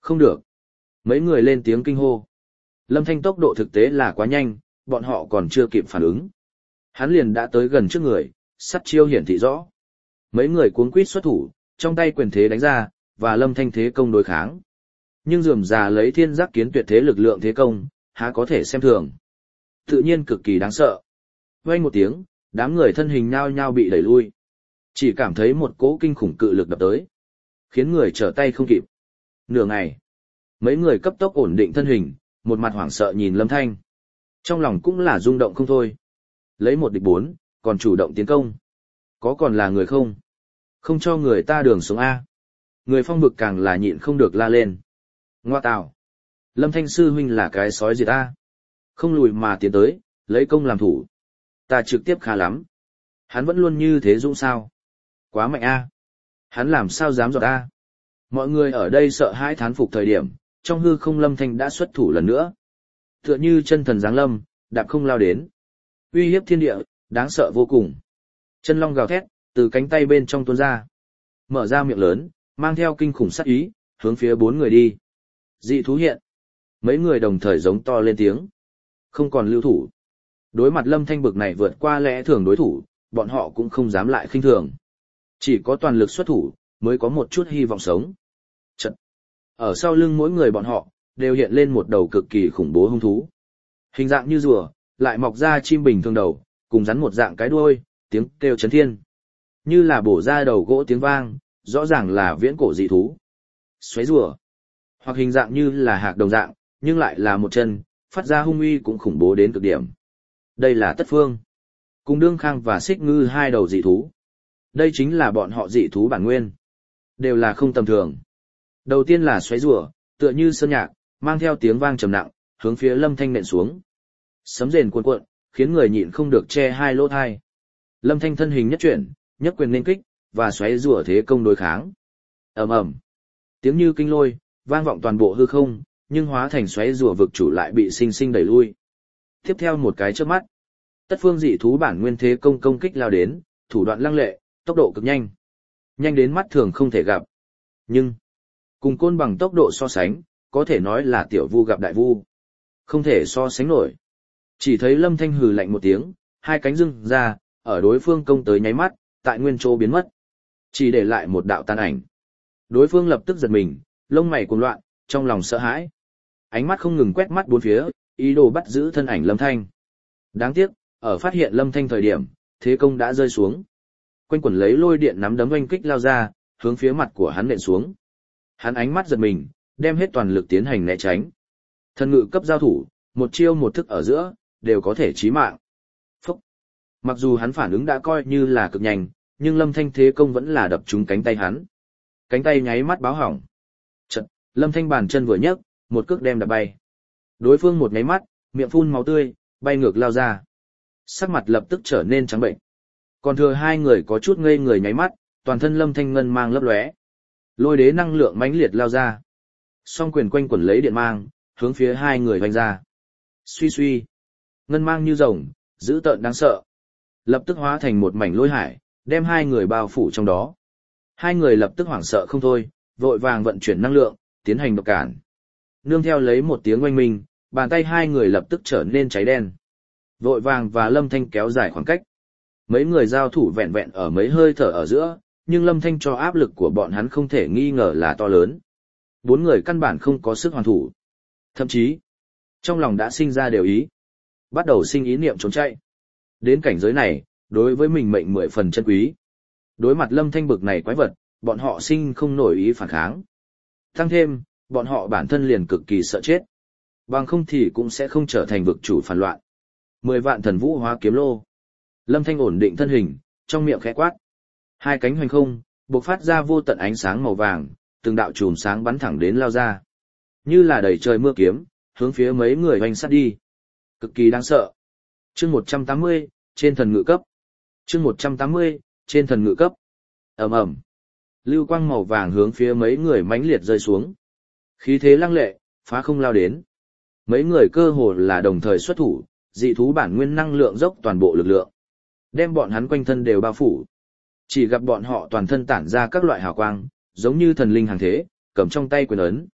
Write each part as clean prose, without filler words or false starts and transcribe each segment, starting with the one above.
Không được. Mấy người lên tiếng kinh hô. Lâm Thanh tốc độ thực tế là quá nhanh, bọn họ còn chưa kịp phản ứng. Hắn liền đã tới gần trước người, sắt chiêu hiển thị rõ. Mấy người cuống quýt xuất thủ, trong tay quyền thế đánh ra, và Lâm Thanh thế công đối kháng. Nhưng rườm rà lấy thiên giác kiến tuyệt thế lực lượng thế công, há có thể xem thường. Tự nhiên cực kỳ đáng sợ. Vang một tiếng, đám người thân hình nhao nhao bị đẩy lui. Chỉ cảm thấy một cỗ kinh khủng cự lực đập tới, khiến người trở tay không kịp. Nửa ngày, mấy người cấp tốc ổn định thân hình, một mặt hoảng sợ nhìn Lâm Thanh. Trong lòng cũng là rung động không thôi. Lấy một địch bốn, còn chủ động tiến công. Có còn là người không? Không cho người ta đường sống A. Người phong bực càng là nhịn không được la lên. Ngoa tào. Lâm Thanh sư huynh là cái sói gì ta? Không lùi mà tiến tới, lấy công làm thủ. Ta trực tiếp khá lắm. Hắn vẫn luôn như thế dũng sao? Quá mạnh A. Hắn làm sao dám giọt A? Mọi người ở đây sợ hãi thán phục thời điểm, trong hư không Lâm Thanh đã xuất thủ lần nữa. Tựa như chân thần giáng lâm, đạp không lao đến. Uy hiếp thiên địa, đáng sợ vô cùng. Chân long gào thét, từ cánh tay bên trong tuôn ra. Mở ra miệng lớn, mang theo kinh khủng sát ý, hướng phía bốn người đi. Dị thú hiện. Mấy người đồng thời giống to lên tiếng. Không còn lưu thủ. Đối mặt Lâm Thanh bực này vượt qua lẽ thường đối thủ, bọn họ cũng không dám lại khinh thường. Chỉ có toàn lực xuất thủ, mới có một chút hy vọng sống. Chật. Ở sau lưng mỗi người bọn họ, đều hiện lên một đầu cực kỳ khủng bố hung thú. Hình dạng như rùa, lại mọc ra chim bình thường đầu, cùng rắn một dạng cái đuôi, tiếng kêu chấn thiên. Như là bổ ra đầu gỗ tiếng vang, rõ ràng là viễn cổ dị thú. Xoáy rùa. Hoặc hình dạng như là hạc đồng dạng, nhưng lại là một chân, phát ra hung uy cũng khủng bố đến cực điểm. Đây là Tất Phương. Cùng Đương Khang và Xích Ngư hai đầu dị thú. Đây chính là bọn họ dị thú bản nguyên. Đều là không tầm thường. Đầu tiên là xoáy rùa, tựa như sơn nhạc, mang theo tiếng vang trầm nặng, hướng phía Lâm Thanh nện xuống. Sấm rền cuộn cuộn, khiến người nhịn không được che hai lỗ tai. Lâm Thanh thân hình nhất chuyển, nhất quyền nên kích, và xoáy rùa thế công đối kháng. Ầm ầm, tiếng như kinh lôi, vang vọng toàn bộ hư không, nhưng hóa thành xoáy rùa vực chủ lại bị sinh sinh đẩy lui. Tiếp theo một cái chớp mắt, Tất Phương dị thú bản nguyên thế công kích lao đến, thủ đoạn lăng lệ, tốc độ cực nhanh. Nhanh đến mắt thường không thể gặp. Nhưng, cùng côn bằng tốc độ so sánh, có thể nói là tiểu vu gặp đại vu. Không thể so sánh nổi. Chỉ thấy Lâm Thanh hừ lạnh một tiếng, hai cánh dưng ra, ở đối phương công tới nháy mắt, tại nguyên chỗ biến mất. Chỉ để lại một đạo tàn ảnh. Đối phương lập tức giật mình, lông mày cuồng loạn, trong lòng sợ hãi. Ánh mắt không ngừng quét mắt bốn phía, ý đồ bắt giữ thân ảnh Lâm Thanh. Đáng tiếc, ở phát hiện Lâm Thanh thời điểm, thế công đã rơi xuống. Quanh quẩn lấy lôi điện nắm đấm oanh kích lao ra, hướng phía mặt của hắn nện xuống. Hắn ánh mắt giật mình, đem hết toàn lực tiến hành né tránh. Thần ngự cấp giao thủ, một chiêu một thức ở giữa, đều có thể chí mạng. Phúc! Mặc dù hắn phản ứng đã coi như là cực nhanh, nhưng Lâm Thanh thế công vẫn là đập trúng cánh tay hắn. Cánh tay nháy mắt báo hỏng. Chật, Lâm Thanh bàn chân vừa nhấc, một cước đem đạp bay. Đối phương một nháy mắt, miệng phun máu tươi, bay ngược lao ra. Sắc mặt lập tức trở nên trắng bệnh. Còn thừa hai người có chút ngây người nháy mắt, toàn thân Lâm Thanh ngân mang lấp lóe. Lôi đế năng lượng mãnh liệt lao ra. Song quyền quanh quẩn lấy điện mang, hướng phía hai người vành ra. Suy suy. Ngân mang như rồng, dữ tợn đáng sợ. Lập tức hóa thành một mảnh lôi hải, đem hai người bao phủ trong đó. Hai người lập tức hoảng sợ không thôi, vội vàng vận chuyển năng lượng, tiến hành độc cản. Nương theo lấy một tiếng oanh minh, bàn tay hai người lập tức trở nên cháy đen. Vội vàng và Lâm Thanh kéo dài khoảng cách. Mấy người giao thủ vẹn vẹn ở mấy hơi thở ở giữa, nhưng Lâm Thanh cho áp lực của bọn hắn không thể nghi ngờ là to lớn. Bốn người căn bản không có sức hoàn thủ. Thậm chí, trong lòng đã sinh ra điều ý. Bắt đầu sinh ý niệm trốn chạy. Đến cảnh giới này, đối với mình mệnh 10 phần chân quý. Đối mặt Lâm Thanh bực này quái vật, bọn họ sinh không nổi ý phản kháng. Tăng thêm, bọn họ bản thân liền cực kỳ sợ chết. Bằng không thì cũng sẽ không trở thành vực chủ phản loạn. 10 vạn thần vũ hóa kiếm lô. Lâm Thanh ổn định thân hình, trong miệng khẽ quát. Hai cánh hoành không, bộc phát ra vô tận ánh sáng màu vàng, từng đạo chùm sáng bắn thẳng đến lao ra. Như là đầy trời mưa kiếm, hướng phía mấy người hoành sát đi. Cực kỳ đáng sợ. Chương 180, trên thần ngự cấp. Chương 180, trên thần ngự cấp. Ầm ầm. Lưu quang màu vàng hướng phía mấy người mãnh liệt rơi xuống. Khí thế lăng lệ, phá không lao đến. Mấy người cơ hồ là đồng thời xuất thủ, dị thú bản nguyên năng lượng dốc toàn bộ lực lượng. Đem bọn hắn quanh thân đều bao phủ. Chỉ gặp bọn họ toàn thân tản ra các loại hào quang, giống như thần linh hàng thế, cầm trong tay quyền ấn.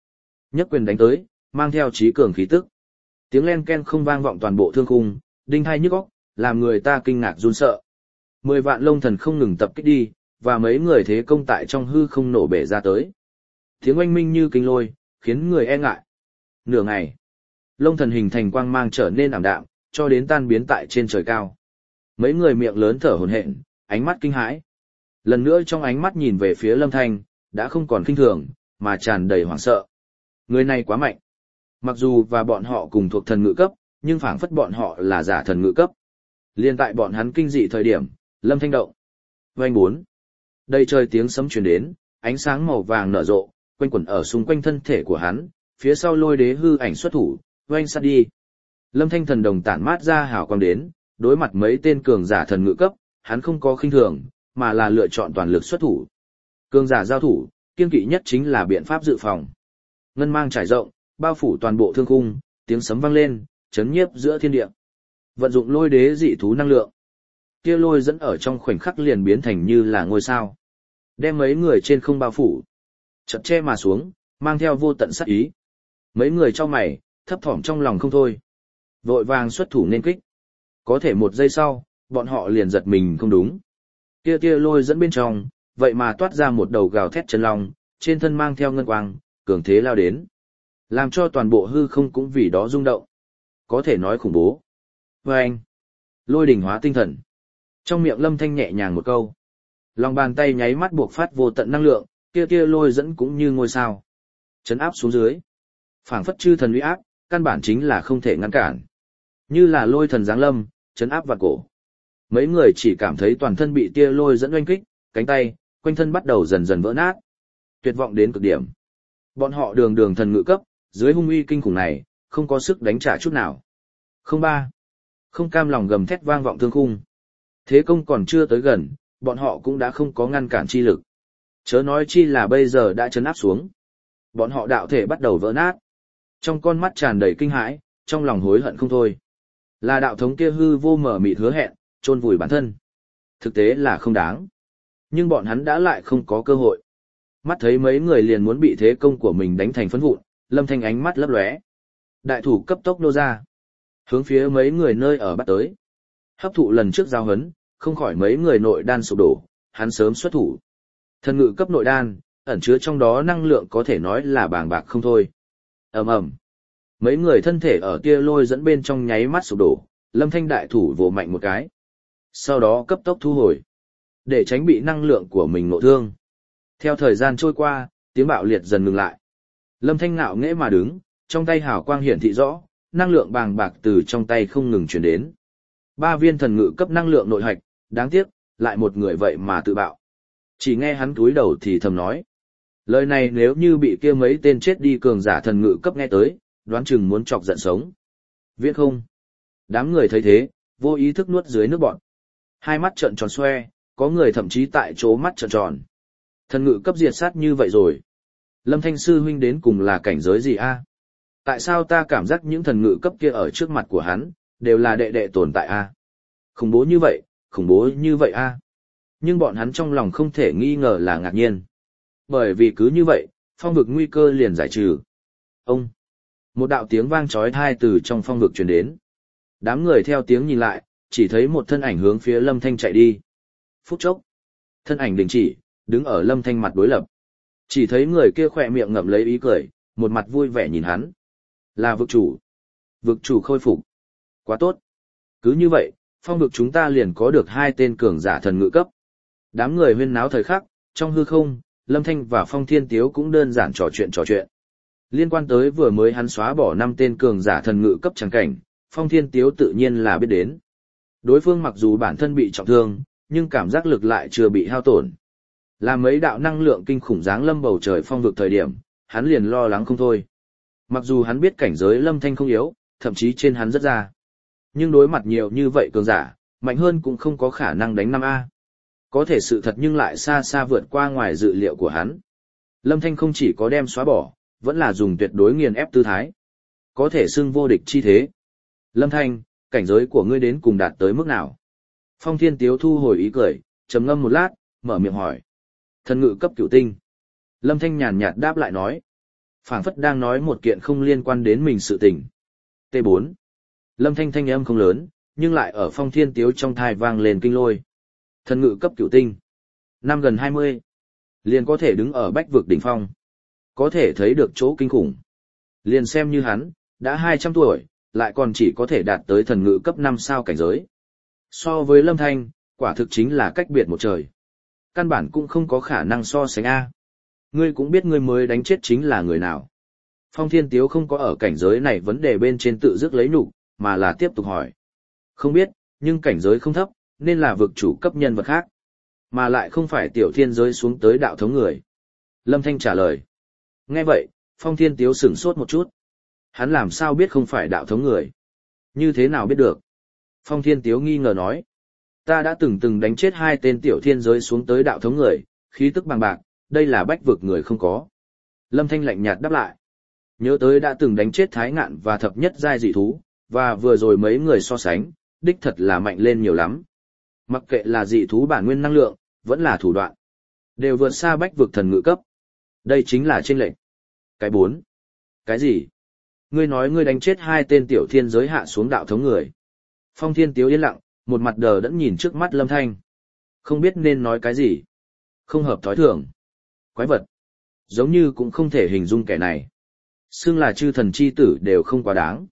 Nhất quyền đánh tới, mang theo trí cường khí tức. Tiếng len ken không vang vọng toàn bộ thương khung, đinh hai nhức óc, làm người ta kinh ngạc run sợ. 10 vạn lông thần không ngừng tập kích đi, và mấy người thế công tại trong hư không nổ bể ra tới. Tiếng oanh minh như kinh lôi, khiến người e ngại. Nửa ngày, lông thần hình thành quang mang trở nên ảm đạm, cho đến tan biến tại trên trời cao. Mấy người miệng lớn thở hổn hển, ánh mắt kinh hãi. Lần nữa trong ánh mắt nhìn về phía Lâm Thanh, đã không còn khinh thường, mà tràn đầy hoảng sợ. Người này quá mạnh. Mặc dù và bọn họ cùng thuộc thần ngự cấp, nhưng phảng phất bọn họ là giả thần ngự cấp. Liên tại bọn hắn kinh dị thời điểm, Lâm Thanh động. Vành 4. Đây trời tiếng sấm truyền đến, ánh sáng màu vàng nở rộ, quanh quẩn ở xung quanh thân thể của hắn, phía sau lôi đế hư ảnh xuất thủ, oanh sát đi. Lâm Thanh thần đồng tản mát ra hào quang đến, đối mặt mấy tên cường giả thần ngự cấp, hắn không có khinh thường, mà là lựa chọn toàn lực xuất thủ. Cường giả giao thủ, kiên kỵ nhất chính là biện pháp dự phòng. Ngân mang trải rộng, bao phủ toàn bộ thương khung, tiếng sấm vang lên, chấn nhiếp giữa thiên địa. Vận dụng lôi đế dị thú năng lượng. Kia lôi dẫn ở trong khoảnh khắc liền biến thành như là ngôi sao. Đem mấy người trên không bao phủ. Chợt che mà xuống, mang theo vô tận sát ý. Mấy người trong mày, thấp thỏm trong lòng không thôi. Vội vàng xuất thủ nên kích. Có thể một giây sau, bọn họ liền giật mình không đúng. Kia lôi dẫn bên trong, vậy mà toát ra một đầu gào thét chân long, trên thân mang theo ngân quang, cường thế lao đến. Làm cho toàn bộ hư không cũng vì đó rung động. Có thể nói khủng bố. Và anh, lôi đỉnh hóa tinh thần. Trong miệng Lâm Thanh nhẹ nhàng một câu. Lòng bàn tay nháy mắt buộc phát vô tận năng lượng, kia lôi dẫn cũng như ngôi sao. Chấn áp xuống dưới. Phảng phất chư thần uy áp, căn bản chính là không thể ngăn cản. Như là lôi thần giáng lâm, chấn áp vạn cổ. Mấy người chỉ cảm thấy toàn thân bị tia lôi dẫn oanh kích, cánh tay, quanh thân bắt đầu dần dần vỡ nát. Tuyệt vọng đến cực điểm. Bọn họ đường thần ngự cấp, dưới hung uy kinh khủng này, không có sức đánh trả chút nào. Không cam lòng gầm thét vang vọng thương khung. Thế công còn chưa tới gần, bọn họ cũng đã không có ngăn cản chi lực. Chớ nói chi là bây giờ đã chấn áp xuống. Bọn họ đạo thể bắt đầu vỡ nát. Trong con mắt tràn đầy kinh hãi, trong lòng hối hận không thôi. Là đạo thống kia hư vô mở mịt hứa hẹn, chôn vùi bản thân. Thực tế là không đáng. Nhưng bọn hắn đã lại không có cơ hội. Mắt thấy mấy người liền muốn bị thế công của mình đánh thành phấn vụn, Lâm Thanh ánh mắt lấp lóe. Đại thủ cấp tốc nô ra. Hướng phía mấy người nơi ở bắt tới. Hấp thụ lần trước giao hấn, không khỏi mấy người nội đan sụp đổ, hắn sớm xuất thủ. Thần ngự cấp nội đan, ẩn chứa trong đó năng lượng có thể nói là bàng bạc không thôi. Ầm ầm. Mấy người thân thể ở tia lôi dẫn bên trong nháy mắt sụp đổ, Lâm Thanh đại thủ vồ mạnh một cái. Sau đó cấp tốc thu hồi, để tránh bị năng lượng của mình ngộ thương. Theo thời gian trôi qua, tiếng bạo liệt dần ngừng lại. Lâm Thanh ngạo nghễ mà đứng, trong tay hào quang hiển thị rõ, năng lượng bàng bạc từ trong tay không ngừng truyền đến. 3 viên thần ngự cấp năng lượng nội hạch, đáng tiếc, lại một người vậy mà tự bạo. Chỉ nghe hắn cúi đầu thì thầm nói. Lời này nếu như bị kia mấy tên chết đi cường giả thần ngự cấp nghe tới, đoán chừng muốn chọc giận sống. Viễn không. Đám người thấy thế, vô ý thức nuốt dưới nước bọt. Hai mắt trợn tròn xoe, có người thậm chí tại chỗ mắt trợn tròn. Thần ngự cấp diệt sát như vậy rồi. Lâm Thanh sư huynh đến cùng là cảnh giới gì a? Tại sao ta cảm giác những thần ngự cấp kia ở trước mặt của hắn, đều là đệ đệ tồn tại a? Khủng bố như vậy a. Nhưng bọn hắn trong lòng không thể nghi ngờ là ngạc nhiên. Bởi vì cứ như vậy, phong vực nguy cơ liền giải trừ. Ông! Một đạo tiếng vang chói tai từ trong phong vực truyền đến. Đám người theo tiếng nhìn lại, chỉ thấy một thân ảnh hướng phía Lâm Thanh chạy đi. Phút chốc, thân ảnh đình chỉ, đứng ở Lâm Thanh mặt đối lập. Chỉ thấy người kia khỏe miệng ngậm lấy ý cười, một mặt vui vẻ nhìn hắn. Là vực chủ. Vực chủ khôi phục. Quá tốt. Cứ như vậy, phong vực chúng ta liền có được 2 tên cường giả thần ngự cấp. Đám người huyên náo thời khắc, trong hư không, Lâm Thanh và Phong Thiên Tiếu cũng đơn giản trò chuyện. Liên quan tới vừa mới hắn xóa bỏ 5 tên cường giả thần ngự cấp chẳng cảnh, Phong Thiên Tiếu tự nhiên là biết đến. Đối phương mặc dù bản thân bị trọng thương, nhưng cảm giác lực lại chưa bị hao tổn. Là mấy đạo năng lượng kinh khủng giáng lâm bầu trời phong vực thời điểm, hắn liền lo lắng không thôi. Mặc dù hắn biết cảnh giới Lâm Thanh không yếu, thậm chí trên hắn rất ra. Nhưng đối mặt nhiều như vậy cường giả, mạnh hơn cũng không có khả năng đánh 5A. Có thể sự thật nhưng lại xa xa vượt qua ngoài dự liệu của hắn. Lâm Thanh không chỉ có đem xóa bỏ, vẫn là dùng tuyệt đối nghiền ép tư thái. Có thể xưng vô địch chi thế. Lâm Thanh, cảnh giới của ngươi đến cùng đạt tới mức nào? Phong Thiên Tiếu thu hồi ý cười, trầm ngâm một lát, mở miệng hỏi. Thần ngự cấp cửu tinh. Lâm Thanh nhàn nhạt đáp lại nói. Phảng phất đang nói một kiện không liên quan đến mình sự tình. T4. Lâm Thanh thanh âm không lớn, nhưng lại ở Phong Thiên Tiếu trong thai vang lên kinh lôi. Thần ngự cấp cửu tinh. Năm gần 20. Liền có thể đứng ở bách vực đỉnh phong. Có thể thấy được chỗ kinh khủng. Liền xem như hắn, đã 200 tuổi, lại còn chỉ có thể đạt tới thần ngự cấp 5 sao cảnh giới. So với Lâm Thanh, quả thực chính là cách biệt một trời. Căn bản cũng không có khả năng so sánh A. Ngươi cũng biết ngươi mới đánh chết chính là người nào. Phong Thiên Tiếu không có ở cảnh giới này vấn đề bên trên tự dứt lấy nhục, mà là tiếp tục hỏi. Không biết, nhưng cảnh giới không thấp, nên là vực chủ cấp nhân vật khác. Mà lại không phải tiểu thiên giới xuống tới đạo thống người. Lâm Thanh trả lời. Nghe vậy, Phong Thiên Tiếu sửng sốt một chút. Hắn làm sao biết không phải đạo thống người? Như thế nào biết được? Phong Thiên Tiếu nghi ngờ nói. Ta đã từng đánh chết 2 tên tiểu thiên giới xuống tới đạo thống người, khí tức bằng bạc, đây là bách vực người không có. Lâm Thanh lạnh nhạt đáp lại. Nhớ tới đã từng đánh chết Thái Ngạn và thập nhất giai dị thú, và vừa rồi mấy người so sánh, đích thật là mạnh lên nhiều lắm. Mặc kệ là dị thú bản nguyên năng lượng, vẫn là thủ đoạn, đều vượt xa bách vực thần ngự cấp. Đây chính là chênh lệch. Cái 4. Cái gì? Ngươi nói ngươi đánh chết 2 tên tiểu thiên giới hạ xuống đạo thống người. Phong Thiên Tiếu yên lặng, một mặt đờ đẫn nhìn trước mắt Lâm Thanh. Không biết nên nói cái gì. Không hợp thói thường. Quái vật. Giống như cũng không thể hình dung kẻ này. Xưng là chư thần chi tử đều không quá đáng.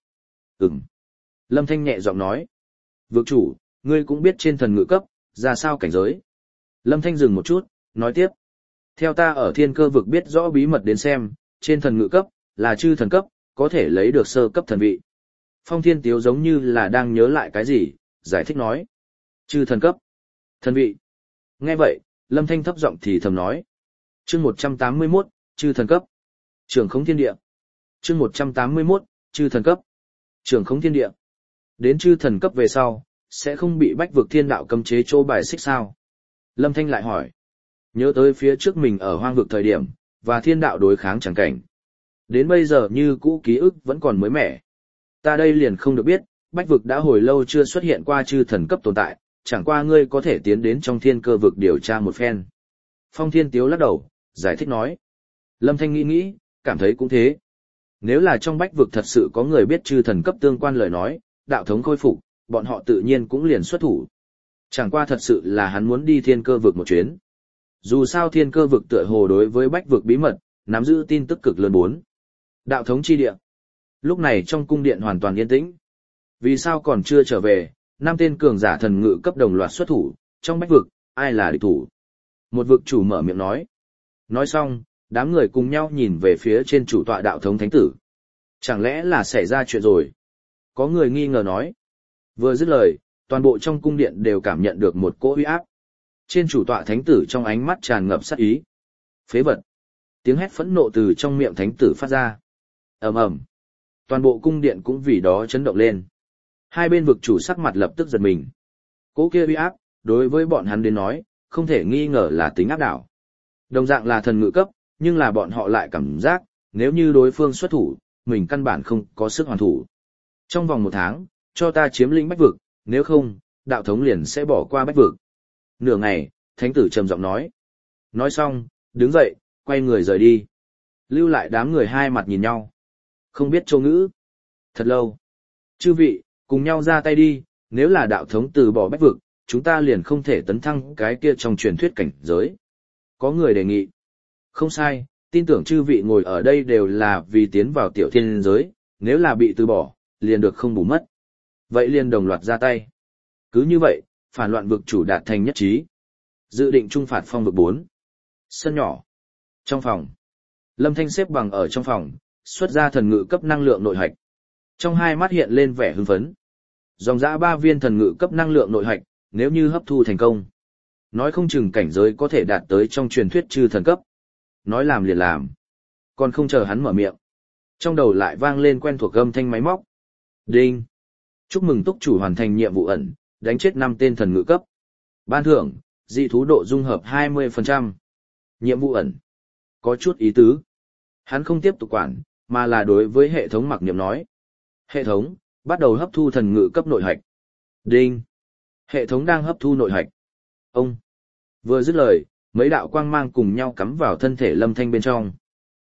Lâm Thanh nhẹ giọng nói. Vực chủ, ngươi cũng biết trên thần ngự cấp, ra sao cảnh giới. Lâm Thanh dừng một chút, nói tiếp. Theo ta ở thiên cơ vực biết rõ bí mật đến xem, trên thần ngự cấp, là chư thần cấp, có thể lấy được sơ cấp thần vị. Phong Thiên Tiếu giống như là đang nhớ lại cái gì, giải thích nói. Chư thần cấp, thần vị. Nghe vậy, Lâm Thanh thấp giọng thì thầm nói. Chương 181, chư thần cấp. Trưởng khống thiên địa. Chương 181, chư thần cấp. Trưởng khống thiên địa. Đến chư thần cấp về sau, sẽ không bị bách vực thiên đạo cấm chế chỗ bài xích sao? Lâm Thanh lại hỏi. Nhớ tới phía trước mình ở hoang vực thời điểm, và thiên đạo đối kháng chẳng cảnh. Đến bây giờ như cũ ký ức vẫn còn mới mẻ. Ta đây liền không được biết, bách vực đã hồi lâu chưa xuất hiện qua chư thần cấp tồn tại, chẳng qua ngươi có thể tiến đến trong thiên cơ vực điều tra một phen. Phong Thiên Tiếu lắc đầu, giải thích nói. Lâm Thanh nghĩ, cảm thấy cũng thế. Nếu là trong bách vực thật sự có người biết chư thần cấp tương quan lời nói, đạo thống khôi phục, bọn họ tự nhiên cũng liền xuất thủ. Chẳng qua thật sự là hắn muốn đi thiên cơ vực một chuyến. Dù sao thiên cơ vực tựa hồ đối với bách vực bí mật, nắm giữ tin tức cực lớn 4. Đạo thống chi địa. Lúc này trong cung điện hoàn toàn yên tĩnh. Vì sao còn chưa trở về, 5 tên cường giả thần ngự cấp đồng loạt xuất thủ, trong bách vực, ai là địch thủ? Một vực chủ mở miệng nói. Nói xong, đám người cùng nhau nhìn về phía trên chủ tọa đạo thống thánh tử. Chẳng lẽ là xảy ra chuyện rồi? Có người nghi ngờ nói. Vừa dứt lời, toàn bộ trong cung điện đều cảm nhận được một cỗ uy áp. Trên chủ tọa thánh tử trong ánh mắt tràn ngập sát ý. Phế vật. Tiếng hét phẫn nộ từ trong miệng thánh tử phát ra. Ầm ầm. Toàn bộ cung điện cũng vì đó chấn động lên. Hai bên vực chủ sắc mặt lập tức giật mình. Cỗ kia uy áp, đối với bọn hắn đến nói, không thể nghi ngờ là tính áp đảo. Đồng dạng là thần ngự cấp, nhưng là bọn họ lại cảm giác, nếu như đối phương xuất thủ, mình căn bản không có sức hoàn thủ. Trong vòng 1 tháng, cho ta chiếm lĩnh bách vực, nếu không, đạo thống liền sẽ bỏ qua bách vực. Nửa ngày, thánh tử trầm giọng nói. Nói xong, đứng dậy, quay người rời đi. Lưu lại đám người hai mặt nhìn nhau. Không biết châu ngữ. Thật lâu. Chư vị, cùng nhau ra tay đi, nếu là đạo thống từ bỏ bách vực, chúng ta liền không thể tấn thăng cái kia trong truyền thuyết cảnh giới. Có người đề nghị. Không sai, tin tưởng chư vị ngồi ở đây đều là vì tiến vào tiểu thiên giới, nếu là bị từ bỏ, liền được không bù mất. Vậy liền đồng loạt ra tay. Cứ như vậy, phản loạn vực chủ đạt thành nhất trí. Dự định trung phạt phong vực 4. Sân nhỏ. Trong phòng. Lâm Thanh xếp bằng ở trong phòng, xuất ra thần ngự cấp năng lượng nội hạch. Trong hai mắt hiện lên vẻ hưng phấn. Dòng dã 3 viên thần ngự cấp năng lượng nội hạch, nếu như hấp thu thành công. Nói không chừng cảnh giới có thể đạt tới trong truyền thuyết chư thần cấp. Nói làm liền làm. Còn không chờ hắn mở miệng. Trong đầu lại vang lên quen thuộc âm thanh máy móc. Đinh. Chúc mừng túc chủ hoàn thành nhiệm vụ ẩn, đánh chết 5 tên thần ngự cấp. Ban thưởng, dị thú độ dung hợp 20%. Nhiệm vụ ẩn. Có chút ý tứ. Hắn không tiếp tục quản, mà là đối với hệ thống mặc niệm nói. Hệ thống, bắt đầu hấp thu thần ngự cấp nội hạch. Đinh. Hệ thống đang hấp thu nội hạch. Ông. Vừa dứt lời, mấy đạo quang mang cùng nhau cắm vào thân thể Lâm Thanh bên trong.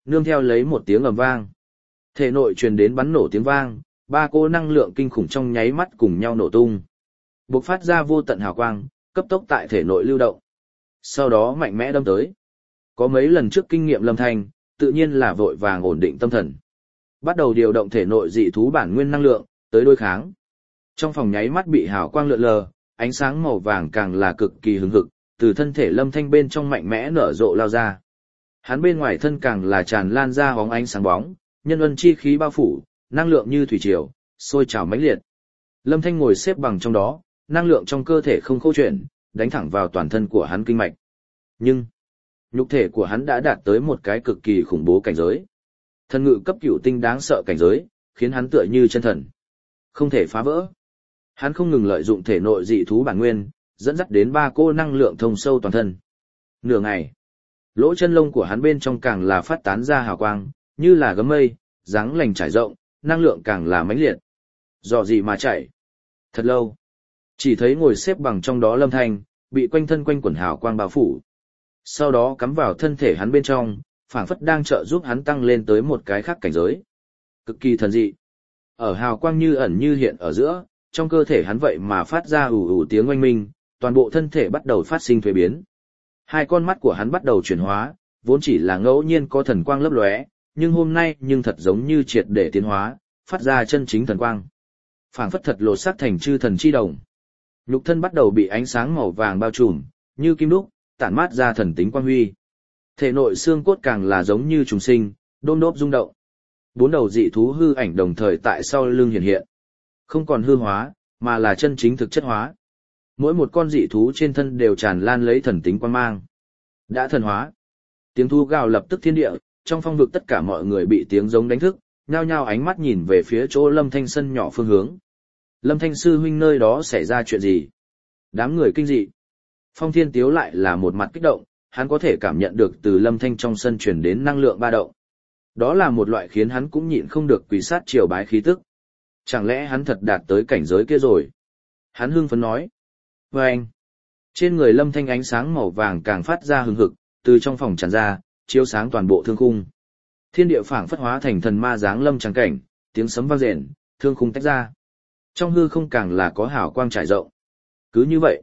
nương theo lấy một tiếng ầm vang. Thể nội truyền đến bắn nổ tiếng vang, ba cỗ năng lượng kinh khủng trong nháy mắt cùng nhau nổ tung. Bộc phát ra vô tận hào quang, cấp tốc tại thể nội lưu động. Sau đó mạnh mẽ đâm tới. Có mấy lần trước kinh nghiệm Lâm Thanh, tự nhiên là vội vàng ổn định tâm thần. Bắt đầu điều động thể nội dị thú bản nguyên năng lượng, tới đối kháng. Trong phòng nháy mắt bị hào quang lượn lờ, ánh sáng màu vàng càng là cực kỳ hứng hực, từ thân thể Lâm Thanh bên trong mạnh mẽ nở rộ lao ra. Hắn bên ngoài thân càng là tràn lan ra hóng ánh sáng bóng, nhân ân chi khí bao phủ, năng lượng như thủy triều, sôi trào mãnh liệt. Lâm Thanh ngồi xếp bằng trong đó, năng lượng trong cơ thể không khô chuyển, đánh thẳng vào toàn thân của hắn kinh mạch. Nhưng, nhục thể của hắn đã đạt tới một cái cực kỳ khủng bố cảnh giới. Thần ngự cấp cửu tinh đáng sợ cảnh giới, khiến hắn tựa như chân thần. Không thể phá vỡ. Hắn không ngừng lợi dụng thể nội dị thú bản nguyên, dẫn dắt đến ba cô năng lượng thông sâu toàn thân. Nửa ngày, lỗ chân lông của hắn bên trong càng là phát tán ra hào quang, như là gấm mây, dáng lành trải rộng, năng lượng càng là mãnh liệt. Dò gì mà chạy. Thật lâu, chỉ thấy ngồi xếp bằng trong đó Lâm Thanh, bị quanh thân quanh quần hào quang bao phủ. Sau đó cắm vào thân thể hắn bên trong, phảng phất đang trợ giúp hắn tăng lên tới một cái khác cảnh giới. Cực kỳ thần dị. Ở hào quang như ẩn như hiện ở giữa, trong cơ thể hắn vậy mà phát ra ù ù tiếng oanh minh, toàn bộ thân thể bắt đầu phát sinh thuế biến. Hai con mắt của hắn bắt đầu chuyển hóa, vốn chỉ là ngẫu nhiên có thần quang lấp lóe, nhưng hôm nay nhưng thật giống như triệt để tiến hóa, phát ra chân chính thần quang. Phảng phất thật lột xác thành chư thần chi đồng. Nhục thân bắt đầu bị ánh sáng màu vàng bao trùm, như kim đúc, tản mát ra thần tính quang huy. Thể nội xương cốt càng là giống như trùng sinh, đôm đốp rung động. Bốn đầu dị thú hư ảnh đồng thời tại sau lưng hiện hiện. Không còn hư hóa, mà là chân chính thực chất hóa. Mỗi một con dị thú trên thân đều tràn lan lấy thần tính quang mang. Đã thần hóa. Tiếng thú gào lập tức thiên địa, trong phong vực tất cả mọi người bị tiếng giống đánh thức, nhao nhao ánh mắt nhìn về phía chỗ Lâm Thanh sân nhỏ phương hướng. Lâm Thanh sư huynh nơi đó xảy ra chuyện gì? Đám người kinh dị. Phong Thiên Tiếu lại là một mặt kích động, hắn có thể cảm nhận được từ Lâm Thanh trong sân truyền đến năng lượng ba động. Đó là một loại khiến hắn cũng nhịn không được quỳ sát triều bái khí tức. Chẳng lẽ hắn thật đạt tới cảnh giới kia rồi? Hắn hưng phấn nói. Vâng! Trên người Lâm Thanh ánh sáng màu vàng càng phát ra hừng hực, từ trong phòng tràn ra, chiếu sáng toàn bộ thương khung. Thiên địa phảng phất hóa thành thần ma dáng lâm trắng cảnh, tiếng sấm vang rền, thương khung tách ra. Trong hư không càng là có hào quang trải rộng. Cứ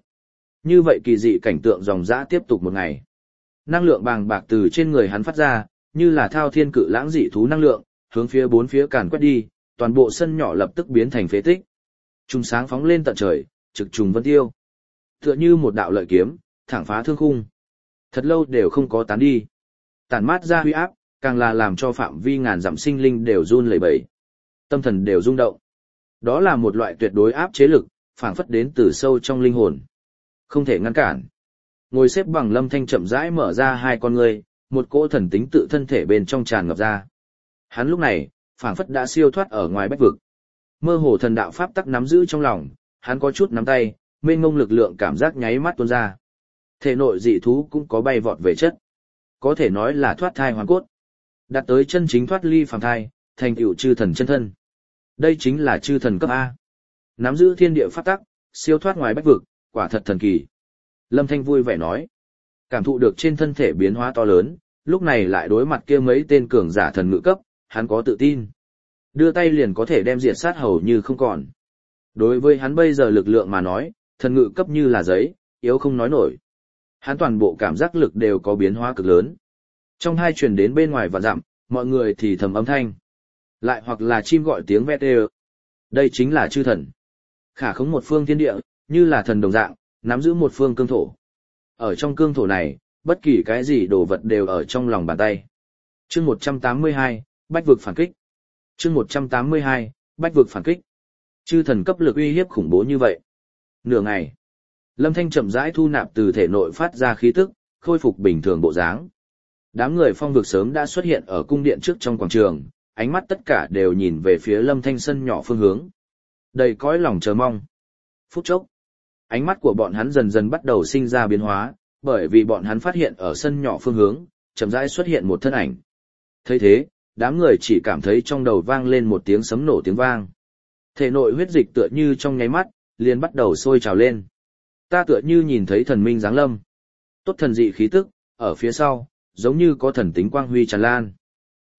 như vậy kỳ dị cảnh tượng dòng dã tiếp tục một ngày. Năng lượng bàng bạc từ trên người hắn phát ra, như là thao thiên cự lãng dị thú năng lượng, hướng phía bốn phía càn quét đi, toàn bộ sân nhỏ lập tức biến thành phế tích. Trùng sáng phóng lên tận trời, trực trùng vân tiêu. Tựa như một đạo lợi kiếm, thẳng phá thương khung. Thật lâu đều không có tán đi. Tản mát ra huy áp, càng là làm cho phạm vi ngàn dặm sinh linh đều run lẩy bẩy. Tâm thần đều rung động. Đó là một loại tuyệt đối áp chế lực, phảng phất đến từ sâu trong linh hồn. Không thể ngăn cản. Ngồi xếp bằng Lâm Thanh chậm rãi mở ra hai con ngươi, một cỗ thần tính tự thân thể bên trong tràn ngập ra. Hắn lúc này, phảng phất đã siêu thoát ở ngoài bách vực. Mơ hồ thần đạo pháp tắc nắm giữ trong lòng, hắn có chút nắm tay, mênh mông lực lượng cảm giác nháy mắt tuôn ra. Thể nội dị thú cũng có bay vọt về chất. Có thể nói là thoát thai hoàn cốt. Đạt tới chân chính thoát ly phàm thai, thành tựu chư thần chân thân. Đây chính là chư thần cấp A. Nắm giữ thiên địa pháp tắc, siêu thoát ngoài bách vực, quả thật thần kỳ. Lâm Thanh vui vẻ nói. Cảm thụ được trên thân thể biến hóa to lớn, lúc này lại đối mặt kia mấy tên cường giả thần ngự cấp, hắn có tự tin. Đưa tay liền có thể đem diệt sát hầu như không còn. Đối với hắn bây giờ lực lượng mà nói, thần ngự cấp như là giấy, yếu không nói nổi. Hắn toàn bộ cảm giác lực đều có biến hóa cực lớn. Trong hai truyền đến bên ngoài và dặm, mọi người thì thầm âm thanh. Lại hoặc là chim gọi tiếng vét đều. Đây chính là chư thần. Khả khống một phương thiên địa, như là thần đồng dạng, nắm giữ một phương cương thổ. Ở trong cương thổ này, bất kỳ cái gì đồ vật đều ở trong lòng bàn tay. Chương 182, Bách vực phản kích. Chương 182, Bách vực phản kích. Chư thần cấp lực uy hiếp khủng bố như vậy. Nửa ngày, Lâm Thanh chậm rãi thu nạp từ thể nội phát ra khí tức, khôi phục bình thường bộ dáng. Đám người phong vực sớm đã xuất hiện ở cung điện trước trong quảng trường, ánh mắt tất cả đều nhìn về phía Lâm Thanh sân nhỏ phương hướng. Đầy cõi lòng chờ mong. Phút chốc, ánh mắt của bọn hắn dần dần bắt đầu sinh ra biến hóa, bởi vì bọn hắn phát hiện ở sân nhỏ phương hướng, chậm rãi xuất hiện một thân ảnh. Thấy thế, đám người chỉ cảm thấy trong đầu vang lên một tiếng sấm nổ tiếng vang. Thể nội huyết dịch tựa như trong nháy mắt, liền bắt đầu sôi trào lên. Ta tựa như nhìn thấy thần minh giáng lâm. Tốt thần dị khí tức, ở phía sau, giống như có thần tính quang huy tràn lan.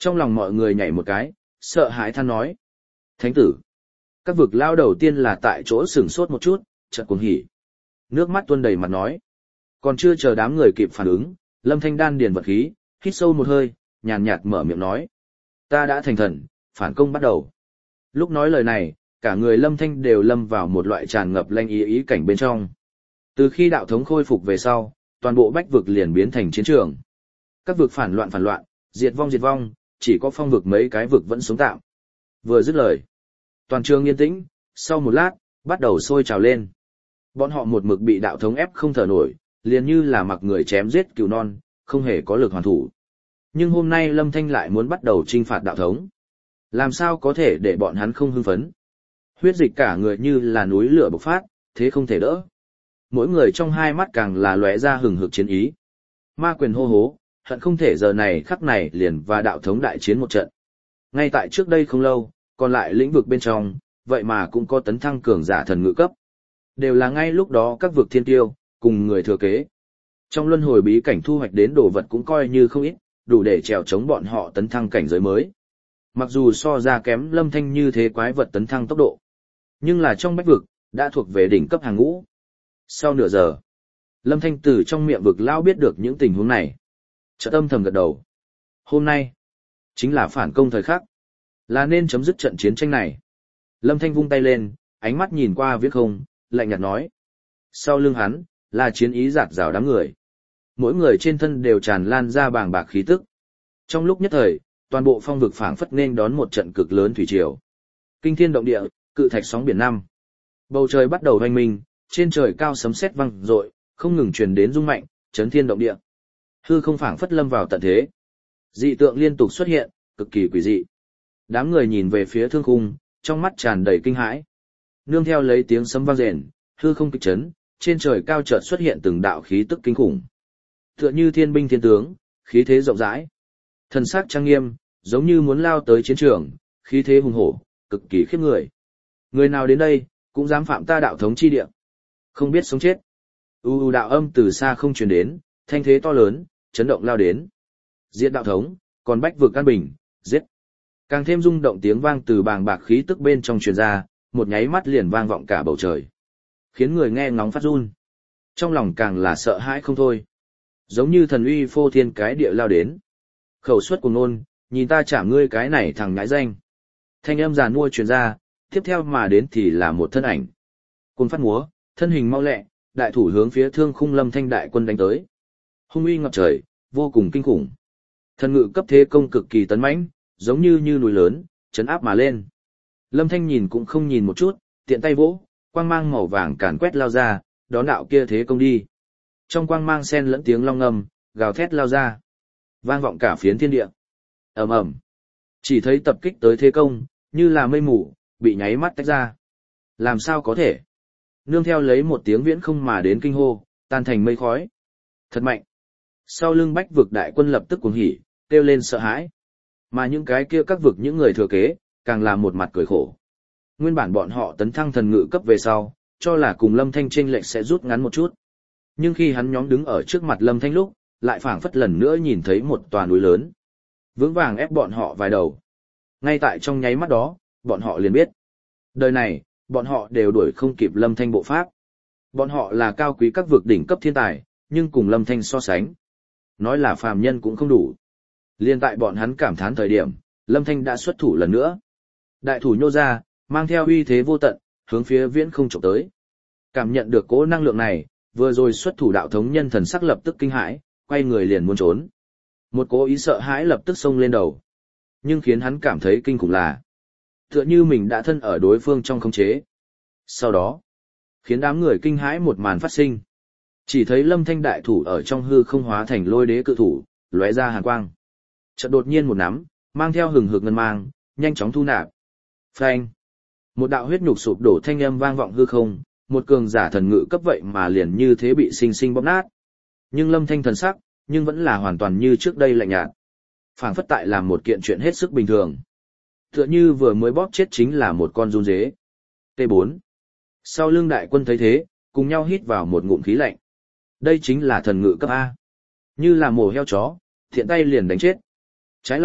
Trong lòng mọi người nhảy một cái, sợ hãi than nói. Thánh tử. Các vực lao đầu tiên là tại chỗ sửng sốt một chút, chợt cuồng hỉ. Nước mắt tuôn đầy mặt nói. Còn chưa chờ đám người kịp phản ứng, Lâm Thanh đan điền vật khí, hít sâu một hơi, nhàn nhạt mở miệng nói. Ta đã thành thần, phản công bắt đầu. Lúc nói lời này, cả người Lâm Thanh đều lâm vào một loại tràn ngập lanh ý cảnh bên trong. Từ khi đạo thống khôi phục về sau, toàn bộ bách vực liền biến thành chiến trường. Các vực phản loạn, diệt vong, chỉ có phong vực mấy cái vực vẫn sống tạm. Vừa dứt lời, toàn trường yên tĩnh, sau một lát, bắt đầu sôi trào lên. Bọn họ một mực bị đạo thống ép không thở nổi, liền như là mặc người chém giết cừu non, không hề có lực hoàn thủ. Nhưng hôm nay Lâm Thanh lại muốn bắt đầu trinh phạt đạo thống. Làm sao có thể để bọn hắn không hưng phấn? Huyết dịch cả người như là núi lửa bộc phát, thế không thể đỡ. Mỗi người trong hai mắt càng là lóe ra hừng hực chiến ý. Ma quyền hô hố, hận không thể giờ này khắc này liền và đạo thống đại chiến một trận. Ngay tại trước đây không lâu, còn lại lĩnh vực bên trong, vậy mà cũng có tấn thăng cường giả thần ngự cấp. Đều là ngay lúc đó các vực thiên tiêu, cùng người thừa kế. Trong luân hồi bí cảnh thu hoạch đến đồ vật cũng coi như không ít, đủ để trèo chống bọn họ tấn thăng cảnh giới mới. Mặc dù so ra kém Lâm Thanh như thế quái vật tấn thăng tốc độ, nhưng là trong bách vực, đã thuộc về đỉnh cấp hàng ngũ. Sau nửa giờ, Lâm Thanh từ trong miệng vực lao biết được những tình huống này. Chợt âm thầm gật đầu. Hôm nay, chính là phản công thời khắc. Là nên chấm dứt trận chiến tranh này. Lâm Thanh vung tay lên, ánh mắt nhìn qua viễn không, lạnh nhạt nói. Sau lưng hắn, là chiến ý rạt rào đám người. Mỗi người trên thân đều tràn lan ra bàng bạc khí tức. Trong lúc nhất thời, toàn bộ phong vực phảng phất nên đón một trận cực lớn thủy triều. Kinh thiên động địa, cự thạch sóng biển năm. Bầu trời bắt đầu hoành minh, trên trời cao sấm sét vang rội, không ngừng truyền đến rung mạnh, chấn thiên động địa. Hư không phảng phất lâm vào tận thế. Dị tượng liên tục xuất hiện, cực kỳ quỷ dị. Đám người nhìn về phía thương khung, trong mắt tràn đầy kinh hãi. Nương theo lấy tiếng sấm vang rền, hư không kịch chấn, trên trời cao chợt xuất hiện từng đạo khí tức kinh khủng. Tựa như thiên binh thiên tướng, khí thế rộng rãi. Thần sắc trang nghiêm, giống như muốn lao tới chiến trường, khí thế hùng hổ, cực kỳ khiếp người. Người nào đến đây, cũng dám phạm ta đạo thống chi địa. Không biết sống chết. Đạo âm từ xa không truyền đến, thanh thế to lớn, chấn động lao đến. Giết đạo thống, còn bách vực an bình, giết. Càng thêm rung động tiếng vang từ bàng bạc khí tức bên trong truyền ra, một nháy mắt liền vang vọng cả bầu trời. Khiến người nghe ngóng phát run. Trong lòng càng là sợ hãi không thôi. Giống như thần uy phô thiên cái địa lao đến. Khẩu suất của ngôn, nhìn ta chả ngươi cái này thằng nhãi danh. Thanh âm giàn mua truyền ra, tiếp theo mà đến thì là một thân ảnh. Cùng phát múa, thân hình mau lẹ, đại thủ hướng phía thương khung Lâm Thanh đại quân đánh tới. Hung uy ngập trời, vô cùng kinh khủng. Thần ngự cấp thế công cực kỳ tấn mãnh, giống như núi lớn, chấn áp mà lên. Lâm Thanh nhìn cũng không nhìn một chút, tiện tay vỗ, quang mang màu vàng càn quét lao ra, đón đạo kia thế công đi. Trong quang mang xen lẫn tiếng long ngâm, gào thét lao ra, vang vọng cả phiến thiên địa. Ầm ầm, chỉ thấy tập kích tới thế công, như là mây mù, bị nháy mắt tách ra. Làm sao có thể? Nương theo lấy một tiếng viễn không mà đến kinh hô, tan thành mây khói. Thật mạnh. Sau lưng bách vực đại quân lập tức cuồng hỉ, kêu lên sợ hãi. Mà những cái kia các vực những người thừa kế, càng là một mặt cười khổ. Nguyên bản bọn họ tấn thăng thần ngự cấp về sau, cho là cùng Lâm Thanh chênh lệch sẽ rút ngắn một chút. Nhưng khi hắn nhóm đứng ở trước mặt Lâm Thanh lúc, lại phảng phất lần nữa nhìn thấy một tòa núi lớn. Vững vàng ép bọn họ vài đầu. Ngay tại trong nháy mắt đó, bọn họ liền biết. Đời này, bọn họ đều đuổi không kịp Lâm Thanh bộ pháp. Bọn họ là cao quý các vực đỉnh cấp thiên tài, nhưng cùng Lâm Thanh so sánh. Nói là phàm nhân cũng không đủ. Liên tại bọn hắn cảm thán thời điểm, Lâm Thanh đã xuất thủ lần nữa. Đại thủ nhô ra, mang theo uy thế vô tận, hướng phía viễn không chụp tới. Cảm nhận được cỗ năng lượng này, vừa rồi xuất thủ đạo thống nhân thần sắc lập tức kinh hãi, quay người liền muốn trốn. Một cố ý sợ hãi lập tức xông lên đầu. Nhưng khiến hắn cảm thấy kinh khủng là, tựa như mình đã thân ở đối phương trong khống chế. Sau đó, khiến đám người kinh hãi một màn phát sinh. Chỉ thấy Lâm Thanh đại thủ ở trong hư không hóa thành lôi đế cự thủ, lóe ra hàn quang. Chợt đột nhiên một nắm, mang theo hừng hực ngân mang, nhanh chóng thu nạp. Phanh! Một đạo huyết nhục sụp đổ thanh âm vang vọng hư không, một cường giả thần ngự cấp vậy mà liền như thế bị sinh sinh bóp nát. Nhưng Lâm Thanh thần sắc, nhưng vẫn là hoàn toàn như trước đây lạnh nhạt. Phảng phất tại làm một kiện chuyện hết sức bình thường. Tựa như vừa mới bóp chết chính là một con giun dế. T4. Sau lưng đại quân thấy thế, cùng nhau hít vào một ngụm khí lạnh. Đây chính là thần ngự cấp A. Như là mổ heo chó, thiện tay liền đánh chết. Trái lại,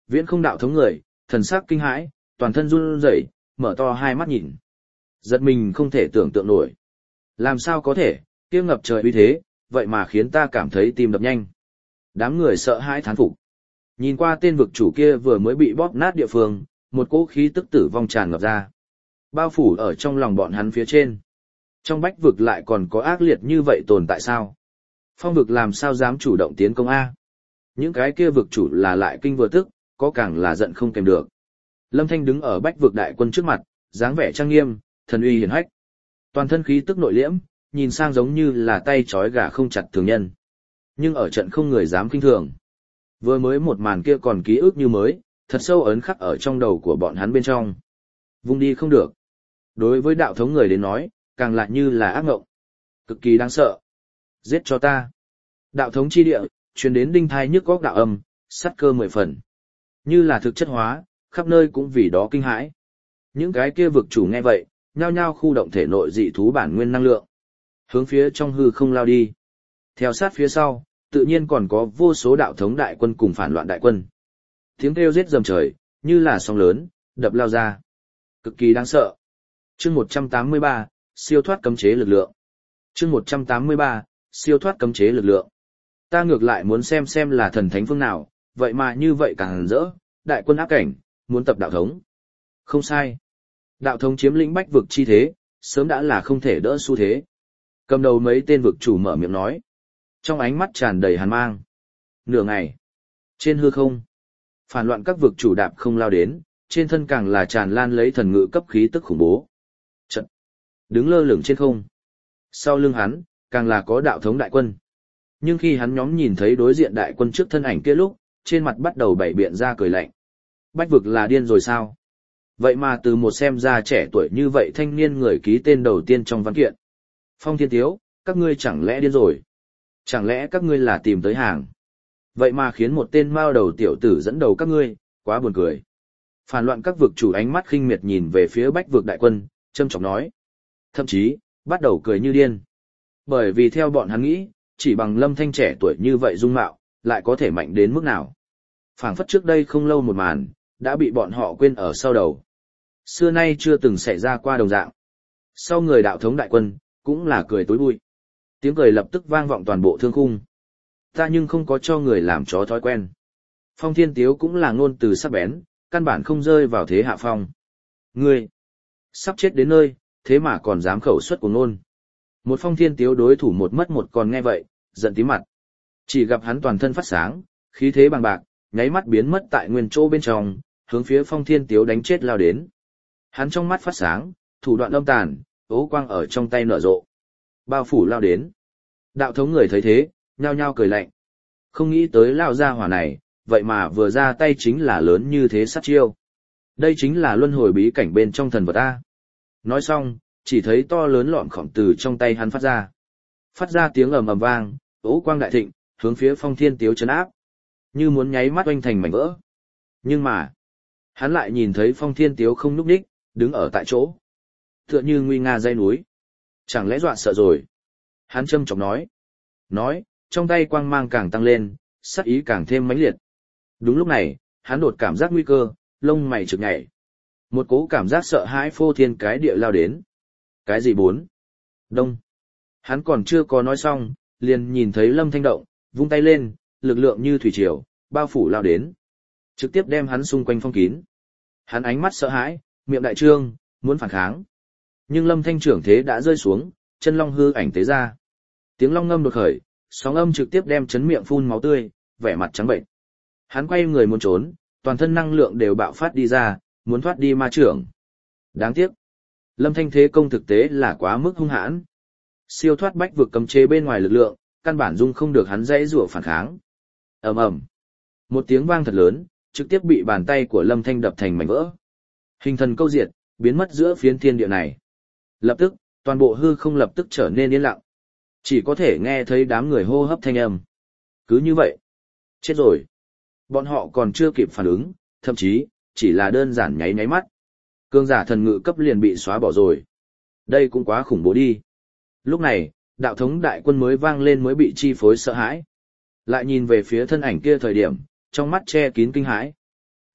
Viễn không đạo thống người, thần sắc kinh hãi, toàn thân run rẩy, mở to hai mắt nhìn. Giật mình không thể tưởng tượng nổi. Làm sao có thể, kia ngập trời uy thế, vậy mà khiến ta cảm thấy tim đập nhanh. Đám người sợ hãi thán phục. Nhìn qua tên vực chủ kia vừa mới bị bóp nát địa phương, một cỗ khí tức tử vong tràn ngập ra. Bao phủ ở trong lòng bọn hắn phía trên. Trong bách vực lại còn có ác liệt như vậy tồn tại sao? Phong vực làm sao dám chủ động tiến công A? Những cái kia vực chủ là lại kinh vừa tức, có càng là giận không kèm được. Lâm Thanh đứng ở bách vực đại quân trước mặt, dáng vẻ trang nghiêm, thần uy hiển hách. Toàn thân khí tức nội liễm, nhìn sang giống như là tay trói gà không chặt thường nhân. Nhưng ở trận không người dám kinh thường. Vừa mới một màn kia còn ký ức như mới, thật sâu ấn khắc ở trong đầu của bọn hắn bên trong. Vung đi không được. Đối với đạo thống người đến nói, càng lại như là ác ngộng. Cực kỳ đáng sợ. Giết cho ta. Đạo thống chi địa, truyền đến đinh thai nhức góc đạo âm, sắt cơ 10 phần. Như là thực chất hóa, khắp nơi cũng vì đó kinh hãi. Những cái kia vực chủ nghe vậy, nhao nhao khu động thể nội dị thú bản nguyên năng lượng. Hướng phía trong hư không lao đi. Theo sát phía sau, tự nhiên còn có vô số đạo thống đại quân cùng phản loạn đại quân. Tiếng kêu giết rầm trời, như là sóng lớn, đập lao ra. Cực kỳ đáng sợ. Chương 183, siêu thoát cấm chế lực lượng. Chương 183, siêu thoát cấm chế lực lượng. Ta ngược lại muốn xem là thần thánh phương nào, vậy mà như vậy càng rỡ, đại quân áp cảnh, muốn tập đạo thống. Không sai. Đạo thống chiếm lĩnh bách vực chi thế, sớm đã là không thể đỡ xu thế. Cầm đầu mấy tên vực chủ mở miệng nói. Trong ánh mắt tràn đầy hàn mang. Nửa ngày. Trên hư không. Phản loạn các vực chủ đạp không lao đến, trên thân càng là tràn lan lấy thần ngự cấp khí tức khủng bố. Trận. Đứng lơ lửng trên không. Sau lưng hắn, càng là có đạo thống đại quân. Nhưng khi hắn nhóm nhìn thấy đối diện đại quân trước thân ảnh kia lúc, trên mặt bắt đầu bảy biện ra cười lạnh. Bách vực là điên rồi sao? Vậy mà từ một xem ra trẻ tuổi như vậy thanh niên người ký tên đầu tiên trong văn kiện. Phong Thiên Tiếu, các ngươi chẳng lẽ điên rồi? Chẳng lẽ các ngươi là tìm tới hàng? Vậy mà khiến một tên mao đầu tiểu tử dẫn đầu các ngươi, quá buồn cười. Phản loạn các vực chủ ánh mắt khinh miệt nhìn về phía bách vực đại quân, châm chọc nói. Thậm chí, bắt đầu cười như điên. Bởi vì theo bọn hắn nghĩ, chỉ bằng Lâm Thanh trẻ tuổi như vậy dung mạo, lại có thể mạnh đến mức nào. Phảng phất trước đây không lâu một màn, đã bị bọn họ quên ở sau đầu. Xưa nay chưa từng xảy ra qua đồng dạng. Sau người đạo thống đại quân, cũng là cười tối bụi. Tiếng cười lập tức vang vọng toàn bộ thương khung. Ta nhưng không có cho người làm chó thói quen. Phong Thiên Tiếu cũng là ngôn từ sắc bén, căn bản không rơi vào thế hạ phong. Ngươi, sắp chết đến nơi, thế mà còn dám khẩu xuất của ngôn. Một Phong Thiên Tiếu đối thủ một mất một còn nghe vậy, giận tím mặt. Chỉ gặp hắn toàn thân phát sáng, khí thế bằng bạc, nháy mắt biến mất tại nguyên chỗ bên trong, hướng phía Phong Thiên Tiếu đánh chết lao đến. Hắn trong mắt phát sáng, thủ đoạn âm tàn, ố quang ở trong tay nở rộ. Bao phủ lao đến. Đạo thống người thấy thế, nhao nhao cười lạnh. Không nghĩ tới lao ra hỏa này, vậy mà vừa ra tay chính là lớn như thế sát chiêu. Đây chính là luân hồi bí cảnh bên trong thần vật A. Nói xong, chỉ thấy to lớn lọn khổng từ trong tay hắn phát ra. Phát ra tiếng ầm ầm vang, ố quang đại thịnh, hướng phía Phong Thiên Tiếu chấn áp. Như muốn nháy mắt oanh thành mảnh vỡ. Nhưng mà, hắn lại nhìn thấy Phong Thiên Tiếu không nhúc nhích, đứng ở tại chỗ. Tựa như nguy nga dây núi. Chẳng lẽ dọa sợ rồi? Hắn châm chọc nói. Nói, trong tay quang mang càng tăng lên, sát ý càng thêm mãnh liệt. Đúng lúc này, hắn đột cảm giác nguy cơ, lông mày trực nhảy. Một cố cảm giác sợ hãi phô thiên cái địa lao đến. Cái gì bốn? Đông. Hắn còn chưa có nói xong, liền nhìn thấy Lâm Thanh động, vung tay lên, lực lượng như thủy triều, bao phủ lao đến. Trực tiếp đem hắn xung quanh phong kín. Hắn ánh mắt sợ hãi, miệng đại trương, muốn phản kháng. Nhưng Lâm Thanh trưởng thế đã rơi xuống, chân long hư ảnh tế ra. Tiếng long ngâm đột khởi, sóng âm trực tiếp đem chấn miệng phun máu tươi, vẻ mặt trắng bệnh. Hắn quay người muốn trốn, toàn thân năng lượng đều bạo phát đi ra, muốn thoát đi ma trưởng. Đáng tiếc, Lâm Thanh thế công thực tế là quá mức hung hãn. Siêu thoát bách vực cấm chế bên ngoài lực lượng, căn bản dung không được hắn dãy rủa phản kháng. Ầm ầm, một tiếng vang thật lớn, trực tiếp bị bàn tay của Lâm Thanh đập thành mảnh vỡ. Hình thần câu diệt, biến mất giữa phiến thiên địa này. Lập tức, toàn bộ hư không lập tức trở nên yên lặng. Chỉ có thể nghe thấy đám người hô hấp thanh âm. Cứ như vậy. Chết rồi. Bọn họ còn chưa kịp phản ứng, thậm chí, chỉ là đơn giản nháy nháy mắt. Cương giả thần ngự cấp liền bị xóa bỏ rồi. Đây cũng quá khủng bố đi. Lúc này, đạo thống đại quân mới vang lên mới bị chi phối sợ hãi. Lại nhìn về phía thân ảnh kia thời điểm, trong mắt che kín kinh hãi.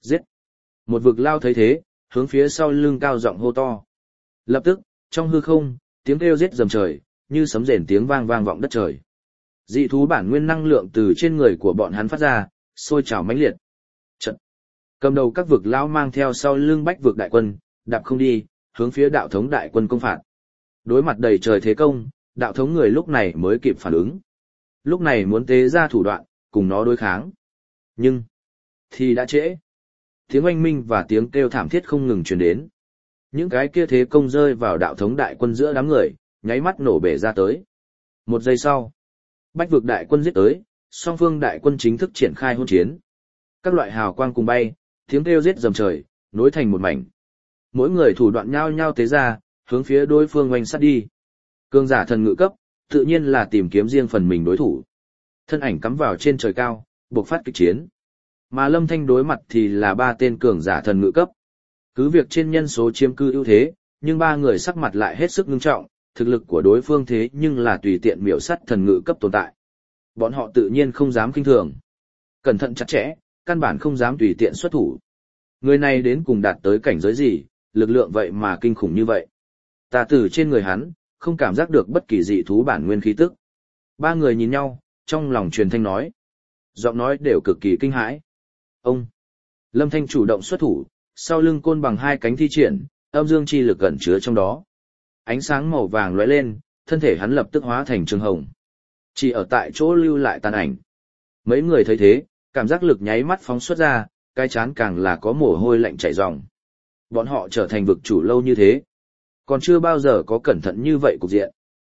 Giết! Một vực lao thấy thế, hướng phía sau lưng cao giọng hô to. Lập tức, trong hư không, tiếng kêu giết rầm trời, như sấm rền tiếng vang vang vọng đất trời. Dị thú bản nguyên năng lượng từ trên người của bọn hắn phát ra, sôi trào mãnh liệt. Trận. Cầm đầu các vực lão mang theo sau lưng bách vực đại quân, đạp không đi, hướng phía đạo thống đại quân công phạt. Đối mặt đầy trời thế công, đạo thống người lúc này mới kịp phản ứng. Lúc này muốn tế ra thủ đoạn, cùng nó đối kháng. Nhưng, thì đã trễ. Tiếng oanh minh và tiếng kêu thảm thiết không ngừng truyền đến. Những cái kia thế công rơi vào đạo thống đại quân giữa đám người, nháy mắt nổ bể ra tới. Một giây sau, bách vực đại quân giết tới, song phương đại quân chính thức triển khai hôn chiến. Các loại hào quang cùng bay, tiếng kêu giết rầm trời, nối thành một mảnh. Mỗi người thủ đoạn nhao nhao tế ra, hướng phía đối phương oanh sát đi. Cường giả thần ngự cấp, tự nhiên là tìm kiếm riêng phần mình đối thủ. Thân ảnh cắm vào trên trời cao, buộc phát kịch chiến. Mà Lâm Thanh đối mặt thì là 3 tên cường giả thần ngự cấp. Cứ việc trên nhân số chiếm cư ưu thế, nhưng 3 người sắc mặt lại hết sức nghiêm trọng, thực lực của đối phương thế nhưng là tùy tiện miểu sát thần ngự cấp tồn tại. Bọn họ tự nhiên không dám kinh thường. Cẩn thận chặt chẽ, căn bản không dám tùy tiện xuất thủ. Người này đến cùng đạt tới cảnh giới gì, lực lượng vậy mà kinh khủng như vậy. Ta từ trên người hắn, không cảm giác được bất kỳ dị thú bản nguyên khí tức. 3 người nhìn nhau, trong lòng truyền thanh nói. Giọng nói đều cực kỳ kinh hãi. Ông! Lâm Thanh chủ động xuất thủ, sau lưng côn bằng 2 cánh thi triển, âm dương chi lực ẩn chứa trong đó. Ánh sáng màu vàng lóe lên, thân thể hắn lập tức hóa thành trường hồng. Chỉ ở tại chỗ lưu lại tàn ảnh. Mấy người thấy thế, cảm giác lực nháy mắt phóng xuất ra, cái chán càng là có mồ hôi lạnh chảy ròng. Bọn họ trở thành vực chủ lâu như thế. Còn chưa bao giờ có cẩn thận như vậy cục diện.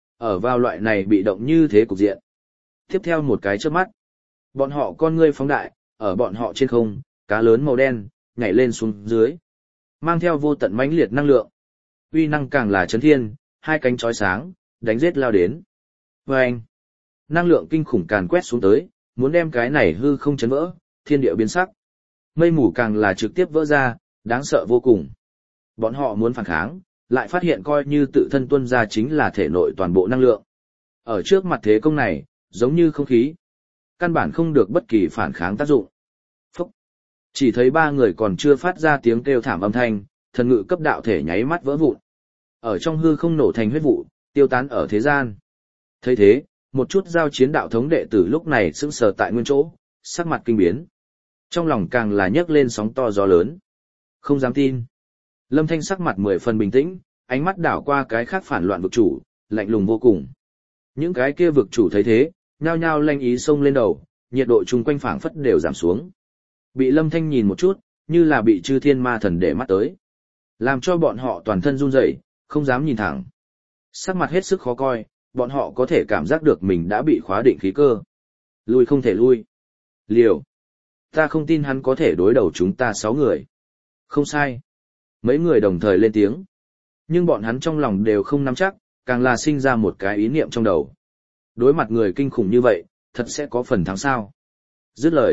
Ở vào loại này bị động như thế cục diện. Tiếp theo một cái chớp mắt. Bọn họ con ngươi phóng đại, ở bọn họ trên không, cá lớn màu đen, nhảy lên xuống dưới. Mang theo vô tận mãnh liệt năng lượng. Uy năng càng là chấn thiên, 2 cánh chói sáng, đánh giết lao đến. Vâng! Năng lượng kinh khủng càn quét xuống tới, muốn đem cái này hư không chấn vỡ, thiên địa biến sắc. Mây mù càng là trực tiếp vỡ ra, đáng sợ vô cùng. Bọn họ muốn phản kháng, lại phát hiện coi như tự thân tuân ra chính là thể nội toàn bộ năng lượng. Ở trước mặt thế công này, giống như không khí. Căn bản không được bất kỳ phản kháng tác dụng. Phúc! Chỉ thấy 3 người còn chưa phát ra tiếng kêu thảm âm thanh, thần ngự cấp đạo thể nháy mắt vỡ vụn. Ở trong hư không nổ thành huyết vụ, tiêu tán ở thế gian. Thấy thế, một chút giao chiến đạo thống đệ tử lúc này sững sờ tại nguyên chỗ, sắc mặt kinh biến. Trong lòng càng là nhấc lên sóng to gió lớn. Không dám tin. Lâm Thanh sắc mặt 10 phần bình tĩnh, ánh mắt đảo qua cái khác phản loạn vực chủ, lạnh lùng vô cùng. Những cái kia vực chủ thấy thế, nhao nhao lanh ý xông lên đầu, nhiệt độ chung quanh phảng phất đều giảm xuống. Bị Lâm Thanh nhìn một chút, như là bị chư thiên ma thần để mắt tới. Làm cho bọn họ toàn thân run rẩy, không dám nhìn thẳng. Sắc mặt hết sức khó coi, bọn họ có thể cảm giác được mình đã bị khóa định khí cơ. Lui không thể lui. Liều. Ta không tin hắn có thể đối đầu chúng ta 6 người. Không sai. Mấy người đồng thời lên tiếng. Nhưng bọn hắn trong lòng đều không nắm chắc, càng là sinh ra một cái ý niệm trong đầu. Đối mặt người kinh khủng như vậy, thật sẽ có phần thắng sao. Dứt lời.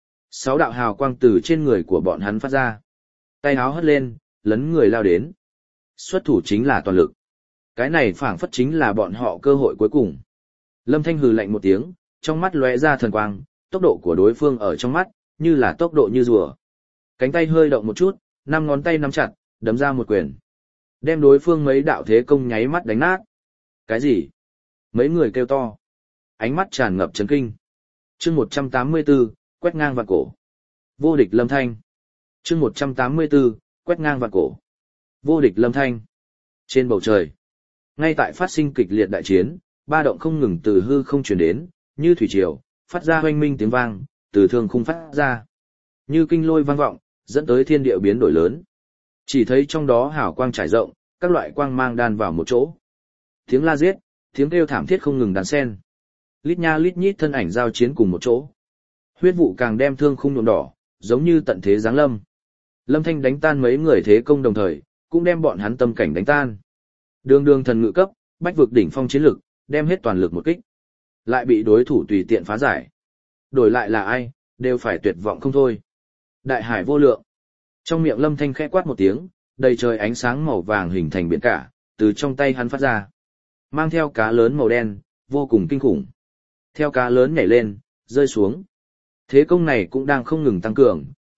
6 đạo hào quang từ trên người của bọn hắn phát ra. Tay áo hất lên, lấn người lao đến. Xuất thủ chính là toàn lực. Cái này phảng phất chính là bọn họ cơ hội cuối cùng. Lâm Thanh hừ lạnh một tiếng, trong mắt lóe ra thần quang, tốc độ của đối phương ở trong mắt, như là tốc độ như rùa. Cánh tay hơi động một chút, 5 ngón tay nắm chặt, đấm ra một quyền. Đem đối phương mấy đạo thế công nháy mắt đánh nát. Cái gì? Mấy người kêu to. Ánh mắt tràn ngập chấn kinh. Chương 184, quét ngang vạn cổ. Vô địch Lâm Thanh. Chương 184, quét ngang vạn cổ. Vô địch Lâm Thanh. Trên bầu trời, ngay tại phát sinh kịch liệt đại chiến, ba động không ngừng từ hư không truyền đến, như thủy triều, phát ra oanh minh tiếng vang, từ thương khung phát ra. Như kinh lôi vang vọng, dẫn tới thiên địa biến đổi lớn. Chỉ thấy trong đó hào quang trải rộng, các loại quang mang đan vào một chỗ. Tiếng la giết, tiếng kêu thảm thiết không ngừng đan xen. Lít nha lít nhít thân ảnh giao chiến cùng một chỗ. Huyết vụ càng đem thương khung nhuộm đỏ, giống như tận thế giáng lâm. Lâm Thanh đánh tan mấy người thế công đồng thời, cũng đem bọn hắn tâm cảnh đánh tan. Đường đường thần ngự cấp, bách vực đỉnh phong chiến lực, đem hết toàn lực một kích. Lại bị đối thủ tùy tiện phá giải. Đổi lại là ai, đều phải tuyệt vọng không thôi. Đại hải vô lượng. Trong miệng Lâm Thanh khẽ quát một tiếng, đầy trời ánh sáng màu vàng hình thành biển cả, từ trong tay hắn phát ra. Mang theo cá lớn màu đen, vô cùng kinh khủng. Theo cá lớn nhảy lên, rơi xuống. Thế công này cũng đang không ngừng tăng cường,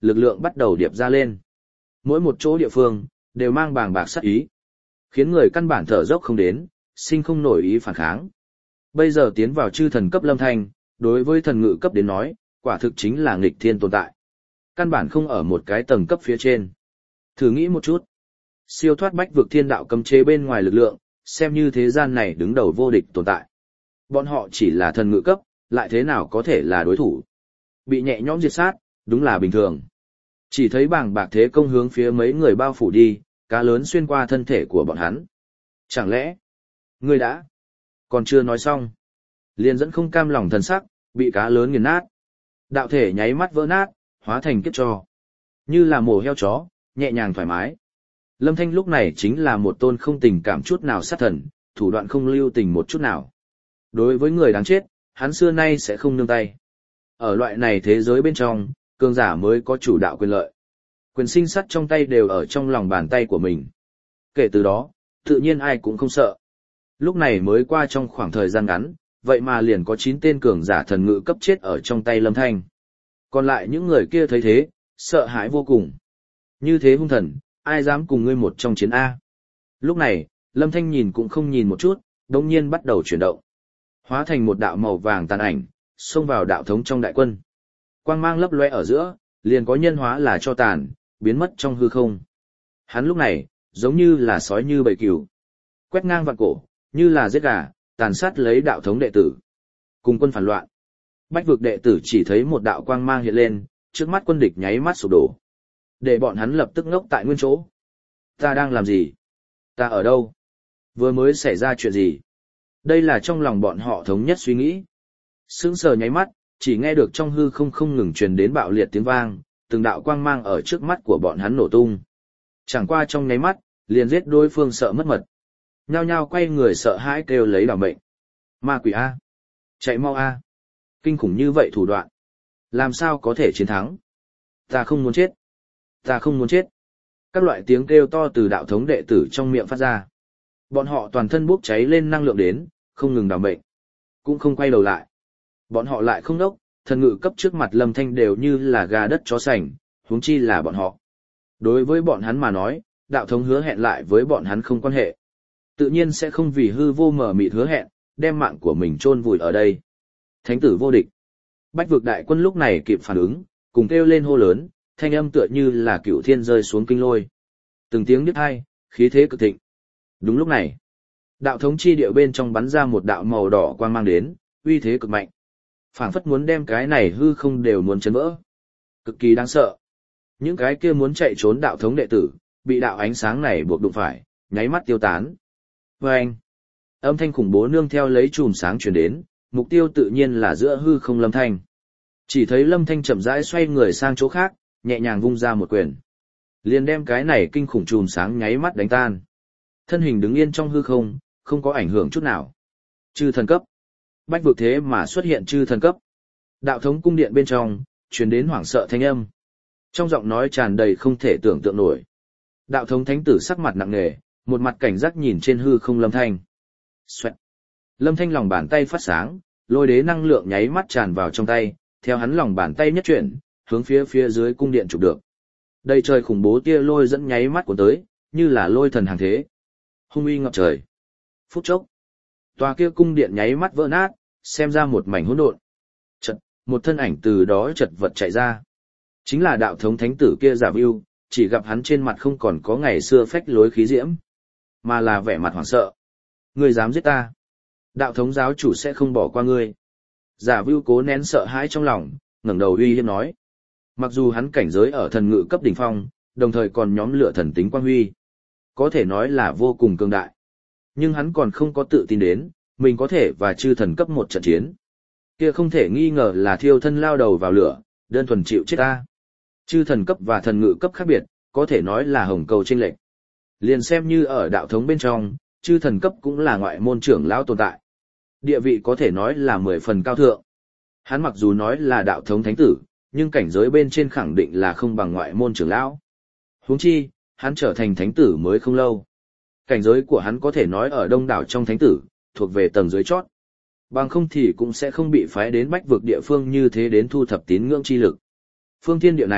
lực lượng bắt đầu điệp ra lên. Mỗi một chỗ địa phương, đều mang bàng bạc sát ý, khiến người căn bản thở dốc không đến, sinh không nổi ý phản kháng. Bây giờ tiến vào chư thần cấp Lâm Thanh, đối với thần ngự cấp đến nói, quả thực chính là nghịch thiên tồn tại. Căn bản không ở một cái tầng cấp phía trên. Thử nghĩ một chút. Siêu thoát bách vực thiên đạo cấm chế bên ngoài lực lượng, xem như thế gian này đứng đầu vô địch tồn tại. Bọn họ chỉ là thần ngự cấp, lại thế nào có thể là đối thủ. Bị nhẹ nhõm diệt sát, đúng là bình thường. Chỉ thấy bàng bạc thế công hướng phía mấy người bao phủ đi, cá lớn xuyên qua thân thể của bọn hắn. Chẳng lẽ, ngươi đã, còn chưa nói xong. Liền dẫn không cam lòng thần sắc, bị cá lớn nghiền nát. Đạo thể nháy mắt vỡ nát, hóa thành kiếp tro. Như là mổ heo chó, nhẹ nhàng thoải mái. Lâm Thanh lúc này chính là một tôn không tình cảm chút nào sát thần, thủ đoạn không lưu tình một chút nào. Đối với người đáng chết, hắn xưa nay sẽ không nương tay. Ở loại này thế giới bên trong, cường giả mới có chủ đạo quyền lợi. Quyền sinh sát trong tay đều ở trong lòng bàn tay của mình. Kể từ đó, tự nhiên ai cũng không sợ. Lúc này mới qua trong khoảng thời gian ngắn, vậy mà liền có 9 tên cường giả thần ngự cấp chết ở trong tay Lâm Thanh. Còn lại những người kia thấy thế, sợ hãi vô cùng. Như thế hung thần, ai dám cùng ngươi một trong chiến A. Lúc này, Lâm Thanh nhìn cũng không nhìn một chút, đồng nhiên bắt đầu chuyển động. Hóa thành một đạo màu vàng tàn ảnh, xông vào đạo thống trong đại quân. Quang mang lấp loe ở giữa, liền có nhân hóa là cho tàn, biến mất trong hư không. Hắn lúc này, giống như là sói như bầy cừu. Quét ngang vạn cổ, như là giết gà, tàn sát lấy đạo thống đệ tử. Cùng quân phản loạn. Bách vực đệ tử chỉ thấy một đạo quang mang hiện lên, trước mắt quân địch nháy mắt sụp đổ. Để bọn hắn lập tức ngốc tại nguyên chỗ. Ta đang làm gì? Ta ở đâu? Vừa mới xảy ra chuyện gì? Đây là trong lòng bọn họ thống nhất suy nghĩ. Sững sờ nháy mắt, chỉ nghe được trong hư không không ngừng truyền đến bạo liệt tiếng vang, từng đạo quang mang ở trước mắt của bọn hắn nổ tung. Chẳng qua trong nháy mắt, liền giết đối phương sợ mất mật. Nhao nhao quay người sợ hãi kêu lấy đảm mệnh. Ma quỷ A! Chạy mau A! Kinh khủng như vậy thủ đoạn. Làm sao có thể chiến thắng? Ta không muốn chết! Ta không muốn chết! Các loại tiếng kêu to từ đạo thống đệ tử trong miệng phát ra. Bọn họ toàn thân bốc cháy lên năng lượng đến, không ngừng đảm mệnh. Cũng không quay đầu lại. Bọn họ lại không đốc, thần ngự cấp trước mặt Lâm Thanh đều như là gà đất chó sành, huống chi là bọn họ. Đối với bọn hắn mà nói, đạo thống hứa hẹn lại với bọn hắn không quan hệ. Tự nhiên sẽ không vì hư vô mờ mịt hứa hẹn, đem mạng của mình chôn vùi ở đây. Thánh tử vô địch. Bách vực đại quân lúc này kịp phản ứng, cùng kêu lên hô lớn, thanh âm tựa như là cựu thiên rơi xuống kinh lôi. Từng tiếng đứt hai, khí thế cực thịnh. Đúng lúc này, đạo thống chi địa bên trong bắn ra một đạo màu đỏ quang mang đến, uy thế cực mạnh. Phảng phất muốn đem cái này hư không đều muốn chấn vỡ. Cực kỳ đáng sợ. Những cái kia muốn chạy trốn đạo thống đệ tử, bị đạo ánh sáng này buộc đụng phải, nháy mắt tiêu tán. Vâng! Âm thanh khủng bố nương theo lấy chùm sáng truyền đến, mục tiêu tự nhiên là giữa hư không Lâm Thanh. Chỉ thấy Lâm Thanh chậm rãi xoay người sang chỗ khác, nhẹ nhàng vung ra một quyền. Liền đem cái này kinh khủng chùm sáng nháy mắt đánh tan. Thân hình đứng yên trong hư không, không có ảnh hưởng chút nào. Chư thần cấp. Bách vực thế mà xuất hiện chư thần cấp. Đạo thống cung điện bên trong, truyền đến hoảng sợ thanh âm. Trong giọng nói tràn đầy không thể tưởng tượng nổi. Đạo thống thánh tử sắc mặt nặng nề, một mặt cảnh giác nhìn trên hư không Lâm Thanh. Xoẹt. Lâm Thanh lòng bàn tay phát sáng, lôi đế năng lượng nháy mắt tràn vào trong tay, theo hắn lòng bàn tay nhất chuyển, hướng phía dưới cung điện chụp được. Đầy trời khủng bố tia lôi dẫn nháy mắt của tới, như là lôi thần hàng thế. Hung uy ngập trời. Phút chốc, tòa kia cung điện nháy mắt vỡ nát, xem ra một mảnh hỗn độn. Chợt, một thân ảnh từ đó chật vật chạy ra. Chính là đạo thống thánh tử kia Giả Vưu, chỉ gặp hắn trên mặt không còn có ngày xưa phách lối khí diễm, mà là vẻ mặt hoảng sợ. Ngươi dám giết ta? Đạo thống giáo chủ sẽ không bỏ qua ngươi. Giả Vưu cố nén sợ hãi trong lòng, ngẩng đầu uy hiếp nói. Mặc dù hắn cảnh giới ở thần ngự cấp đỉnh phong, đồng thời còn nhóm lửa thần tính quang huy, có thể nói là vô cùng cường đại. Nhưng hắn còn không có tự tin đến, mình có thể và chư thần cấp một trận chiến. Kia không thể nghi ngờ là thiêu thân lao đầu vào lửa, đơn thuần chịu chết ta. Chư thần cấp và thần ngự cấp khác biệt, có thể nói là hồng cầu chênh lệch. Liền xem như ở đạo thống bên trong, chư thần cấp cũng là ngoại môn trưởng lão tồn tại. Địa vị có thể nói là 10 phần cao thượng. Hắn mặc dù nói là đạo thống thánh tử, nhưng cảnh giới bên trên khẳng định là không bằng ngoại môn trưởng lão. Huống chi, hắn trở thành thánh tử mới không lâu. Cảnh giới của hắn có thể nói ở đông đảo trong thánh tử, thuộc về tầng dưới chót. Bằng không thì cũng sẽ không bị phái đến bách vực địa phương như thế đến thu thập tín ngưỡng chi lực. Phương thiên địa này,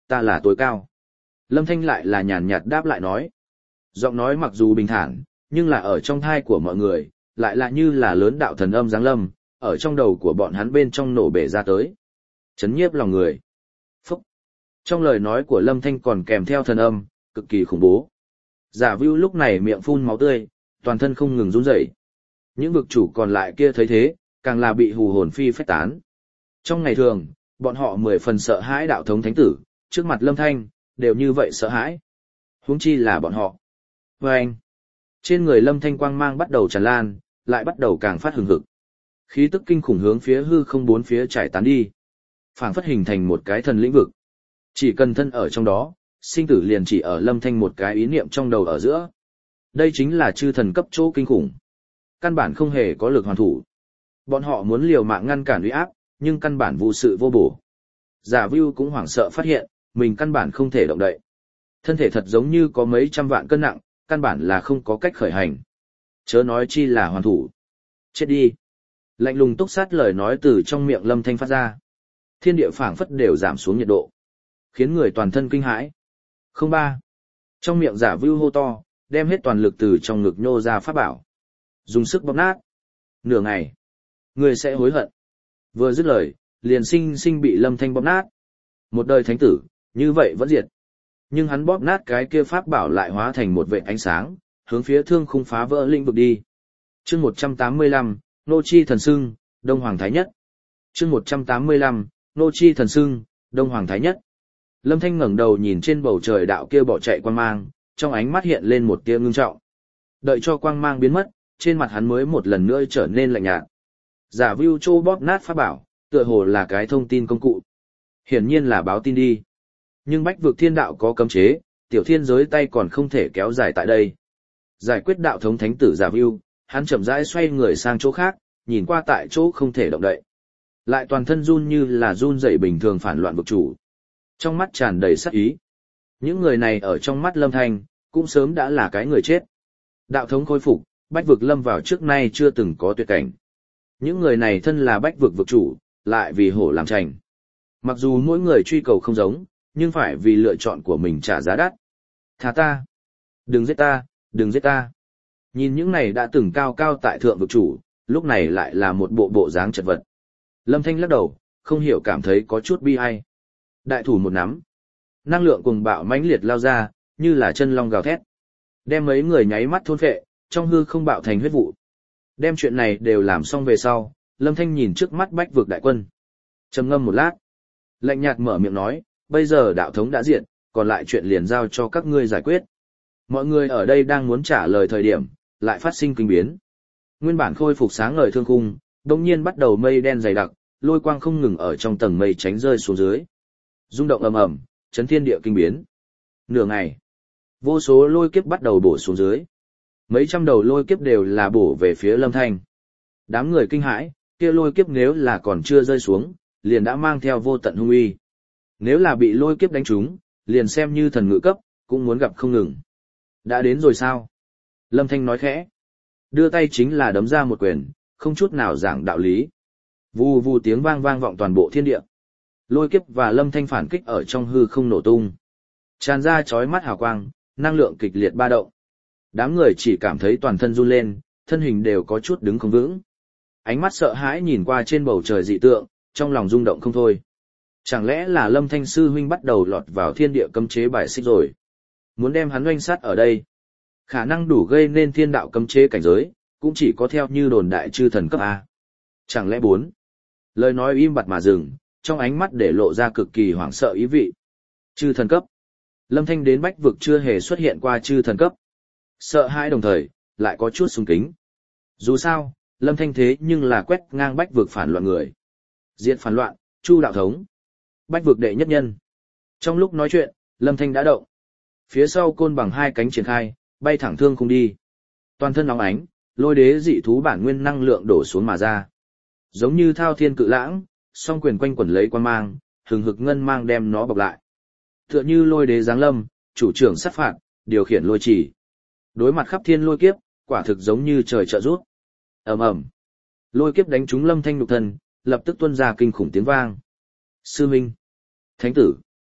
ta là tối cao. Lâm Thanh lại là nhàn nhạt đáp lại nói. Giọng nói mặc dù bình thản, nhưng là ở trong thai của mọi người, lại là như là lớn đạo thần âm giáng lâm, ở trong đầu của bọn hắn bên trong nổ bể ra tới. Chấn nhiếp lòng người. Phúc. Trong lời nói của Lâm Thanh còn kèm theo thần âm, cực kỳ khủng bố. Giả Vưu lúc này miệng phun máu tươi, toàn thân không ngừng run rẩy. Những vực chủ còn lại kia thấy thế, càng là bị hù hồn phi phách tán. Trong ngày thường, bọn họ 10 phần sợ hãi đạo thống thánh tử, trước mặt Lâm Thanh, đều như vậy sợ hãi. Huống chi là bọn họ. Và anh, trên người Lâm Thanh quang mang bắt đầu tràn lan, lại bắt đầu càng phát hừng hực. Khí tức kinh khủng hướng phía hư không bốn phía trải tán đi, phảng phất hình thành một cái thần lĩnh vực. Chỉ cần thân ở trong đó, sinh tử liền chỉ ở Lâm Thanh một cái ý niệm trong đầu ở giữa. Đây chính là chư thần cấp chỗ kinh khủng. Căn bản không hề có lực hoàn thủ. Bọn họ muốn liều mạng ngăn cản uy áp, nhưng căn bản vô sự vô bổ. Giả Vưu cũng hoảng sợ phát hiện, mình căn bản không thể động đậy. Thân thể thật giống như có mấy trăm vạn cân nặng, căn bản là không có cách khởi hành. Chớ nói chi là hoàn thủ. Chết đi. Lạnh lùng túc sát lời nói từ trong miệng Lâm Thanh phát ra. Thiên địa phảng phất đều giảm xuống nhiệt độ, khiến người toàn thân kinh hãi. Không ba. Trong miệng Giả Vưu hô to, đem hết toàn lực từ trong ngực nhô ra pháp bảo. Dùng sức bóp nát. Nửa ngày. Người sẽ hối hận. Vừa dứt lời, liền sinh sinh bị Lâm Thanh bóp nát. Một đời thánh tử, như vậy vẫn diệt. Nhưng hắn bóp nát cái kia pháp bảo lại hóa thành một vệt ánh sáng, hướng phía thương khung phá vỡ lĩnh vực đi. Chương 185, Nô Chi Thần Sưng, Đông Hoàng Thái Nhất. Chương 185, Nô Chi Thần Sưng, Đông Hoàng Thái Nhất. Lâm Thanh ngẩng đầu nhìn trên bầu trời đạo kia bỏ chạy quang mang, trong ánh mắt hiện lên một tia ngưng trọng. Đợi cho quang mang biến mất, trên mặt hắn mới một lần nữa trở nên lạnh nhạt. Giả Vưu Châu bóp nát pháp bảo, tựa hồ là cái thông tin công cụ. Hiển nhiên là báo tin đi. Nhưng Bách vực thiên đạo có cấm chế, tiểu thiên giới tay còn không thể kéo dài tại đây. Giải quyết đạo thống thánh tử Giả Vưu, hắn chậm rãi xoay người sang chỗ khác, nhìn qua tại chỗ không thể động đậy. Lại toàn thân run như là run rẩy bình thường phản loạn vực chủ. Trong mắt tràn đầy sát ý. Những người này ở trong mắt Lâm Thanh, cũng sớm đã là cái người chết. Đạo thống khôi phục, Bách vực lâm vào trước nay chưa từng có tuyệt cảnh. Những người này thân là Bách vực vực chủ, lại vì hổ làm trành. Mặc dù mỗi người truy cầu không giống, nhưng phải vì lựa chọn của mình trả giá đắt. Thả ta! Đừng giết ta, đừng giết ta! Nhìn những này đã từng cao cao tại thượng vực chủ, lúc này lại là một bộ dáng chật vật. Lâm Thanh lắc đầu, không hiểu cảm thấy có chút bi ai. Đại thủ một nắm. Năng lượng cuồng bạo mãnh liệt lao ra, như là chân long gào thét. Đem mấy người nháy mắt thôn phệ, trong hư không bạo thành huyết vụ. Đem chuyện này đều làm xong về sau, Lâm Thanh nhìn trước mắt Bách vực đại quân. Trầm ngâm một lát. Lạnh nhạt mở miệng nói, bây giờ đạo thống đã diệt, còn lại chuyện liền giao cho các ngươi giải quyết. Mọi người ở đây đang muốn trả lời thời điểm, lại phát sinh kinh biến. Nguyên bản khôi phục sáng ngời thương khung, đột nhiên bắt đầu mây đen dày đặc, lôi quang không ngừng ở trong tầng mây tránh rơi xuống dưới. Rung động ầm ầm, chấn thiên địa kinh biến. Nửa ngày, vô số lôi kiếp bắt đầu bổ xuống dưới. Mấy trăm đầu lôi kiếp đều là bổ về phía Lâm Thanh. Đám người kinh hãi, kia lôi kiếp nếu là còn chưa rơi xuống, liền đã mang theo vô tận hung uy. Nếu là bị lôi kiếp đánh trúng, liền xem như thần ngự cấp, cũng muốn gặp không ngừng. Đã đến rồi sao? Lâm Thanh nói khẽ. Đưa tay chính là đấm ra một quyền, không chút nào giảng đạo lý. Vù vù tiếng vang vang vọng toàn bộ thiên địa. Lôi kiếp và Lâm Thanh phản kích ở trong hư không nổ tung. Tràn ra chói mắt hào quang, năng lượng kịch liệt ba động. Đám người chỉ cảm thấy toàn thân run lên, thân hình đều có chút đứng không vững. Ánh mắt sợ hãi nhìn qua trên bầu trời dị tượng, trong lòng rung động không thôi. Chẳng lẽ là Lâm Thanh sư huynh bắt đầu lọt vào thiên địa cấm chế bài xích rồi? Muốn đem hắn oanh sát ở đây? Khả năng đủ gây nên thiên đạo cấm chế cảnh giới, cũng chỉ có theo như đồn đại chư thần cấp A. Chẳng lẽ 4? Lời nói im bặt mà dừng, trong ánh mắt để lộ ra cực kỳ hoảng sợ ý vị. Chư thần cấp. Lâm Thanh đến Bách vực chưa hề xuất hiện qua chư thần cấp. Sợ hãi đồng thời, lại có chút sung kính. Dù sao, Lâm Thanh thế nhưng là quét ngang Bách vực phản loạn người. Diện phản loạn, Chu đạo thống. Bách vực đệ nhất nhân. Trong lúc nói chuyện, Lâm Thanh đã động. Phía sau côn bằng hai cánh triển khai, bay thẳng thương khung đi. Toàn thân nóng ánh, lôi đế dị thú bản nguyên năng lượng đổ xuống mà ra. Giống như thao thiên cự lãng, song quyền quanh quẩn lấy quan mang, hừng hực ngân mang đem nó bọc lại. Tựa như lôi đế giáng lâm, chủ trưởng sát phạt, điều khiển lôi chỉ. Đối mặt khắp thiên lôi kiếp, quả thực giống như trời trợ giúp. Ầm ầm. Lôi kiếp đánh trúng Lâm Thanh nhục thân, lập tức tuôn ra kinh khủng tiếng vang. Sư Minh, Thánh tử,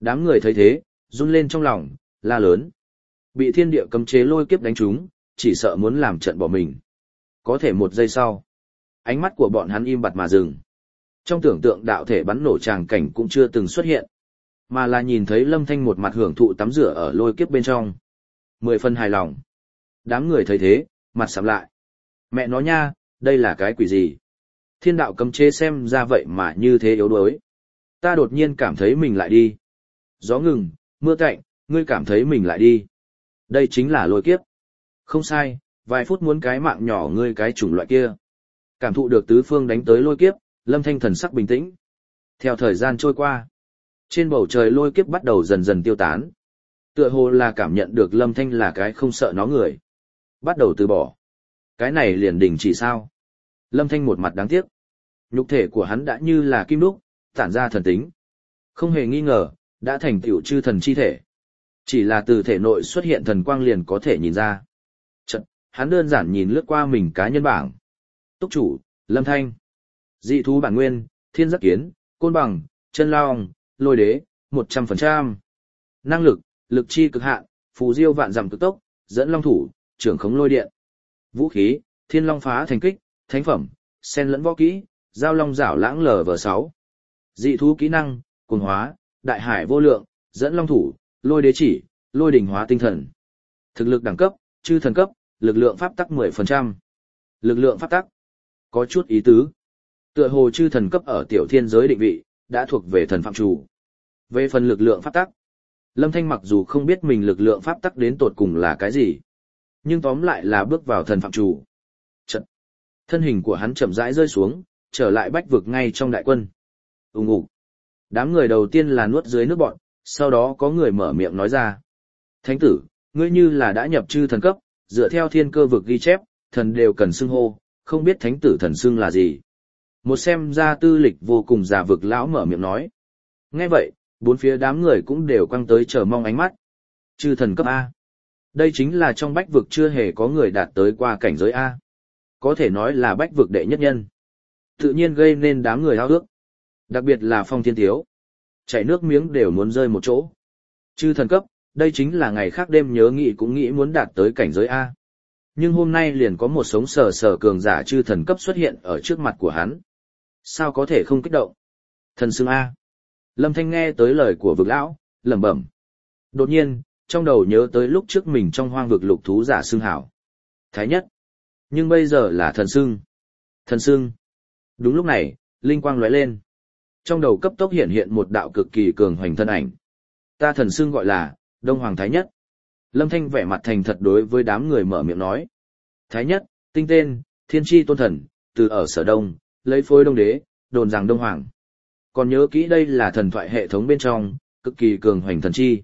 Đám người thấy thế, run lên trong lòng, la lớn. Bị thiên địa cấm chế lôi kiếp đánh trúng, chỉ sợ muốn làm trận bỏ mình. Có thể một giây sau, ánh mắt của bọn hắn im bặt mà dừng. Trong tưởng tượng đạo thể bắn nổ tràng cảnh cũng chưa từng xuất hiện, mà là nhìn thấy Lâm Thanh một mặt hưởng thụ tắm rửa ở lôi kiếp bên trong. 10 phân hài lòng. Đám người thấy thế, mặt sạm lại. Mẹ nó nha, đây là cái quỷ gì? Thiên đạo cấm chế xem ra vậy mà như thế yếu đuối. Ta đột nhiên cảm thấy mình lại đi. Gió ngừng, mưa cạnh, ngươi cảm thấy mình lại đi. Đây chính là lôi kiếp. Không sai, vài phút muốn cái mạng nhỏ ngươi cái chủng loại kia. Cảm thụ được tứ phương đánh tới lôi kiếp, Lâm Thanh thần sắc bình tĩnh. Theo thời gian trôi qua, trên bầu trời lôi kiếp bắt đầu dần dần tiêu tán. Tựa hồ là cảm nhận được Lâm Thanh là cái không sợ nó người. Bắt đầu từ bỏ. Cái này liền đình chỉ sao? Lâm Thanh một mặt đáng tiếc. Nhục thể của hắn đã như là kim đúc, tản ra thần tính. Không hề nghi ngờ, đã thành tựu chư thần chi thể. Chỉ là từ thể nội xuất hiện thần quang liền có thể nhìn ra. Chật, hắn đơn giản nhìn lướt qua mình cá nhân bảng. Túc chủ, Lâm Thanh. Dị thú bản nguyên, thiên giác kiến, côn bằng, chân long, lôi đế, 100%. Năng lực, lực chi cực hạn, phù diêu vạn dặm cực tốc, dẫn long thủ, trưởng khống lôi điện. Vũ khí, thiên long phá thành kích, thánh phẩm, sen lẫn võ kỹ, giao long rảo lãng LV6. Dị thú kỹ năng, cuồng hóa, đại hải vô lượng, dẫn long thủ, lôi đế chỉ, lôi đỉnh hóa tinh thần. Thực lực đẳng cấp, chư thần cấp, lực lượng pháp tắc 10%. Lực lượng pháp tắc, có chút ý tứ. Tựa hồ chư thần cấp ở tiểu thiên giới định vị, đã thuộc về thần phạm chủ. Về phần lực lượng pháp tắc, Lâm Thanh mặc dù không biết mình lực lượng pháp tắc đến tột cùng là cái gì, nhưng tóm lại là bước vào thần phạm chủ. Chật, thân hình của hắn chậm rãi rơi xuống, trở lại bách vực ngay trong đại quân. Ùng ục. Đám người đầu tiên là nuốt dưới nước bọn, sau đó có người mở miệng nói ra. Thánh tử, ngươi như là đã nhập chư thần cấp, dựa theo thiên cơ vực ghi chép, thần đều cần xưng hô, không biết thánh tử thần xưng là gì. Một xem ra tư lịch vô cùng già vực lão mở miệng nói. Nghe vậy, bốn phía đám người cũng đều quăng tới chờ mong ánh mắt. Chư thần cấp A. Đây chính là trong bách vực chưa hề có người đạt tới qua cảnh giới A. Có thể nói là bách vực đệ nhất nhân. Tự nhiên gây nên đám người háo ước. Đặc biệt là Phong Thiên Thiếu. Chảy nước miếng đều muốn rơi một chỗ. Chư thần cấp, đây chính là ngày khác đêm nhớ nghĩ cũng nghĩ muốn đạt tới cảnh giới A. Nhưng hôm nay liền có một sống sờ sờ cường giả chư thần cấp xuất hiện ở trước mặt của hắn. Sao có thể không kích động? Thần xưng A. Lâm Thanh nghe tới lời của vực lão, lẩm bẩm. Đột nhiên, trong đầu nhớ tới lúc trước mình trong hoang vực lục thú giả xưng hảo. Thái nhất. Nhưng bây giờ là thần xưng. Thần xưng. Đúng lúc này, linh quang lóe lên. Trong đầu cấp tốc hiện hiện một đạo cực kỳ cường hoành thân ảnh. Ta thần xưng gọi là Đông Hoàng Thái Nhất. Lâm Thanh vẻ mặt thành thật đối với đám người mở miệng nói. Thái Nhất, tinh tên, thiên tri tôn thần, từ ở sở đông, lấy phối đông đế, đồn rằng Đông Hoàng. Còn nhớ kỹ đây là thần thoại hệ thống bên trong, cực kỳ cường hoành thần chi.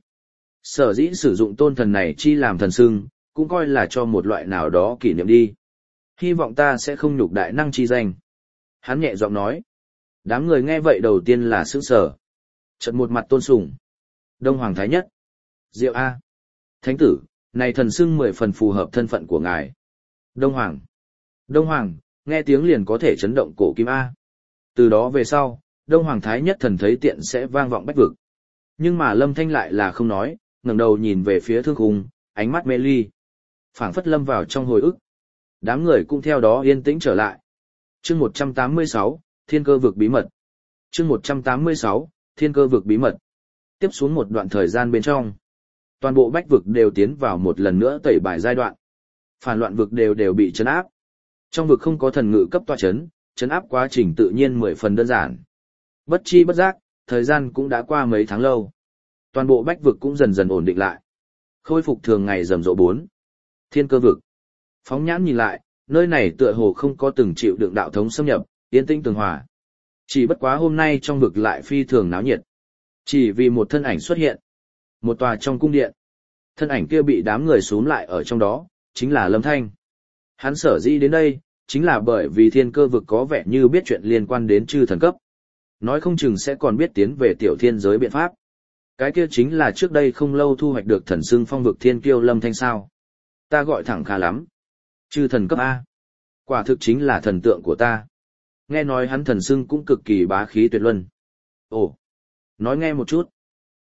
Sở dĩ sử dụng tôn thần này chi làm thần xưng, cũng coi là cho một loại nào đó kỷ niệm đi. Hy vọng ta sẽ không nhục đại năng chi danh. Hắn nhẹ giọng nói. Đám người nghe vậy đầu tiên là sững sờ. Chợt một mặt tôn sùng. Đông Hoàng Thái Nhất. Diệu A. Thánh tử, này thần xưng 10 phần phù hợp thân phận của ngài. Đông Hoàng. Đông Hoàng, nghe tiếng liền có thể chấn động cổ kim A. Từ đó về sau, Đông Hoàng Thái Nhất thần thấy tiện sẽ vang vọng bách vực. Nhưng mà Lâm Thanh lại là không nói, ngẩng đầu nhìn về phía thương khung, ánh mắt mê ly. Phảng phất lâm vào trong hồi ức. Đám người cũng theo đó yên tĩnh trở lại. Chương 186, Thiên cơ vực bí mật. Chương 186, Thiên cơ vực bí mật. Tiếp xuống một đoạn thời gian bên trong, toàn bộ bách vực đều tiến vào một lần nữa tẩy bài giai đoạn. Phản loạn vực đều bị trấn áp. Trong vực không có thần ngự cấp tọa trấn áp quá trình tự nhiên 10 phần đơn giản. Bất chi bất giác, thời gian cũng đã qua mấy tháng lâu. Toàn bộ bách vực cũng dần dần ổn định lại. Khôi phục thường ngày rầm rộ 4. Thiên cơ vực. Phóng nhãn nhìn lại, nơi này tựa hồ không có từng chịu đựng đạo thống xâm nhập, yên tĩnh tường hòa. Chỉ bất quá hôm nay trong vực lại phi thường náo nhiệt. Chỉ vì một thân ảnh xuất hiện. Một tòa trong cung điện. Thân ảnh kia bị đám người xúm lại ở trong đó, chính là Lâm Thanh. Hắn sở dĩ đến đây, chính là bởi vì thiên cơ vực có vẻ như biết chuyện liên quan đến chư thần cấp. Nói không chừng sẽ còn biết tiến về tiểu thiên giới biện pháp. Cái kia chính là trước đây không lâu thu hoạch được thần xưng phong vực thiên kiêu Lâm Thanh sao. Ta gọi thẳng khá lắm. Chư thần cấp A. Quả thực chính là thần tượng của ta. Nghe nói hắn thần xưng cũng cực kỳ bá khí tuyệt luân. Ồ, nói nghe một chút.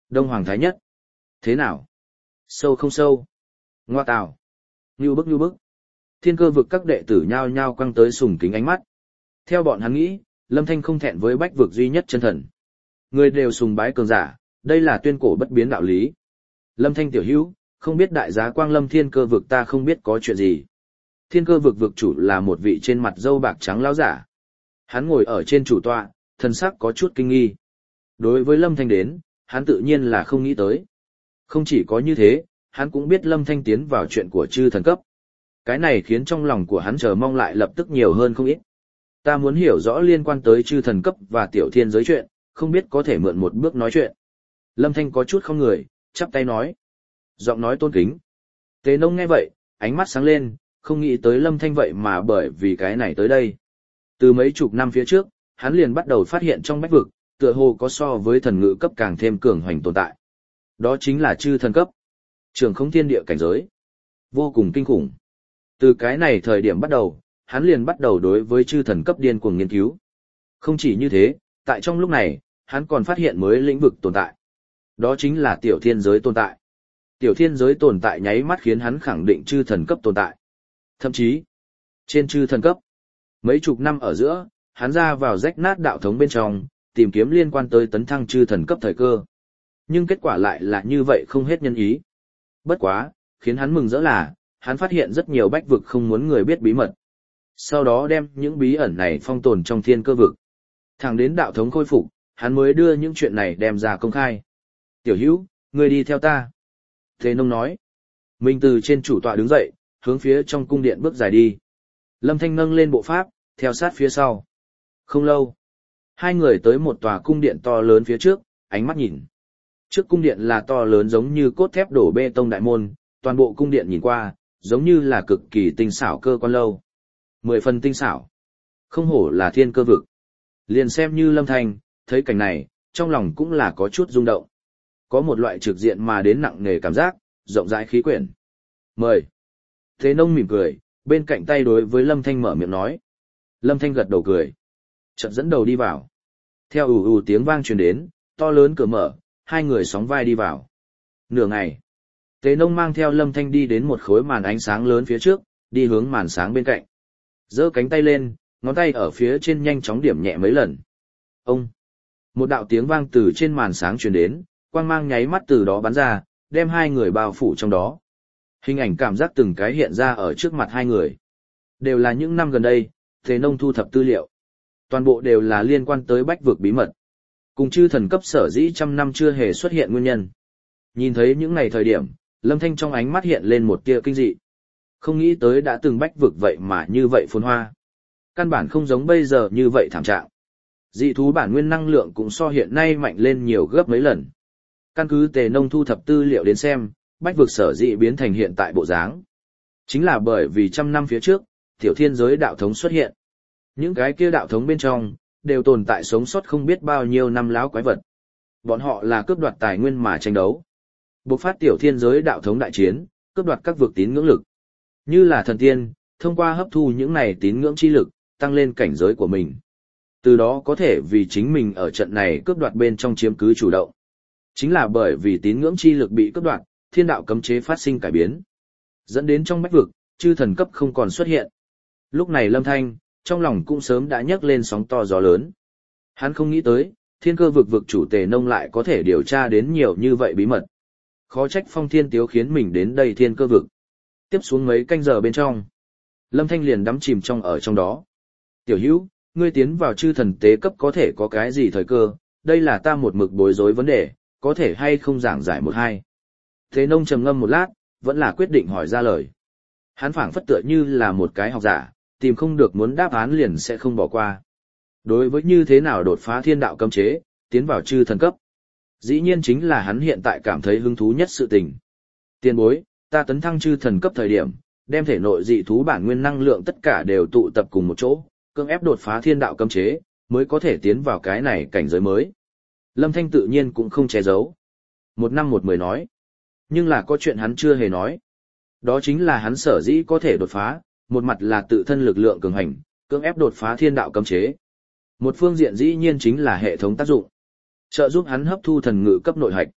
Đông Hoàng Thái Nhất. Thế nào? Sâu không sâu? Ngoa tào. Như bức. Thiên Cơ vực các đệ tử nhao nhao quăng tới sùng kính ánh mắt. Theo bọn hắn nghĩ, Lâm Thanh không thẹn với bách vực duy nhất chân thần. Người đều sùng bái cường giả, đây là tuyên cổ bất biến đạo lý. Lâm Thanh tiểu hữu, không biết đại giá Quang Lâm Thiên Cơ vực ta không biết có chuyện gì. Thiên Cơ vực vực chủ là một vị trên mặt râu bạc trắng lão giả. Hắn ngồi ở trên chủ tọa, thần sắc có chút kinh nghi. Đối với Lâm Thanh đến, hắn tự nhiên là không nghĩ tới. Không chỉ có như thế, hắn cũng biết Lâm Thanh tiến vào chuyện của chư thần cấp. Cái này khiến trong lòng của hắn chờ mong lại lập tức nhiều hơn không ít. Ta muốn hiểu rõ liên quan tới chư thần cấp và tiểu thiên giới chuyện, không biết có thể mượn một bước nói chuyện. Lâm Thanh có chút không người, chắp tay nói. Giọng nói tôn kính. Tề Nông nghe vậy, ánh mắt sáng lên, không nghĩ tới Lâm Thanh vậy mà bởi vì cái này tới đây. Từ mấy chục năm phía trước, hắn liền bắt đầu phát hiện trong bách vực, tựa hồ có so với thần ngự cấp càng thêm cường hoành tồn tại. Đó chính là chư thần cấp. Trường không thiên địa cảnh giới. Vô cùng kinh khủng. Từ cái này thời điểm bắt đầu, hắn liền bắt đầu đối với chư thần cấp điên cuồng nghiên cứu. Không chỉ như thế, tại trong lúc này, hắn còn phát hiện mới lĩnh vực tồn tại. Đó chính là tiểu thiên giới tồn tại. Tiểu thiên giới tồn tại nháy mắt khiến hắn khẳng định chư thần cấp tồn tại. Thậm chí, trên chư thần cấp, mấy chục năm ở giữa, hắn ra vào rách nát đạo thống bên trong, tìm kiếm liên quan tới tấn thăng chư thần cấp thời cơ. Nhưng kết quả lại là như vậy không hết nhân ý. Bất quá, khiến hắn mừng rỡ là, hắn phát hiện rất nhiều bách vực không muốn người biết bí mật. Sau đó đem những bí ẩn này phong tồn trong thiên cơ vực. Thẳng đến đạo thống khôi phục, hắn mới đưa những chuyện này đem ra công khai. Tiểu hữu, ngươi đi theo ta. Thế Nông nói. Mình từ trên chủ tọa đứng dậy, hướng phía trong cung điện bước dài đi. Lâm Thanh nâng lên bộ pháp, theo sát phía sau. Không lâu, hai người tới một tòa cung điện to lớn phía trước, ánh mắt nhìn. Trước cung điện là to lớn giống như cốt thép đổ bê tông đại môn, toàn bộ cung điện nhìn qua, giống như là cực kỳ tinh xảo cơ quan lâu. 10 phần tinh xảo. Không hổ là thiên cơ vực. Liền xem như Lâm Thanh, thấy cảnh này, trong lòng cũng là có chút rung động. Có một loại trực diện mà đến nặng nề cảm giác, rộng rãi khí quyển. Mời. Thế Nông mỉm cười, bên cạnh tay đối với Lâm Thanh mở miệng nói. Lâm Thanh gật đầu cười. Chợt dẫn đầu đi vào. Theo ù ù tiếng vang truyền đến, to lớn cửa mở, hai người sóng vai đi vào. Nửa ngày, Thế Nông mang theo Lâm Thanh đi đến một khối màn ánh sáng lớn phía trước, đi hướng màn sáng bên cạnh. Giơ cánh tay lên, ngón tay ở phía trên nhanh chóng điểm nhẹ mấy lần. Ông! Một đạo tiếng vang từ trên màn sáng truyền đến, quang mang nháy mắt từ đó bắn ra, đem hai người bao phủ trong đó. Hình ảnh cảm giác từng cái hiện ra ở trước mặt hai người. Đều là những năm gần đây, Thế Nông thu thập tư liệu. Toàn bộ đều là liên quan tới bách vực bí mật. Cùng chư thần cấp sở dĩ trăm năm chưa hề xuất hiện nguyên nhân. Nhìn thấy những ngày thời điểm, Lâm Thanh trong ánh mắt hiện lên một tia kinh dị. Không nghĩ tới đã từng bách vực vậy mà như vậy phồn hoa. Căn bản không giống bây giờ như vậy thảm trạng. Dị thú bản nguyên năng lượng cũng so hiện nay mạnh lên nhiều gấp mấy lần. Căn cứ Tề Nông thu thập tư liệu đến xem, bách vực sở dĩ biến thành hiện tại bộ dáng. Chính là bởi vì trăm năm phía trước, tiểu thiên giới đạo thống xuất hiện. Những cái kia đạo thống bên trong, đều tồn tại sống sót không biết bao nhiêu năm láo quái vật. Bọn họ là cướp đoạt tài nguyên mà tranh đấu. Bộc phát tiểu thiên giới đạo thống đại chiến, cướp đoạt các vực tín ngưỡng lực. Như là thần tiên, thông qua hấp thu những này tín ngưỡng chi lực, tăng lên cảnh giới của mình. Từ đó có thể vì chính mình ở trận này cướp đoạt bên trong chiếm cứ chủ động. Chính là bởi vì tín ngưỡng chi lực bị cướp đoạt, thiên đạo cấm chế phát sinh cải biến. Dẫn đến trong bách vực, chư thần cấp không còn xuất hiện. Lúc này Lâm Thanh, trong lòng cũng sớm đã nhấc lên sóng to gió lớn. Hắn không nghĩ tới, thiên cơ vực vực chủ Tề Nông lại có thể điều tra đến nhiều như vậy bí mật. Khó trách Phong Thiên Tiếu khiến mình đến đây thiên cơ vực. Tiếp xuống mấy canh giờ bên trong, Lâm Thanh liền đắm chìm trong đó. Tiểu hữu, ngươi tiến vào chư thần tế cấp có thể có cái gì thời cơ, đây là ta một mực bối rối vấn đề, có thể hay không giảng giải một hai. Tề Nông trầm ngâm một lát, vẫn là quyết định hỏi ra lời. Hắn phảng phất tựa như là một cái học giả, tìm không được muốn đáp án liền sẽ không bỏ qua. Đối với như thế nào đột phá thiên đạo cấm chế, tiến vào chư thần cấp, dĩ nhiên chính là hắn hiện tại cảm thấy hứng thú nhất sự tình. Tiền bối, ta tấn thăng chư thần cấp thời điểm, đem thể nội dị thú bản nguyên năng lượng tất cả đều tụ tập cùng một chỗ, cưỡng ép đột phá thiên đạo cấm chế, mới có thể tiến vào cái này cảnh giới mới. Lâm Thanh tự nhiên cũng không che giấu. 1 năm 1 10 nói. Nhưng là có chuyện hắn chưa hề nói. Đó chính là hắn sở dĩ có thể đột phá, một mặt là tự thân lực lượng cường hành, cưỡng ép đột phá thiên đạo cấm chế. Một phương diện dĩ nhiên chính là hệ thống tác dụng, trợ giúp hắn hấp thu thần ngự cấp nội hạch.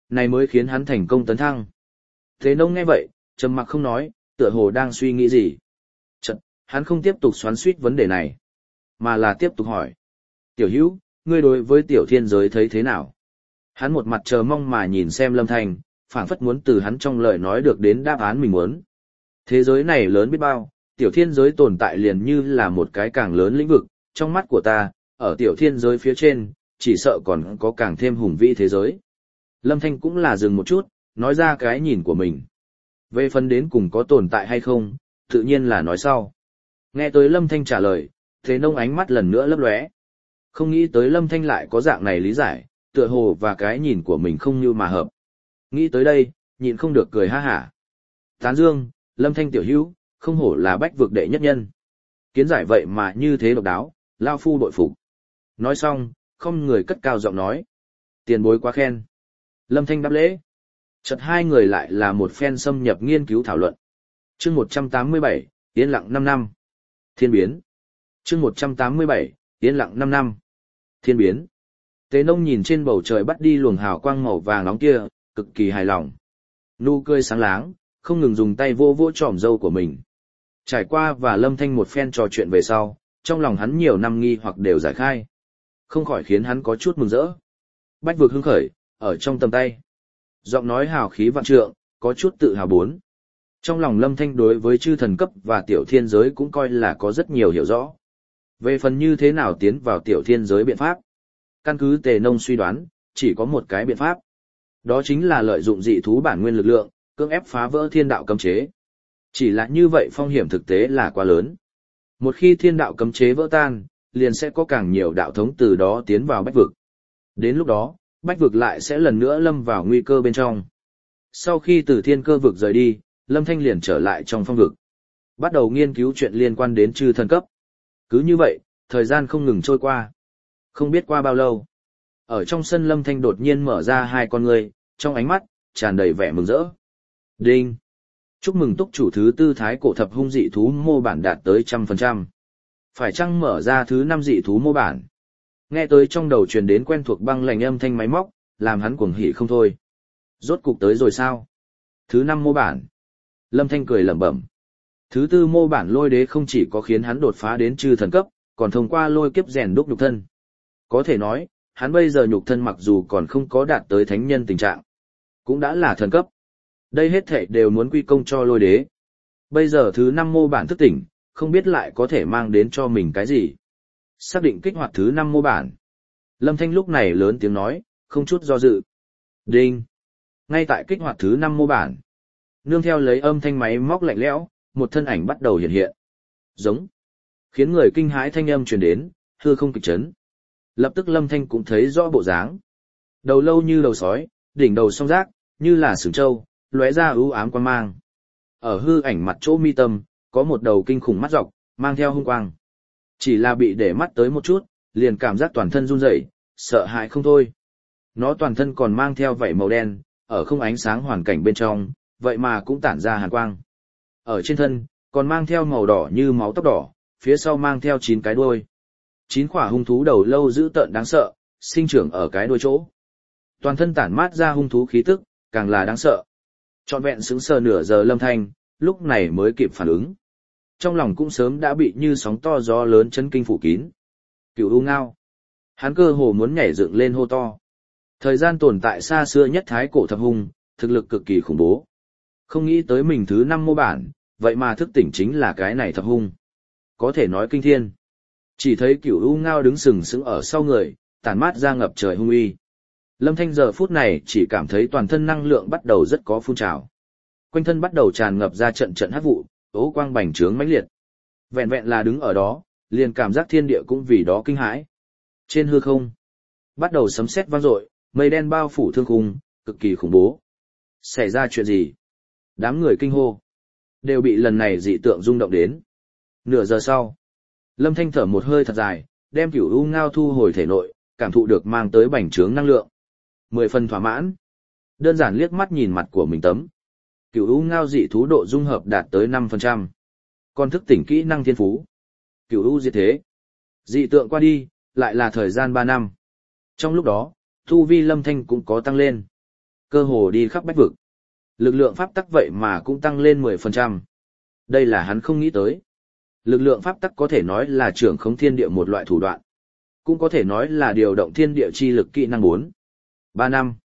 Này mới khiến hắn thành công tấn thăng. Thế Nông nghe vậy, trầm mặc không nói, tựa hồ đang suy nghĩ gì. Chật, hắn không tiếp tục xoắn xuýt vấn đề này, mà là tiếp tục hỏi. Tiểu Hữu, ngươi đối với tiểu thiên giới thấy thế nào? Hắn một mặt chờ mong mà nhìn xem Lâm Thanh, phảng phất muốn từ hắn trong lời nói được đến đáp án mình muốn. Thế giới này lớn biết bao, tiểu thiên giới tồn tại liền như là một cái càng lớn lĩnh vực, trong mắt của ta, ở tiểu thiên giới phía trên, chỉ sợ còn có càng thêm hùng vĩ thế giới. Lâm Thanh cũng là dừng một chút, nói ra cái nhìn của mình. Về phần đến cùng có tồn tại hay không, tự nhiên là nói sau. Nghe tới Lâm Thanh trả lời, Thế Nông ánh mắt lần nữa lấp lóe. Không nghĩ tới Lâm Thanh lại có dạng này lý giải, tựa hồ và cái nhìn của mình không như mà hợp. Nghĩ tới đây, nhịn không được cười ha hả. Tán dương, Lâm Thanh tiểu hữu, không hổ là bách vực đệ nhất nhân. Kiến giải vậy mà như thế độc đáo, lao phu đội phục. Nói xong, không người cất cao giọng nói. Tiền bối quá khen. Lâm Thanh đáp lễ. Chợt hai người lại là một phen xâm nhập nghiên cứu thảo luận. Chương 187, yên lặng 5 năm. Thiên biến. Chương 187, yên lặng 5 năm. Thiên biến. Tế Nông nhìn trên bầu trời bắt đi luồng hào quang màu vàng nóng kia, cực kỳ hài lòng. Nụ cười sáng láng, không ngừng dùng tay vô vỗ tròm râu của mình. Trải qua và Lâm Thanh một phen trò chuyện về sau, trong lòng hắn nhiều năm nghi hoặc đều giải khai. Không khỏi khiến hắn có chút mừng rỡ. Bách vực hưng khởi, ở trong tầm tay. Giọng nói hào khí vạn trượng, có chút tự hào bốn. Trong lòng Lâm Thanh đối với chư thần cấp và tiểu thiên giới cũng coi là có rất nhiều hiểu rõ. Về phần như thế nào tiến vào tiểu thiên giới biện pháp, căn cứ Tề Nông suy đoán, chỉ có một cái biện pháp. Đó chính là lợi dụng dị thú bản nguyên lực lượng, cưỡng ép phá vỡ thiên đạo cấm chế. Chỉ là như vậy phong hiểm thực tế là quá lớn. Một khi thiên đạo cấm chế vỡ tan, liền sẽ có càng nhiều đạo thống từ đó tiến vào bách vực. Đến lúc đó, bách vực lại sẽ lần nữa lâm vào nguy cơ bên trong. Sau khi từ thiên cơ vực rời đi, Lâm Thanh liền trở lại trong phong vực. Bắt đầu nghiên cứu chuyện liên quan đến chư thần cấp. Cứ như vậy, thời gian không ngừng trôi qua. Không biết qua bao lâu. Ở trong sân Lâm Thanh đột nhiên mở ra hai con ngươi, trong ánh mắt, tràn đầy vẻ mừng rỡ. Đinh! Chúc mừng túc chủ thứ tư thái cổ thập hung dị thú mô bản đạt tới 100%. Phải chăng mở ra thứ 5 dị thú mô bản? Nghe tới trong đầu truyền đến quen thuộc băng lạnh âm thanh máy móc, làm hắn cuồng hỉ không thôi. Rốt cục tới rồi sao? Thứ 5 mô bản. Lâm Thanh cười lẩm bẩm. Thứ tư mô bản lôi đế không chỉ có khiến hắn đột phá đến chư thần cấp, còn thông qua lôi kiếp rèn đúc nhục thân. Có thể nói, hắn bây giờ nhục thân mặc dù còn không có đạt tới thánh nhân tình trạng, cũng đã là thần cấp. Đây hết thảy đều muốn quy công cho lôi đế. Bây giờ thứ 5 mô bản thức tỉnh, không biết lại có thể mang đến cho mình cái gì. Xác định kích hoạt thứ 5 mô bản. Lâm Thanh lúc này lớn tiếng nói, không chút do dự. Đinh! Ngay tại kích hoạt thứ 5 mô bản. Nương theo lấy âm thanh máy móc lạnh lẽo, một thân ảnh bắt đầu hiện hiện. Giống. Khiến người kinh hãi thanh âm truyền đến, hư không kịch chấn. Lập tức Lâm Thanh cũng thấy rõ bộ dáng. Đầu lâu như đầu sói, đỉnh đầu song giác, như là sừng trâu, lóe ra ưu ám quang mang. Ở hư ảnh mặt chỗ mi tâm, có một đầu kinh khủng mắt dọc, mang theo hung quang. Chỉ là bị để mắt tới một chút, liền cảm giác toàn thân run rẩy, sợ hãi không thôi. Nó toàn thân còn mang theo vảy màu đen, ở không ánh sáng hoàn cảnh bên trong, vậy mà cũng tản ra hàn quang. Ở trên thân, còn mang theo màu đỏ như máu tóc đỏ, phía sau mang theo 9 cái đuôi. 9 khỏa hung thú đầu lâu dữ tợn đáng sợ, sinh trưởng ở cái đuôi chỗ. Toàn thân tản mát ra hung thú khí tức, càng là đáng sợ. Trọn vẹn sững sờ nửa giờ Lâm Thanh, lúc này mới kịp phản ứng. Trong lòng cũng sớm đã bị như sóng to gió lớn chấn kinh phủ kín. Cửu U Ngao. Hắn cơ hồ muốn nhảy dựng lên hô to. Thời gian tồn tại xa xưa nhất thái cổ thập hung, thực lực cực kỳ khủng bố. Không nghĩ tới mình thứ 5 mô bản, vậy mà thức tỉnh chính là cái này thập hung. Có thể nói kinh thiên. Chỉ thấy Cửu U Ngao đứng sừng sững ở sau người, tản mát ra ngập trời hung uy. Lâm Thanh giờ phút này chỉ cảm thấy toàn thân năng lượng bắt đầu rất có phun trào. Quanh thân bắt đầu tràn ngập ra trận trận hắc vụ, ố quang bành trướng mãnh liệt. Vẹn vẹn là đứng ở đó, liền cảm giác thiên địa cũng vì đó kinh hãi. Trên hư không, bắt đầu sấm sét vang dội, mây đen bao phủ thương khung, cực kỳ khủng bố. Xảy ra chuyện gì? Đám người kinh hô, đều bị lần này dị tượng rung động đến. Nửa giờ sau, Lâm Thanh thở một hơi thật dài, đem Cửu U Ngao thu hồi thể nội, cảm thụ được mang tới bành trướng năng lượng. 10 phần thỏa mãn. Đơn giản liếc mắt nhìn mặt của mình tấm. Cửu U Ngao dị thú độ dung hợp đạt tới 5%. Còn thức tỉnh kỹ năng thiên phú. Cửu U diệt thế. Dị tượng qua đi, lại là thời gian 3 năm. Trong lúc đó, tu vi Lâm Thanh cũng có tăng lên. cơ hồ đi khắp bách vực. Lực lượng pháp tắc vậy mà cũng tăng lên 10%. Đây là hắn không nghĩ tới. Lực lượng pháp tắc có thể nói là trưởng khống thiên địa một loại thủ đoạn. Cũng có thể nói là điều động thiên địa chi lực kỹ năng 4. 3 năm.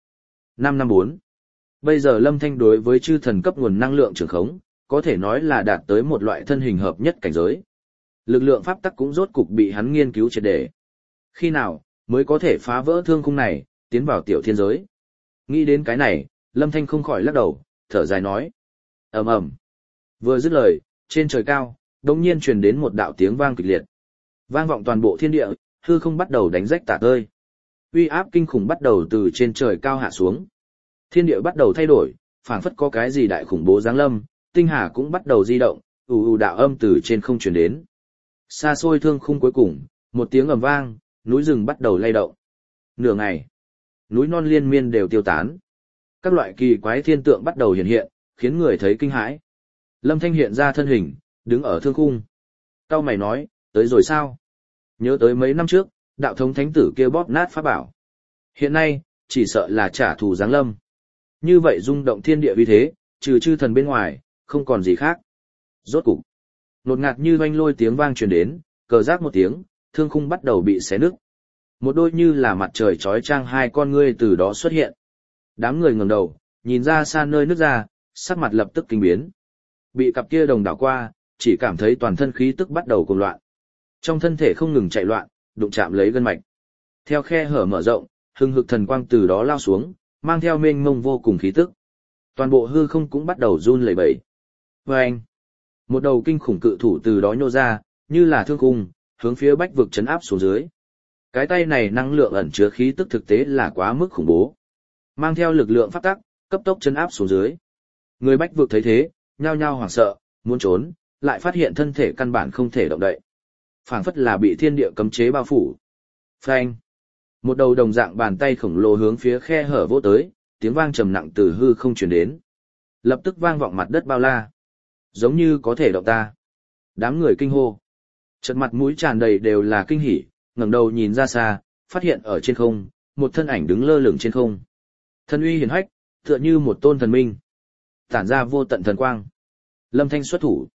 5 năm 4. Bây giờ Lâm Thanh đối với chư thần cấp nguồn năng lượng trưởng khống, có thể nói là đạt tới một loại thân hình hợp nhất cảnh giới. Lực lượng pháp tắc cũng rốt cục bị hắn nghiên cứu triệt để. Khi nào mới có thể phá vỡ thương khung này, tiến vào tiểu thiên giới? Nghĩ đến cái này, Lâm Thanh không khỏi lắc đầu, thở dài nói. Ầm ầm. Vừa dứt lời, trên trời cao, đột nhiên truyền đến một đạo tiếng vang kịch liệt. Vang vọng toàn bộ thiên địa, hư không bắt đầu đánh rách tả tơi. Uy áp kinh khủng bắt đầu từ trên trời cao hạ xuống. Thiên địa bắt đầu thay đổi, phảng phất có cái gì đại khủng bố giáng lâm, tinh hà cũng bắt đầu di động, ù ù đạo âm từ trên không truyền đến. Xa xôi thương khung cuối cùng, một tiếng ầm vang, núi rừng bắt đầu lay động. Nửa ngày, núi non liên miên đều tiêu tán. Các loại kỳ quái thiên tượng bắt đầu hiện hiện, khiến người thấy kinh hãi. Lâm Thanh hiện ra thân hình, đứng ở thương khung. Cao mày nói, tới rồi sao? Nhớ tới mấy năm trước, đạo thống thánh tử kia bóp nát pháp bảo. Hiện nay, chỉ sợ là trả thù giáng lâm. Như vậy rung động thiên địa uy thế, trừ chư thần bên ngoài, không còn gì khác. Rốt cục, nột ngạt như oanh lôi tiếng vang truyền đến, cờ rác một tiếng, thương khung bắt đầu bị xé nứt. Một đôi như là mặt trời chói chang hai con ngươi từ đó xuất hiện. Đám người ngẩng đầu, nhìn ra xa nơi nứt ra, sắc mặt lập tức kinh biến. Bị cặp kia đồng đảo qua, chỉ cảm thấy toàn thân khí tức bắt đầu cuồng loạn. Trong thân thể không ngừng chạy loạn, đụng chạm lấy gân mạch. Theo khe hở mở rộng, hừng hực thần quang từ đó lao xuống, mang theo mênh mông vô cùng khí tức. Toàn bộ hư không cũng bắt đầu run lẩy bẩy. Vâng! Một đầu kinh khủng cự thủ từ đó nhô ra, như là thương khung, hướng phía bách vực chấn áp xuống dưới. Cái tay này năng lượng ẩn chứa khí tức thực tế là quá mức khủng bố. Mang theo lực lượng pháp tắc, cấp tốc chấn áp xuống dưới. Người bách vực thấy thế, nhao nhao hoảng sợ, muốn trốn, lại phát hiện thân thể căn bản không thể động đậy. Phảng phất là bị thiên địa cấm chế bao phủ. Phanh! Một đầu đồng dạng bàn tay khổng lồ hướng phía khe hở vỗ tới, tiếng vang trầm nặng từ hư không truyền đến. Lập tức vang vọng mặt đất bao la. Giống như có thể động ta. Đám người kinh hô. Chợt mặt mũi tràn đầy đều là kinh hỉ, ngẩng đầu nhìn ra xa, phát hiện ở trên không, một thân ảnh đứng lơ lửng trên không. Thân uy hiển hách, tựa như một tôn thần minh. Tản ra vô tận thần quang. Lâm Thanh xuất thủ.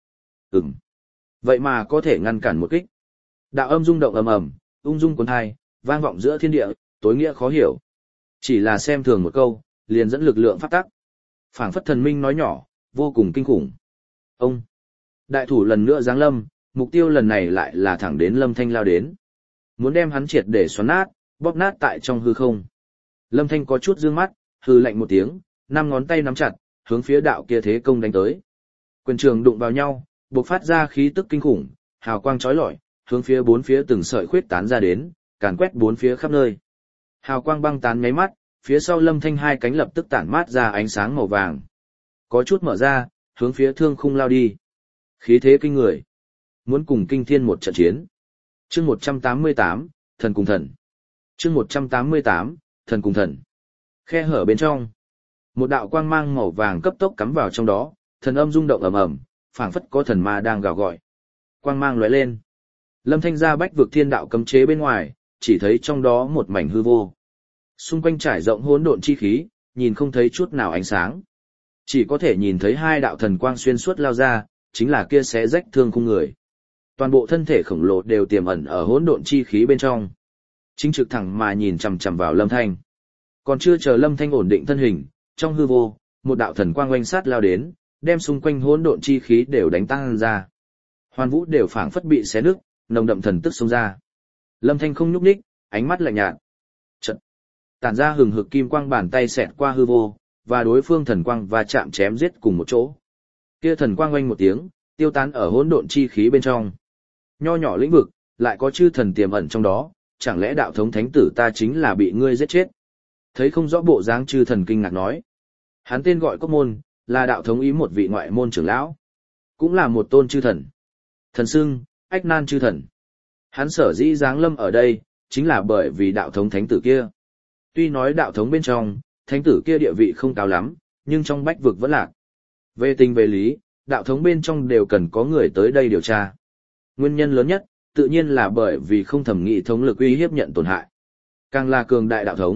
Vậy mà có thể ngăn cản một kích. Đạo âm rung động ầm ầm, ung dung cuốn hai, vang vọng giữa thiên địa, tối nghĩa khó hiểu. Chỉ là xem thường một câu, liền dẫn lực lượng pháp tắc. Phảng phất thần minh nói nhỏ, vô cùng kinh khủng. Ông! Đại thủ lần nữa giáng lâm, mục tiêu lần này lại là thẳng đến Lâm Thanh lao đến. Muốn đem hắn triệt để xoắn nát, bóp nát tại trong hư không. Lâm Thanh có chút dương mắt, hư lạnh một tiếng, 5 ngón tay nắm chặt, hướng phía đạo kia thế công đánh tới. Quyền trường đụng vào nhau, bộc phát ra khí tức kinh khủng, hào quang chói lọi, hướng phía bốn phía từng sợi khuyết tán ra đến, càn quét bốn phía khắp nơi. Hào quang băng tán nháy mắt, phía sau Lâm Thanh hai cánh lập tức tản mát ra ánh sáng màu vàng. Có chút mở ra, hướng phía thương khung lao đi. Khí thế kinh người. Muốn cùng kinh thiên một trận chiến. Chương 188, thần cùng thần. Chương 188, thần cùng thần. Khe hở bên trong. Một đạo quang mang màu vàng cấp tốc cắm vào trong đó, thần âm rung động ầm ầm, phảng phất có thần ma đang gào gọi. Quang mang lóe lên. Lâm Thanh ra bách vực thiên đạo cấm chế bên ngoài, chỉ thấy trong đó một mảnh hư vô. Xung quanh trải rộng hỗn độn chi khí, nhìn không thấy chút nào ánh sáng. Chỉ có thể nhìn thấy hai đạo thần quang xuyên suốt lao ra, chính là kia xé rách thương khung người. Toàn bộ thân thể khổng lồ đều tiềm ẩn ở hỗn độn chi khí bên trong. Chính trực thẳng mà nhìn chằm chằm vào Lâm Thanh. Còn chưa chờ Lâm Thanh ổn định thân hình, trong hư vô, một đạo thần quang oanh sát lao đến, đem xung quanh hỗn độn chi khí đều đánh tan ra. Hoàn vũ đều phảng phất bị xé nứt, nồng đậm thần tức xông ra. Lâm Thanh không nhúc nhích, ánh mắt lạnh nhạt. Chợt, tản ra hừng hực kim quang bàn tay xẹt qua hư vô, và đối phương thần quang và chạm chém giết cùng một chỗ. Kia thần quang oanh một tiếng, tiêu tán ở hỗn độn chi khí bên trong. Nho nhỏ lĩnh vực, lại có chư thần tiềm ẩn trong đó, chẳng lẽ đạo thống thánh tử ta chính là bị ngươi giết chết? Thấy không rõ bộ dáng chư thần kinh ngạc nói. Hắn tên gọi Cốc Môn, là đạo thống ý một vị ngoại môn trưởng lão, cũng là một tôn chư thần. Thần xưng, Ách Nan chư thần. Hắn sở dĩ giáng lâm ở đây, chính là bởi vì đạo thống thánh tử kia. Tuy nói đạo thống bên trong, thánh tử kia địa vị không cao lắm, nhưng trong bách vực vẫn lạc. Về tình về lý, đạo thống bên trong đều cần có người tới đây điều tra. Nguyên nhân lớn nhất, tự nhiên là bởi vì không thẩm nghị thống lực uy hiếp nhận tổn hại. Càng là cường đại đạo thống,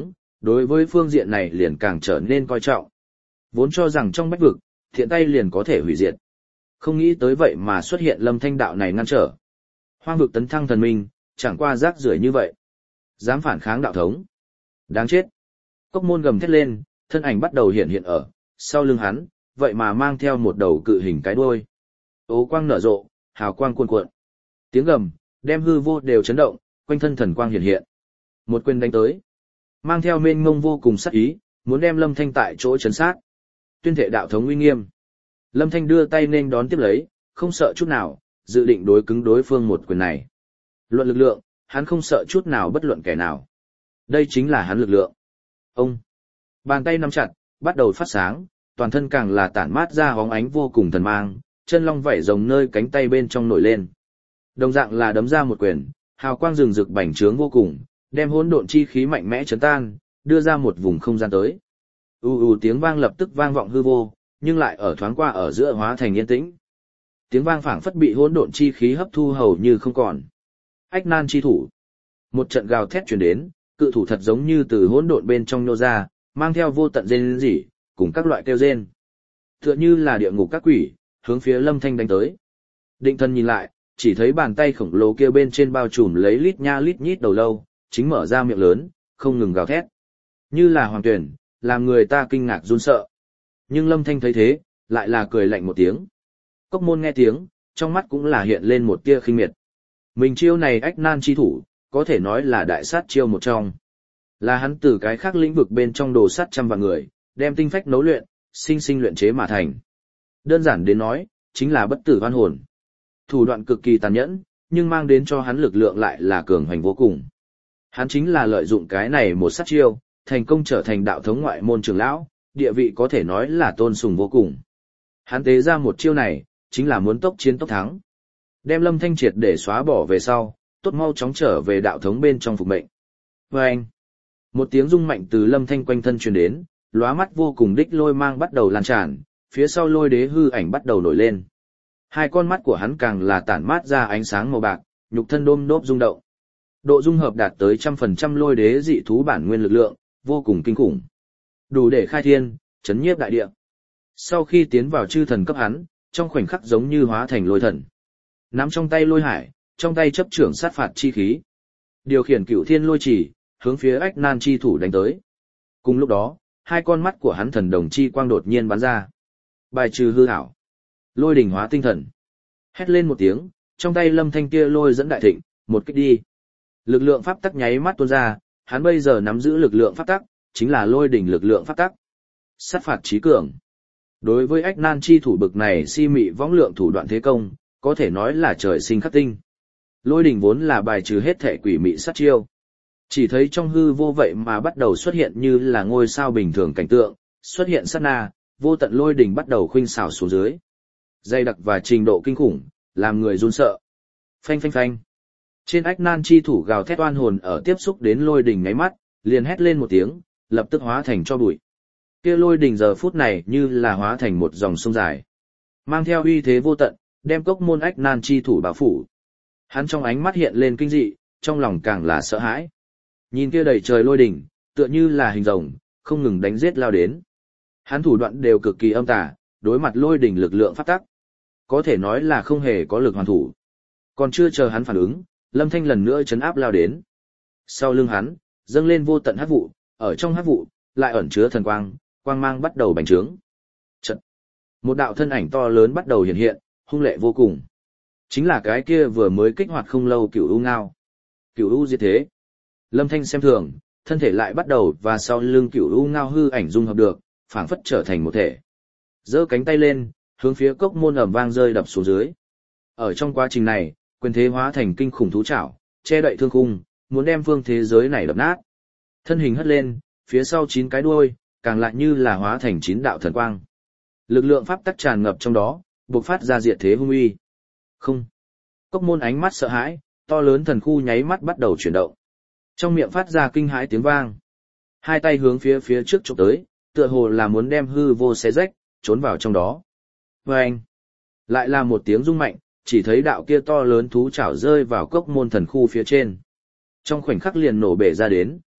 Đối với phương diện này liền càng trở nên coi trọng. Vốn cho rằng trong bách vực, thiện tay liền có thể hủy diệt. Không nghĩ tới vậy mà xuất hiện Lâm Thanh đạo này ngăn trở. Hoang vực tấn thăng thần minh, chẳng qua rác rưởi như vậy. Dám phản kháng đạo thống. Đáng chết. Cốc môn gầm thét lên, thân ảnh bắt đầu hiện hiện ở, sau lưng hắn, vậy mà mang theo một đầu cự hình cái đuôi. Ố quang nở rộ, hào quang cuồn cuộn. Tiếng gầm, đem hư vô đều chấn động, quanh thân thần quang hiện hiện. Một quyền đánh tới. Mang theo mênh mông vô cùng sát ý, muốn đem Lâm Thanh tại chỗ chấn sát. Tuyên thệ đạo thống uy nghiêm. Lâm Thanh đưa tay nên đón tiếp lấy, không sợ chút nào, dự định đối cứng đối phương một quyền này. Luận lực lượng, hắn không sợ chút nào bất luận kẻ nào. Đây chính là hắn lực lượng. Ông. Bàn tay nắm chặt, bắt đầu phát sáng, toàn thân càng là tản mát ra hóng ánh vô cùng thần mang, chân long vảy rồng nơi cánh tay bên trong nổi lên. Đồng dạng là đấm ra một quyền, hào quang rừng rực bành trướng vô cùng, đem hỗn độn chi khí mạnh mẽ chấn tan, đưa ra một vùng không gian tới. Tiếng vang lập tức vang vọng hư vô, nhưng lại ở thoáng qua ở giữa hóa thành yên tĩnh. Tiếng vang phảng phất bị hỗn độn chi khí hấp thu hầu như không còn. Ách nan chi thủ. Một trận gào thét truyền đến, cự thủ thật giống như từ hỗn độn bên trong nhô ra, mang theo vô tận rên rỉ, cùng các loại kêu rên. Tựa như là địa ngục các quỷ, hướng phía Lâm Thanh đánh tới. Định thần nhìn lại, chỉ thấy bàn tay khổng lồ kia bên trên bao trùm lấy lít nha lít nhít đầu lâu, chính mở ra miệng lớn, không ngừng gào thét. Như là hoàng tuyển, làm người ta kinh ngạc run sợ. Nhưng Lâm Thanh thấy thế, lại là cười lạnh một tiếng. Cốc môn nghe tiếng, trong mắt cũng là hiện lên một tia khinh miệt. Mình chiêu này ách nan chi thủ, có thể nói là đại sát chiêu một trong. Là hắn từ cái khác lĩnh vực bên trong đồ sát trăm vạn người, đem tinh phách nấu luyện, sinh sinh luyện chế mà thành. Đơn giản đến nói, chính là bất tử oan hồn. Thủ đoạn cực kỳ tàn nhẫn, nhưng mang đến cho hắn lực lượng lại là cường hoành vô cùng. Hắn chính là lợi dụng cái này một sát chiêu, thành công trở thành đạo thống ngoại môn trưởng lão, địa vị có thể nói là tôn sùng vô cùng. Hắn tế ra một chiêu này, chính là muốn tốc chiến tốc thắng. Đem Lâm Thanh triệt để xóa bỏ về sau, tốt mau chóng trở về đạo thống bên trong phục mệnh. Vâng! Một tiếng rung mạnh từ Lâm Thanh quanh thân truyền đến, lóa mắt vô cùng đích lôi mang bắt đầu lan tràn, phía sau lôi đế hư ảnh bắt đầu nổi lên. Hai con mắt của hắn càng là tản mát ra ánh sáng màu bạc, nhục thân đôm đốp rung động. Độ dung hợp đạt tới 100% lôi đế dị thú bản nguyên lực lượng, vô cùng kinh khủng. Đủ để khai thiên, chấn nhiếp đại địa. Sau khi tiến vào chư thần cấp hắn, trong khoảnh khắc giống như hóa thành lôi thần. Nắm trong tay lôi hải, trong tay chấp trưởng sát phạt chi khí. Điều khiển cửu thiên lôi chỉ, hướng phía ách nan chi thủ đánh tới. Cùng lúc đó, hai con mắt của hắn thần đồng chi quang đột nhiên bắn ra. Bài trừ hư ảo. Lôi đỉnh hóa tinh thần. Hét lên một tiếng, trong tay Lâm Thanh kia lôi dẫn đại thịnh, một kích đi. Lực lượng pháp tắc nháy mắt tuôn ra, hắn bây giờ nắm giữ lực lượng pháp tắc, chính là lôi đỉnh lực lượng pháp tắc. Sát phạt trí cường. Đối với ách nan chi thủ bực này si mị võng lượng thủ đoạn thế công, có thể nói là trời sinh khắc tinh. Lôi đỉnh vốn là bài trừ hết thể quỷ mị sát chiêu. Chỉ thấy trong hư vô vậy mà bắt đầu xuất hiện như là ngôi sao bình thường cảnh tượng, xuất hiện sát na, vô tận lôi đỉnh bắt đầu khuynh xảo xuống dưới. Dày đặc và trình độ kinh khủng, làm người run sợ. Phanh phanh phanh. Trên ách nan chi thủ gào thét oan hồn ở tiếp xúc đến lôi đỉnh ngáy mắt, liền hét lên một tiếng, lập tức hóa thành cho bụi. Kia lôi đỉnh giờ phút này như là hóa thành một dòng sông dài. Mang theo uy thế vô tận, đem cốc môn ách nan chi thủ bao phủ. Hắn trong ánh mắt hiện lên kinh dị, trong lòng càng là sợ hãi. Nhìn kia đầy trời lôi đỉnh, tựa như là hình rồng, không ngừng đánh giết lao đến. Hắn thủ đoạn đều cực kỳ âm tà, đối mặt lôi đỉnh lực lượng phát tắc. Có thể nói là không hề có lực hoàn thủ. Còn chưa chờ hắn phản ứng, Lâm Thanh lần nữa chấn áp lao đến. Sau lưng hắn, dâng lên vô tận hắc vụ, ở trong hắc vụ, lại ẩn chứa thần quang, quang mang bắt đầu bành trướng. Chợt, một đạo thân ảnh to lớn bắt đầu hiện hiện, hung lệ vô cùng. Chính là cái kia vừa mới kích hoạt không lâu Cửu U Ngao. Cửu U diệt thế. Lâm Thanh xem thường, thân thể lại bắt đầu và sau lưng Cửu U Ngao hư ảnh dung hợp được, phảng phất trở thành một thể. Giơ cánh tay lên, hướng phía cốc môn ầm vang rơi đập xuống dưới. Ở trong quá trình này, quyền thế hóa thành kinh khủng thú trảo, che đậy thương khung, muốn đem phương thế giới này đập nát. Thân hình hất lên, phía sau 9 cái đuôi, càng lại như là hóa thành 9 đạo thần quang. Lực lượng pháp tắc tràn ngập trong đó, bộc phát ra diệt thế hung uy. Không. Cốc môn ánh mắt sợ hãi, to lớn thần khu nháy mắt bắt đầu chuyển động. Trong miệng phát ra kinh hãi tiếng vang. Hai tay hướng phía trước chụp tới, tựa hồ là muốn đem hư vô xé rách, trốn vào trong đó. Vâng! Lại là một tiếng rung mạnh, chỉ thấy đạo kia to lớn thú chảo rơi vào cốc môn thần khu phía trên. Trong khoảnh khắc liền nổ bể ra đến,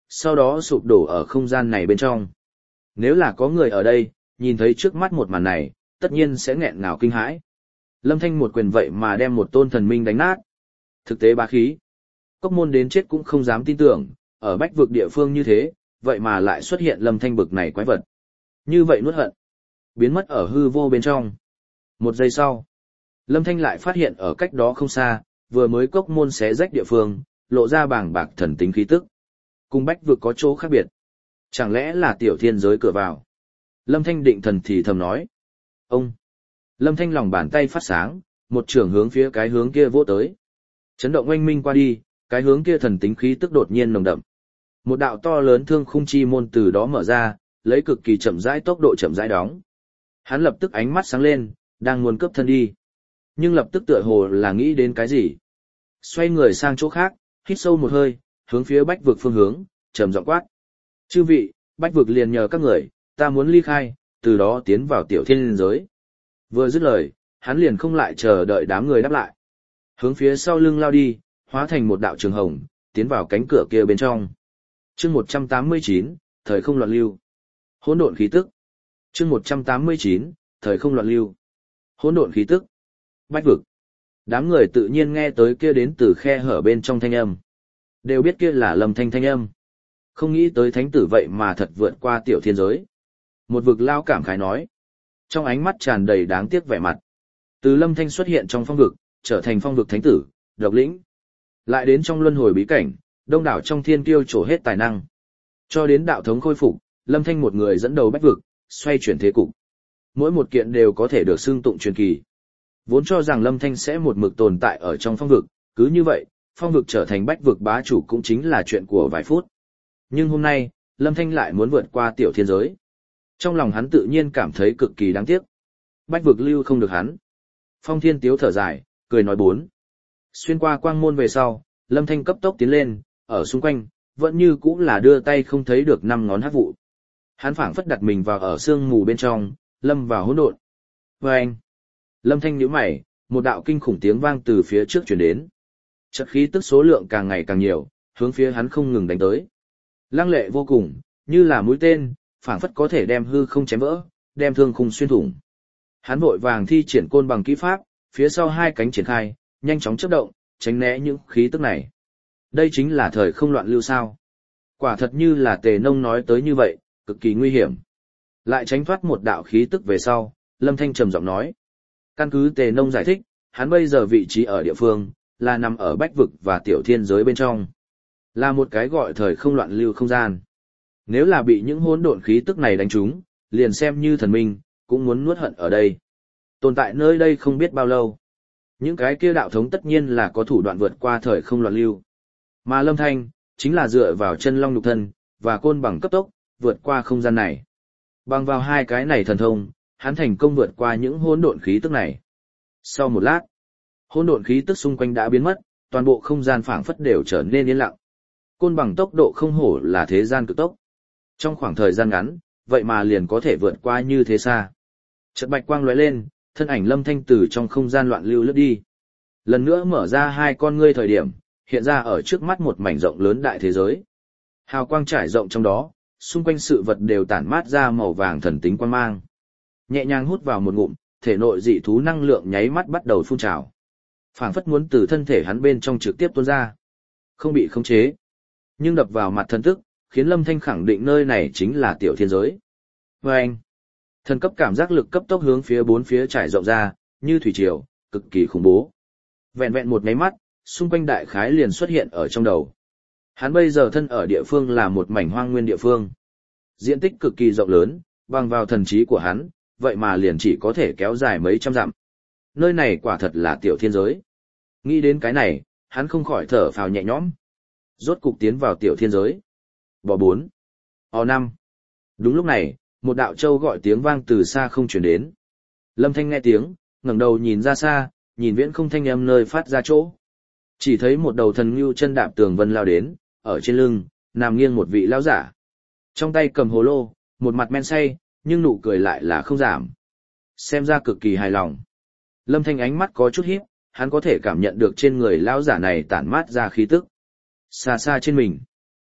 sau đó sụp đổ ở không gian này bên trong. Nếu là có người ở đây, nhìn thấy trước mắt một màn này, tất nhiên sẽ nghẹn ngào kinh hãi. Lâm Thanh một quyền vậy mà đem một tôn thần minh đánh nát. Thực tế bá khí. Cốc môn đến chết cũng không dám tin tưởng, ở bách vực địa phương như thế, vậy mà lại xuất hiện Lâm Thanh bực này quái vật. Như vậy nuốt hận, biến mất ở hư vô bên trong. Một giây sau, Lâm Thanh lại phát hiện ở cách đó không xa, vừa mới cốc môn xé rách địa phương, lộ ra bàng bạc thần tính khí tức. Cùng bách vực có chỗ khác biệt. Chẳng lẽ là tiểu thiên giới cửa vào? Lâm Thanh định thần thì thầm nói. Ông! Lâm Thanh lòng bàn tay phát sáng, một trường hướng phía cái hướng kia vỗ tới. Chấn động oanh minh qua đi, cái hướng kia thần tính khí tức đột nhiên nồng đậm. Một đạo to lớn thương khung chi môn từ đó mở ra, lấy cực kỳ chậm rãi tốc độ chậm rãi đóng. Hắn lập tức ánh mắt sáng lên, đang muốn cướp thân đi. Nhưng lập tức tựa hồ là nghĩ đến cái gì. Xoay người sang chỗ khác, hít sâu một hơi, hướng phía bách vực phương hướng, trầm giọng quát. Chư vị, bách vực liền nhờ các người, ta muốn ly khai, từ đó tiến vào tiểu thiên giới. Vừa dứt lời, hắn liền không lại chờ đợi đám người đáp lại. Hướng phía sau lưng lao đi, hóa thành một đạo trường hồng, tiến vào cánh cửa kia bên trong. Chương 189, thời không loạn lưu. Hỗn độn khí tức. Chương 189, thời không loạn lưu. Hỗn độn khí tức. Bách vực. Đám người tự nhiên nghe tới kia đến từ khe hở bên trong thanh âm. Đều biết kia là Lâm Thanh thanh âm. Không nghĩ tới thánh tử vậy mà thật vượt qua tiểu thiên giới. Một vực lao cảm khái nói. Trong ánh mắt tràn đầy đáng tiếc vẻ mặt. Từ Lâm Thanh xuất hiện trong phong vực, trở thành phong vực thánh tử, độc lĩnh. Lại đến trong luân hồi bí cảnh, đông đảo trong thiên kiêu trổ hết tài năng. Cho đến đạo thống khôi phục, Lâm Thanh một người dẫn đầu bách vực, xoay chuyển thế cục. Mỗi một kiện đều có thể được xưng tụng truyền kỳ. Vốn cho rằng Lâm Thanh sẽ một mực tồn tại ở trong phong vực, cứ như vậy, phong vực trở thành bách vực bá chủ cũng chính là chuyện của vài phút. Nhưng hôm nay, Lâm Thanh lại muốn vượt qua tiểu thiên giới. Trong lòng hắn tự nhiên cảm thấy cực kỳ đáng tiếc. Bách vực lưu không được hắn. Phong Thiên Tiếu thở dài, cười nói bốn. Xuyên qua quang môn về sau, Lâm Thanh cấp tốc tiến lên, ở xung quanh, vẫn như cũng là đưa tay không thấy được 5 ngón hắc vụ. Hắn phảng phất đặt mình vào ở sương mù bên trong, lâm vào hỗn độn. Vâng! Lâm Thanh nhíu mày, một đạo kinh khủng tiếng vang từ phía trước truyền đến. Chất khí tức số lượng càng ngày càng nhiều, hướng phía hắn không ngừng đánh tới. Lăng lệ vô cùng, như là mũi tên, phảng phất có thể đem hư không chém vỡ, đem thương khung xuyên thủng. Hắn vội vàng thi triển côn bằng kỹ pháp, phía sau hai cánh triển khai, nhanh chóng chớp động, tránh né những khí tức này. Đây chính là thời không loạn lưu sao? Quả thật như là Tề Nông nói tới như vậy, cực kỳ nguy hiểm. Lại tránh thoát một đạo khí tức về sau, Lâm Thanh trầm giọng nói. Căn cứ Tề Nông giải thích, hắn bây giờ vị trí ở địa phương, là nằm ở bách vực và tiểu thiên giới bên trong. Là một cái gọi thời không loạn lưu không gian. Nếu là bị những hỗn độn khí tức này đánh trúng, liền xem như thần minh, cũng muốn nuốt hận ở đây. Tồn tại nơi đây không biết bao lâu. Những cái kia đạo thống tất nhiên là có thủ đoạn vượt qua thời không loạn lưu. Mà Lâm Thanh, chính là dựa vào chân long nhục thân, và côn bằng cấp tốc, vượt qua không gian này. Bằng vào hai cái này thần thông, hắn thành công vượt qua những hỗn độn khí tức này. Sau một lát, hỗn độn khí tức xung quanh đã biến mất, toàn bộ không gian phảng phất đều trở nên yên lặng. Côn bằng tốc độ không hổ là thế gian cực tốc. Trong khoảng thời gian ngắn, vậy mà liền có thể vượt qua như thế xa. Chợt bạch quang lóe lên, thân ảnh Lâm Thanh từ trong không gian loạn lưu lướt đi. Lần nữa mở ra hai con ngươi thời điểm, hiện ra ở trước mắt một mảnh rộng lớn đại thế giới. Hào quang trải rộng trong đó, xung quanh sự vật đều tản mát ra màu vàng thần tính quang mang. Nhẹ nhàng hút vào một ngụm, thể nội dị thú năng lượng nháy mắt bắt đầu phun trào. Phảng phất muốn từ thân thể hắn bên trong trực tiếp tuôn ra. Không bị khống chế, nhưng đập vào mặt thần thức, khiến Lâm Thanh khẳng định nơi này chính là tiểu thiên giới. Vâng! Thần cấp cảm giác lực cấp tốc hướng phía bốn phía trải rộng ra, như thủy triều, cực kỳ khủng bố. Vẹn vẹn một máy mắt, xung quanh đại khái liền xuất hiện ở trong đầu. Hắn bây giờ thân ở địa phương là một mảnh hoang nguyên địa phương. Diện tích cực kỳ rộng lớn, bằng vào thần trí của hắn, vậy mà liền chỉ có thể kéo dài mấy trăm dặm. Nơi này quả thật là tiểu thiên giới. Nghĩ đến cái này, hắn không khỏi thở phào nhẹ nhõm. Rốt cục tiến vào tiểu thiên giới. Bò 4. O5. Đúng lúc này, một đạo châu gọi tiếng vang từ xa không chuyển đến. Lâm Thanh nghe tiếng, ngẩng đầu nhìn ra xa, nhìn viễn không thanh âm nơi phát ra chỗ. Chỉ thấy một đầu thần ngưu chân đạp tường vân lao đến, ở trên lưng, nằm nghiêng một vị lão giả. Trong tay cầm hồ lô, một mặt men say, nhưng nụ cười lại là không giảm. Xem ra cực kỳ hài lòng. Lâm Thanh ánh mắt có chút híp, hắn có thể cảm nhận được trên người lão giả này tản mát ra khí tức. Xa xa trên mình,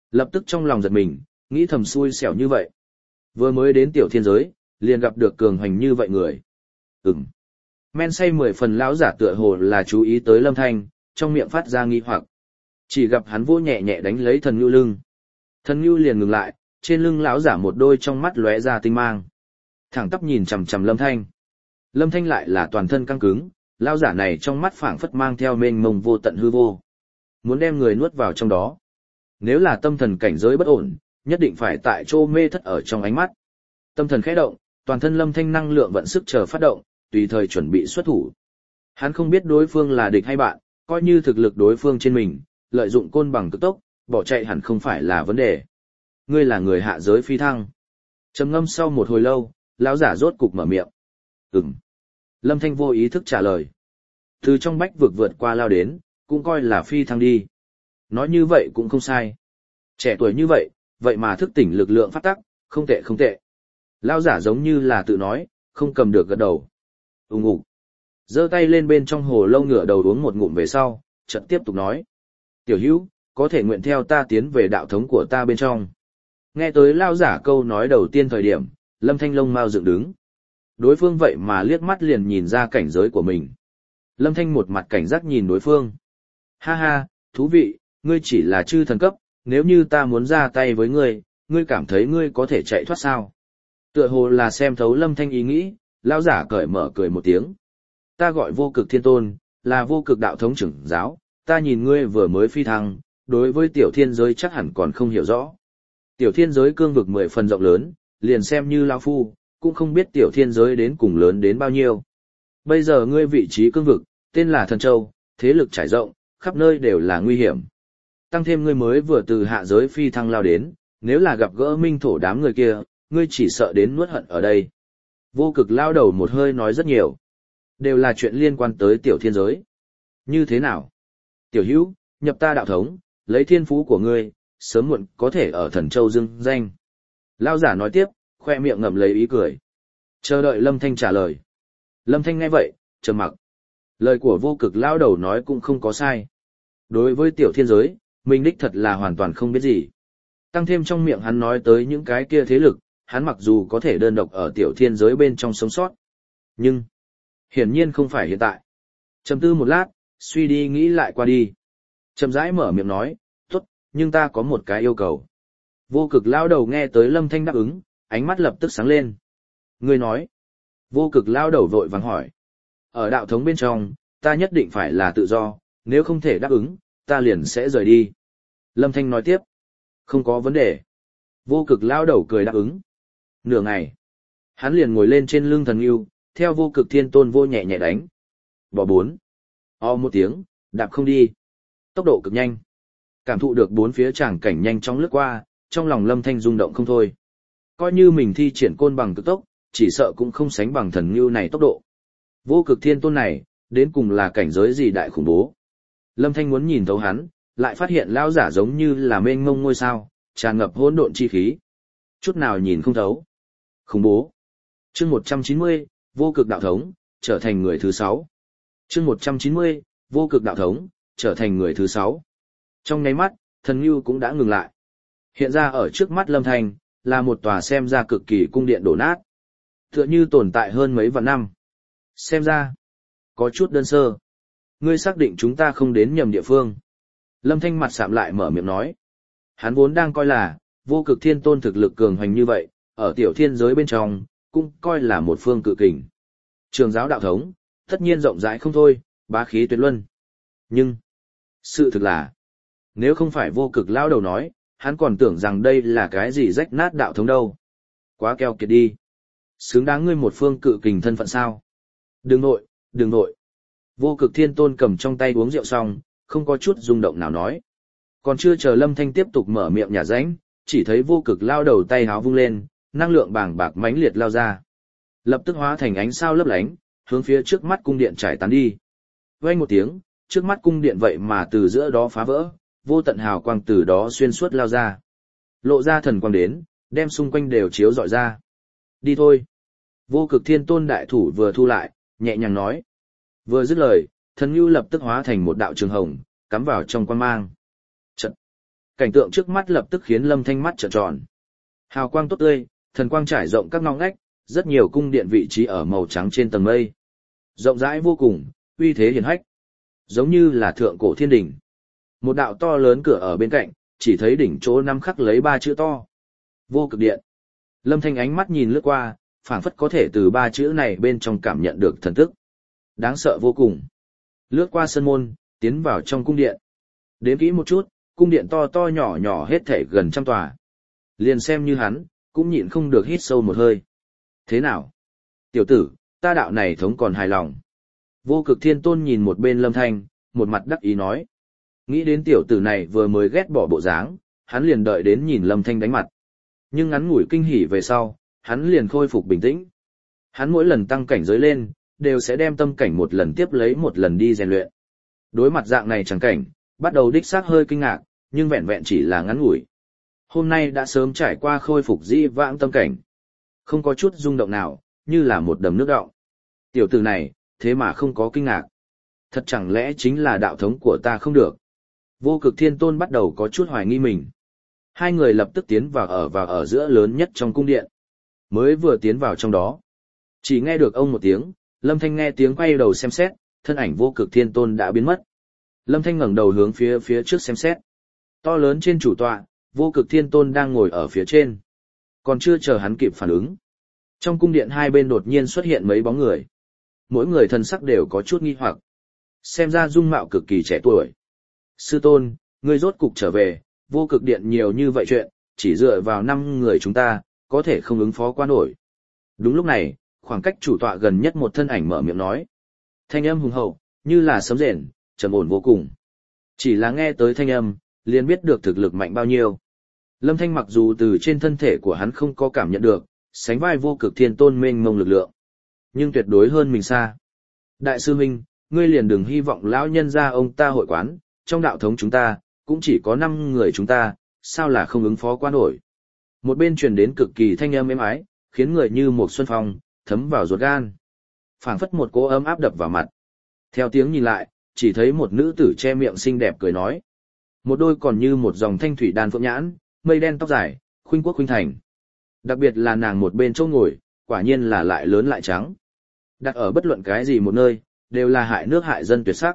Lập tức trong lòng giật mình, nghĩ thầm xui xẻo như vậy. Vừa mới đến tiểu thiên giới, liền gặp được cường hoành như vậy người. Men say 10 phần lão giả tựa hồ là chú ý tới Lâm Thanh, trong miệng phát ra nghi hoặc. Chỉ gặp hắn vô nhẹ nhẹ đánh lấy thần nhu lưng. Thần nhu liền ngừng lại, trên lưng lão giả một đôi trong mắt lóe ra tinh mang. Thẳng tắp nhìn chằm chằm Lâm Thanh. Lâm Thanh lại là toàn thân căng cứng, lão giả này trong mắt phảng phất mang theo mênh mông vô tận hư vô. Muốn đem người nuốt vào trong đó. Nếu là tâm thần cảnh giới bất ổn, nhất định phải tại chỗ mê thất ở trong ánh mắt. Tâm thần khẽ động, toàn thân Lâm Thanh năng lượng vận sức chờ phát động, tùy thời chuẩn bị xuất thủ. Hắn không biết đối phương là địch hay bạn, coi như thực lực đối phương trên mình, lợi dụng côn bằng cực tốc, bỏ chạy hẳn không phải là vấn đề. Ngươi là người hạ giới phi thăng. Trầm ngâm sau một hồi lâu, lão giả rốt cục mở miệng. Lâm Thanh vô ý thức trả lời. Từ trong bách vực vượt qua lao đến, cũng coi là phi thăng đi. Nói như vậy cũng không sai. Trẻ tuổi như vậy, vậy mà thức tỉnh lực lượng phát tắc, không tệ không tệ. Lão giả giống như là tự nói, không cầm được gật đầu. Ùng. Giơ tay lên bên trong hồ lâu ngửa đầu uống một ngụm về sau, chợt tiếp tục nói. Tiểu hữu, có thể nguyện theo ta tiến về đạo thống của ta bên trong. Nghe tới lão giả câu nói đầu tiên thời điểm, Lâm Thanh lông mao dựng đứng. Đối phương vậy mà liếc mắt liền nhìn ra cảnh giới của mình. Lâm Thanh một mặt cảnh giác nhìn đối phương. Ha ha, thú vị, ngươi chỉ là chư thần cấp, nếu như ta muốn ra tay với ngươi, ngươi cảm thấy ngươi có thể chạy thoát sao? Tựa hồ là xem thấu Lâm Thanh ý nghĩ, lão giả cởi mở cười một tiếng. Ta gọi vô cực thiên tôn, là vô cực đạo thống trưởng giáo, ta nhìn ngươi vừa mới phi thăng, đối với tiểu thiên giới chắc hẳn còn không hiểu rõ. Tiểu thiên giới cương vực 10 phần rộng lớn, liền xem như lão phu, cũng không biết tiểu thiên giới đến cùng lớn đến bao nhiêu. Bây giờ ngươi vị trí cương vực, tên là Thần Châu, thế lực trải rộng, khắp nơi đều là nguy hiểm. Tăng thêm ngươi mới vừa từ hạ giới phi thăng lao đến, nếu là gặp gỡ minh thổ đám người kia, ngươi chỉ sợ đến nuốt hận ở đây. Vô cực lao đầu một hơi nói rất nhiều. Đều là chuyện liên quan tới tiểu thiên giới. Như thế nào? Tiểu hữu, nhập ta đạo thống, lấy thiên phú của ngươi, sớm muộn có thể ở Thần Châu dưng danh. Lao giả nói tiếp, khoe miệng ngậm lấy ý cười. Chờ đợi Lâm Thanh trả lời. Lâm Thanh nghe vậy, trầm mặc. Lời của vô cực lao đầu nói cũng không có sai. Đối với tiểu thiên giới, mình đích thật là hoàn toàn không biết gì. Tăng thêm trong miệng hắn nói tới những cái kia thế lực, hắn mặc dù có thể đơn độc ở tiểu thiên giới bên trong sống sót. Nhưng, hiển nhiên không phải hiện tại. Trầm tư một lát, suy đi nghĩ lại qua đi. Trầm rãi mở miệng nói, tốt, nhưng ta có một cái yêu cầu. Vô cực lao đầu nghe tới Lâm Thanh đáp ứng, ánh mắt lập tức sáng lên. Ngươi nói, vô cực lao đầu vội vàng hỏi. Ở đạo thống bên trong, ta nhất định phải là tự do, nếu không thể đáp ứng, ta liền sẽ rời đi. Lâm Thanh nói tiếp, không có vấn đề. Vô cực lao đầu cười đáp ứng. Nửa ngày, hắn liền ngồi lên trên lưng thần yêu, theo vô cực thiên tôn vô nhẹ nhẹ đánh. Bỏ 4. Một tiếng, đạp không đi. Tốc độ cực nhanh. Cảm thụ được bốn phía tràng cảnh nhanh chóng lướt qua, trong lòng Lâm Thanh rung động không thôi. Coi như mình thi triển côn bằng cực tốc, chỉ sợ cũng không sánh bằng thần như này tốc độ. Vô cực thiên tôn này, đến cùng là cảnh giới gì đại khủng bố. Lâm Thanh muốn nhìn thấu hắn, lại phát hiện lão giả giống như là mênh mông ngôi sao, tràn ngập hỗn độn chi khí. Chút nào nhìn không thấu. Khủng bố. Chương 190, vô cực đạo thống, trở thành người thứ 6. Chương 190, vô cực đạo thống, trở thành người thứ 6. Trong nháy mắt, thần như cũng đã ngừng lại. Hiện ra ở trước mắt Lâm Thanh, là một tòa xem ra cực kỳ cung điện đổ nát. Tựa như tồn tại hơn mấy vạn năm. Xem ra, có chút đơn sơ. Ngươi xác định chúng ta không đến nhầm địa phương. Lâm Thanh mặt sạm lại mở miệng nói. Hắn vốn đang coi là, vô cực thiên tôn thực lực cường hoành như vậy, ở tiểu thiên giới bên trong, cũng coi là một phương cự kình. Trường giáo đạo thống, tất nhiên rộng rãi không thôi, bá khí tuyệt luân. Nhưng, sự thực là, nếu không phải vô cực lao đầu nói, hắn còn tưởng rằng đây là cái gì rách nát đạo thống đâu. Quá keo kiệt đi. Xứng đáng ngươi một phương cự kình thân phận sao. Đừng nội, đừng nội. Vô cực thiên tôn cầm trong tay uống rượu xong, không có chút rung động nào nói. Còn chưa chờ Lâm Thanh tiếp tục mở miệng nhả ránh, chỉ thấy vô cực lao đầu tay háo vung lên, năng lượng bàng bạc mãnh liệt lao ra. Lập tức hóa thành ánh sao lấp lánh, hướng phía trước mắt cung điện trải tán đi. Vang một tiếng, trước mắt cung điện vậy mà từ giữa đó phá vỡ, vô tận hào quang từ đó xuyên suốt lao ra. Lộ ra thần quang đến, đem xung quanh đều chiếu rọi ra. Đi thôi. Vô cực thiên tôn đại thủ vừa thu lại, nhẹ nhàng nói. Vừa dứt lời, thần nhu lập tức hóa thành một đạo trường hồng, cắm vào trong quang mang. Trận. Cảnh tượng trước mắt lập tức khiến Lâm Thanh mắt trợn tròn. Hào quang tốt tươi, thần quang trải rộng các ngõ ngách, rất nhiều cung điện vị trí ở màu trắng trên tầng mây. Rộng rãi vô cùng, uy thế hiển hách. Giống như là thượng cổ thiên đỉnh. Một đạo to lớn cửa ở bên cạnh, chỉ thấy đỉnh chỗ năm khắc lấy 3 chữ to. Vô cực điện. Lâm Thanh ánh mắt nhìn lướt qua, phảng phất có thể từ 3 chữ này bên trong cảm nhận được thần tức. Đáng sợ vô cùng. Lướt qua sân môn, tiến vào trong cung điện. Đếm kỹ một chút, cung điện to to nhỏ nhỏ hết thảy gần 100 tòa. Liền xem như hắn, cũng nhịn không được hít sâu một hơi. Thế nào? Tiểu tử, ta đạo này thống còn hài lòng. Vô Cực Thiên Tôn nhìn một bên Lâm Thanh, một mặt đắc ý nói. Nghĩ đến tiểu tử này vừa mới ghét bỏ bộ dáng, hắn liền đợi đến nhìn Lâm Thanh đánh mặt. Nhưng ngắn ngủi kinh hỉ về sau, hắn liền khôi phục bình tĩnh. Hắn mỗi lần tăng cảnh giới lên, đều sẽ đem tâm cảnh một lần tiếp lấy một lần đi rèn luyện. Đối mặt dạng này chẳng cảnh, bắt đầu đích xác hơi kinh ngạc, nhưng vẹn vẹn chỉ là ngắn ngủi. Hôm nay đã sớm trải qua khôi phục dĩ vãng tâm cảnh. Không có chút rung động nào, như là một đầm nước đọng. Tiểu tử này, thế mà không có kinh ngạc. Thật chẳng lẽ chính là đạo thống của ta không được? Vô Cực Thiên Tôn bắt đầu có chút hoài nghi mình. Hai người lập tức tiến vào ở giữa lớn nhất trong cung điện. Mới vừa tiến vào trong đó. Chỉ nghe được ông một tiếng, Lâm Thanh nghe tiếng quay đầu xem xét, thân ảnh Vô Cực Thiên Tôn đã biến mất. Lâm Thanh ngẩng đầu hướng phía trước xem xét. To lớn trên chủ tọa, Vô Cực Thiên Tôn đang ngồi ở phía trên. Còn chưa chờ hắn kịp phản ứng. Trong cung điện hai bên đột nhiên xuất hiện mấy bóng người. Mỗi người thân sắc đều có chút nghi hoặc. Xem ra dung mạo cực kỳ trẻ tuổi. Sư tôn, ngươi rốt cục trở về, Vô Cực điện nhiều như vậy chuyện, chỉ dựa vào 5 người chúng ta, có thể không ứng phó qua nổi. Đúng lúc này, khoảng cách chủ tọa gần nhất một thân ảnh mở miệng nói. Thanh âm hùng hậu, như là sấm rền, trầm ổn vô cùng. Chỉ là nghe tới thanh âm, liền biết được thực lực mạnh bao nhiêu. Lâm Thanh mặc dù từ trên thân thể của hắn không có cảm nhận được, sánh vai Vô Cực Thiên Tôn mênh mông lực lượng, nhưng tuyệt đối hơn mình xa. Đại sư huynh, ngươi liền đừng hy vọng lão nhân gia ông ta hội quán, trong đạo thống chúng ta, cũng chỉ có 5 người chúng ta, sao là không ứng phó qua nổi. Một bên truyền đến cực kỳ thanh âm êm ái, khiến người như một xuân phong, thấm vào ruột gan. Phảng phất một cỗ ấm áp đập vào mặt. Theo tiếng nhìn lại, chỉ thấy một nữ tử che miệng xinh đẹp cười nói. Một đôi còn như một dòng thanh thủy đan phượng nhãn, mây đen tóc dài, khuynh quốc khuynh thành. Đặc biệt là nàng một bên chỗ ngồi, quả nhiên là lại lớn lại trắng. Đặt ở bất luận cái gì một nơi, đều là hại nước hại dân tuyệt sắc.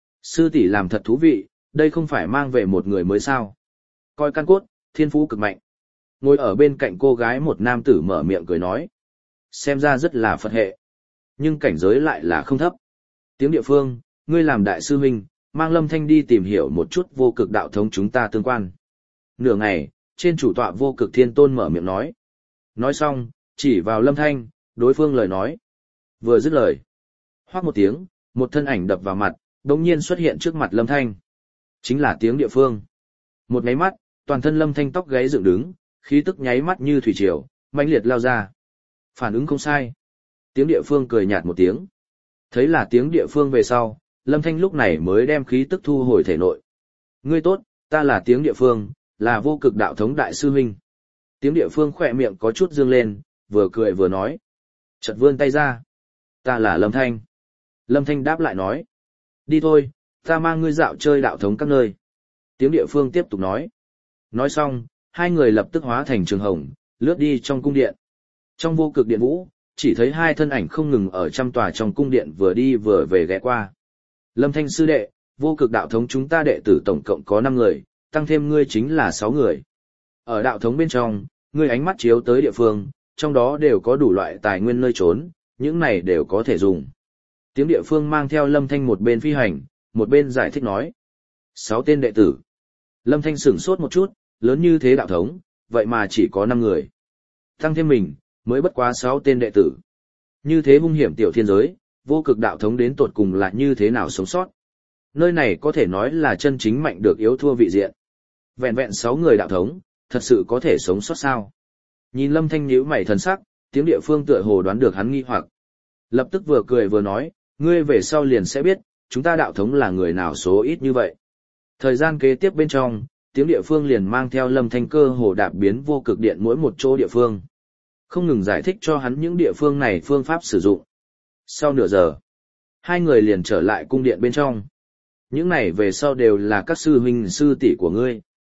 Sư tỷ làm thật thú vị, đây không phải mang về một người mới sao. Coi căn cốt, thiên phú cực mạnh. Ngồi ở bên cạnh cô gái một nam tử mở miệng cười nói. Xem ra rất là Phật hệ. Nhưng cảnh giới lại là không thấp. Tiếng địa phương, ngươi làm đại sư huynh, mang Lâm Thanh đi tìm hiểu một chút Vô Cực đạo thống chúng ta tương quan. Nửa ngày, trên chủ tọa Vô Cực Thiên Tôn mở miệng nói. Nói xong, chỉ vào Lâm Thanh, đối phương lời nói. Vừa dứt lời. Hoác một tiếng, một thân ảnh đập vào mặt, đột nhiên xuất hiện trước mặt Lâm Thanh. Chính là tiếng địa phương. Một nháy mắt, toàn thân Lâm Thanh tóc gáy dựng đứng, khí tức nháy mắt như thủy triều, mãnh liệt lao ra. Phản ứng không sai. Tiếng địa phương cười nhạt một tiếng. Thấy là tiếng địa phương về sau, Lâm Thanh lúc này mới đem khí tức thu hồi thể nội. Ngươi tốt, ta là tiếng địa phương, là Vô Cực đạo thống đại sư huynh. Tiếng địa phương khỏe miệng có chút dương lên, vừa cười vừa nói. Chợt vươn tay ra. Ta là Lâm Thanh. Lâm Thanh đáp lại nói. Đi thôi, ta mang ngươi dạo chơi đạo thống các nơi. Tiếng địa phương tiếp tục nói. Nói xong, hai người lập tức hóa thành trường hồng, lướt đi trong cung điện. Trong Vô Cực điện vũ, chỉ thấy hai thân ảnh không ngừng ở trăm tòa trong cung điện vừa đi vừa về ghé qua. Lâm Thanh sư đệ, Vô Cực đạo thống chúng ta đệ tử tổng cộng có 5 người, tăng thêm ngươi chính là 6 người. Ở đạo thống bên trong, ngươi ánh mắt chiếu tới địa phương, trong đó đều có đủ loại tài nguyên nơi trốn, những này đều có thể dùng. Tiếng địa phương mang theo Lâm Thanh một bên phi hành, một bên giải thích nói. 6 tên đệ tử. Lâm Thanh sửng sốt một chút, lớn như thế đạo thống, vậy mà chỉ có 5 người. Tăng thêm mình, mới bất quá 6 tên đệ tử. Như thế hung hiểm tiểu thiên giới, Vô Cực đạo thống đến tột cùng là như thế nào sống sót. Nơi này có thể nói là chân chính mạnh được yếu thua vị diện. Vẹn vẹn 6 người đạo thống, thật sự có thể sống sót sao? Nhìn Lâm Thanh nhíu mày thần sắc, tiếng địa phương tựa hồ đoán được hắn nghi hoặc. Lập tức vừa cười vừa nói, ngươi về sau liền sẽ biết, chúng ta đạo thống là người nào số ít như vậy. Thời gian kế tiếp bên trong, tiếng địa phương liền mang theo Lâm Thanh cơ hồ đạp biến Vô Cực điện mỗi một chỗ địa phương. Không ngừng giải thích cho hắn những địa phương này phương pháp sử dụng. Sau nửa giờ, hai người liền trở lại cung điện bên trong. Những này về sau đều là các sư huynh sư tỷ của ngươi.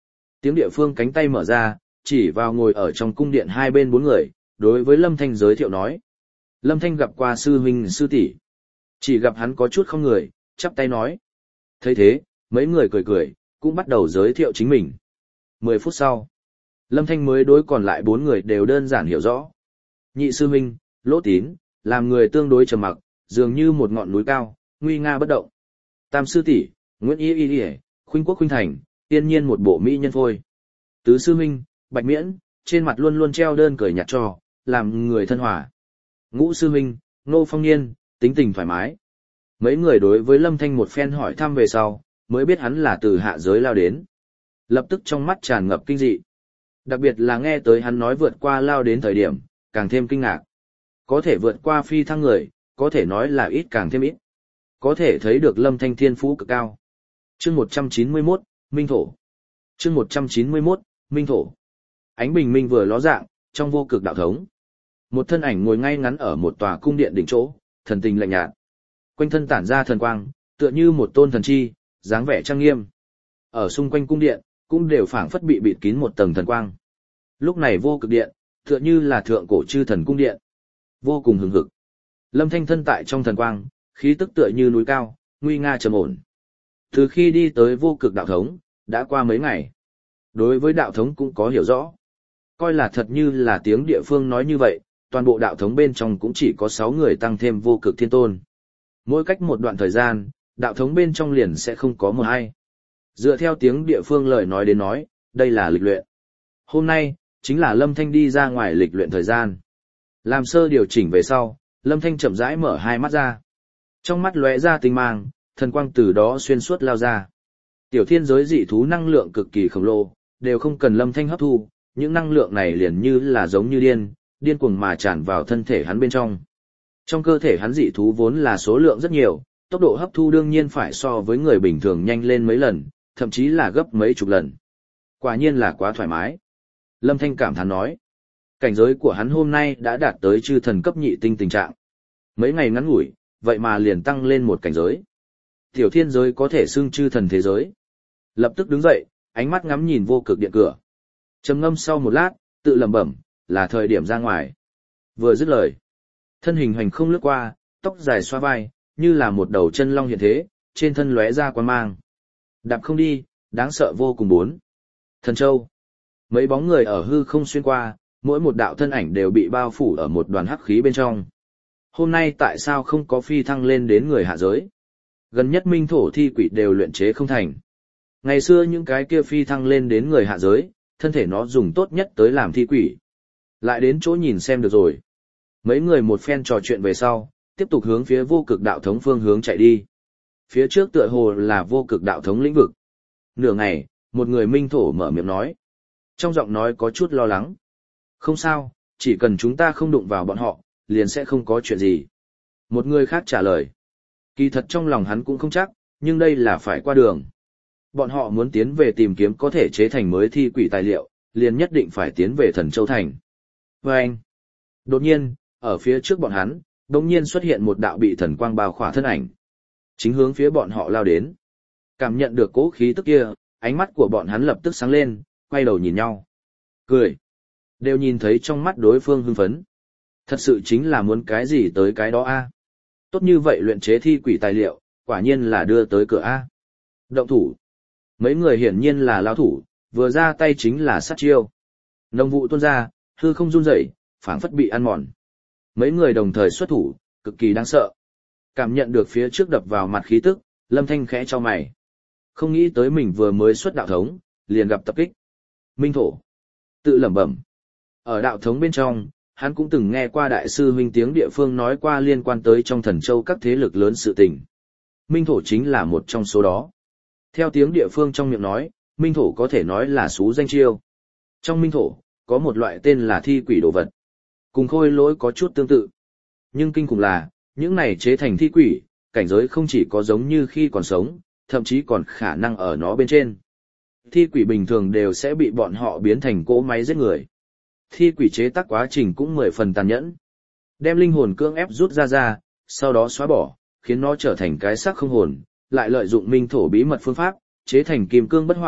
Tiếng địa phương cánh tay mở ra, chỉ vào ngồi ở trong cung điện hai bên bốn người, đối với Lâm Thanh giới thiệu nói. Lâm Thanh gặp qua sư huynh sư tỷ, chỉ gặp hắn có chút không người, chắp tay nói. Thấy thế, mấy người cười cười, cũng bắt đầu giới thiệu chính mình. 10 phút sau, Lâm Thanh mới đối còn lại bốn người đều đơn giản hiểu rõ. Nhị sư huynh, Lỗ Tín, làm người tương đối trầm mặc, dường như một ngọn núi cao, nguy nga bất động. Tam sư tỷ, Nguyễn Y Y Y, Khuynh Quốc Khuynh Thành, tiên nhiên một bộ mỹ nhân phôi. Tứ sư huynh, Bạch Miễn, trên mặt luôn luôn treo đơn cười nhạt trò, làm người thân hòa. Ngũ sư huynh, Ngô Phong Niên, tính tình thoải mái. Mấy người đối với Lâm Thanh một phen hỏi thăm về sau, mới biết hắn là từ hạ giới lao đến. Lập tức trong mắt tràn ngập kinh dị. Đặc biệt là nghe tới hắn nói vượt qua lao đến thời điểm, càng thêm kinh ngạc. Có thể vượt qua phi thăng người, có thể nói là ít càng thêm ít. Có thể thấy được Lâm Thanh thiên phú cực cao. Chương 191, Minh Thổ. Chương 191, Minh Thổ. Ánh bình minh vừa ló dạng, trong vô cực đạo thống. Một thân ảnh ngồi ngay ngắn ở một tòa cung điện đỉnh chỗ, thần tình lạnh nhạt. Quanh thân tản ra thần quang, tựa như một tôn thần chi, dáng vẻ trang nghiêm. Ở xung quanh cung điện, cũng đều phảng phất bị bịt kín một tầng thần quang. Lúc này vô cực điện, tựa như là thượng cổ chư thần cung điện, vô cùng hùng hực. Lâm Thanh thân tại trong thần quang, khí tức tựa như núi cao, nguy nga trầm ổn. Từ khi đi tới vô cực đạo thống, đã qua mấy ngày. Đối với đạo thống cũng có hiểu rõ. Coi là thật như là tiếng địa phương nói như vậy, toàn bộ đạo thống bên trong cũng chỉ có 6 người tăng thêm vô cực thiên tôn. Mỗi cách một đoạn thời gian, đạo thống bên trong liền sẽ không có một ai. Dựa theo tiếng địa phương lời nói đến nói, đây là lịch luyện. Hôm nay, chính là Lâm Thanh đi ra ngoài lịch luyện thời gian. Làm sơ điều chỉnh về sau, Lâm Thanh chậm rãi mở hai mắt ra. Trong mắt lóe ra tinh mang, thần quang từ đó xuyên suốt lao ra. Tiểu thiên giới dị thú năng lượng cực kỳ khổng lồ, đều không cần Lâm Thanh hấp thu, những năng lượng này liền như là giống như điên cuồng mà tràn vào thân thể hắn bên trong. Trong cơ thể hắn dị thú vốn là số lượng rất nhiều, tốc độ hấp thu đương nhiên phải so với người bình thường nhanh lên mấy lần, thậm chí là gấp mấy chục lần. Quả nhiên là quá thoải mái. Lâm Thanh cảm thán nói. Cảnh giới của hắn hôm nay đã đạt tới chư thần cấp nhị tinh tình trạng. Mấy ngày ngắn ngủi, vậy mà liền tăng lên một cảnh giới. Tiểu thiên giới có thể xưng chư thần thế giới. Lập tức đứng dậy, ánh mắt ngắm nhìn vô cực điện cửa. Trầm ngâm sau một lát, tự lẩm bẩm, là thời điểm ra ngoài. Vừa dứt lời, thân hình hành không lướt qua, tóc dài xoa vai, như là một đầu chân long hiện thế, trên thân lóe ra quang mang. Đạp không đi, đáng sợ vô cùng bốn. Thần Châu. Mấy bóng người ở hư không xuyên qua, mỗi một đạo thân ảnh đều bị bao phủ ở một đoàn hắc khí bên trong. Hôm nay tại sao không có phi thăng lên đến người hạ giới? Gần nhất minh thổ thi quỷ đều luyện chế không thành. Ngày xưa những cái kia phi thăng lên đến người hạ giới, thân thể nó dùng tốt nhất tới làm thi quỷ. Lại đến chỗ nhìn xem được rồi. Mấy người một phen trò chuyện về sau, tiếp tục hướng phía vô cực đạo thống phương hướng chạy đi. Phía trước tựa hồ là vô cực đạo thống lĩnh vực. Nửa ngày, một người minh thổ mở miệng nói. Trong giọng nói có chút lo lắng. Không sao, chỉ cần chúng ta không đụng vào bọn họ, liền sẽ không có chuyện gì. Một người khác trả lời. Kỳ thật trong lòng hắn cũng không chắc, nhưng đây là phải qua đường. Bọn họ muốn tiến về tìm kiếm có thể chế thành mới thi quỷ tài liệu, liền nhất định phải tiến về Thần Châu Thành. Và anh, đột nhiên, ở phía trước bọn hắn, đột nhiên xuất hiện một đạo bị thần quang bao khỏa thân ảnh. Chính hướng phía bọn họ lao đến. Cảm nhận được cố khí tức kia, ánh mắt của bọn hắn lập tức sáng lên, quay đầu nhìn nhau. Cười. Đều nhìn thấy trong mắt đối phương hưng phấn. Thật sự chính là muốn cái gì tới cái đó a. Tốt như vậy luyện chế thi quỷ tài liệu, quả nhiên là đưa tới cửa a. Động thủ. Mấy người hiển nhiên là lao thủ, vừa ra tay chính là sát chiêu. Nông vụ tuôn ra, hư không run rẩy, phảng phất bị ăn mòn. Mấy người đồng thời xuất thủ, cực kỳ đáng sợ. Cảm nhận được phía trước đập vào mặt khí tức, Lâm Thanh khẽ cho mày. Không nghĩ tới mình vừa mới xuất đạo thống, liền gặp tập kích. Minh thổ. Tự lẩm bẩm. Ở đạo thống bên trong, hắn cũng từng nghe qua đại sư huynh tiếng địa phương nói qua liên quan tới trong Thần Châu các thế lực lớn sự tình. Minh thổ chính là một trong số đó. Theo tiếng địa phương trong miệng nói, minh thổ có thể nói là xú danh chiêu. Trong minh thổ, có một loại tên là thi quỷ đồ vật. Cùng khôi lỗi có chút tương tự. Nhưng kinh khủng là, những này chế thành thi quỷ, cảnh giới không chỉ có giống như khi còn sống, thậm chí còn khả năng ở nó bên trên. Thi quỷ bình thường đều sẽ bị bọn họ biến thành cỗ máy giết người. Thi quỷ chế tác quá trình cũng 10 phần tàn nhẫn. Đem linh hồn cưỡng ép rút ra, sau đó xóa bỏ, khiến nó trở thành cái xác không hồn, lại lợi dụng minh thổ bí mật phương pháp, chế thành kim cương bất hoại,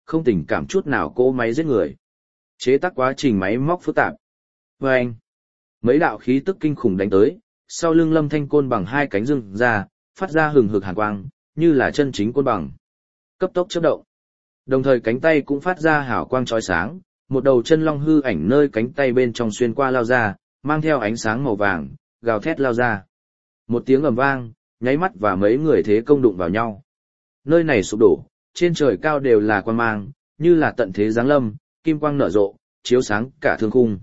không tình cảm chút nào cỗ máy giết người. Chế tác quá trình máy móc phức tạp. Và anh, mấy đạo khí tức kinh khủng đánh tới, sau lưng Lâm Thanh côn bằng hai cánh dưng ra, phát ra hừng hực hàn quang, như là chân chính côn bằng. Cấp tốc chớp động. Đồng thời cánh tay cũng phát ra hào quang chói sáng, một đầu chân long hư ảnh nơi cánh tay bên trong xuyên qua lao ra, mang theo ánh sáng màu vàng, gào thét lao ra. Một tiếng ầm vang, nháy mắt và mấy người thế công đụng vào nhau. Nơi này sụp đổ, trên trời cao đều là quang mang, như là tận thế giáng lâm, kim quang nở rộ, chiếu sáng cả thương khung.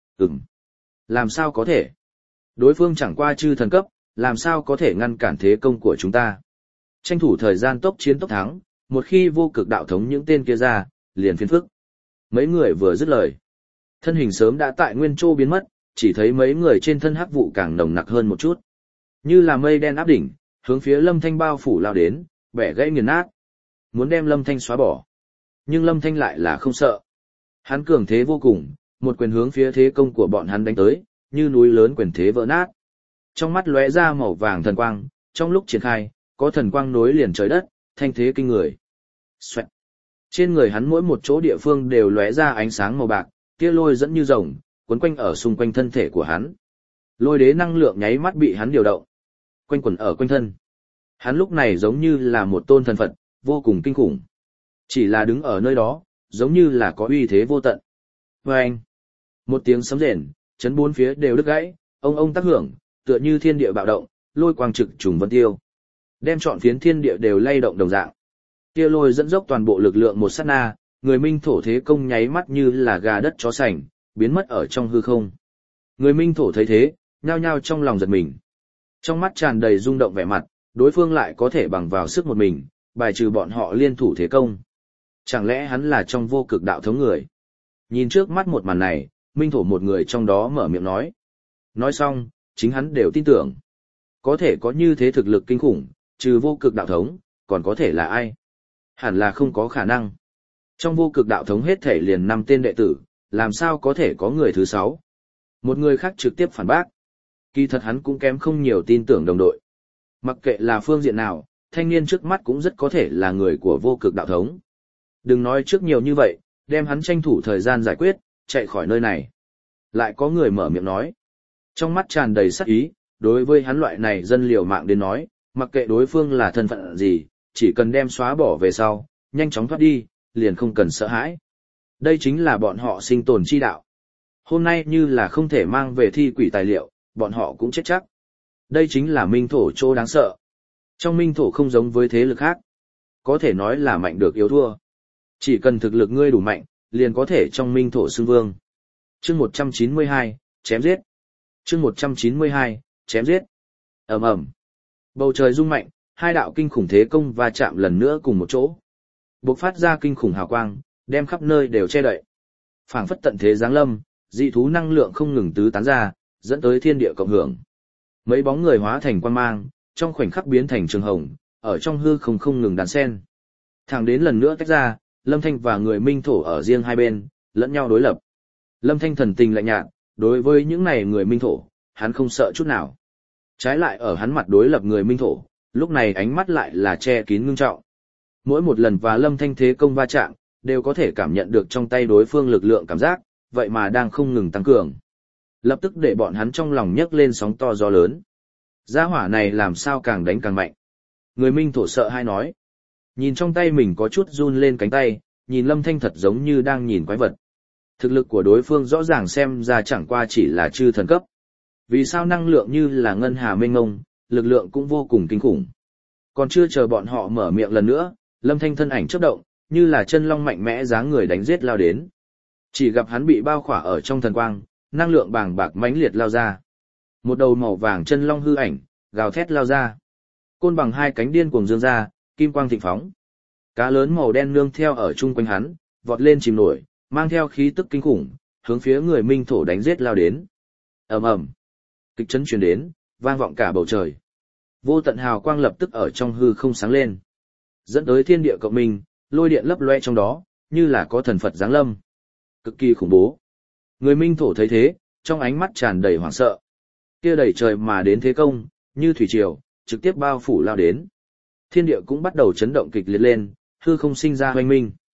Làm sao có thể? Đối phương chẳng qua chư thần cấp, làm sao có thể ngăn cản thế công của chúng ta? Tranh thủ thời gian tốc chiến tốc thắng, một khi vô cực đạo thống những tên kia ra, liền phiền phức. Mấy người vừa dứt lời, thân hình sớm đã tại nguyên châu biến mất, chỉ thấy mấy người trên thân hắc vụ càng nồng nặc hơn một chút. Như là mây đen áp đỉnh, hướng phía Lâm Thanh bao phủ lao đến, bẻ gãy nghiền nát. Muốn đem Lâm Thanh xóa bỏ. Nhưng Lâm Thanh lại là không sợ. Hắn cường thế vô cùng, một quyền hướng phía thế công của bọn hắn đánh tới, như núi lớn quyền thế vỡ nát. Trong mắt lóe ra màu vàng thần quang, trong lúc triển khai, có thần quang nối liền trời đất, thanh thế kinh người. Xoẹt. Trên người hắn mỗi một chỗ địa phương đều lóe ra ánh sáng màu bạc, tia lôi dẫn như rồng, quấn quanh ở xung quanh thân thể của hắn. Lôi đế năng lượng nháy mắt bị hắn điều động, quanh quẩn ở quanh thân. Hắn lúc này giống như là một tôn thần Phật, vô cùng kinh khủng. Chỉ là đứng ở nơi đó, giống như là có uy thế vô tận. Và anh, một tiếng sấm rền, chấn bốn phía đều đứt gãy, ông tác hưởng, tựa như thiên địa bạo động, lôi quang trực trùng vân tiêu. Đem trọn phiến thiên địa đều lay động đồng dạng. Kia lôi dẫn dốc toàn bộ lực lượng một sát na, người minh thổ thế công nháy mắt như là gà đất chó sành, biến mất ở trong hư không. Người minh thổ thấy thế, nhao nhao trong lòng giật mình. Trong mắt tràn đầy rung động vẻ mặt, đối phương lại có thể bằng vào sức một mình, bài trừ bọn họ liên thủ thế công. Chẳng lẽ hắn là trong vô cực đạo thống người? Nhìn trước mắt một màn này, minh thổ một người trong đó mở miệng nói. Nói xong, chính hắn đều tin tưởng. Có thể có như thế thực lực kinh khủng, trừ vô cực đạo thống, còn có thể là ai? Hẳn là không có khả năng. Trong vô cực đạo thống hết thể liền 5 tên đệ tử, làm sao có thể có người thứ 6? Một người khác trực tiếp phản bác. Kỳ thật hắn cũng kém không nhiều tin tưởng đồng đội. Mặc kệ là phương diện nào, thanh niên trước mắt cũng rất có thể là người của vô cực đạo thống. Đừng nói trước nhiều như vậy, đem hắn tranh thủ thời gian giải quyết, chạy khỏi nơi này. Lại có người mở miệng nói. Trong mắt tràn đầy sắc ý, đối với hắn loại này dân liều mạng đến nói, mặc kệ đối phương là thân phận gì, chỉ cần đem xóa bỏ về sau, nhanh chóng thoát đi, liền không cần sợ hãi. Đây chính là bọn họ sinh tồn chi đạo. Hôm nay như là không thể mang về thi quỷ tài liệu, bọn họ cũng chết chắc. Đây chính là minh thổ chỗ đáng sợ. Trong minh thổ không giống với thế lực khác. Có thể nói là mạnh được yếu thua. Chỉ cần thực lực ngươi đủ mạnh, liền có thể trong minh thổ xưng vương. Chương 192, chém giết. Chương 192, chém giết. Ầm ầm. Bầu trời rung mạnh, hai đạo kinh khủng thế công va chạm lần nữa cùng một chỗ. Bộc phát ra kinh khủng hào quang, đem khắp nơi đều che đậy. Phảng phất tận thế giáng lâm, dị thú năng lượng không ngừng tứ tán ra, dẫn tới thiên địa cộng hưởng. Mấy bóng người hóa thành quang mang, trong khoảnh khắc biến thành trường hồng, ở trong hư không ngừng đan sen. Thẳng đến lần nữa tách ra, Lâm Thanh và người minh thổ ở riêng hai bên, lẫn nhau đối lập. Lâm Thanh thần tình lạnh nhạt, đối với những này người minh thổ, hắn không sợ chút nào. Trái lại ở hắn mặt đối lập người minh thổ, lúc này ánh mắt lại là che kín ngưng trọng. Mỗi một lần và Lâm Thanh thế công va chạm, đều có thể cảm nhận được trong tay đối phương lực lượng cảm giác, vậy mà đang không ngừng tăng cường. Lập tức để bọn hắn trong lòng nhấc lên sóng to gió lớn. Gia hỏa này làm sao càng đánh càng mạnh. Người minh thổ sợ hai nói. Nhìn trong tay mình có chút run lên cánh tay, nhìn Lâm Thanh thật giống như đang nhìn quái vật. Thực lực của đối phương rõ ràng xem ra chẳng qua chỉ là chư thần cấp. Vì sao năng lượng như là ngân hà mênh mông, lực lượng cũng vô cùng kinh khủng. Còn chưa chờ bọn họ mở miệng lần nữa, Lâm Thanh thân ảnh chớp động, như là chân long mạnh mẽ dáng người đánh giết lao đến. Chỉ gặp hắn bị bao khỏa ở trong thần quang, năng lượng bàng bạc mãnh liệt lao ra. Một đầu màu vàng chân long hư ảnh, gào thét lao ra. Côn bằng hai cánh điên cuồng dương ra, kim quang thịnh phóng. Cá lớn màu đen nương theo ở chung quanh hắn, vọt lên chìm nổi, mang theo khí tức kinh khủng, hướng phía người minh thổ đánh giết lao đến. Ầm ầm, kịch chấn truyền đến, vang vọng cả bầu trời. Vô tận hào quang lập tức ở trong hư không sáng lên, dẫn tới thiên địa cộng minh, lôi điện lấp loe trong đó, như là có thần Phật giáng lâm. Cực kỳ khủng bố. Người minh thổ thấy thế, trong ánh mắt tràn đầy hoảng sợ. Kia đẩy trời mà đến thế công, như thủy triều, trực tiếp bao phủ lao đến. Thiên địa cũng bắt đầu chấn động kịch liệt lên, hư không sinh ra hoanh minh.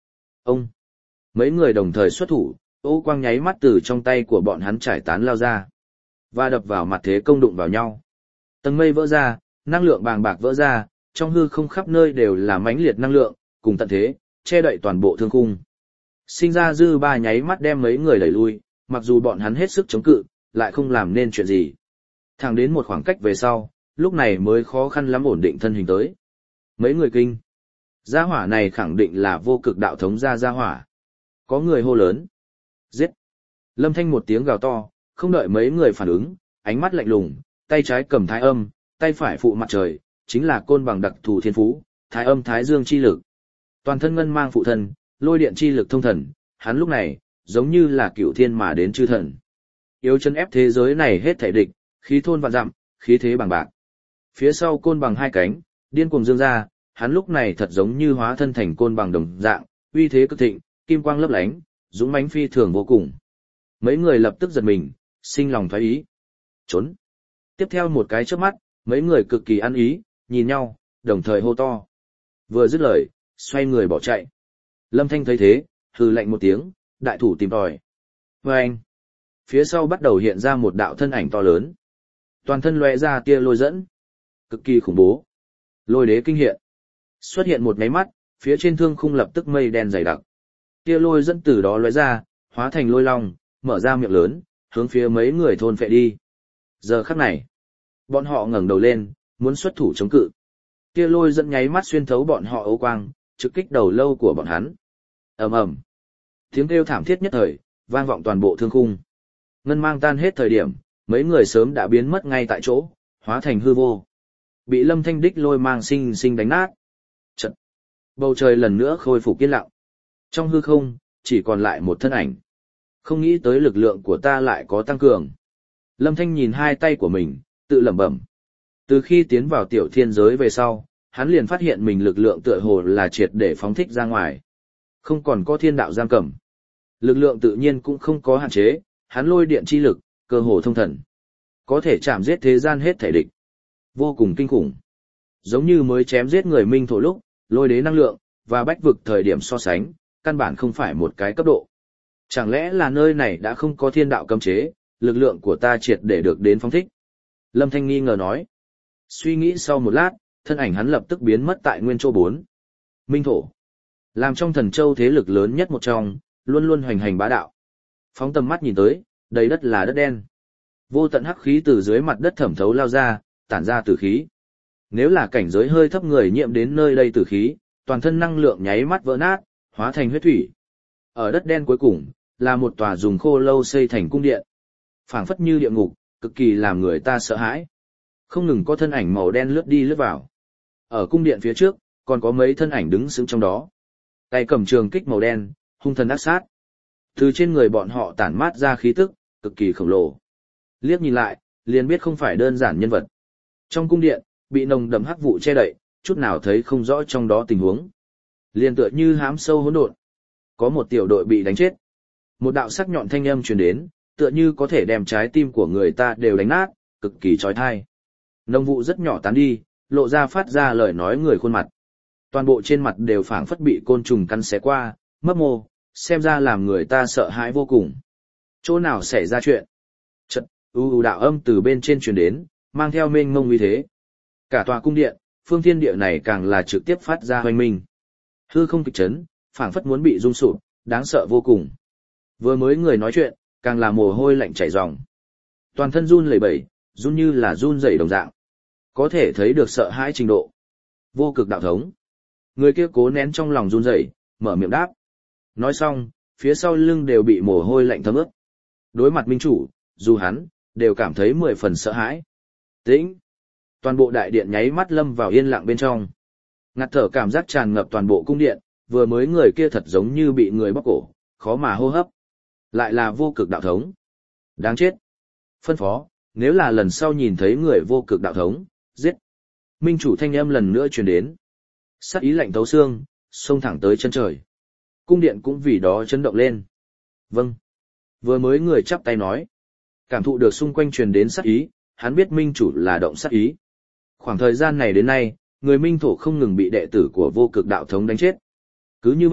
Ông, mấy người đồng thời xuất thủ, ô quang nháy mắt từ trong tay của bọn hắn trải tán lao ra, và đập vào mặt thế công đụng vào nhau. Tầng mây vỡ ra, năng lượng bàng bạc vỡ ra, trong hư không khắp nơi đều là mãnh liệt năng lượng, cùng tận thế, che đậy toàn bộ thương khung. Sinh ra dư ba nháy mắt đem mấy người đẩy lui, mặc dù bọn hắn hết sức chống cự, lại không làm nên chuyện gì. Thẳng đến một khoảng cách về sau, lúc này mới khó khăn lắm ổn định thân hình tới. Mấy người kinh. Gia hỏa này khẳng định là vô cực đạo thống gia hỏa. Có người hô lớn. Giết. Lâm Thanh một tiếng gào to, không đợi mấy người phản ứng, ánh mắt lạnh lùng, tay trái cầm thái âm, tay phải phụ mặt trời, chính là côn bằng đặc thù thiên phú, thái âm thái dương chi lực. Toàn thân ngân mang phụ thân, lôi điện chi lực thông thần, hắn lúc này, giống như là cựu thiên mà đến chư thần. Yếu chân ép thế giới này hết thảy địch, khí thôn vạn dặm, khí thế bằng bạc. Phía sau côn bằng hai cánh, điên cuồng dương ra, hắn lúc này thật giống như hóa thân thành côn bằng đồng dạng, uy thế cực thịnh, kim quang lấp lánh, dũng mãnh phi thường vô cùng. Mấy người lập tức giật mình, sinh lòng thoái ý. Trốn. Tiếp theo một cái chớp mắt, mấy người cực kỳ ăn ý, nhìn nhau, đồng thời hô to. Vừa dứt lời, xoay người bỏ chạy. Lâm Thanh thấy thế, hừ lạnh một tiếng, đại thủ tìm tòi. Vâng! Phía sau bắt đầu hiện ra một đạo thân ảnh to lớn. Toàn thân lóe ra tia lôi dẫn. Cực kỳ khủng bố. Lôi đế kinh hiện. Xuất hiện một nháy mắt, phía trên thương khung lập tức mây đen dày đặc. Tia lôi dẫn từ đó lóe ra, hóa thành lôi long, mở ra miệng lớn, hướng phía mấy người thôn phệ đi. Giờ khắc này, bọn họ ngẩng đầu lên, muốn xuất thủ chống cự. Tia lôi dẫn nháy mắt xuyên thấu bọn họ ấu quang, trực kích đầu lâu của bọn hắn. Ầm ầm. Tiếng kêu thảm thiết nhất thời, vang vọng toàn bộ thương khung. Ngân mang tan hết thời điểm, mấy người sớm đã biến mất ngay tại chỗ, hóa thành hư vô. Bị Lâm Thanh đích lôi mang sinh sinh đánh nát. Trận. Bầu trời lần nữa khôi phục yên lặng. Trong hư không, chỉ còn lại một thân ảnh. Không nghĩ tới lực lượng của ta lại có tăng cường. Lâm Thanh nhìn hai tay của mình, tự lẩm bẩm. Từ khi tiến vào tiểu thiên giới về sau, hắn liền phát hiện mình lực lượng tựa hồ là triệt để phóng thích ra ngoài. Không còn có thiên đạo giam cầm. Lực lượng tự nhiên cũng không có hạn chế, hắn lôi điện chi lực, cơ hồ thông thần. Có thể chạm giết thế gian hết thể địch. Vô cùng kinh khủng. Giống như mới chém giết người minh thổ lúc, lôi đế năng lượng, và bách vực thời điểm so sánh, căn bản không phải một cái cấp độ. Chẳng lẽ là nơi này đã không có thiên đạo cấm chế, lực lượng của ta triệt để được đến phóng thích? Lâm Thanh nghi ngờ nói. Suy nghĩ sau một lát, thân ảnh hắn lập tức biến mất tại nguyên châu 4. Minh thổ. Làm trong thần châu thế lực lớn nhất một trong, luôn luôn hoành hành bá đạo. Phóng tầm mắt nhìn tới, đầy đất là đất đen. Vô tận hắc khí từ dưới mặt đất thẩm thấu lao ra, tản ra tử khí. Nếu là cảnh giới hơi thấp người nhiễm đến nơi đây tử khí, toàn thân năng lượng nháy mắt vỡ nát, hóa thành huyết thủy. Ở đất đen cuối cùng, là một tòa dùng khô lâu xây thành cung điện. Phảng phất như địa ngục, cực kỳ làm người ta sợ hãi. Không ngừng có thân ảnh màu đen lướt đi lướt vào. Ở cung điện phía trước, còn có mấy thân ảnh đứng sững trong đó. Tay cầm trường kích màu đen, hung thần ác sát. Từ trên người bọn họ tản mát ra khí tức, cực kỳ khổng lồ. Liếc nhìn lại, liền biết không phải đơn giản nhân vật. Trong cung điện, bị nồng đậm hắc vụ che đậy, chút nào thấy không rõ trong đó tình huống. Liền tựa như hám sâu hỗn độn. Có một tiểu đội bị đánh chết. Một đạo sắc nhọn thanh âm truyền đến, tựa như có thể đem trái tim của người ta đều đánh nát, cực kỳ chói tai. Nông vụ rất nhỏ tán đi, lộ ra phát ra lời nói người khuôn mặt. Toàn bộ trên mặt đều phảng phất bị côn trùng cắn xé qua, mấp mô, xem ra làm người ta sợ hãi vô cùng. Chỗ nào xảy ra chuyện? Chật, đạo âm từ bên trên truyền đến, mang theo mênh mông uy thế. Cả tòa cung điện, phương thiên địa này càng là trực tiếp phát ra hoành minh. Hư không kịch chấn, phảng phất muốn bị rung sụp, đáng sợ vô cùng. Vừa mới người nói chuyện, càng là mồ hôi lạnh chảy ròng. Toàn thân run lẩy bẩy, run như là run rẩy đồng dạng. Có thể thấy được sợ hãi trình độ. Vô cực đạo thống. Người kia cố nén trong lòng run rẩy, mở miệng đáp. Nói xong, phía sau lưng đều bị mồ hôi lạnh thấm ướt. Đối mặt minh chủ, dù hắn, đều cảm thấy 10 phần sợ hãi. Tĩnh. Toàn bộ đại điện nháy mắt lâm vào yên lặng bên trong. Ngạt thở cảm giác tràn ngập toàn bộ cung điện, vừa mới người kia thật giống như bị người bóp cổ, khó mà hô hấp. Lại là vô cực đạo thống. Đáng chết. Phân phó, nếu là lần sau nhìn thấy người vô cực đạo thống, giết. Minh chủ thanh âm lần nữa truyền đến. Sát ý lạnh thấu xương, xông thẳng tới chân trời. Cung điện cũng vì đó chấn động lên. Vâng. Vừa mới người chắp tay nói. Cảm thụ được xung quanh truyền đến sát ý, hắn biết minh chủ là động sát ý. Khoảng thời gian này đến nay, người minh thổ không ngừng bị đệ tử của vô cực đạo thống đánh chết. Cứ như vậy,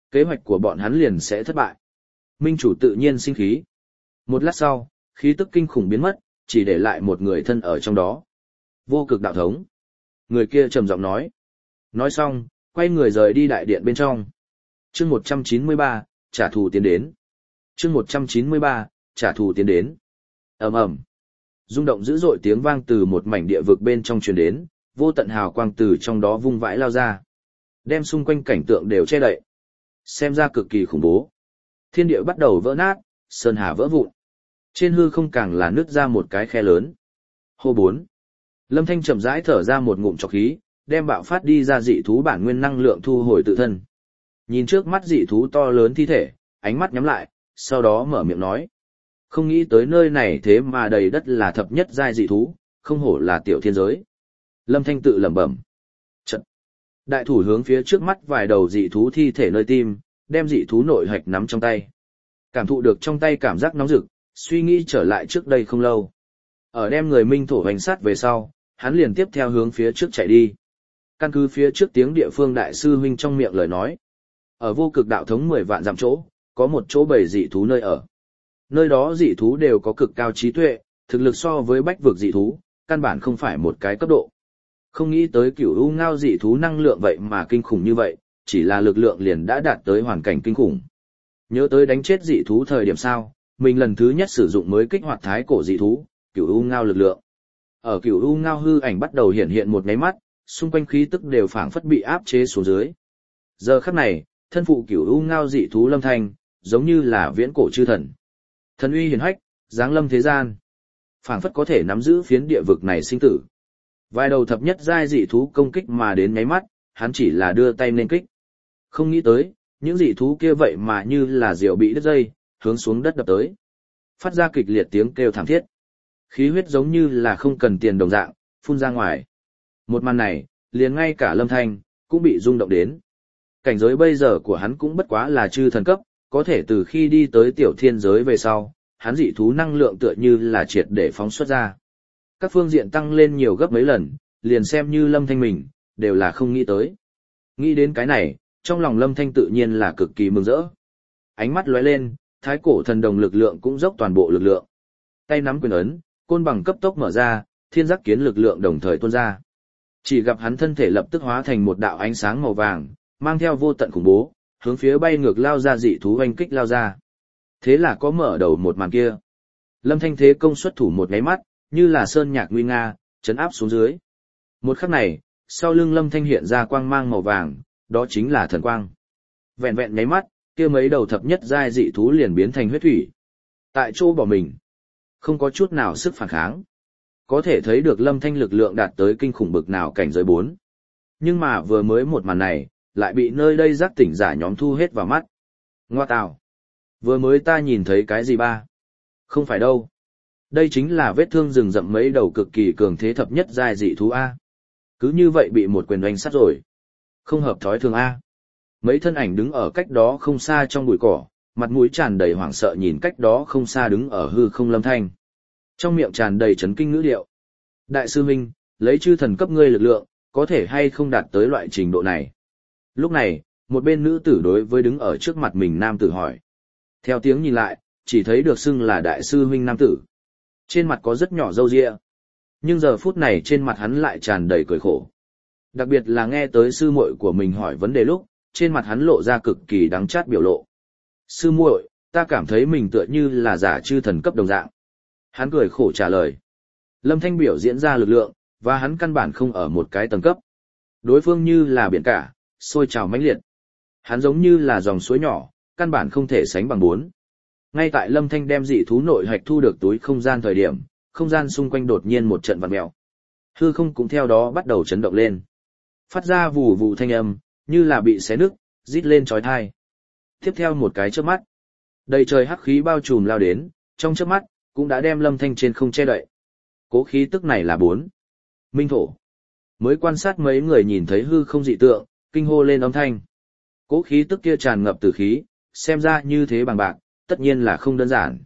kế hoạch của bọn hắn liền sẽ thất bại. Minh chủ tự nhiên sinh khí. Một lát sau, khí tức kinh khủng biến mất, chỉ để lại một người thân ở trong đó. Vô cực đạo thống. Người kia trầm giọng nói. Nói xong, quay người rời đi đại điện bên trong. Chương 193, trả thù tiến đến. Chương 193, trả thù tiến đến. Ầm ầm. Rung động dữ dội tiếng vang từ một mảnh địa vực bên trong truyền đến, vô tận hào quang từ trong đó vung vãi lao ra, đem xung quanh cảnh tượng đều che đậy. Xem ra cực kỳ khủng bố. Thiên địa bắt đầu vỡ nát, sơn hà vỡ vụn. Trên hư không càng là nứt ra một cái khe lớn. Hô 4. Lâm Thanh chậm rãi thở ra một ngụm trọc khí, đem bạo phát đi ra dị thú bản nguyên năng lượng thu hồi tự thân. Nhìn trước mắt dị thú to lớn thi thể, ánh mắt nhắm lại, sau đó mở miệng nói. Không nghĩ tới nơi này thế mà đầy đất là thập nhất giai dị thú, không hổ là tiểu thiên giới. Lâm Thanh tự lẩm bẩm. Trận. Đại thủ hướng phía trước mắt vài đầu dị thú thi thể nơi tim, đem dị thú nội hạch nắm trong tay. Cảm thụ được trong tay cảm giác nóng rực, suy nghĩ trở lại trước đây không lâu. Ở đem người minh thổ hành sát về sau, hắn liền tiếp theo hướng phía trước chạy đi. Căn cứ phía trước tiếng địa phương đại sư huynh trong miệng lời nói. Ở vô cực đạo thống 10 vạn dặm chỗ, có một chỗ bầy dị thú nơi ở. Nơi đó dị thú đều có cực cao trí tuệ, thực lực so với bách vực dị thú, căn bản không phải một cái cấp độ. Không nghĩ tới cửu u ngao dị thú năng lượng vậy mà kinh khủng như vậy, chỉ là lực lượng liền đã đạt tới hoàn cảnh kinh khủng. Nhớ tới đánh chết dị thú thời điểm sao, mình lần thứ nhất sử dụng mới kích hoạt thái cổ dị thú, cửu u ngao lực lượng. Ở cửu u ngao hư ảnh bắt đầu hiện hiện một cái mắt, xung quanh khí tức đều phảng phất bị áp chế xuống dưới. Giờ khắc này, thân phụ cửu u ngao dị thú Lâm Thanh, giống như là viễn cổ chư thần. Thần uy hiển hách, giáng lâm thế gian. Phảng phất có thể nắm giữ phiến địa vực này sinh tử. Vài đầu thập nhất giai dị thú công kích mà đến nháy mắt, hắn chỉ là đưa tay nên kích. Không nghĩ tới, những dị thú kia vậy mà như là diều bị đứt dây, hướng xuống đất đập tới. Phát ra kịch liệt tiếng kêu thảm thiết. Khí huyết giống như là không cần tiền đồng dạng, phun ra ngoài. Một màn này, liền ngay cả Lâm Thanh, cũng bị rung động đến. Cảnh giới bây giờ của hắn cũng bất quá là chư thần cấp, có thể từ khi đi tới tiểu thiên giới về sau, hắn dị thú năng lượng tựa như là triệt để phóng xuất ra. Các phương diện tăng lên nhiều gấp mấy lần, liền xem như Lâm Thanh mình, đều là không nghĩ tới. Nghĩ đến cái này, trong lòng Lâm Thanh tự nhiên là cực kỳ mừng rỡ. Ánh mắt lóe lên, thái cổ thần đồng lực lượng cũng dốc toàn bộ lực lượng. Tay nắm quyền ấn, côn bằng cấp tốc mở ra, thiên giác kiến lực lượng đồng thời tuôn ra. Chỉ gặp hắn thân thể lập tức hóa thành một đạo ánh sáng màu vàng, mang theo vô tận khủng bố, hướng phía bay ngược lao ra dị thú oanh kích lao ra. Thế là có mở đầu một màn kia. Lâm Thanh thế công xuất thủ một nháy mắt, như là sơn nhạc nguy nga, chấn áp xuống dưới. Một khắc này, sau lưng Lâm Thanh hiện ra quang mang màu vàng, đó chính là thần quang. Vẹn vẹn nháy mắt, kia mấy đầu thập nhất giai dị thú liền biến thành huyết thủy. Tại chỗ bỏ mình, không có chút nào sức phản kháng. Có thể thấy được Lâm Thanh lực lượng đạt tới kinh khủng bực nào cảnh giới 4. Nhưng mà vừa mới một màn này, lại bị nơi đây giác tỉnh giả nhóm thu hết vào mắt. Ngoa tào! Vừa mới ta nhìn thấy cái gì ba? Không phải đâu. Đây chính là vết thương rừng rậm mấy đầu cực kỳ cường thế thập nhất giai dị thú A. Cứ như vậy bị một quyền oanh sát rồi. Không hợp thói thường A. Mấy thân ảnh đứng ở cách đó không xa trong bụi cỏ, mặt mũi tràn đầy hoảng sợ nhìn cách đó không xa đứng ở hư không Lâm Thanh. Trong miệng tràn đầy chấn kinh ngữ điệu. Đại sư huynh, lấy chư thần cấp ngươi lực lượng, có thể hay không đạt tới loại trình độ này? Lúc này, một bên nữ tử đối với đứng ở trước mặt mình nam tử hỏi. Theo tiếng nhìn lại, chỉ thấy được xưng là đại sư huynh nam tử. Trên mặt có rất nhỏ râu ria. Nhưng giờ phút này trên mặt hắn lại tràn đầy cười khổ. Đặc biệt là nghe tới sư muội của mình hỏi vấn đề lúc, trên mặt hắn lộ ra cực kỳ đắng chát biểu lộ. Sư muội, ta cảm thấy mình tựa như là giả chư thần cấp đồng dạng. Hắn cười khổ trả lời. Lâm Thanh biểu diễn ra lực lượng, và hắn căn bản không ở một cái tầng cấp. Đối phương như là biển cả, sôi trào mãnh liệt. Hắn giống như là dòng suối nhỏ, căn bản không thể sánh bằng 4. Ngay tại Lâm Thanh đem dị thú nội hạch thu được túi không gian thời điểm, không gian xung quanh đột nhiên một trận vặn mèo. Hư không cũng theo đó bắt đầu chấn động lên. Phát ra vù vù thanh âm, như là bị xé nứt, rít lên chói tai. Tiếp theo một cái chớp mắt, đầy trời hắc khí bao trùm lao đến, trong chớp mắt cũng đã đem Lâm Thanh trên không che đậy. Cố khí tức này là 4. Minh thổ. Mới quan sát mấy người nhìn thấy hư không dị tượng, kinh hô lên âm thanh. Cố khí tức kia tràn ngập tử khí, xem ra như thế bằng bạc, tất nhiên là không đơn giản.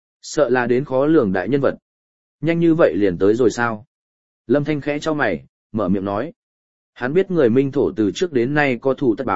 Sợ là đến khó lường đại nhân vật. Nhanh như vậy liền tới rồi sao? Lâm Thanh khẽ cho mày, mở miệng nói. Hắn biết người Minh thổ từ trước đến nay có thù tất báo,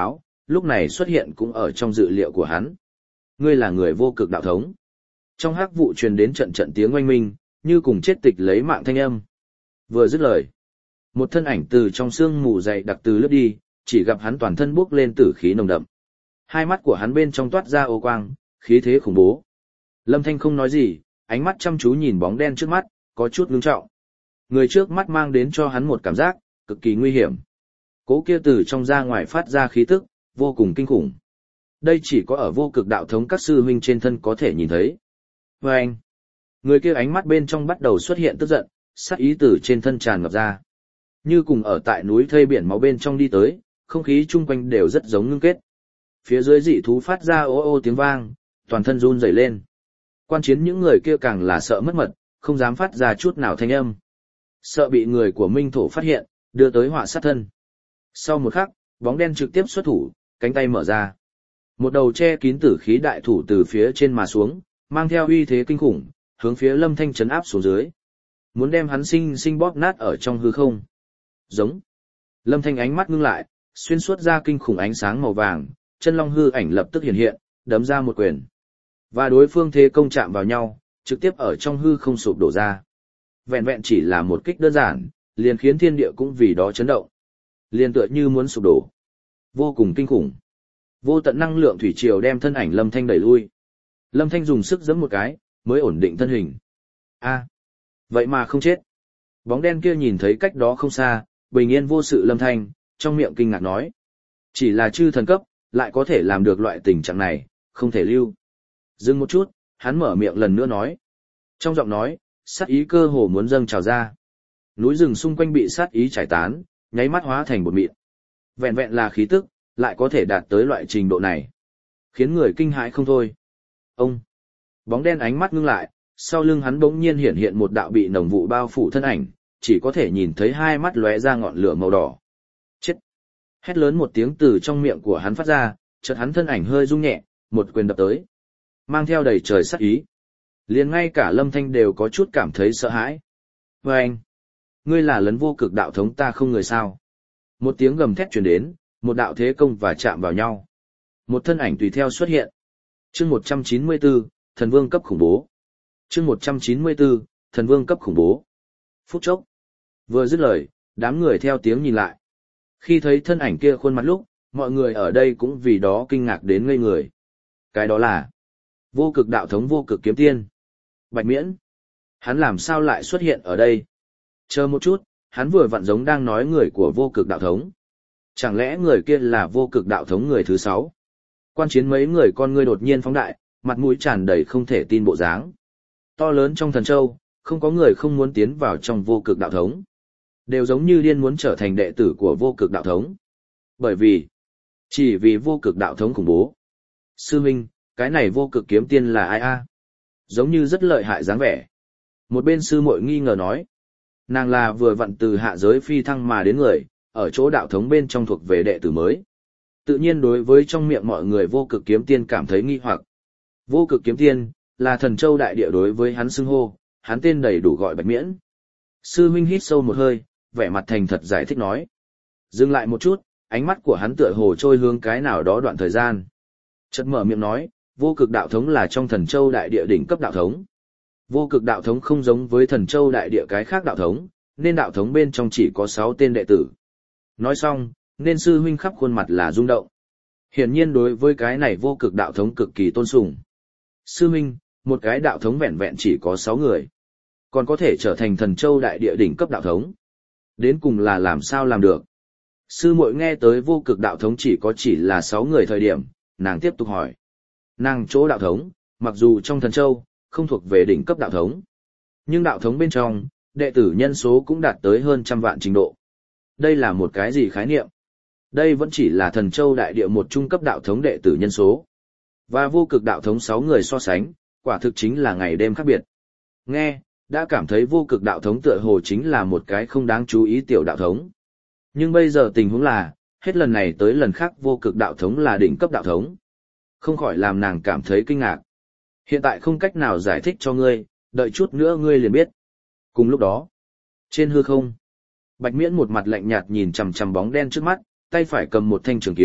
lúc này xuất hiện cũng ở trong dự liệu của hắn. Ngươi là người vô cực đạo thống. Trong hắc vụ truyền đến trận trận tiếng oanh minh, như cùng chết tịch lấy mạng thanh âm. Vừa dứt lời, một thân ảnh từ trong sương mù dày đặc từ lướt đi, chỉ gặp hắn toàn thân bốc lên tử khí nồng đậm. Hai mắt của hắn bên trong toát ra ô quang, khí thế khủng bố. Lâm Thanh không nói gì, ánh mắt chăm chú nhìn bóng đen trước mắt, có chút ngưng trọng. Người trước mắt mang đến cho hắn một cảm giác cực kỳ nguy hiểm. Cố kia từ trong ra ngoài phát ra khí tức vô cùng kinh khủng. Đây chỉ có ở vô cực đạo thống các sư huynh trên thân có thể nhìn thấy. Và anh, người kia ánh mắt bên trong bắt đầu xuất hiện tức giận, sát ý từ trên thân tràn ngập ra. Như cùng ở tại núi thây biển máu bên trong đi tới, không khí chung quanh đều rất giống ngưng kết. Phía dưới dị thú phát ra ô ô tiếng vang, toàn thân run rẩy lên. Quan chiến những người kia càng là sợ mất mật, không dám phát ra chút nào thanh âm. Sợ bị người của Minh Thổ phát hiện, đưa tới họa sát thân. Sau một khắc, bóng đen trực tiếp xuất thủ, cánh tay mở ra. Một đầu che kín tử khí đại thủ từ phía trên mà xuống, mang theo uy thế kinh khủng, hướng phía Lâm Thanh trấn áp xuống dưới. Muốn đem hắn sinh sinh bóp nát ở trong hư không. Giống. Lâm Thanh ánh mắt ngưng lại, xuyên suốt ra kinh khủng ánh sáng màu vàng, chân long hư ảnh lập tức hiện hiện, đấm ra một quyền. Và đối phương thế công chạm vào nhau, trực tiếp ở trong hư không sụp đổ ra. Vẹn vẹn chỉ là một kích đơn giản, liền khiến thiên địa cũng vì đó chấn động. Liền tựa như muốn sụp đổ. Vô cùng kinh khủng. Vô tận năng lượng thủy triều đem thân ảnh Lâm Thanh đẩy lui. Lâm Thanh dùng sức giẫm một cái, mới ổn định thân hình. A, vậy mà không chết. Bóng đen kia nhìn thấy cách đó không xa, bình yên vô sự Lâm Thanh, trong miệng kinh ngạc nói. Chỉ là chư thần cấp, lại có thể làm được loại tình trạng này, không thể lưu. Dừng một chút, hắn mở miệng lần nữa nói. Trong giọng nói, sát ý cơ hồ muốn dâng trào ra. Núi rừng xung quanh bị sát ý trải tán, nháy mắt hóa thành bột mịn. Vẹn vẹn là khí tức, lại có thể đạt tới loại trình độ này. Khiến người kinh hãi không thôi. Ông! Bóng đen ánh mắt ngưng lại, sau lưng hắn bỗng nhiên hiện hiện một đạo bị nồng vụ bao phủ thân ảnh, chỉ có thể nhìn thấy hai mắt lóe ra ngọn lửa màu đỏ. Chết! Hét lớn một tiếng từ trong miệng của hắn phát ra, chợt hắn thân ảnh hơi rung nhẹ, một quyền đập tới. Mang theo đầy trời sát ý. Liền ngay cả Lâm Thanh đều có chút cảm thấy sợ hãi. Và anh! Ngươi là lấn vô cực đạo thống ta không người sao. Một tiếng gầm thét truyền đến, một đạo thế công và chạm vào nhau. Một thân ảnh tùy theo xuất hiện. Chương 194, thần vương cấp khủng bố. Chương 194, thần vương cấp khủng bố. Phút chốc. Vừa dứt lời, đám người theo tiếng nhìn lại. Khi thấy thân ảnh kia khuôn mặt lúc, mọi người ở đây cũng vì đó kinh ngạc đến ngây người. Cái đó là vô cực đạo thống vô cực kiếm tiên. Bạch Miễn. Hắn làm sao lại xuất hiện ở đây? Chờ một chút, hắn vừa vặn giống đang nói người của vô cực đạo thống. Chẳng lẽ người kia là vô cực đạo thống người thứ 6? Quan chiến mấy người con ngươi đột nhiên phóng đại, mặt mũi tràn đầy không thể tin bộ dáng. To lớn trong thần châu, không có người không muốn tiến vào trong vô cực đạo thống. Đều giống như điên muốn trở thành đệ tử của vô cực đạo thống. Bởi vì, chỉ vì vô cực đạo thống khủng bố. Sư Minh, cái này vô cực kiếm tiên là ai a? Giống như rất lợi hại dáng vẻ. Một bên sư muội nghi ngờ nói. Nàng là vừa vặn từ hạ giới phi thăng mà đến người, ở chỗ đạo thống bên trong thuộc về đệ tử mới. Tự nhiên đối với trong miệng mọi người vô cực kiếm tiên cảm thấy nghi hoặc. Vô cực kiếm tiên, là thần châu đại địa đối với hắn xưng hô, hắn tên đầy đủ gọi Bạch Miễn. Sư huynh hít sâu một hơi, vẻ mặt thành thật giải thích nói. Dừng lại một chút, ánh mắt của hắn tựa hồ trôi hướng cái nào đó đoạn thời gian. Chợt mở miệng nói, vô cực đạo thống là trong thần châu đại địa đỉnh cấp đạo thống. Vô cực đạo thống không giống với thần châu đại địa cái khác đạo thống, nên đạo thống bên trong chỉ có 6 tên đệ tử. Nói xong, nên sư huynh khắp khuôn mặt là rung động. Hiển nhiên đối với cái này vô cực đạo thống cực kỳ tôn sùng. Sư huynh, một cái đạo thống vẹn vẹn chỉ có 6 người. Còn có thể trở thành thần châu đại địa đỉnh cấp đạo thống. Đến cùng là làm sao làm được? Sư muội nghe tới vô cực đạo thống chỉ là 6 người thời điểm, nàng tiếp tục hỏi. Nàng chỗ đạo thống, mặc dù trong thần châu, không thuộc về đỉnh cấp đạo thống. Nhưng đạo thống bên trong, đệ tử nhân số cũng đạt tới hơn 100 vạn trình độ. Đây là một cái gì khái niệm? Đây vẫn chỉ là thần châu đại địa một trung cấp đạo thống đệ tử nhân số. Và vô cực đạo thống 6 người so sánh, quả thực chính là ngày đêm khác biệt. Nghe, đã cảm thấy vô cực đạo thống tựa hồ chính là một cái không đáng chú ý tiểu đạo thống. Nhưng bây giờ tình huống là, hết lần này tới lần khác vô cực đạo thống là đỉnh cấp đạo thống. Không khỏi làm nàng cảm thấy kinh ngạc. Hiện tại không cách nào giải thích cho ngươi, đợi chút nữa ngươi liền biết. Cùng lúc đó, trên hư không, Bạch Miễn một mặt lạnh nhạt nhìn chằm chằm bóng đen trước mắt, tay phải cầm một thanh trường kiếm,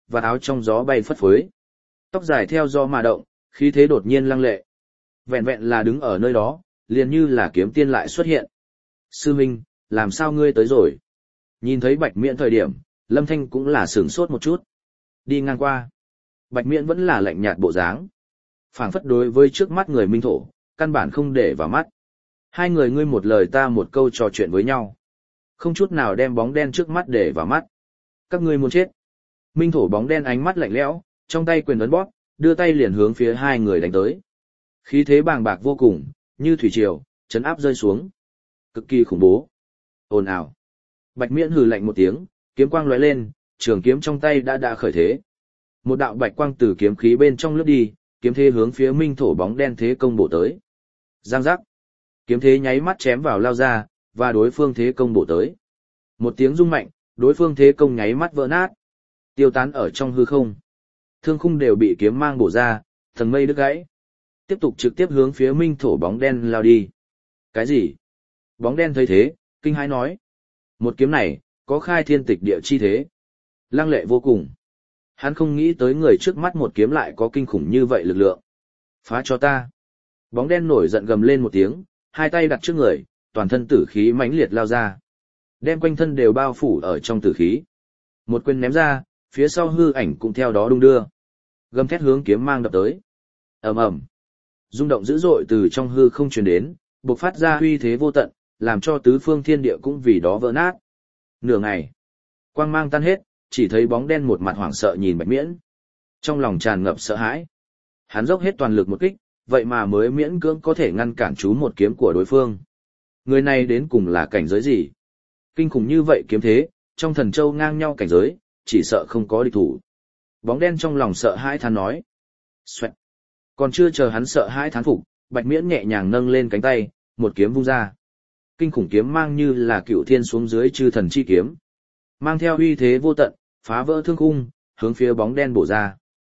và áo trong gió bay phất phới. Tóc dài theo gió mà động, khí thế đột nhiên lăng lệ. Vẹn vẹn là đứng ở nơi đó, liền như là kiếm tiên lại xuất hiện. Sư Minh, làm sao ngươi tới rồi? Nhìn thấy Bạch Miễn thời điểm, Lâm Thanh cũng là sửng sốt một chút. Đi ngang qua. Bạch Miễn vẫn là lạnh nhạt bộ dáng. Phảng phất đối với trước mắt người minh thổ, căn bản không để vào mắt. Hai người ngươi một lời ta một câu trò chuyện với nhau. Không chút nào đem bóng đen trước mắt để vào mắt. Các ngươi muốn chết. Minh thổ bóng đen ánh mắt lạnh lẽo, trong tay quyền ấn bóp, đưa tay liền hướng phía hai người đánh tới. Khí thế bàng bạc vô cùng, như thủy triều, chấn áp rơi xuống. Cực kỳ khủng bố. Ồn ào. Bạch Miễn hừ lạnh một tiếng, kiếm quang lóe lên, trường kiếm trong tay đã khởi thế. Một đạo bạch quang từ kiếm khí bên trong lướt đi, kiếm thế hướng phía minh thổ bóng đen thế công bổ tới. Giang giác. Kiếm thế nháy mắt chém vào lao ra, và đối phương thế công bổ tới. Một tiếng rung mạnh, đối phương thế công nháy mắt vỡ nát, tiêu tán ở trong hư không. Thương khung đều bị kiếm mang bổ ra, thần mây đứt gãy. Tiếp tục trực tiếp hướng phía minh thổ bóng đen lao đi. Cái gì? Bóng đen thấy thế, kinh hãi nói. Một kiếm này, có khai thiên tịch địa chi thế. Lăng lệ vô cùng. Hắn không nghĩ tới người trước mắt một kiếm lại có kinh khủng như vậy lực lượng. Phá cho ta. Bóng đen nổi giận gầm lên một tiếng, hai tay đặt trước người, toàn thân tử khí mãnh liệt lao ra. Đem quanh thân đều bao phủ ở trong tử khí. Một quyền ném ra, phía sau hư ảnh cũng theo đó đung đưa. Gầm thét hướng kiếm mang đập tới. Ầm ầm. Rung động dữ dội từ trong hư không truyền đến, bộc phát ra uy thế vô tận, làm cho tứ phương thiên địa cũng vì đó vỡ nát. Nửa ngày, quang mang tan hết, chỉ thấy bóng đen một mặt hoảng sợ nhìn Bạch Miễn. Trong lòng tràn ngập sợ hãi. Hắn dốc hết toàn lực một kích, vậy mà mới miễn cưỡng có thể ngăn cản chú một kiếm của đối phương. Người này đến cùng là cảnh giới gì? Kinh khủng như vậy kiếm thế, trong thần châu ngang nhau cảnh giới, chỉ sợ không có địch thủ. Bóng đen trong lòng sợ hãi thán nói. Xoẹt. Còn chưa chờ hắn sợ hãi thán phục, Bạch Miễn nhẹ nhàng nâng lên cánh tay, một kiếm vung ra. Kinh khủng kiếm mang như là cựu thiên xuống dưới chư thần chi kiếm. Mang theo uy thế vô tận, phá vỡ thương khung, hướng phía bóng đen bổ ra.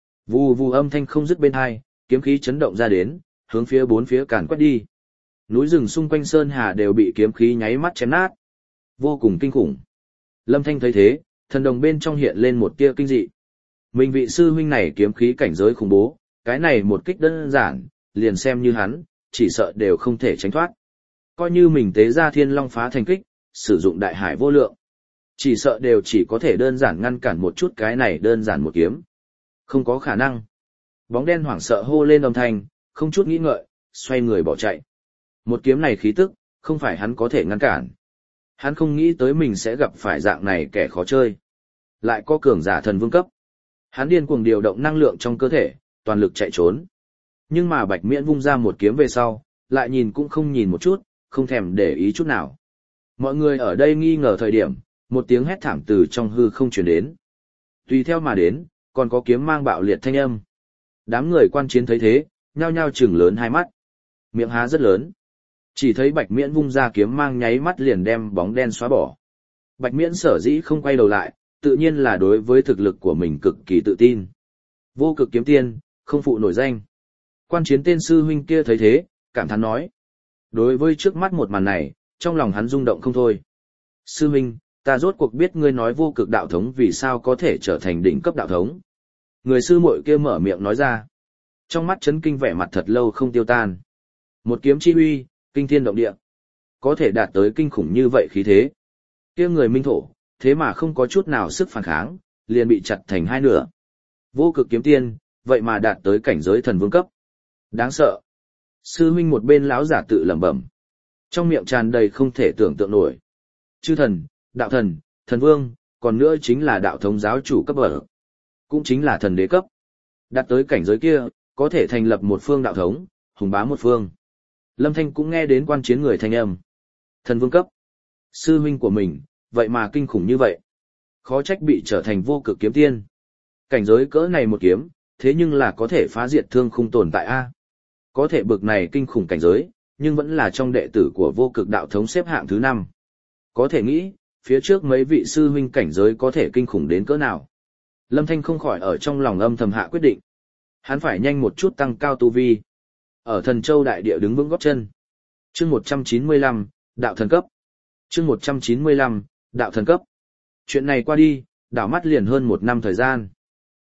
Vù vù âm thanh không dứt bên hai, kiếm khí chấn động ra đến, hướng phía bốn phía càn quét đi. Núi rừng xung quanh sơn hà đều bị kiếm khí nháy mắt chém nát. Vô cùng kinh khủng. Lâm Thanh thấy thế, thần đồng bên trong hiện lên một tia kinh dị. Mình vị sư huynh này kiếm khí cảnh giới khủng bố, cái này một kích đơn giản, liền xem như hắn, chỉ sợ đều không thể tránh thoát. Coi như mình tế ra thiên long phá thành kích, sử dụng đại hải vô lượng. Chỉ sợ đều chỉ có thể đơn giản ngăn cản một chút cái này đơn giản một kiếm. Không có khả năng. Bóng đen hoảng sợ hô lên âm thanh, không chút nghĩ ngợi, xoay người bỏ chạy. Một kiếm này khí tức, không phải hắn có thể ngăn cản. Hắn không nghĩ tới mình sẽ gặp phải dạng này kẻ khó chơi. Lại có cường giả thần vương cấp. Hắn điên cuồng điều động năng lượng trong cơ thể, toàn lực chạy trốn. Nhưng mà Bạch Miễn vung ra một kiếm về sau, lại nhìn cũng không nhìn một chút, không thèm để ý chút nào. Mọi người ở đây nghi ngờ thời điểm, một tiếng hét thảm từ trong hư không truyền đến. Tùy theo mà đến, còn có kiếm mang bạo liệt thanh âm. Đám người quan chiến thấy thế, nhao nhao trừng lớn hai mắt. Miệng há rất lớn. Chỉ thấy Bạch Miễn vung ra kiếm mang nháy mắt liền đem bóng đen xóa bỏ. Bạch Miễn sở dĩ không quay đầu lại, tự nhiên là đối với thực lực của mình cực kỳ tự tin. Vô cực kiếm tiên, không phụ nổi danh. Quan chiến tên sư huynh kia thấy thế, cảm thán nói. Đối với trước mắt một màn này, trong lòng hắn rung động không thôi. Sư huynh, ta rốt cuộc biết ngươi nói vô cực đạo thống vì sao có thể trở thành đỉnh cấp đạo thống. Người sư muội kia mở miệng nói ra. Trong mắt chấn kinh vẻ mặt thật lâu không tiêu tan. Một kiếm chi uy, kinh thiên động địa. Có thể đạt tới kinh khủng như vậy khí thế. Kia người minh thổ, thế mà không có chút nào sức phản kháng, liền bị chặt thành hai nửa. Vô cực kiếm tiên, vậy mà đạt tới cảnh giới thần vương cấp. Đáng sợ. Sư huynh một bên lão giả tự lẩm bẩm. Trong miệng tràn đầy không thể tưởng tượng nổi. Chư thần, đạo thần, thần vương, còn nữa chính là đạo thống giáo chủ cấp bậc. Cũng chính là thần đế cấp. Đạt tới cảnh giới kia, có thể thành lập một phương đạo thống, hùng bá một phương. Lâm Thanh cũng nghe đến quan chiến người thanh âm. Thần vương cấp. Sư huynh của mình, vậy mà kinh khủng như vậy. Khó trách bị trở thành vô cực kiếm tiên. Cảnh giới cỡ này một kiếm, thế nhưng là có thể phá diệt thương khung tồn tại A. Có thể bực này kinh khủng cảnh giới, nhưng vẫn là trong đệ tử của vô cực đạo thống xếp hạng thứ 5. Có thể nghĩ, phía trước mấy vị sư huynh cảnh giới có thể kinh khủng đến cỡ nào. Lâm Thanh không khỏi ở trong lòng âm thầm hạ quyết định. Hắn phải nhanh một chút tăng cao tu vi. Ở Thần Châu đại địa đứng vững gót chân. Chương 195, đạo thần cấp. Chương 195, đạo thần cấp. Chuyện này qua đi, đảo mắt liền hơn 1 năm thời gian.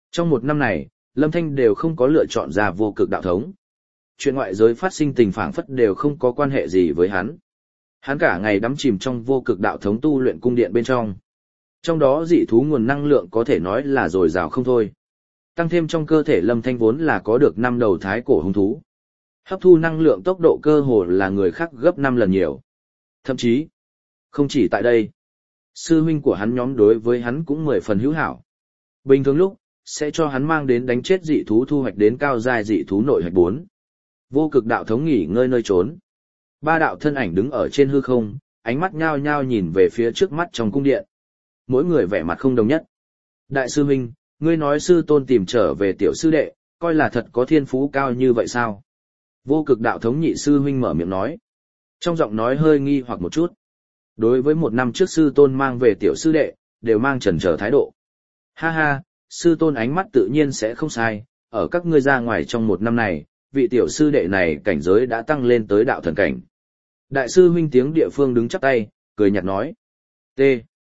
Trong một năm này, Lâm Thanh đều không có lựa chọn ra vô cực đạo thống. Chuyện ngoại giới phát sinh tình phảng phất đều không có quan hệ gì với hắn. Hắn cả ngày đắm chìm trong vô cực đạo thống tu luyện cung điện bên trong. Trong đó dị thú nguồn năng lượng có thể nói là dồi dào không thôi. Tăng thêm trong cơ thể Lâm Thanh vốn là có được 5 đầu thái cổ hung thú. Hấp thu năng lượng tốc độ cơ hồ là người khác gấp 5 lần nhiều. Thậm chí, không chỉ tại đây, sư huynh của hắn nhóm đối với hắn cũng 10 phần hữu hảo. Bình thường lúc, sẽ cho hắn mang đến đánh chết dị thú thu hoạch đến cao giai dị thú nội hoạch 4. Vô cực đạo thống nghỉ ngơi nơi trốn. 3 đạo thân ảnh đứng ở trên hư không, ánh mắt nhao nhao nhìn về phía trước mắt trong cung điện. Mỗi người vẻ mặt không đồng nhất. Đại sư huynh, ngươi nói sư tôn tìm trở về tiểu sư đệ, coi là thật có thiên phú cao như vậy sao? Vô cực đạo thống nhị sư huynh mở miệng nói. Trong giọng nói hơi nghi hoặc một chút. Đối với một năm trước sư tôn mang về tiểu sư đệ, đều mang chần chờ thái độ. Ha ha, sư tôn ánh mắt tự nhiên sẽ không sai, ở các ngươi ra ngoài trong một năm này, vị tiểu sư đệ này cảnh giới đã tăng lên tới đạo thần cảnh. Đại sư huynh tiếng địa phương đứng chắp tay, cười nhạt nói. T.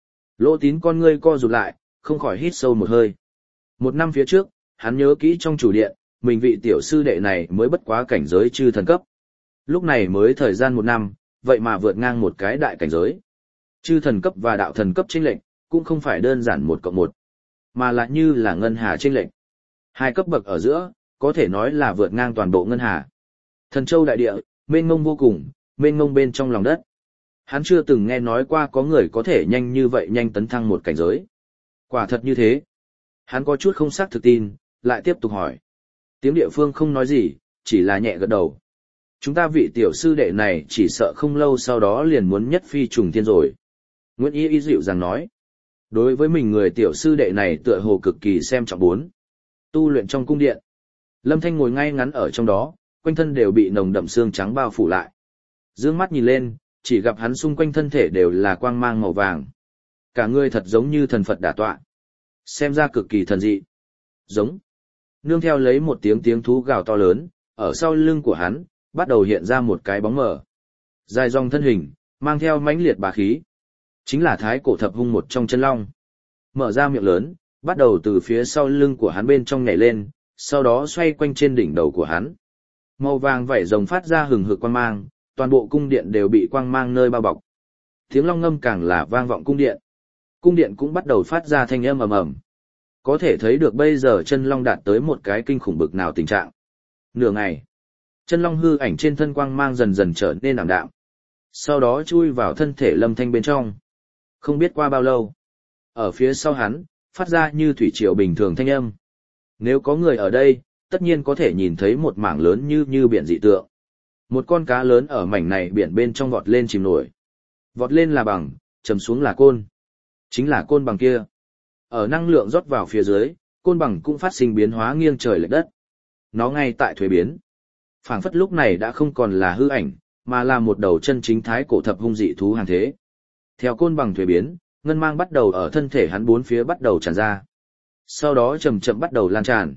Lỗ Tín con ngươi co rụt lại, không khỏi hít sâu một hơi. Một năm phía trước, hắn nhớ kỹ trong chủ điện, mình vị tiểu sư đệ này mới bất quá cảnh giới chư thần cấp. Lúc này mới thời gian một năm, vậy mà vượt ngang một cái đại cảnh giới. Chư thần cấp và đạo thần cấp chênh lệnh, cũng không phải đơn giản 1+1, mà là như là ngân hà chênh lệnh. Hai cấp bậc ở giữa, có thể nói là vượt ngang toàn bộ ngân hà. Thần châu đại địa, mênh mông vô cùng, mênh mông bên trong lòng đất. Hắn chưa từng nghe nói qua có người có thể nhanh như vậy nhanh tấn thăng một cảnh giới. Quả thật như thế. Hắn có chút không xác thực tin, lại tiếp tục hỏi. Tiếng địa phương không nói gì, chỉ là nhẹ gật đầu. Chúng ta vị tiểu sư đệ này chỉ sợ không lâu sau đó liền muốn nhất phi trùng thiên rồi. Nguyễn Y dịu dàng nói. Đối với mình người tiểu sư đệ này tựa hồ cực kỳ xem trọng 4. Tu luyện trong cung điện. Lâm Thanh ngồi ngay ngắn ở trong đó, quanh thân đều bị nồng đậm xương trắng bao phủ lại. Dương mắt nhìn lên, chỉ gặp hắn xung quanh thân thể đều là quang mang màu vàng. Cả người thật giống như thần Phật đả tọa. Xem ra cực kỳ thần dị. Giống. Nương theo lấy một tiếng thú gào to lớn, ở sau lưng của hắn, bắt đầu hiện ra một cái bóng mờ. Dài dòng thân hình, mang theo mãnh liệt bá khí. Chính là thái cổ thập hung một trong chân long. Mở ra miệng lớn, bắt đầu từ phía sau lưng của hắn bên trong nhảy lên, sau đó xoay quanh trên đỉnh đầu của hắn. Màu vàng vảy rồng phát ra hừng hực quang mang, toàn bộ cung điện đều bị quang mang nơi bao bọc. Tiếng long ngâm càng là vang vọng cung điện. Cung điện cũng bắt đầu phát ra thanh âm ầm ầm. Có thể thấy được bây giờ chân long đạt tới một cái kinh khủng bực nào tình trạng. Nửa ngày, chân long hư ảnh trên thân quang mang dần dần trở nên ảm đạm. Sau đó chui vào thân thể Lâm Thanh bên trong. Không biết qua bao lâu, ở phía sau hắn, phát ra như thủy triều bình thường thanh âm. Nếu có người ở đây, tất nhiên có thể nhìn thấy một mảng lớn như biển dị tượng. Một con cá lớn ở mảnh này biển bên trong vọt lên chìm nổi. Vọt lên là bằng, chầm xuống là côn. Chính là côn bằng kia. Ở năng lượng rót vào phía dưới, côn bằng cũng phát sinh biến hóa nghiêng trời lệch đất. Nó ngay tại thuế biến. Phảng phất lúc này đã không còn là hư ảnh, mà là một đầu chân chính thái cổ thập hung dị thú hàng thế. Theo côn bằng thuế biến, ngân mang bắt đầu ở thân thể hắn bốn phía bắt đầu tràn ra. Sau đó chậm chậm bắt đầu lan tràn.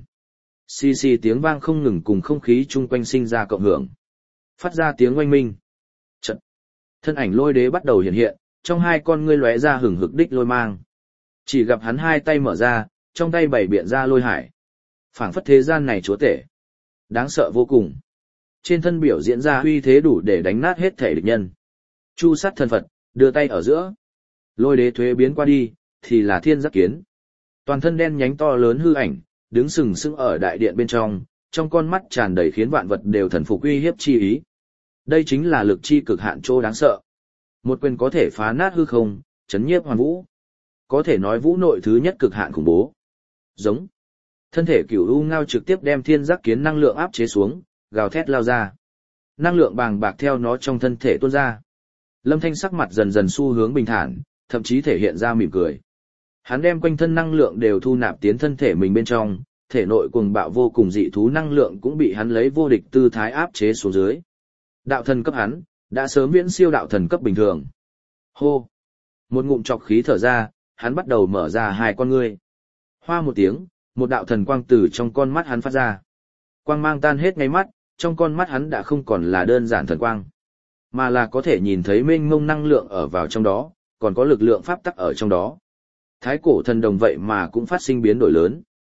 Xì xì tiếng vang không ngừng cùng không khí chung quanh sinh ra cộng hưởng. Phát ra tiếng oanh minh. Chật. Thân ảnh lôi đế bắt đầu hiện hiện, trong hai con ngươi lóe ra hừng hực đích lôi mang. Chỉ gặp hắn hai tay mở ra, trong tay bảy biện ra lôi hải. Phảng phất thế gian này chúa tể. Đáng sợ vô cùng. Trên thân biểu diễn ra uy thế đủ để đánh nát hết thể địch nhân. Chu sát thần Phật, đưa tay ở giữa. Lôi đế thuế biến qua đi, thì là thiên giác kiến. Toàn thân đen nhánh to lớn hư ảnh, đứng sừng sững ở đại điện bên trong con mắt tràn đầy khiến vạn vật đều thần phục uy hiếp chi ý. Đây chính là lực chi cực hạn chỗ đáng sợ. Một quyền có thể phá nát hư không, chấn nhiếp hoàn vũ. Có thể nói vũ nội thứ nhất cực hạn khủng bố. Giống. Thân thể cửu u ngao trực tiếp đem thiên giác kiến năng lượng áp chế xuống, gào thét lao ra. Năng lượng bàng bạc theo nó trong thân thể tuôn ra. Lâm Thanh sắc mặt dần dần xu hướng bình thản, thậm chí thể hiện ra mỉm cười. Hắn đem quanh thân năng lượng đều thu nạp tiến thân thể mình bên trong, thể nội cuồng bạo vô cùng dị thú năng lượng cũng bị hắn lấy vô địch tư thái áp chế xuống dưới. Đạo thần cấp hắn, đã sớm viễn siêu đạo thần cấp bình thường. Hô! Một ngụm trọc khí thở ra, hắn bắt đầu mở ra hai con ngươi. Hoa một tiếng, một đạo thần quang từ trong con mắt hắn phát ra. Quang mang tan hết ngay mắt, trong con mắt hắn đã không còn là đơn giản thần quang, mà là có thể nhìn thấy mênh mông năng lượng ở vào trong đó, còn có lực lượng pháp tắc ở trong đó. Thái cổ thần đồng vậy mà cũng phát sinh biến đổi lớn.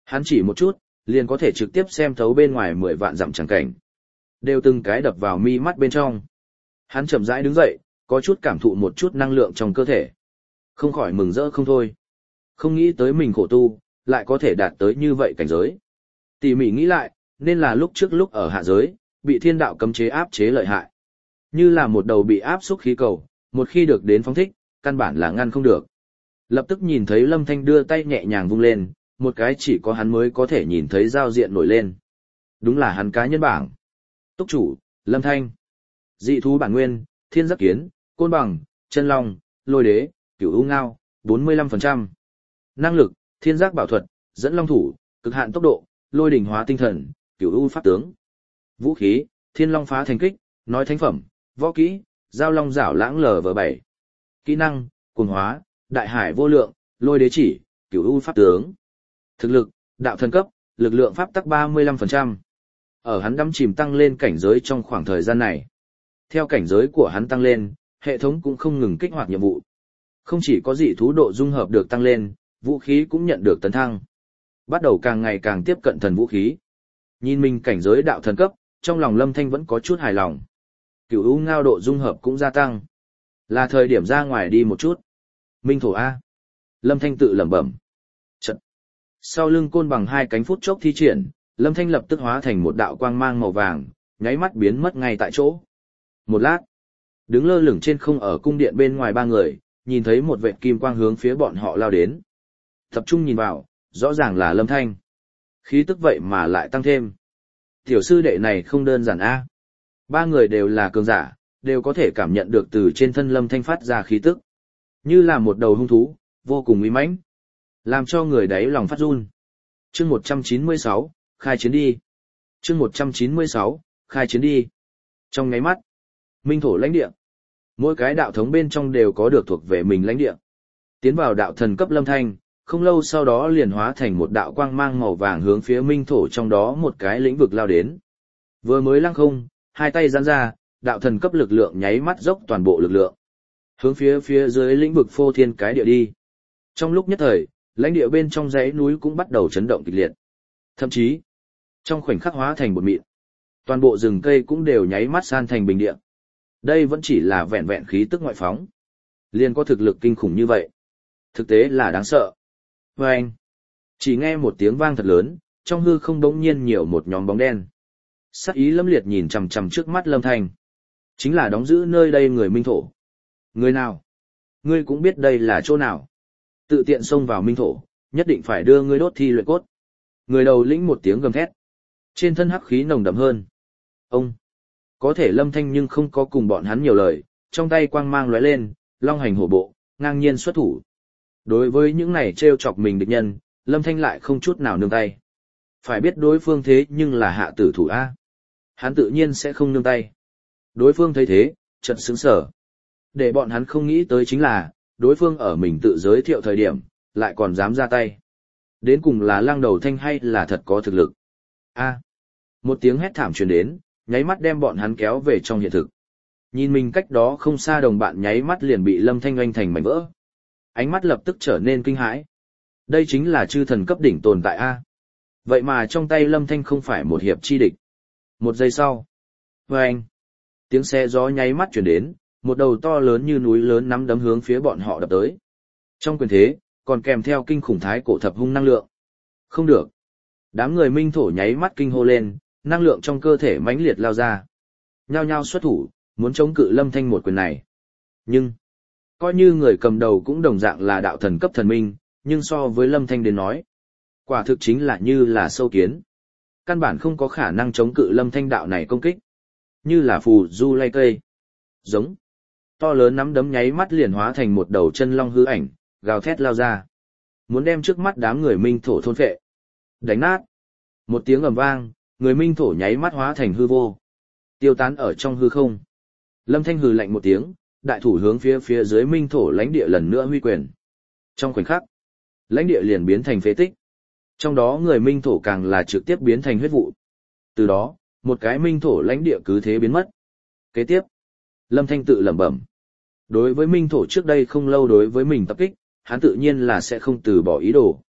Hắn chỉ một chút, liền có thể trực tiếp xem thấu bên ngoài 10 vạn dặm chẳng cảnh. Đều từng cái đập vào mi mắt bên trong. Hắn chậm rãi đứng dậy, có chút cảm thụ một chút năng lượng trong cơ thể. Không khỏi mừng rỡ không thôi. Không nghĩ tới mình khổ tu, lại có thể đạt tới như vậy cảnh giới. Tỉ mỉ nghĩ lại, nên là lúc trước lúc ở hạ giới, bị thiên đạo cấm chế áp chế lợi hại. Như là một đầu bị áp xúc khí cầu, một khi được đến phóng thích, căn bản là ngăn không được. Lập tức nhìn thấy Lâm Thanh đưa tay nhẹ nhàng vung lên, một cái chỉ có hắn mới có thể nhìn thấy giao diện nổi lên. Đúng là hắn cá nhân bảng. Túc chủ, Lâm Thanh. Dị thú bản nguyên, thiên giác kiến, côn bằng, chân long, lôi đế, cửu u ngao, 45%. Năng lực, thiên giác bảo thuật, dẫn long thủ, cực hạn tốc độ, lôi đỉnh hóa tinh thần, cửu u pháp tướng. Vũ khí, thiên long phá thành kích, nói thánh phẩm, võ kỹ, giao long rảo lãng LV7. Kỹ năng, cuồng hóa, đại hải vô lượng, lôi đế chỉ, cửu u pháp tướng. Thực lực, đạo thần cấp, lực lượng pháp tắc 35%. Ở hắn đắm chìm tăng lên cảnh giới trong khoảng thời gian này. Theo cảnh giới của hắn tăng lên, hệ thống cũng không ngừng kích hoạt nhiệm vụ. Không chỉ có dị thú độ dung hợp được tăng lên, vũ khí cũng nhận được tấn thăng. Bắt đầu càng ngày càng tiếp cận thần vũ khí. Nhìn mình cảnh giới đạo thần cấp, trong lòng Lâm Thanh vẫn có chút hài lòng. Cửu u ngao độ dung hợp cũng gia tăng. Là thời điểm ra ngoài đi một chút. Minh thổ A. Lâm Thanh tự lẩm bẩm. Trận. Sau lưng côn bằng hai cánh phút chốc thi triển, Lâm Thanh lập tức hóa thành một đạo quang mang màu vàng, nháy mắt biến mất ngay tại chỗ. Một lát, đứng lơ lửng trên không ở cung điện bên ngoài ba người, nhìn thấy một vệt kim quang hướng phía bọn họ lao đến. Tập trung nhìn vào, rõ ràng là Lâm Thanh. Khí tức vậy mà lại tăng thêm. Tiểu sư đệ này không đơn giản a. Ba người đều là cường giả, đều có thể cảm nhận được từ trên thân Lâm Thanh phát ra khí tức. Như là một đầu hung thú, vô cùng uy mãnh, làm cho người đáy lòng phát run. Chương 196, khai chiến đi. Chương 196, khai chiến đi. Trong nháy mắt, minh thổ lãnh địa. Mỗi cái đạo thống bên trong đều có được thuộc về mình lãnh địa. Tiến vào đạo thần cấp Lâm Thanh, không lâu sau đó liền hóa thành một đạo quang mang màu vàng hướng phía minh thổ trong đó một cái lĩnh vực lao đến. Vừa mới lăng không, hai tay giãn ra, đạo thần cấp lực lượng nháy mắt dốc toàn bộ lực lượng. Hướng phía dưới lĩnh vực phô thiên cái địa đi. Trong lúc nhất thời, lãnh địa bên trong dãy núi cũng bắt đầu chấn động kịch liệt. Thậm chí, trong khoảnh khắc hóa thành bột mịn, toàn bộ rừng cây cũng đều nháy mắt san thành bình địa. Đây vẫn chỉ là vẹn vẹn khí tức ngoại phóng. Liền có thực lực kinh khủng như vậy. Thực tế là đáng sợ. Và anh, chỉ nghe một tiếng vang thật lớn, trong hư không đống nhiên nhiều một nhóm bóng đen. Sắc ý lâm liệt nhìn chằm chằm trước mắt Lâm Thanh. Chính là đóng giữ nơi đây người minh thổ. Người nào? Ngươi cũng biết đây là chỗ nào. Tự tiện xông vào minh thổ, nhất định phải đưa ngươi đốt thi luyện cốt. Người đầu lĩnh một tiếng gầm thét. Trên thân hắc khí nồng đậm hơn. Ông! Có thể Lâm Thanh nhưng không có cùng bọn hắn nhiều lời, trong tay quang mang lóe lên, long hành hổ bộ, ngang nhiên xuất thủ. Đối với những này trêu chọc mình địch nhân, Lâm Thanh lại không chút nào nương tay. Phải biết đối phương thế nhưng là hạ tử thủ A. Hắn tự nhiên sẽ không nương tay. Đối phương thấy thế, chợt sững sờ. Để bọn hắn không nghĩ tới chính là, đối phương ở mình tự giới thiệu thời điểm, lại còn dám ra tay. Đến cùng là lăng đầu thanh hay là thật có thực lực. A. Một tiếng hét thảm truyền đến, nháy mắt đem bọn hắn kéo về trong hiện thực. Nhìn mình cách đó không xa đồng bạn nháy mắt liền bị Lâm Thanh oanh thành mảnh vỡ. Ánh mắt lập tức trở nên kinh hãi. Đây chính là chư thần cấp đỉnh tồn tại A. Vậy mà trong tay Lâm Thanh không phải một hiệp chi địch. Một giây sau. Vâng! Tiếng xe gió nháy mắt chuyển đến, một đầu to lớn như núi lớn nắm đấm hướng phía bọn họ đập tới. Trong quyền thế, còn kèm theo kinh khủng thái cổ thập hung năng lượng. Không được! Đám người minh thổ nháy mắt kinh hô lên, năng lượng trong cơ thể mãnh liệt lao ra. Nhao nhao xuất thủ, muốn chống cự Lâm Thanh một quyền này. Nhưng, coi như người cầm đầu cũng đồng dạng là đạo thần cấp thần minh, nhưng so với Lâm Thanh đến nói, quả thực chính là như là sâu kiến. Căn bản không có khả năng chống cự Lâm Thanh đạo này công kích. Như là phù du lay cây. Giống. To lớn nắm đấm nháy mắt liền hóa thành một đầu chân long hư ảnh, gào thét lao ra. Muốn đem trước mắt đám người minh thổ thôn phệ. Đánh nát. Một tiếng ầm vang, người minh thổ nháy mắt hóa thành hư vô. Tiêu tán ở trong hư không. Lâm Thanh hừ lạnh một tiếng, đại thủ hướng phía dưới minh thổ lãnh địa lần nữa huy quyền. Trong khoảnh khắc, lãnh địa liền biến thành phế tích. Trong đó người minh thổ càng là trực tiếp biến thành huyết vụ. Từ đó, một cái minh thổ lãnh địa cứ thế biến mất. Kế tiếp, Lâm Thanh tự lẩm bẩm. Đối với minh thổ trước đây không lâu đối với mình tập kích, hắn tự nhiên là sẽ không từ bỏ ý đồ.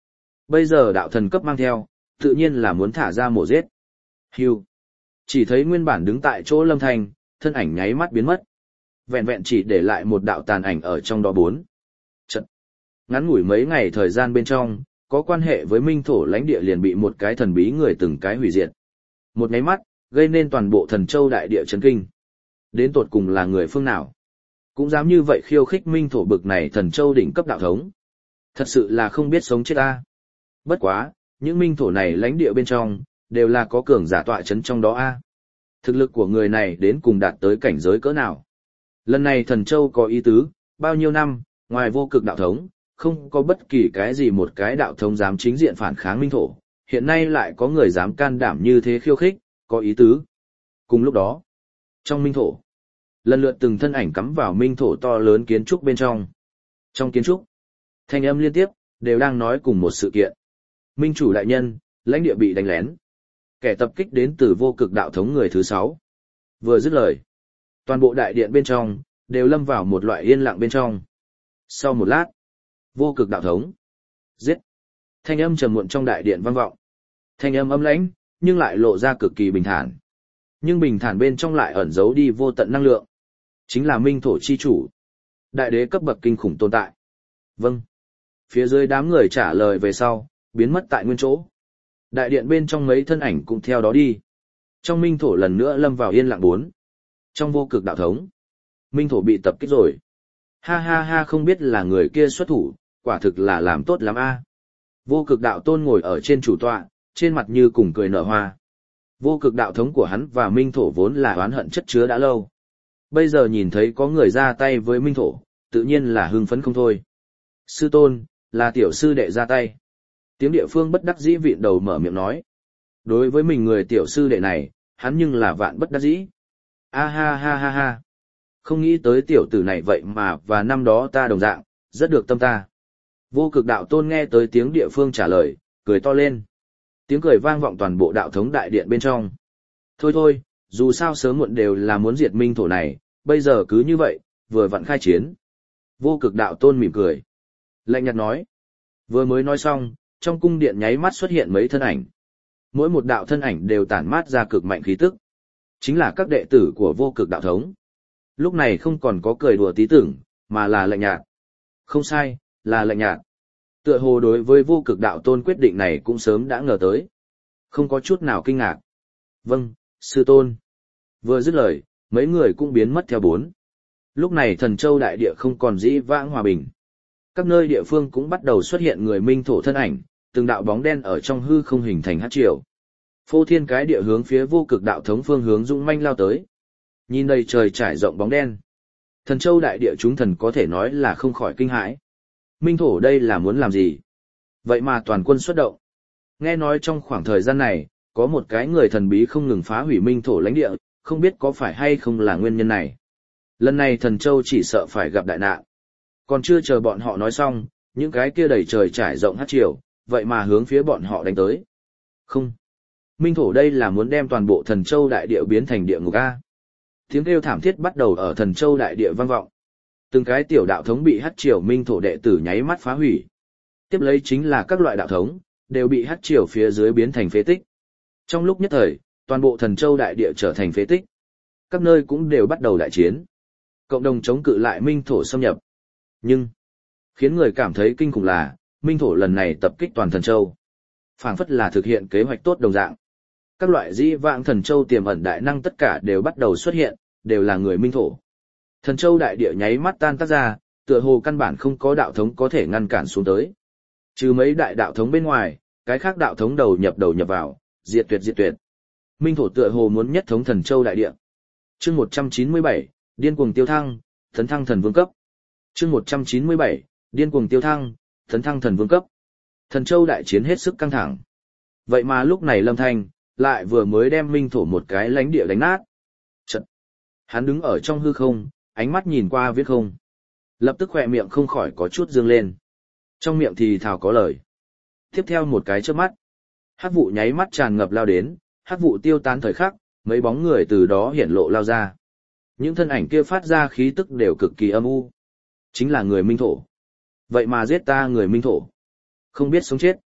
Bây giờ đạo thần cấp mang theo, tự nhiên là muốn thả ra mổ giết. Hưu. Chỉ thấy nguyên bản đứng tại chỗ Lâm Thanh, thân ảnh nháy mắt biến mất. Vẹn vẹn chỉ để lại một đạo tàn ảnh ở trong đó 4. Trận. Ngắn ngủi mấy ngày thời gian bên trong, có quan hệ với minh thổ lãnh địa liền bị một cái thần bí người từng cái hủy diệt. Một nháy mắt, gây nên toàn bộ Thần Châu đại địa chấn kinh. Đến tột cùng là người phương nào? Cũng dám như vậy khiêu khích minh thổ bực này Thần Châu đỉnh cấp đạo thống. Thật sự là không biết sống chết ta. Bất quá, những minh thổ này lãnh địa bên trong, đều là có cường giả tọa chấn trong đó a. Thực lực của người này đến cùng đạt tới cảnh giới cỡ nào? Lần này Thần Châu có ý tứ, bao nhiêu năm, ngoài vô cực đạo thống, không có bất kỳ cái gì một cái đạo thống dám chính diện phản kháng minh thổ, hiện nay lại có người dám can đảm như thế khiêu khích, có ý tứ. Cùng lúc đó, trong minh thổ, lần lượt từng thân ảnh cắm vào minh thổ to lớn kiến trúc bên trong. Trong kiến trúc, thanh âm liên tiếp, đều đang nói cùng một sự kiện. Minh chủ đại nhân, lãnh địa bị đánh lén. Kẻ tập kích đến từ vô cực đạo thống người thứ 6. Vừa dứt lời, toàn bộ đại điện bên trong, đều lâm vào một loại yên lặng bên trong. Sau một lát, vô cực đạo thống. Giết. Thanh âm trầm muộn trong đại điện vang vọng. Thanh âm âm lãnh, nhưng lại lộ ra cực kỳ bình thản. Nhưng bình thản bên trong lại ẩn giấu đi vô tận năng lượng. Chính là minh thổ chi chủ. Đại đế cấp bậc kinh khủng tồn tại. Vâng. Phía dưới đám người trả lời về sau, biến mất tại nguyên chỗ. Đại điện bên trong mấy thân ảnh cũng theo đó đi. Trong minh thổ lần nữa lâm vào yên lặng 4. Trong vô cực đạo thống, minh thổ bị tập kích rồi. Ha ha ha, không biết là người kia xuất thủ, quả thực là làm tốt lắm a. Vô cực đạo tôn ngồi ở trên chủ tọa, trên mặt như cùng cười nở hoa. Vô cực đạo thống của hắn và minh thổ vốn là oán hận chất chứa đã lâu. Bây giờ nhìn thấy có người ra tay với minh thổ, tự nhiên là hưng phấn không thôi. Sư tôn, là tiểu sư đệ ra tay. Tiếng địa phương bất đắc dĩ vịn đầu mở miệng nói. Đối với mình người tiểu sư đệ này, hắn nhưng là vạn bất đắc dĩ. A ha ha ha ha. Không nghĩ tới tiểu tử này vậy mà và năm đó ta đồng dạng, rất được tâm ta. Vô cực đạo tôn nghe tới tiếng địa phương trả lời, cười to lên. Tiếng cười vang vọng toàn bộ đạo thống đại điện bên trong. Thôi thôi, dù sao sớm muộn đều là muốn diệt minh thổ này, bây giờ cứ như vậy, vừa vặn khai chiến. Vô cực đạo tôn mỉm cười. Lạnh nhạt nói. Vừa mới nói xong, trong cung điện nháy mắt xuất hiện mấy thân ảnh. Mỗi một đạo thân ảnh đều tản mát ra cực mạnh khí tức. Chính là các đệ tử của vô cực đạo thống. Lúc này không còn có cười đùa tí tưởng, mà là lạnh nhạt. Không sai, là lạnh nhạt. Tựa hồ đối với vô cực đạo tôn quyết định này cũng sớm đã ngờ tới. Không có chút nào kinh ngạc. Vâng, sư tôn. Vừa dứt lời, mấy người cũng biến mất theo 4. Lúc này Thần Châu đại địa không còn dĩ vãng hòa bình. Các nơi địa phương cũng bắt đầu xuất hiện người minh thổ thân ảnh, từng đạo bóng đen ở trong hư không hình thành hắc triều. Phô thiên cái địa hướng phía vô cực đạo thống phương hướng dũng manh lao tới. Nhìn đầy trời trải rộng bóng đen. Thần Châu đại địa chúng thần có thể nói là không khỏi kinh hãi. Minh thổ đây là muốn làm gì? Vậy mà toàn quân xuất động. Nghe nói trong khoảng thời gian này, có một cái người thần bí không ngừng phá hủy minh thổ lãnh địa, không biết có phải hay không là nguyên nhân này. Lần này Thần Châu chỉ sợ phải gặp đại nạn. Còn chưa chờ bọn họ nói xong, những cái kia đầy trời trải rộng hắc triều, vậy mà hướng phía bọn họ đánh tới. Không. Minh thổ đây là muốn đem toàn bộ Thần Châu đại địa biến thành địa ngục a. Tiếng kêu thảm thiết bắt đầu ở Thần Châu đại địa vang vọng. Từng cái tiểu đạo thống bị hắc triều minh thổ đệ tử nháy mắt phá hủy. Tiếp lấy chính là các loại đạo thống, đều bị hắc triều phía dưới biến thành phế tích. Trong lúc nhất thời, toàn bộ Thần Châu đại địa trở thành phế tích. Các nơi cũng đều bắt đầu đại chiến. Cộng đồng chống cự lại minh thổ xâm nhập. Nhưng, khiến người cảm thấy kinh khủng là, minh thổ lần này tập kích toàn Thần Châu. Phảng phất là thực hiện kế hoạch tốt đồng dạng. Các loại dĩ vãng Thần Châu tiềm ẩn đại năng tất cả đều bắt đầu xuất hiện, đều là người minh thổ. Thần Châu đại địa nháy mắt tan tác ra, tựa hồ căn bản không có đạo thống có thể ngăn cản xuống tới. Trừ mấy đại đạo thống bên ngoài, cái khác đạo thống đầu nhập vào, diệt tuyệt. Minh thổ tựa hồ muốn nhất thống Thần Châu đại địa. Chương 197, điên cuồng tiêu thăng, tấn thăng thần vương cấp. Chương 197, điên cuồng tiêu thăng, tấn thăng thần vương cấp. Thần Châu đại chiến hết sức căng thẳng. Vậy mà lúc này Lâm Thanh lại vừa mới đem minh thổ một cái lãnh địa đánh nát. Chật. Hắn đứng ở trong hư không, ánh mắt nhìn qua viết không. Lập tức khỏe miệng không khỏi có chút dương lên. Trong miệng thì thào có lời. Tiếp theo một cái chớp mắt. Hắc vụ nháy mắt tràn ngập lao đến, hắc vụ tiêu tan thời khắc, mấy bóng người từ đó hiển lộ lao ra. Những thân ảnh kia phát ra khí tức đều cực kỳ âm u. Chính là người minh thổ. Vậy mà giết ta người minh thổ. Không biết sống chết.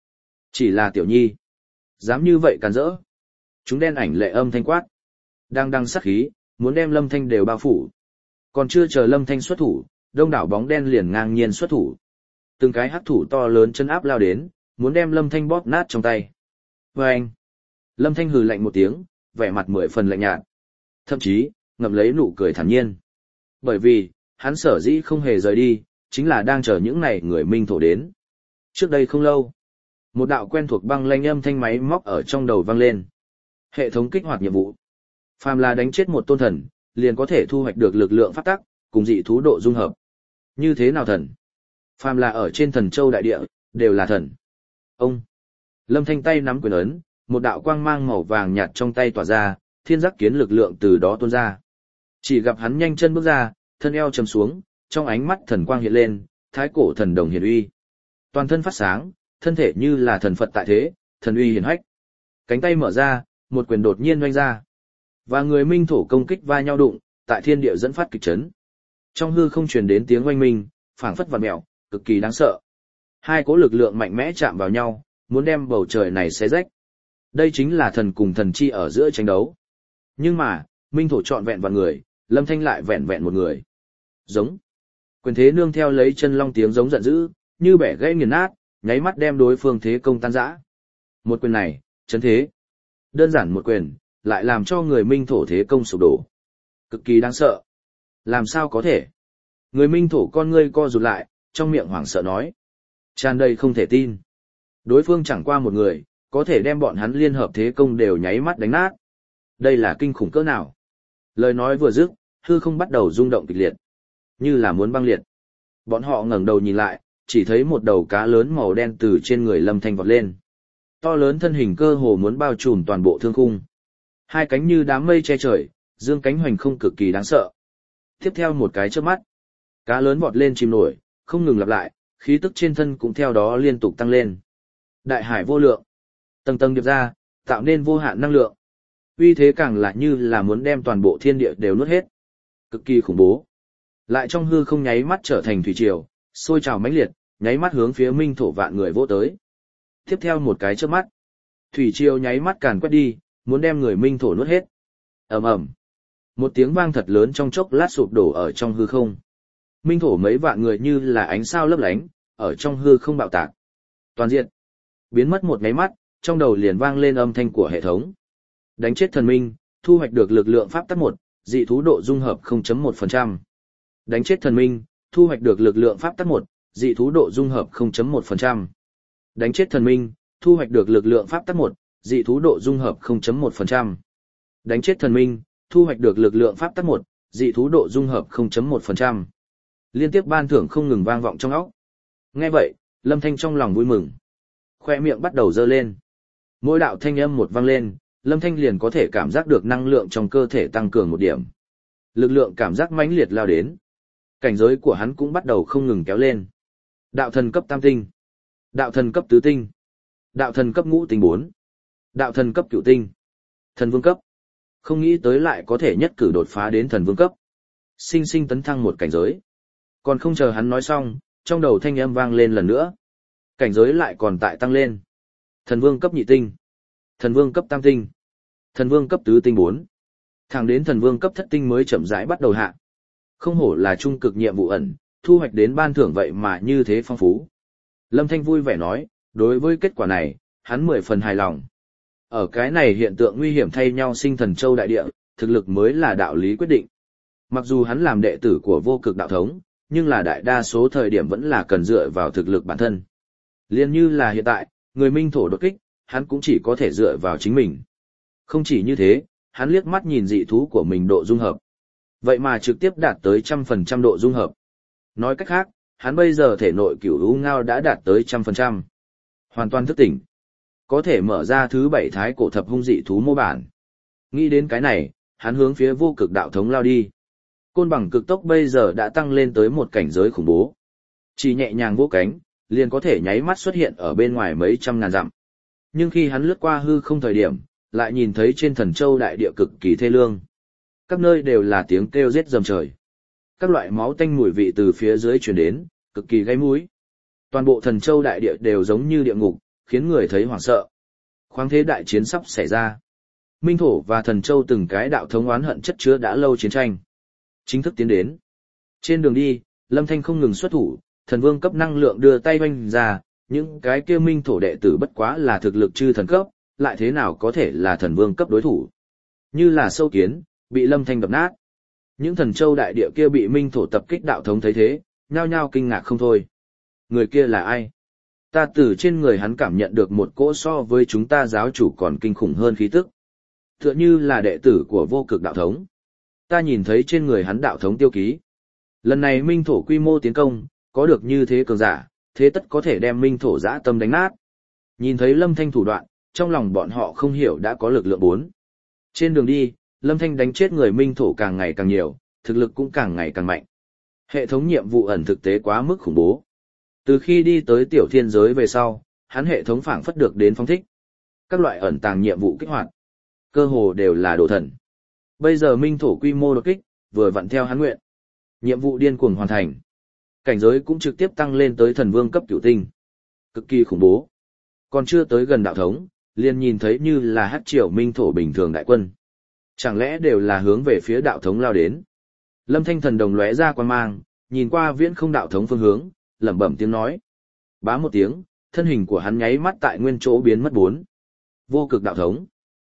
Chỉ là tiểu nhi. Dám như vậy càn rỡ. Chúng đen ảnh lệ âm thanh quát. Đang đăng sát khí, muốn đem Lâm Thanh đều bao phủ. Còn chưa chờ Lâm Thanh xuất thủ, đông đảo bóng đen liền ngang nhiên xuất thủ. Từng cái hắc thủ to lớn chân áp lao đến, muốn đem Lâm Thanh bóp nát trong tay. Vâng! Lâm Thanh hừ lạnh một tiếng, vẻ mặt 10 phần lạnh nhạt. Thậm chí, ngậm lấy nụ cười thản nhiên. Bởi vì, hắn sở dĩ không hề rời đi, chính là đang chờ những này người minh thổ đến. Trước đây không lâu, một đạo quen thuộc băng lanh âm thanh máy móc ở trong đầu vang lên. Hệ thống kích hoạt nhiệm vụ. Phàm là đánh chết một tôn thần, liền có thể thu hoạch được lực lượng pháp tắc, cùng dị thú độ dung hợp. Như thế nào thần? Phàm là ở trên Thần Châu đại địa, đều là thần. Ông! Lâm Thanh tay nắm quyền ấn, một đạo quang mang màu vàng nhạt trong tay tỏa ra, thiên giác kiến lực lượng từ đó tuôn ra. Chỉ gặp hắn nhanh chân bước ra, thân eo chầm xuống, trong ánh mắt thần quang hiện lên, thái cổ thần đồng hiển uy. Toàn thân phát sáng, thân thể như là thần Phật tại thế, thần uy hiển hách. Cánh tay mở ra, một quyền đột nhiên oanh ra. Và người minh thổ công kích va nhau đụng, tại thiên địa dẫn phát kịch chấn. Trong hư không truyền đến tiếng oanh minh, phảng phất vặn mèo, cực kỳ đáng sợ. Hai cỗ lực lượng mạnh mẽ chạm vào nhau, muốn đem bầu trời này xé rách. Đây chính là thần cùng thần chi ở giữa tranh đấu. Nhưng mà, minh thổ trọn vẹn vạn người, Lâm Thanh lại vẹn vẹn một người. Giống. Quyền thế nương theo lấy chân long tiếng giống giận dữ, như bẻ gãy nghiền nát, nháy mắt đem đối phương thế công tan rã. Một quyền này, chấn thế. Đơn giản một quyền, lại làm cho người minh thổ thế công sụp đổ. Cực kỳ đáng sợ. Làm sao có thể? Người minh thổ con ngươi co rụt lại, trong miệng hoảng sợ nói. Tràn đầy không thể tin. Đối phương chẳng qua một người, có thể đem bọn hắn liên hợp thế công đều nháy mắt đánh nát. Đây là kinh khủng cỡ nào? Lời nói vừa dứt, hư không bắt đầu rung động kịch liệt, như là muốn băng liệt. Bọn họ ngẩng đầu nhìn lại, chỉ thấy một đầu cá lớn màu đen từ trên người Lâm Thanh vọt lên. To lớn thân hình cơ hồ muốn bao trùm toàn bộ thương khung. Hai cánh như đám mây che trời, dương cánh hoành không cực kỳ đáng sợ. Tiếp theo một cái chớp mắt, cá lớn vọt lên chìm nổi, không ngừng lặp lại, khí tức trên thân cũng theo đó liên tục tăng lên. Đại hải vô lượng, tầng tầng điệp ra, tạo nên vô hạn năng lượng. Uy thế càng lại như là muốn đem toàn bộ thiên địa đều nuốt hết. Cực kỳ khủng bố. Lại trong hư không nháy mắt trở thành thủy triều, sôi trào mãnh liệt, nháy mắt hướng phía minh thổ vạn người vỗ tới. Tiếp theo một cái chớp mắt, thủy triều nháy mắt càn quét đi, muốn đem người minh thổ nuốt hết. Ầm ầm. Một tiếng vang thật lớn trong chốc lát sụp đổ ở trong hư không. Minh thổ mấy vạn người như là ánh sao lấp lánh, ở trong hư không bạo tạc. Toàn diện. Biến mất một nháy mắt, trong đầu liền vang lên âm thanh của hệ thống. Đánh chết thần minh, thu hoạch được lực lượng pháp tắc 1, dị thú độ dung hợp 0.1%. Đánh chết thần minh, thu hoạch được lực lượng pháp tắc 1, dị thú độ dung hợp 0.1%. Đánh chết thần minh, thu hoạch được lực lượng pháp tắc 1, dị thú độ dung hợp 0.1%. Đánh chết thần minh, thu hoạch được lực lượng pháp tắc 1, dị thú độ dung hợp 0.1%. Liên tiếp ban thưởng không ngừng vang vọng trong óc. Nghe vậy, Lâm Thanh trong lòng vui mừng. Khoe miệng bắt đầu dơ lên. Mỗi đạo thanh âm một vang lên, Lâm Thanh liền có thể cảm giác được năng lượng trong cơ thể tăng cường một điểm. Lực lượng cảm giác mãnh liệt lao đến. Cảnh giới của hắn cũng bắt đầu không ngừng kéo lên. Đạo thần cấp tam tinh, đạo thần cấp tứ tinh, đạo thần cấp ngũ tinh 4, đạo thần cấp cửu tinh, thần vương cấp. Không nghĩ tới lại có thể nhất cử đột phá đến thần vương cấp. Sinh sinh tấn thăng một cảnh giới. Còn không chờ hắn nói xong, trong đầu thanh âm vang lên lần nữa. Cảnh giới lại còn tại tăng lên. Thần vương cấp nhị tinh, thần vương cấp tam tinh, thần vương cấp tứ tinh 4. Thẳng đến thần vương cấp thất tinh mới chậm rãi bắt đầu hạ. Không hổ là trung cực nhiệm vụ ẩn, thu hoạch đến ban thưởng vậy mà như thế phong phú. Lâm Thanh vui vẻ nói, đối với kết quả này, hắn 10 phần hài lòng. Ở cái này hiện tượng nguy hiểm thay nhau sinh Thần Châu đại địa, thực lực mới là đạo lý quyết định. Mặc dù hắn làm đệ tử của vô cực đạo thống, nhưng là đại đa số thời điểm vẫn là cần dựa vào thực lực bản thân. Liên như là hiện tại, người minh thổ đột kích, hắn cũng chỉ có thể dựa vào chính mình. Không chỉ như thế, hắn liếc mắt nhìn dị thú của mình độ dung hợp. Vậy mà trực tiếp đạt tới 100% độ dung hợp. Nói cách khác, hắn bây giờ thể nội cửu u ngao đã đạt tới 100%. Hoàn toàn thức tỉnh. Có thể mở ra thứ 7 thái cổ thập hung dị thú mô bản. Nghĩ đến cái này, hắn hướng phía vô cực đạo thống lao đi. Côn bằng cực tốc bây giờ đã tăng lên tới một cảnh giới khủng bố. Chỉ nhẹ nhàng vỗ cánh, liền có thể nháy mắt xuất hiện ở bên ngoài mấy trăm ngàn dặm. Nhưng khi hắn lướt qua hư không thời điểm, lại nhìn thấy trên Thần Châu đại địa cực kỳ thê lương. Các nơi đều là tiếng kêu giết rầm trời. Các loại máu tanh mùi vị từ phía dưới truyền đến, cực kỳ gây mũi. Toàn bộ Thần Châu đại địa đều giống như địa ngục, khiến người thấy hoảng sợ. Khoáng thế đại chiến sắp xảy ra. Minh thổ và thần châu từng cái đạo thống oán hận chất chứa đã lâu chiến tranh. Chính thức tiến đến. Trên đường đi, Lâm Thanh không ngừng xuất thủ, thần vương cấp năng lượng đưa tay vanh ra, những cái kia minh thổ đệ tử bất quá là thực lực chư thần cấp, lại thế nào có thể là thần vương cấp đối thủ. Như là sâu kiến, bị Lâm Thanh đập nát. Những thần châu đại địa kia bị minh thổ tập kích đạo thống thấy thế, nhao nhao kinh ngạc không thôi. Người kia là ai? Ta từ trên người hắn cảm nhận được một cỗ so với chúng ta giáo chủ còn kinh khủng hơn khí tức. Tựa như là đệ tử của vô cực đạo thống. Ta nhìn thấy trên người hắn đạo thống tiêu ký. Lần này minh thổ quy mô tiến công, có được như thế cường giả, thế tất có thể đem minh thổ dã tâm đánh nát. Nhìn thấy Lâm Thanh thủ đoạn, trong lòng bọn họ không hiểu đã có lực lượng 4. Trên đường đi, Lâm Thanh đánh chết người minh thổ càng ngày càng nhiều, thực lực cũng càng ngày càng mạnh. Hệ thống nhiệm vụ ẩn thực tế quá mức khủng bố. Từ khi đi tới tiểu thiên giới về sau, hắn hệ thống phảng phất được đến phong thích. Các loại ẩn tàng nhiệm vụ kích hoạt, cơ hồ đều là đồ thần. Bây giờ minh thổ quy mô đột kích, vừa vặn theo hắn nguyện. Nhiệm vụ điên cuồng hoàn thành. Cảnh giới cũng trực tiếp tăng lên tới thần vương cấp cửu tinh. Cực kỳ khủng bố. Còn chưa tới gần đạo thống, liền nhìn thấy như là hắc triều minh thổ bình thường đại quân. Chẳng lẽ đều là hướng về phía đạo thống lao đến. Lâm Thanh thần đồng lóe ra quan mang, nhìn qua viễn không đạo thống phương hướng, lẩm bẩm tiếng nói. Bá một tiếng, thân hình của hắn nháy mắt tại nguyên chỗ biến mất 4. Vô cực đạo thống.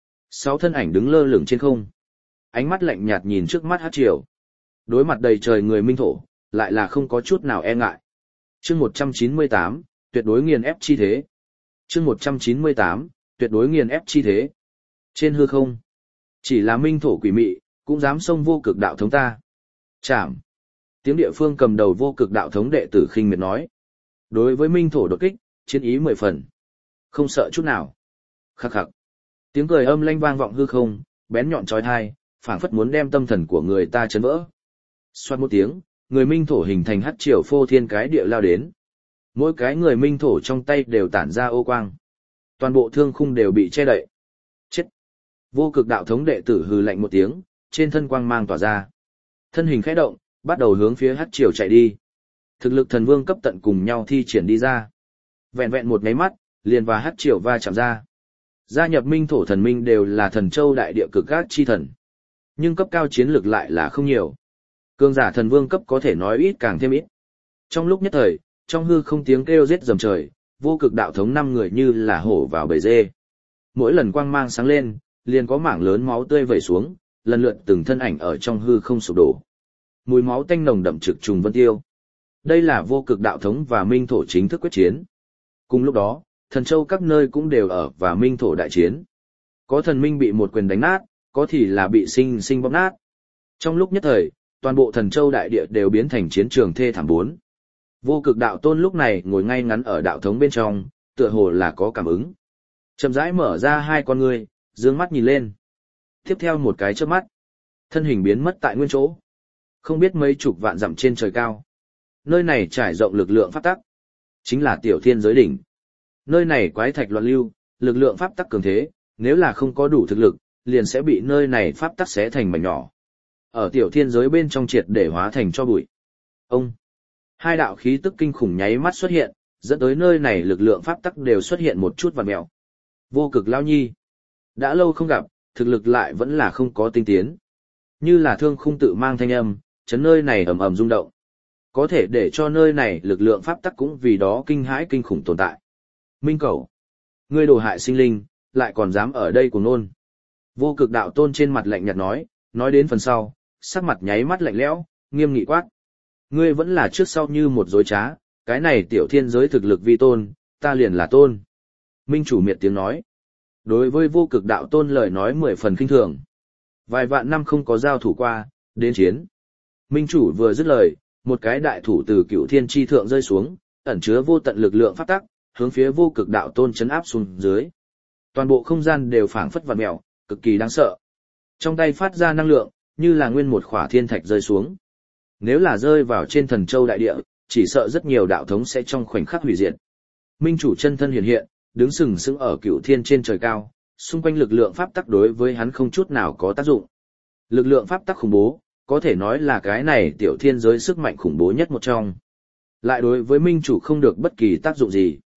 6 thân ảnh đứng lơ lửng trên không. Ánh mắt lạnh nhạt nhìn trước mắt hắc triều. Đối mặt đầy trời người minh thổ, lại là không có chút nào e ngại. Chương 198, tuyệt đối nghiền ép chi thế. Chương 198, tuyệt đối nghiền ép chi thế. Trên hư không, chỉ là minh thổ quỷ mị, cũng dám xông vô cực đạo thống ta. Chảm. Tiếng địa phương cầm đầu vô cực đạo thống đệ tử khinh miệt nói. Đối với minh thổ đột kích, chiến ý 10 phần. Không sợ chút nào. Khắc khắc. Tiếng cười âm lanh vang vọng hư không, bén nhọn chói tai, phảng phất muốn đem tâm thần của người ta chấn vỡ. Xoát một tiếng, người minh thổ hình thành hắc triều phô thiên cái địa lao đến. Mỗi cái người minh thổ trong tay đều tản ra ô quang. Toàn bộ thương khung đều bị che đậy. Chết! Vô cực đạo thống đệ tử hừ lạnh một tiếng, trên thân quang mang tỏa ra. Thân hình khẽ động, bắt đầu hướng phía hắc triều chạy đi. Thực lực thần vương cấp tận cùng nhau thi triển đi ra. Vẹn vẹn một nháy mắt, liền và hắc triều va chạm ra. Gia nhập minh thổ thần minh đều là thần châu đại địa cực các chi thần. Nhưng cấp cao chiến lực lại là không nhiều. Cường giả thần vương cấp có thể nói ít càng thêm ít. Trong lúc nhất thời, trong hư không tiếng kêu giết rầm trời, vô cực đạo thống 5 người như là hổ vào bầy dê. Mỗi lần quang mang sáng lên, liền có mảng lớn máu tươi vẩy xuống, lần lượt từng thân ảnh ở trong hư không sụp đổ. Mùi máu tanh nồng đậm trực trùng vân tiêu. Đây là vô cực đạo thống và minh thổ chính thức quyết chiến. Cùng lúc đó, thần châu các nơi cũng đều ở và minh thổ đại chiến. Có thần minh bị một quyền đánh nát, có thì là bị sinh sinh bóp nát. Trong lúc nhất thời, toàn bộ thần châu đại địa đều biến thành chiến trường thê thảm 4. Vô cực đạo tôn lúc này ngồi ngay ngắn ở đạo thống bên trong, tựa hồ là có cảm ứng. Chậm rãi mở ra hai con ngươi, dương mắt nhìn lên. Tiếp theo một cái chớp mắt, thân hình biến mất tại nguyên chỗ. Không biết mấy chục vạn dặm trên trời cao. Nơi này trải rộng lực lượng pháp tắc, chính là tiểu thiên giới đỉnh. Nơi này quái thạch loạn lưu, lực lượng pháp tắc cường thế, nếu là không có đủ thực lực, liền sẽ bị nơi này pháp tắc xé thành mảnh nhỏ. Ở tiểu thiên giới bên trong triệt để hóa thành cho bụi. Ông, hai đạo khí tức kinh khủng nháy mắt xuất hiện, dẫn tới nơi này lực lượng pháp tắc đều xuất hiện một chút vặn mèo. Vô cực lao nhi, đã lâu không gặp, thực lực lại vẫn là không có tinh tiến. Như là thương khung tự mang thanh âm, chấn nơi này ầm ầm rung động. Có thể để cho nơi này lực lượng pháp tắc cũng vì đó kinh hãi kinh khủng tồn tại. Minh Cẩu, ngươi đồ hại sinh linh, lại còn dám ở đây cùng nôn. Vô cực đạo tôn trên mặt lạnh nhạt nói đến phần sau, sắc mặt nháy mắt lạnh lẽo, nghiêm nghị quát. Ngươi vẫn là trước sau như một dối trá, cái này tiểu thiên giới thực lực vi tôn, ta liền là tôn. Minh chủ miệt tiếng nói. Đối với vô cực đạo tôn lời nói 10 phần kinh thường. Vài vạn năm không có giao thủ qua, đến chiến. Minh chủ vừa dứt lời, một cái đại thủ từ cựu thiên chi thượng rơi xuống, ẩn chứa vô tận lực lượng pháp tắc, hướng phía vô cực đạo tôn chấn áp xuống dưới. Toàn bộ không gian đều phảng phất vặn mèo, cực kỳ đáng sợ. Trong tay phát ra năng lượng, như là nguyên một khỏa thiên thạch rơi xuống. Nếu là rơi vào trên thần châu đại địa, chỉ sợ rất nhiều đạo thống sẽ trong khoảnh khắc hủy diệt. Minh chủ chân thân hiện hiện, đứng sừng sững ở cựu thiên trên trời cao, xung quanh lực lượng pháp tắc đối với hắn không chút nào có tác dụng. Lực lượng pháp tắc khủng bố, có thể nói là cái này tiểu thiên giới sức mạnh khủng bố nhất một trong. Lại đối với minh chủ không được bất kỳ tác dụng gì.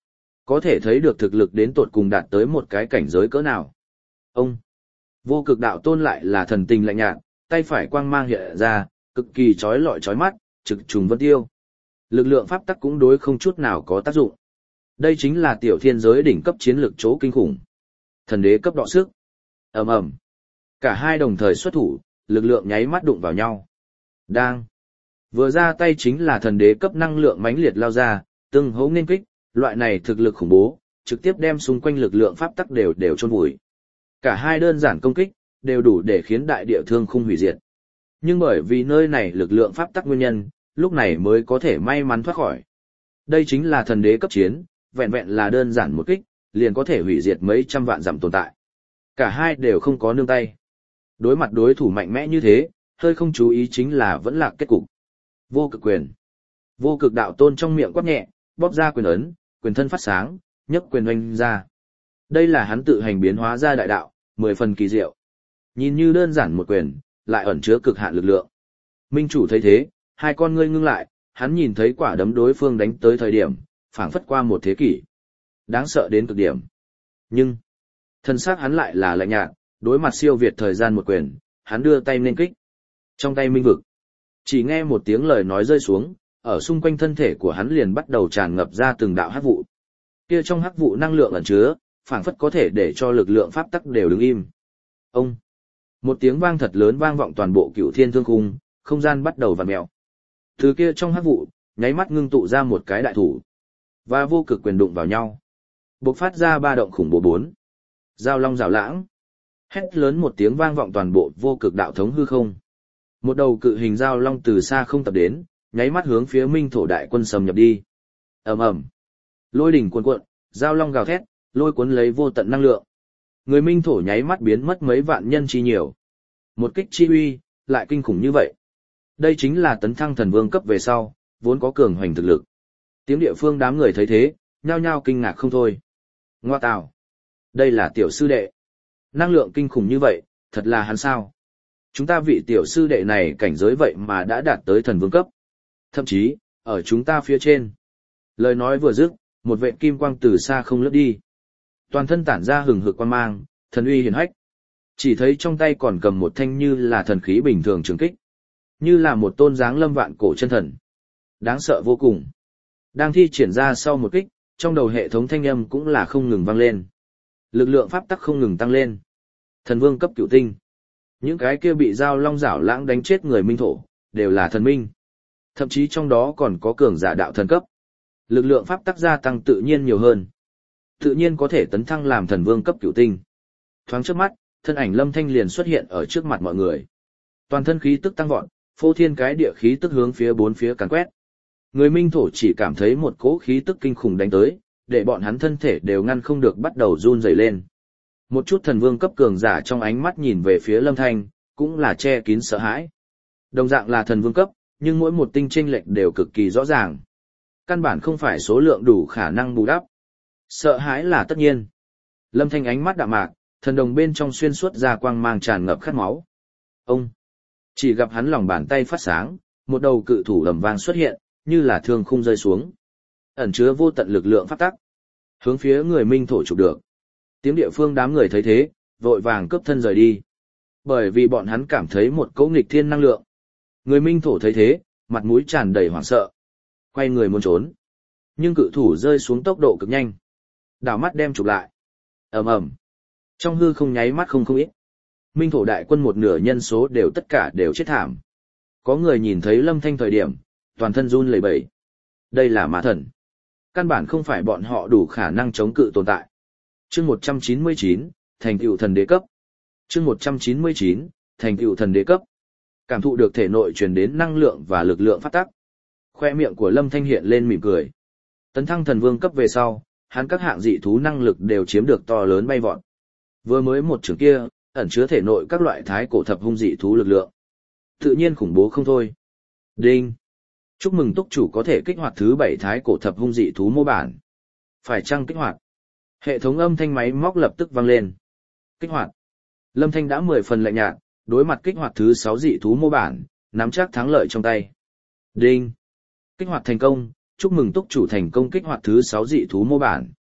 có thể thấy được thực lực đến tột cùng đạt tới một cái cảnh giới cỡ nào. Ông, vô cực đạo tôn lại là thần tình lạnh nhạt, tay phải quang mang hiện ra, cực kỳ chói lọi chói mắt, trực trùng vân tiêu. Lực lượng pháp tắc cũng đối không chút nào có tác dụng. Đây chính là tiểu thiên giới đỉnh cấp chiến lược chỗ kinh khủng. Thần đế cấp đọ sức. Ầm ầm. Cả hai đồng thời xuất thủ, lực lượng nháy mắt đụng vào nhau. Đang. Vừa ra tay chính là thần đế cấp năng lượng mãnh liệt lao ra, từng hấu nên kích, loại này thực lực khủng bố, trực tiếp đem xung quanh lực lượng pháp tắc đều chôn vùi. Cả hai đơn giản công kích, đều đủ để khiến đại địa thương khung hủy diệt. Nhưng bởi vì nơi này lực lượng pháp tắc nguyên nhân, lúc này mới có thể may mắn thoát khỏi. Đây chính là thần đế cấp chiến, vẹn vẹn là đơn giản một kích, liền có thể hủy diệt mấy trăm vạn dặm tồn tại. Cả hai đều không có nương tay. Đối mặt đối thủ mạnh mẽ như thế, hơi không chú ý chính là vẫn là kết cục. Vô cực quyền. Vô cực đạo tôn trong miệng quát nhẹ, bóp ra quyền ấn, quyền thân phát sáng, nhấc quyền oanh ra. Đây là hắn tự hành biến hóa ra đại đạo, 10 phần kỳ diệu. Nhìn như đơn giản một quyền, lại ẩn chứa cực hạn lực lượng. Minh chủ thấy thế, hai con ngươi ngưng lại, hắn nhìn thấy quả đấm đối phương đánh tới thời điểm, phảng phất qua một thế kỷ. Đáng sợ đến cực điểm. Nhưng, thân xác hắn lại là lạnh nhạt, đối mặt siêu việt thời gian một quyền, hắn đưa tay nên kích. Trong tay minh vực, chỉ nghe một tiếng lời nói rơi xuống, ở xung quanh thân thể của hắn liền bắt đầu tràn ngập ra từng đạo hắc vụ. Kia trong hắc vụ năng lượng ẩn chứa, phảng phất có thể để cho lực lượng pháp tắc đều đứng im. Ông, một tiếng vang thật lớn vang vọng toàn bộ Cửu Thiên Thương Khung, không gian bắt đầu vặn mèo. Từ kia trong hắc vụ, nháy mắt ngưng tụ ra một cái đại thủ, và vô cực quyền đụng vào nhau, bộc phát ra ba động khủng bố bốn. Giao long rào lãng, hét lớn một tiếng vang vọng toàn bộ vô cực đạo thống hư không. Một đầu cự hình giao long từ xa không tập đến, nháy mắt hướng phía Minh Thổ đại quân xâm nhập đi. Ầm ầm, lôi đỉnh cuồn cuộn, giao long gào thét, lôi cuốn lấy vô tận năng lượng. Người Minh Thổ nháy mắt biến mất mấy vạn nhân chi nhiều. Một kích chi uy, lại kinh khủng như vậy. Đây chính là tấn thăng thần vương cấp về sau, vốn có cường hoành thực lực. Tiếng địa phương đám người thấy thế, nhao nhao kinh ngạc không thôi. Ngoa tào, đây là tiểu sư đệ. Năng lượng kinh khủng như vậy, thật là hắn sao? Chúng ta vị tiểu sư đệ này cảnh giới vậy mà đã đạt tới thần vương cấp. Thậm chí, ở chúng ta phía trên. Lời nói vừa dứt, một vệt kim quang từ xa không lướt đi. Toàn thân tản ra hừng hực quang mang, thần uy hiển hách. Chỉ thấy trong tay còn cầm một thanh như là thần khí bình thường trường kích. Như là một tôn dáng lâm vạn cổ chân thần. Đáng sợ vô cùng. Đang thi triển ra sau một kích, trong đầu hệ thống thanh âm cũng là không ngừng vang lên. Lực lượng pháp tắc không ngừng tăng lên. Thần vương cấp cửu tinh. Những cái kia bị giao long rảo lãng đánh chết người Minh Thổ, đều là thần minh. Thậm chí trong đó còn có cường giả đạo thần cấp. Lực lượng pháp tắc gia tăng tự nhiên nhiều hơn. Tự nhiên có thể tấn thăng làm thần vương cấp cửu tinh. Thoáng trước mắt, thân ảnh Lâm Thanh liền xuất hiện ở trước mặt mọi người. Toàn thân khí tức tăng vọt, phô thiên cái địa khí tức hướng phía bốn phía càn quét. Người Minh Thổ chỉ cảm thấy một cỗ khí tức kinh khủng đánh tới, để bọn hắn thân thể đều ngăn không được bắt đầu run rẩy lên. Một chút thần vương cấp cường giả trong ánh mắt nhìn về phía Lâm Thanh, cũng là che kín sợ hãi. Đồng dạng là thần vương cấp, nhưng mỗi một tinh chênh lệch đều cực kỳ rõ ràng. Căn bản không phải số lượng đủ khả năng bù đắp. Sợ hãi là tất nhiên. Lâm Thanh ánh mắt đạm mạc, thần đồng bên trong xuyên suốt ra quang mang tràn ngập khát máu. Ông chỉ gặp hắn lòng bàn tay phát sáng, một đầu cự thủ ầm vang xuất hiện, như là thương khung rơi xuống. Ẩn chứa vô tận lực lượng pháp tắc, hướng phía người Minh Thổ chụp được. Tiếng địa phương đám người thấy thế, vội vàng cướp thân rời đi. Bởi vì bọn hắn cảm thấy một cỗ nghịch thiên năng lượng. Người Minh Thổ thấy thế, mặt mũi tràn đầy hoảng sợ. Quay người muốn trốn. Nhưng cự thủ rơi xuống tốc độ cực nhanh. Đảo mắt đem chụp lại. Ầm ầm. Trong hư không nháy mắt không ít. Minh Thổ đại quân một nửa nhân số đều tất cả đều chết thảm. Có người nhìn thấy Lâm Thanh thời điểm, toàn thân run lẩy bẩy. Đây là ma thần. Căn bản không phải bọn họ đủ khả năng chống cự tồn tại. Chương 199, thành tựu thần đế cấp. Chương 199, thành tựu thần đế cấp. Cảm thụ được thể nội truyền đến năng lượng và lực lượng phát tắc. Khoe miệng của Lâm Thanh hiện lên mỉm cười. Tấn thăng thần vương cấp về sau, hắn các hạng dị thú năng lực đều chiếm được to lớn bay vọt. Vừa mới một trường kia, ẩn chứa thể nội các loại thái cổ thập hung dị thú lực lượng. Tự nhiên khủng bố không thôi. Đinh. Chúc mừng túc chủ có thể kích hoạt thứ 7 thái cổ thập hung dị thú mô bản. Phải chăng kích hoạt? Hệ thống âm thanh máy móc lập tức vang lên. Kích hoạt. Lâm Thanh đã 10 phần lạnh nhạt, đối mặt kích hoạt thứ 6 dị thú mô bản, nắm chắc thắng lợi trong tay. Đinh. Kích hoạt thành công, chúc mừng túc chủ thành công kích hoạt thứ 6 dị thú mô bản.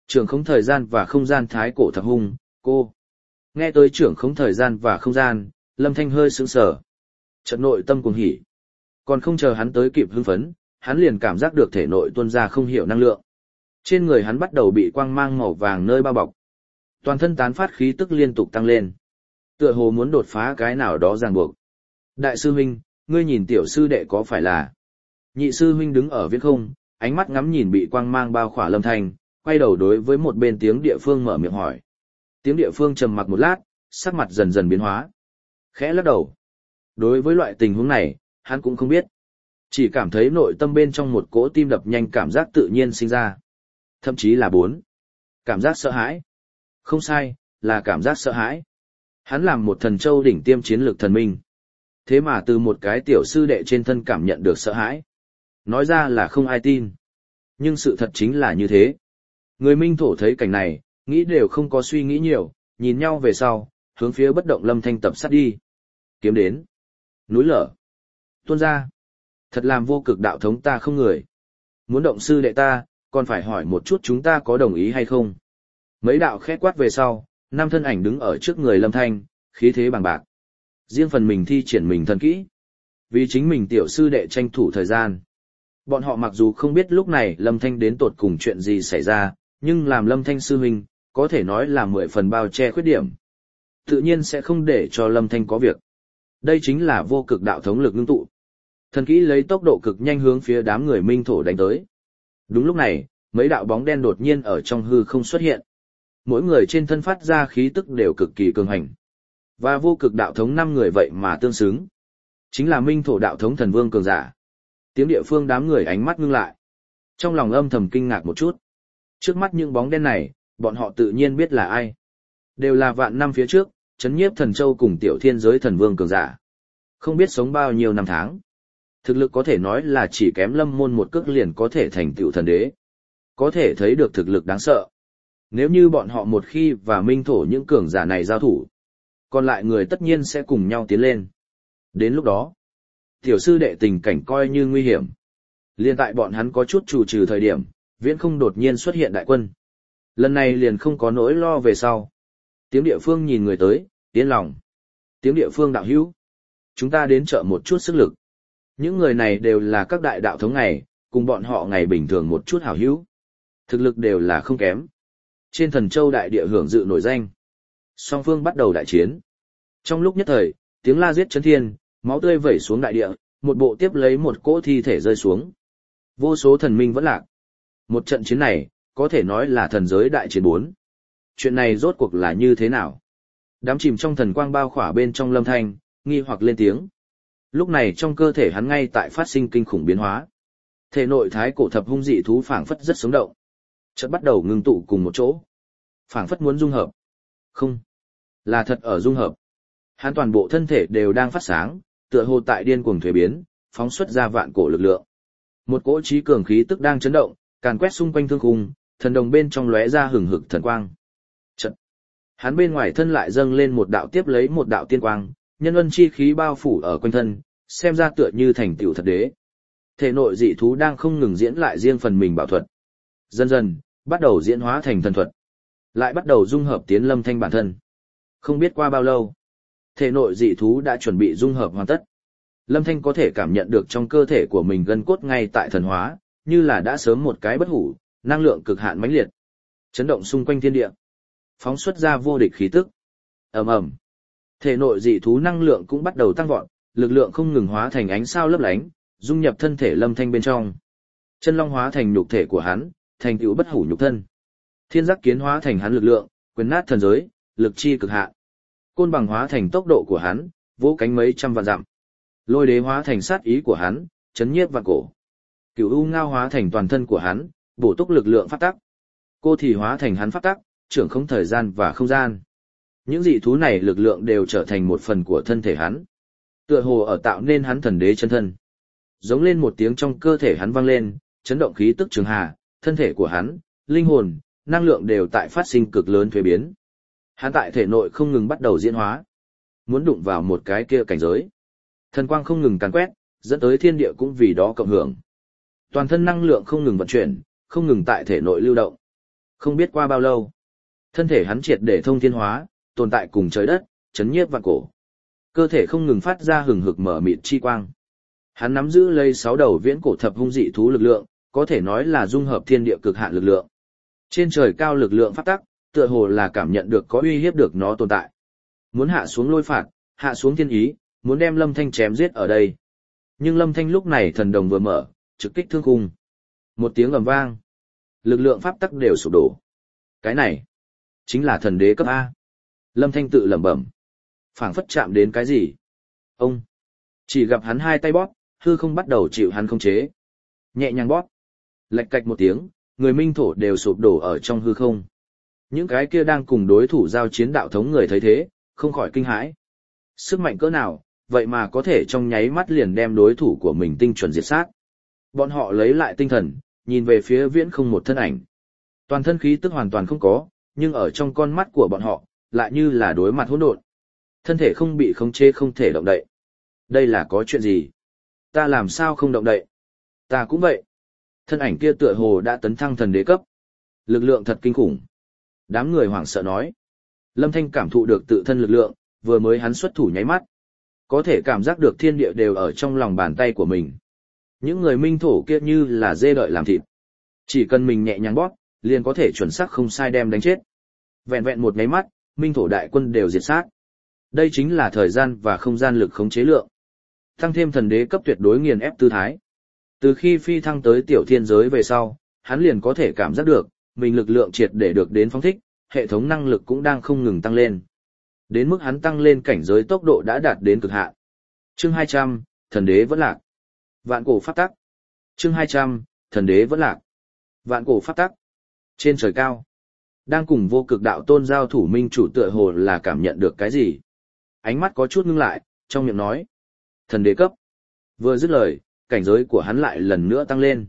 Trưởng khống thời gian và không gian thái cổ thập hung, cô. Nghe tới trưởng khống thời gian và không gian, Lâm Thanh hơi sững sờ. Chợt nội tâm cuồng hỉ. Còn không chờ hắn tới kịp hưng phấn, hắn liền cảm giác được thể nội tuôn ra không hiểu năng lượng. Trên người hắn bắt đầu bị quang mang màu vàng nơi bao bọc. Toàn thân tán phát khí tức liên tục tăng lên. Tựa hồ muốn đột phá cái nào đó ràng buộc. Đại sư huynh, ngươi nhìn tiểu sư đệ có phải là... Nhị sư huynh đứng ở viễn không, ánh mắt ngắm nhìn bị quang mang bao khỏa Lâm Thanh, quay đầu đối với một bên tiếng địa phương mở miệng hỏi. Tiếng địa phương trầm mặc một lát, sắc mặt dần dần biến hóa. Khẽ lắc đầu. Đối với loại tình huống này, hắn cũng không biết. Chỉ cảm thấy nội tâm bên trong một cỗ tim đập nhanh cảm giác tự nhiên sinh ra. Thậm chí là cảm giác sợ hãi. Không sai, là cảm giác sợ hãi. Hắn làm một thần châu đỉnh tiêm chiến lược thần minh. Thế mà từ một cái tiểu sư đệ trên thân cảm nhận được sợ hãi. Nói ra là không ai tin. Nhưng sự thật chính là như thế. Người minh thổ thấy cảnh này, nghĩ đều không có suy nghĩ nhiều, nhìn nhau về sau, hướng phía bất động Lâm Thanh tập sát đi. Kiếm đến. Núi lở. Tuôn ra. Thật làm vô cực đạo thống ta không người. Muốn động sư đệ ta, còn phải hỏi một chút chúng ta có đồng ý hay không. Mấy đạo khét quát về sau, 5 thân ảnh đứng ở trước người Lâm Thanh, khí thế bằng bạc. Riêng phần mình thi triển mình thần kỹ. Vì chính mình tiểu sư đệ tranh thủ thời gian. Bọn họ mặc dù không biết lúc này Lâm Thanh đến tột cùng chuyện gì xảy ra, nhưng làm Lâm Thanh sư huynh, có thể nói là 10 phần bao che khuyết điểm. Tự nhiên sẽ không để cho Lâm Thanh có việc. Đây chính là vô cực đạo thống lực ngưng tụ. Thần kỹ lấy tốc độ cực nhanh hướng phía đám người minh thổ đánh tới. Đúng lúc này, mấy đạo bóng đen đột nhiên ở trong hư không xuất hiện. Mỗi người trên thân phát ra khí tức đều cực kỳ cường hành. Và vô cực đạo thống 5 người vậy mà tương xứng. Chính là minh thổ đạo thống thần vương cường giả. Tiếng địa phương đám người ánh mắt ngưng lại. Trong lòng âm thầm kinh ngạc một chút. Trước mắt những bóng đen này, bọn họ tự nhiên biết là ai. Đều là vạn năm phía trước, chấn nhiếp thần châu cùng tiểu thiên giới thần vương cường giả. Không biết sống bao nhiêu năm tháng. Thực lực có thể nói là chỉ kém Lâm Môn một cước liền có thể thành tựu thần đế. Có thể thấy được thực lực đáng sợ. Nếu như bọn họ một khi và minh thổ những cường giả này giao thủ, còn lại người tất nhiên sẽ cùng nhau tiến lên. Đến lúc đó, tiểu sư đệ tình cảnh coi như nguy hiểm. Liên tại bọn hắn có chút chủ trừ thời điểm, viễn không đột nhiên xuất hiện đại quân. Lần này liền không có nỗi lo về sau. Tiếng địa phương nhìn người tới, tiến lòng. Tiếng địa phương đạo hữu. Chúng ta đến trợ một chút sức lực. Những người này đều là các đại đạo thống ngày, cùng bọn họ ngày bình thường một chút hảo hữu. Thực lực đều là không kém. Trên thần châu đại địa hưởng dự nổi danh. Song phương bắt đầu đại chiến. Trong lúc nhất thời, tiếng la giết chấn thiên, máu tươi vẩy xuống đại địa, một bộ tiếp lấy một cỗ thi thể rơi xuống. Vô số thần minh vẫn lạc. Một trận chiến này, có thể nói là thần giới đại chiến 4. Chuyện này rốt cuộc là như thế nào? Đám chìm trong thần quang bao khỏa bên trong Lâm Thanh, nghi hoặc lên tiếng. Lúc này trong cơ thể hắn ngay tại phát sinh kinh khủng biến hóa. Thể nội thái cổ thập hung dị thú phảng phất rất sống động. Chợt bắt đầu ngưng tụ cùng một chỗ. Phảng phất muốn dung hợp. Không, là thật ở dung hợp. Hắn toàn bộ thân thể đều đang phát sáng, tựa hồ tại điên cuồng thuế biến, phóng xuất ra vạn cổ lực lượng. Một cỗ trí cường khí tức đang chấn động, càn quét xung quanh thương khung, thần đồng bên trong lóe ra hừng hực thần quang. Chợt, hắn bên ngoài thân lại dâng lên một đạo tiếp lấy một đạo tiên quang, nhân ân chi khí bao phủ ở quanh thân, xem ra tựa như thành tựu thật đế. Thể nội dị thú đang không ngừng diễn lại riêng phần mình bảo thuật. Dần dần, bắt đầu diễn hóa thành thần thuật. Lại bắt đầu dung hợp tiến Lâm Thanh bản thân. Không biết qua bao lâu, thể nội dị thú đã chuẩn bị dung hợp hoàn tất. Lâm Thanh có thể cảm nhận được trong cơ thể của mình gân cốt ngay tại thần hóa, như là đã sớm một cái bất hủ, năng lượng cực hạn mãnh liệt, chấn động xung quanh thiên địa, phóng xuất ra vô địch khí tức. Ầm ầm, thể nội dị thú năng lượng cũng bắt đầu tăng vọt, lực lượng không ngừng hóa thành ánh sao lấp lánh, dung nhập thân thể Lâm Thanh bên trong. Chân long hóa thành nhục thể của hắn, thành tựu bất hủ nhục thân. Thiên giác kiến hóa thành hắn lực lượng, quyền nát thần giới, lực chi cực hạn. Côn bằng hóa thành tốc độ của hắn, vỗ cánh mấy trăm vạn dặm. Lôi đế hóa thành sát ý của hắn, chấn nhiếp vạn cổ. Cửu u ngao hóa thành toàn thân của hắn, bổ túc lực lượng pháp tắc. Cô thì hóa thành hắn pháp tắc, trưởng không thời gian và không gian. Những dị thú này lực lượng đều trở thành một phần của thân thể hắn. Tựa hồ ở tạo nên hắn thần đế chân thân. Giống lên một tiếng trong cơ thể hắn vang lên, chấn động khí tức trường hà, thân thể của hắn, linh hồn, năng lượng đều tại phát sinh cực lớn thuế biến. Hắn tại thể nội không ngừng bắt đầu diễn hóa, muốn đụng vào một cái kia cảnh giới. Thần quang không ngừng càn quét, dẫn tới thiên địa cũng vì đó cộng hưởng. Toàn thân năng lượng không ngừng vận chuyển, không ngừng tại thể nội lưu động. Không biết qua bao lâu, thân thể hắn triệt để thông thiên hóa, tồn tại cùng trời đất, chấn nhiếp vạn cổ. Cơ thể không ngừng phát ra hừng hực mở mịt chi quang. Hắn nắm giữ lấy 6 đầu viễn cổ thập hung dị thú lực lượng, có thể nói là dung hợp thiên địa cực hạn lực lượng. Trên trời cao lực lượng pháp tắc, tựa hồ là cảm nhận được có uy hiếp được nó tồn tại. Muốn hạ xuống lôi phạt, hạ xuống thiên ý, muốn đem Lâm Thanh chém giết ở đây. Nhưng Lâm Thanh lúc này thần đồng vừa mở, trực kích thương khung. Một tiếng ầm vang, lực lượng pháp tắc đều sụp đổ. Cái này chính là thần đế cấp A. Lâm Thanh tự lẩm bẩm, phảng phất chạm đến cái gì. Ông chỉ gặp hắn hai tay bóp, hư không bắt đầu chịu hắn khống chế. Nhẹ nhàng bóp, lạch cạch một tiếng, người minh thổ đều sụp đổ ở trong hư không. Những cái kia đang cùng đối thủ giao chiến đạo thống người thấy thế, không khỏi kinh hãi. Sức mạnh cỡ nào, vậy mà có thể trong nháy mắt liền đem đối thủ của mình tinh chuẩn diệt sát. Bọn họ lấy lại tinh thần, nhìn về phía viễn không một thân ảnh. Toàn thân khí tức hoàn toàn không có, nhưng ở trong con mắt của bọn họ, lại như là đối mặt hỗn độn. Thân thể không bị khống chế không thể động đậy. Đây là có chuyện gì? Ta làm sao không động đậy? Ta cũng vậy. Thân ảnh kia tựa hồ đã tấn thăng thần đế cấp. Lực lượng thật kinh khủng. Đám người hoảng sợ nói. Lâm Thanh cảm thụ được tự thân lực lượng, vừa mới hắn xuất thủ nháy mắt. Có thể cảm giác được thiên địa đều ở trong lòng bàn tay của mình. Những người minh thổ kia như là dê đợi làm thịt. Chỉ cần mình nhẹ nhàng bóp, liền có thể chuẩn xác không sai đem đánh chết. Vẹn vẹn một nháy mắt, minh thổ đại quân đều diệt sát. Đây chính là thời gian và không gian lực khống chế lượng. Tăng thêm thần đế cấp tuyệt đối nghiền ép tư thái. Từ khi phi thăng tới tiểu thiên giới về sau, hắn liền có thể cảm giác được, mình lực lượng triệt để được đến phóng thích, hệ thống năng lực cũng đang không ngừng tăng lên. Đến mức hắn tăng lên cảnh giới tốc độ đã đạt đến cực hạn. Chương 200, thần đế vẫn lạc. Vạn cổ pháp tắc. Chương 200, thần đế vẫn lạc. Vạn cổ pháp tắc. Trên trời cao, đang cùng vô cực đạo tôn giao thủ minh chủ tựa hồ là cảm nhận được cái gì. Ánh mắt có chút ngưng lại, trong miệng nói. Thần đế cấp. Vừa dứt lời, cảnh giới của hắn lại lần nữa tăng lên.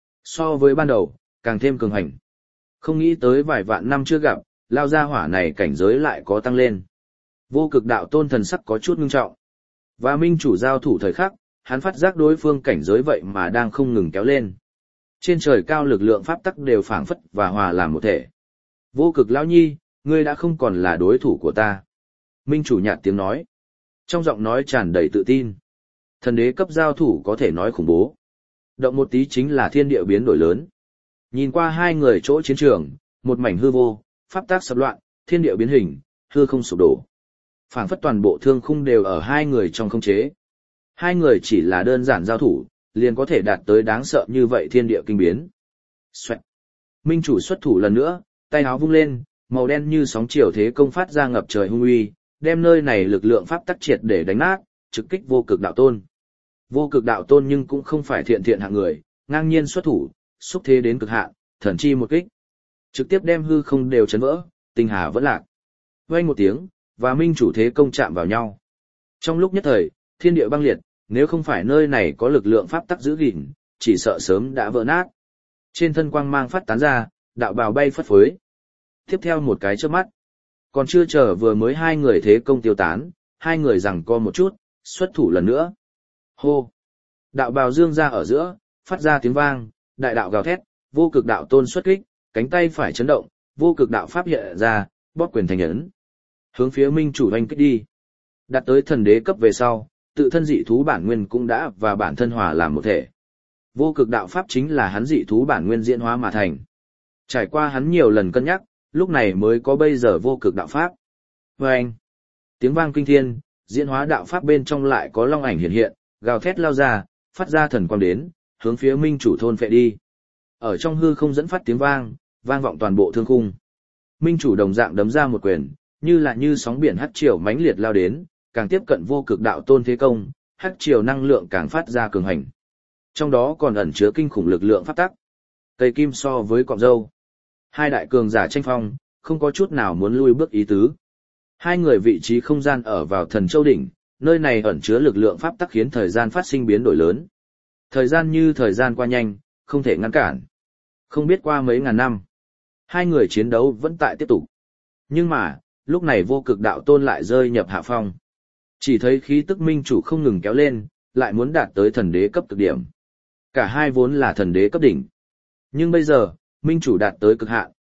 So với ban đầu, càng thêm cường hành. Không nghĩ tới vài vạn năm chưa gặp, lao ra hỏa này cảnh giới lại có tăng lên. Vô cực đạo tôn thần sắc có chút ngưng trọng. Và minh chủ giao thủ thời khắc, hắn phát giác đối phương cảnh giới vậy mà đang không ngừng kéo lên. Trên trời cao lực lượng pháp tắc đều phảng phất và hòa làm một thể. Vô cực lão nhi, ngươi đã không còn là đối thủ của ta. Minh chủ nhạt tiếng nói. Trong giọng nói tràn đầy tự tin. Thần đế cấp giao thủ có thể nói khủng bố. Động một tí chính là thiên địa biến đổi lớn. Nhìn qua hai người chỗ chiến trường, một mảnh hư vô, pháp tắc sập loạn, thiên địa biến hình, hư không sụp đổ. Phảng phất toàn bộ thương khung đều ở hai người trong khống chế. Hai người chỉ là đơn giản giao thủ, liền có thể đạt tới đáng sợ như vậy thiên địa kinh biến. Xoẹt. Minh chủ xuất thủ lần nữa, tay áo vung lên, màu đen như sóng chiều thế công phát ra ngập trời hung uy, đem nơi này lực lượng pháp tắc triệt để đánh nát, trực kích vô cực đạo tôn. Vô cực đạo tôn nhưng cũng không phải thiện thiện hạng người, ngang nhiên xuất thủ, xúc thế đến cực hạn, thần chi một kích. Trực tiếp đem hư không đều chấn vỡ, tinh hà vẫn lạc. Vang một tiếng, và minh chủ thế công chạm vào nhau. Trong lúc nhất thời, thiên địa băng liệt, nếu không phải nơi này có lực lượng pháp tắc giữ gìn, chỉ sợ sớm đã vỡ nát. Trên thân quang mang phát tán ra, đạo bào bay phất phới. Tiếp theo một cái chớp mắt, còn chưa chờ vừa mới hai người thế công tiêu tán, hai người giằng co một chút, xuất thủ lần nữa. Hô! Đạo bào dương ra ở giữa, phát ra tiếng vang, đại đạo gào thét, vô cực đạo tôn xuất kích, cánh tay phải chấn động, vô cực đạo pháp hiện ra, bóp quyền thành ấn. Hướng phía minh chủ oanh kích đi. Đạt tới thần đế cấp về sau, tự thân dị thú bản nguyên cũng đã và bản thân hòa làm một thể. Vô cực đạo pháp chính là hắn dị thú bản nguyên diễn hóa mà thành. Trải qua hắn nhiều lần cân nhắc, lúc này mới có bây giờ vô cực đạo pháp. Vâng! Tiếng vang kinh thiên, diễn hóa đạo pháp bên trong lại có long ảnh hiện hiện, gào thét lao ra, phát ra thần quang đến, hướng phía minh chủ thôn phệ đi. Ở trong hư không dẫn phát tiếng vang, vang vọng toàn bộ thương khung. Minh chủ đồng dạng đấm ra một quyền, như sóng biển hắc triều mãnh liệt lao đến, càng tiếp cận vô cực đạo tôn thế công, hắc triều năng lượng càng phát ra cường hành. Trong đó còn ẩn chứa kinh khủng lực lượng pháp tắc. Cây kim so với cọng dâu. Hai đại cường giả tranh phong, không có chút nào muốn lui bước ý tứ. Hai người vị trí không gian ở vào thần châu đỉnh, nơi này ẩn chứa lực lượng pháp tắc khiến thời gian phát sinh biến đổi lớn. Thời gian như thời gian qua nhanh, không thể ngăn cản. Không biết qua mấy ngàn năm, hai người chiến đấu vẫn tại tiếp tục. Nhưng mà, lúc này vô cực đạo tôn lại rơi nhập hạ phong. Chỉ thấy khí tức minh chủ không ngừng kéo lên, lại muốn đạt tới thần đế cấp cực điểm. Cả hai vốn là thần đế cấp đỉnh. Nhưng bây giờ, minh chủ đạt tới cực hạn,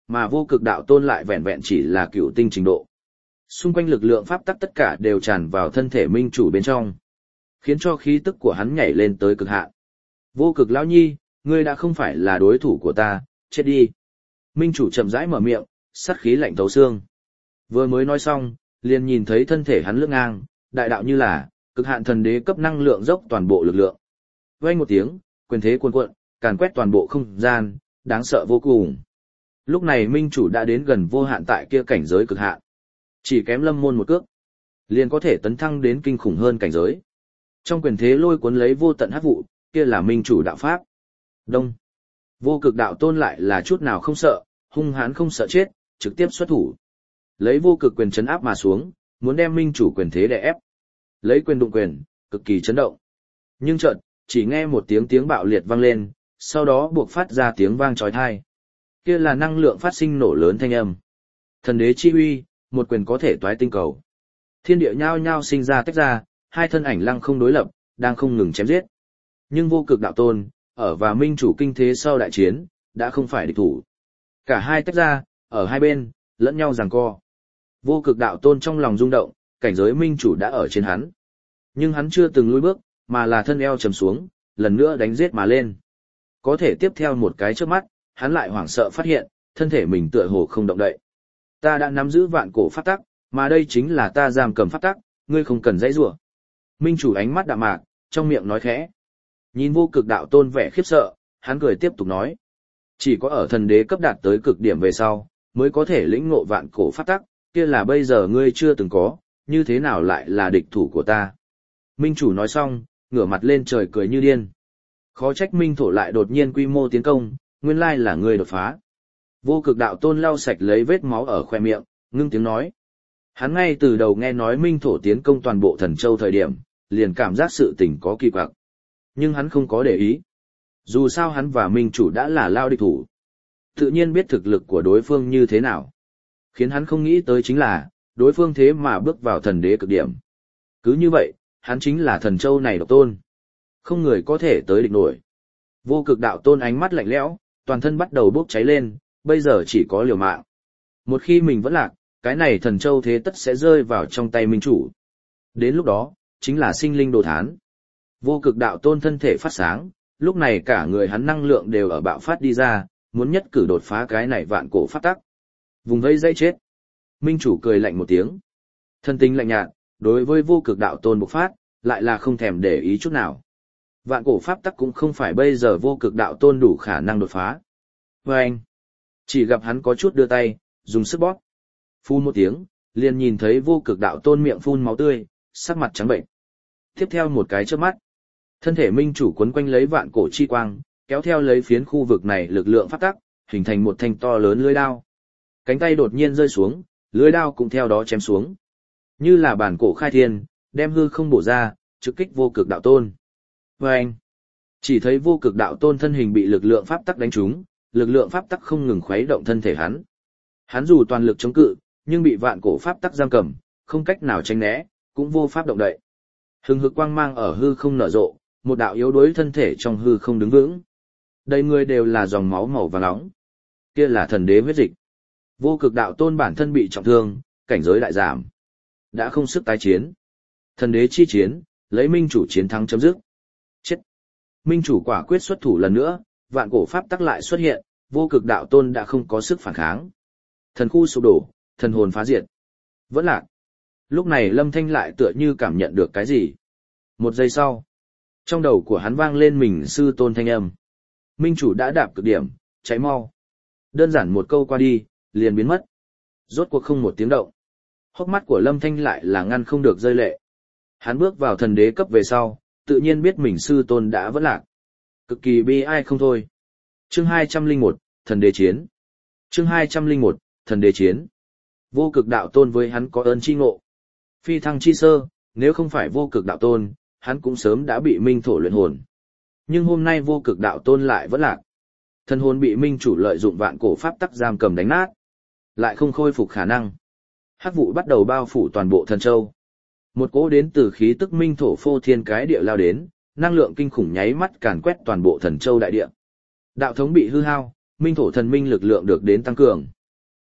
mà vô cực đạo tôn lại vẹn vẹn chỉ là cựu tinh trình độ. Xung quanh lực lượng pháp tắc tất cả đều tràn vào thân thể minh chủ bên trong, khiến cho khí tức của hắn nhảy lên tới cực hạn. Vô cực lão nhi, ngươi đã không phải là đối thủ của ta, chết đi. Minh chủ chậm rãi mở miệng, sát khí lạnh thấu xương. Vừa mới nói xong, liền nhìn thấy thân thể hắn lướt ngang, đại đạo như là cực hạn thần đế cấp năng lượng dốc toàn bộ lực lượng. Vang một tiếng, quyền thế cuồn cuộn, càn quét toàn bộ không gian, đáng sợ vô cùng. Lúc này minh chủ đã đến gần vô hạn tại kia cảnh giới cực hạn. Chỉ kém lâm môn một cước, liền có thể tấn thăng đến kinh khủng hơn cảnh giới. Trong quyền thế lôi cuốn lấy vô tận hắc vụ, kia là minh chủ đạo pháp. Đông. Vô cực đạo tôn lại là chút nào không sợ, hung hãn không sợ chết, trực tiếp xuất thủ. Lấy vô cực quyền chấn áp mà xuống, muốn đem minh chủ quyền thế đè ép. Lấy quyền đụng quyền, cực kỳ chấn động. Nhưng chợt, chỉ nghe một tiếng bạo liệt vang lên, sau đó buộc phát ra tiếng vang chói tai. Kia là năng lượng phát sinh nổ lớn thanh âm. Thần đế chi uy, một quyền có thể toái tinh cầu. Thiên địa nhao nhao sinh ra tách ra, hai thân ảnh lăng không đối lập, đang không ngừng chém giết. Nhưng vô cực đạo tôn, ở và minh chủ kinh thế sau đại chiến, đã không phải địch thủ. Cả hai tách ra, ở hai bên, lẫn nhau giằng co. Vô cực đạo tôn trong lòng rung động, cảnh giới minh chủ đã ở trên hắn. Nhưng hắn chưa từng lùi bước, mà là thân eo trầm xuống, lần nữa đánh giết mà lên. Có thể tiếp theo một cái chớp mắt, hắn lại hoảng sợ phát hiện, thân thể mình tựa hồ không động đậy. Ta đã nắm giữ vạn cổ pháp tắc, mà đây chính là ta giam cầm pháp tắc, ngươi không cần dãy rủa. Minh chủ ánh mắt đạm mạc, trong miệng nói khẽ. Nhìn vô cực đạo tôn vẻ khiếp sợ, hắn cười tiếp tục nói. Chỉ có ở thần đế cấp đạt tới cực điểm về sau, mới có thể lĩnh ngộ vạn cổ pháp tắc, kia là bây giờ ngươi chưa từng có, như thế nào lại là địch thủ của ta. Minh chủ nói xong, ngửa mặt lên trời cười như điên. Khó trách minh thổ lại đột nhiên quy mô tiến công, nguyên lai là ngươi đột phá. Vô cực đạo tôn lau sạch lấy vết máu ở khoe miệng, ngưng tiếng nói. Hắn ngay từ đầu nghe nói minh thổ tiến công toàn bộ thần châu thời điểm, liền cảm giác sự tình có kỳ quặc. Nhưng hắn không có để ý. Dù sao hắn và minh chủ đã là lao địch thủ. Tự nhiên biết thực lực của đối phương như thế nào. Khiến hắn không nghĩ tới chính là, đối phương thế mà bước vào thần đế cực điểm. Cứ như vậy, hắn chính là thần châu này độc tôn. Không người có thể tới địch nổi. Vô cực đạo tôn ánh mắt lạnh lẽo, toàn thân bắt đầu bốc cháy lên, bây giờ chỉ có liều mạng. Một khi mình vẫn lạc, cái này thần châu thế tất sẽ rơi vào trong tay minh chủ. Đến lúc đó, chính là sinh linh đồ thán. Vô cực đạo tôn thân thể phát sáng, lúc này cả người hắn năng lượng đều ở bạo phát đi ra, muốn nhất cử đột phá cái này vạn cổ pháp tắc. Vùng vây dây chết. Minh chủ cười lạnh một tiếng. Thân tính lạnh nhạt, đối với vô cực đạo tôn bộc phát, lại là không thèm để ý chút nào. Vạn cổ pháp tắc cũng không phải bây giờ vô cực đạo tôn đủ khả năng đột phá. Và anh, chỉ gặp hắn có chút đưa tay, dùng sức bóp. Phun một tiếng, liền nhìn thấy vô cực đạo tôn miệng phun máu tươi, sắc mặt trắng bệnh. Tiếp theo một cái chớp mắt, thân thể minh chủ quấn quanh lấy vạn cổ chi quang, kéo theo lấy phiến khu vực này lực lượng pháp tắc, hình thành một thanh to lớn lưỡi đao. Cánh tay đột nhiên rơi xuống, lưỡi đao cũng theo đó chém xuống. Như là bản cổ khai thiên, đem hư không bổ ra, trực kích vô cực đạo tôn. Và anh, chỉ thấy vô cực đạo tôn thân hình bị lực lượng pháp tắc đánh trúng, lực lượng pháp tắc không ngừng khuấy động thân thể hắn. Hắn dù toàn lực chống cự, nhưng bị vạn cổ pháp tắc giam cầm, không cách nào tránh né, cũng vô pháp động đậy. Hừng hực quang mang ở hư không nở rộ, một đạo yếu đuối thân thể trong hư không đứng vững. Đầy người đều là dòng máu màu vàng nóng. Kia là thần đế huyết dịch. Vô cực đạo tôn bản thân bị trọng thương, cảnh giới đại giảm. Đã không sức tái chiến. Thần đế chi chiến, lấy minh chủ chiến thắng chấm dứt. Chết. Minh chủ quả quyết xuất thủ lần nữa, vạn cổ pháp tắc lại xuất hiện, vô cực đạo tôn đã không có sức phản kháng. Thần khu sụp đổ, thần hồn phá diệt. Vẫn lạc. Lúc này Lâm Thanh lại tựa như cảm nhận được cái gì. Một giây sau, trong đầu của hắn vang lên mình sư tôn thanh âm. Minh chủ đã đạp cực điểm, cháy mau. Đơn giản một câu qua đi, liền biến mất. Rốt cuộc không một tiếng động. Hốc mắt của Lâm Thanh lại là ngăn không được rơi lệ. Hắn bước vào thần đế cấp về sau, tự nhiên biết mình sư tôn đã vẫn lạc. Cực kỳ bi ai không thôi. Chương 201, thần đế chiến. Chương 201, thần đế chiến. Vô cực đạo tôn với hắn có ơn chi ngộ. Phi thăng chi sơ, nếu không phải vô cực đạo tôn, hắn cũng sớm đã bị minh thổ luyện hồn. Nhưng hôm nay vô cực đạo tôn lại vẫn lạc. Thần hồn bị minh chủ lợi dụng vạn cổ pháp tắc giam cầm đánh nát, lại không khôi phục khả năng. Hắc vụ bắt đầu bao phủ toàn bộ thần châu. Một cỗ đến từ khí tức minh thổ phô thiên cái địa lao đến, năng lượng kinh khủng nháy mắt càn quét toàn bộ thần châu đại địa. Đạo thống bị hư hao, minh thổ thần minh lực lượng được đến tăng cường.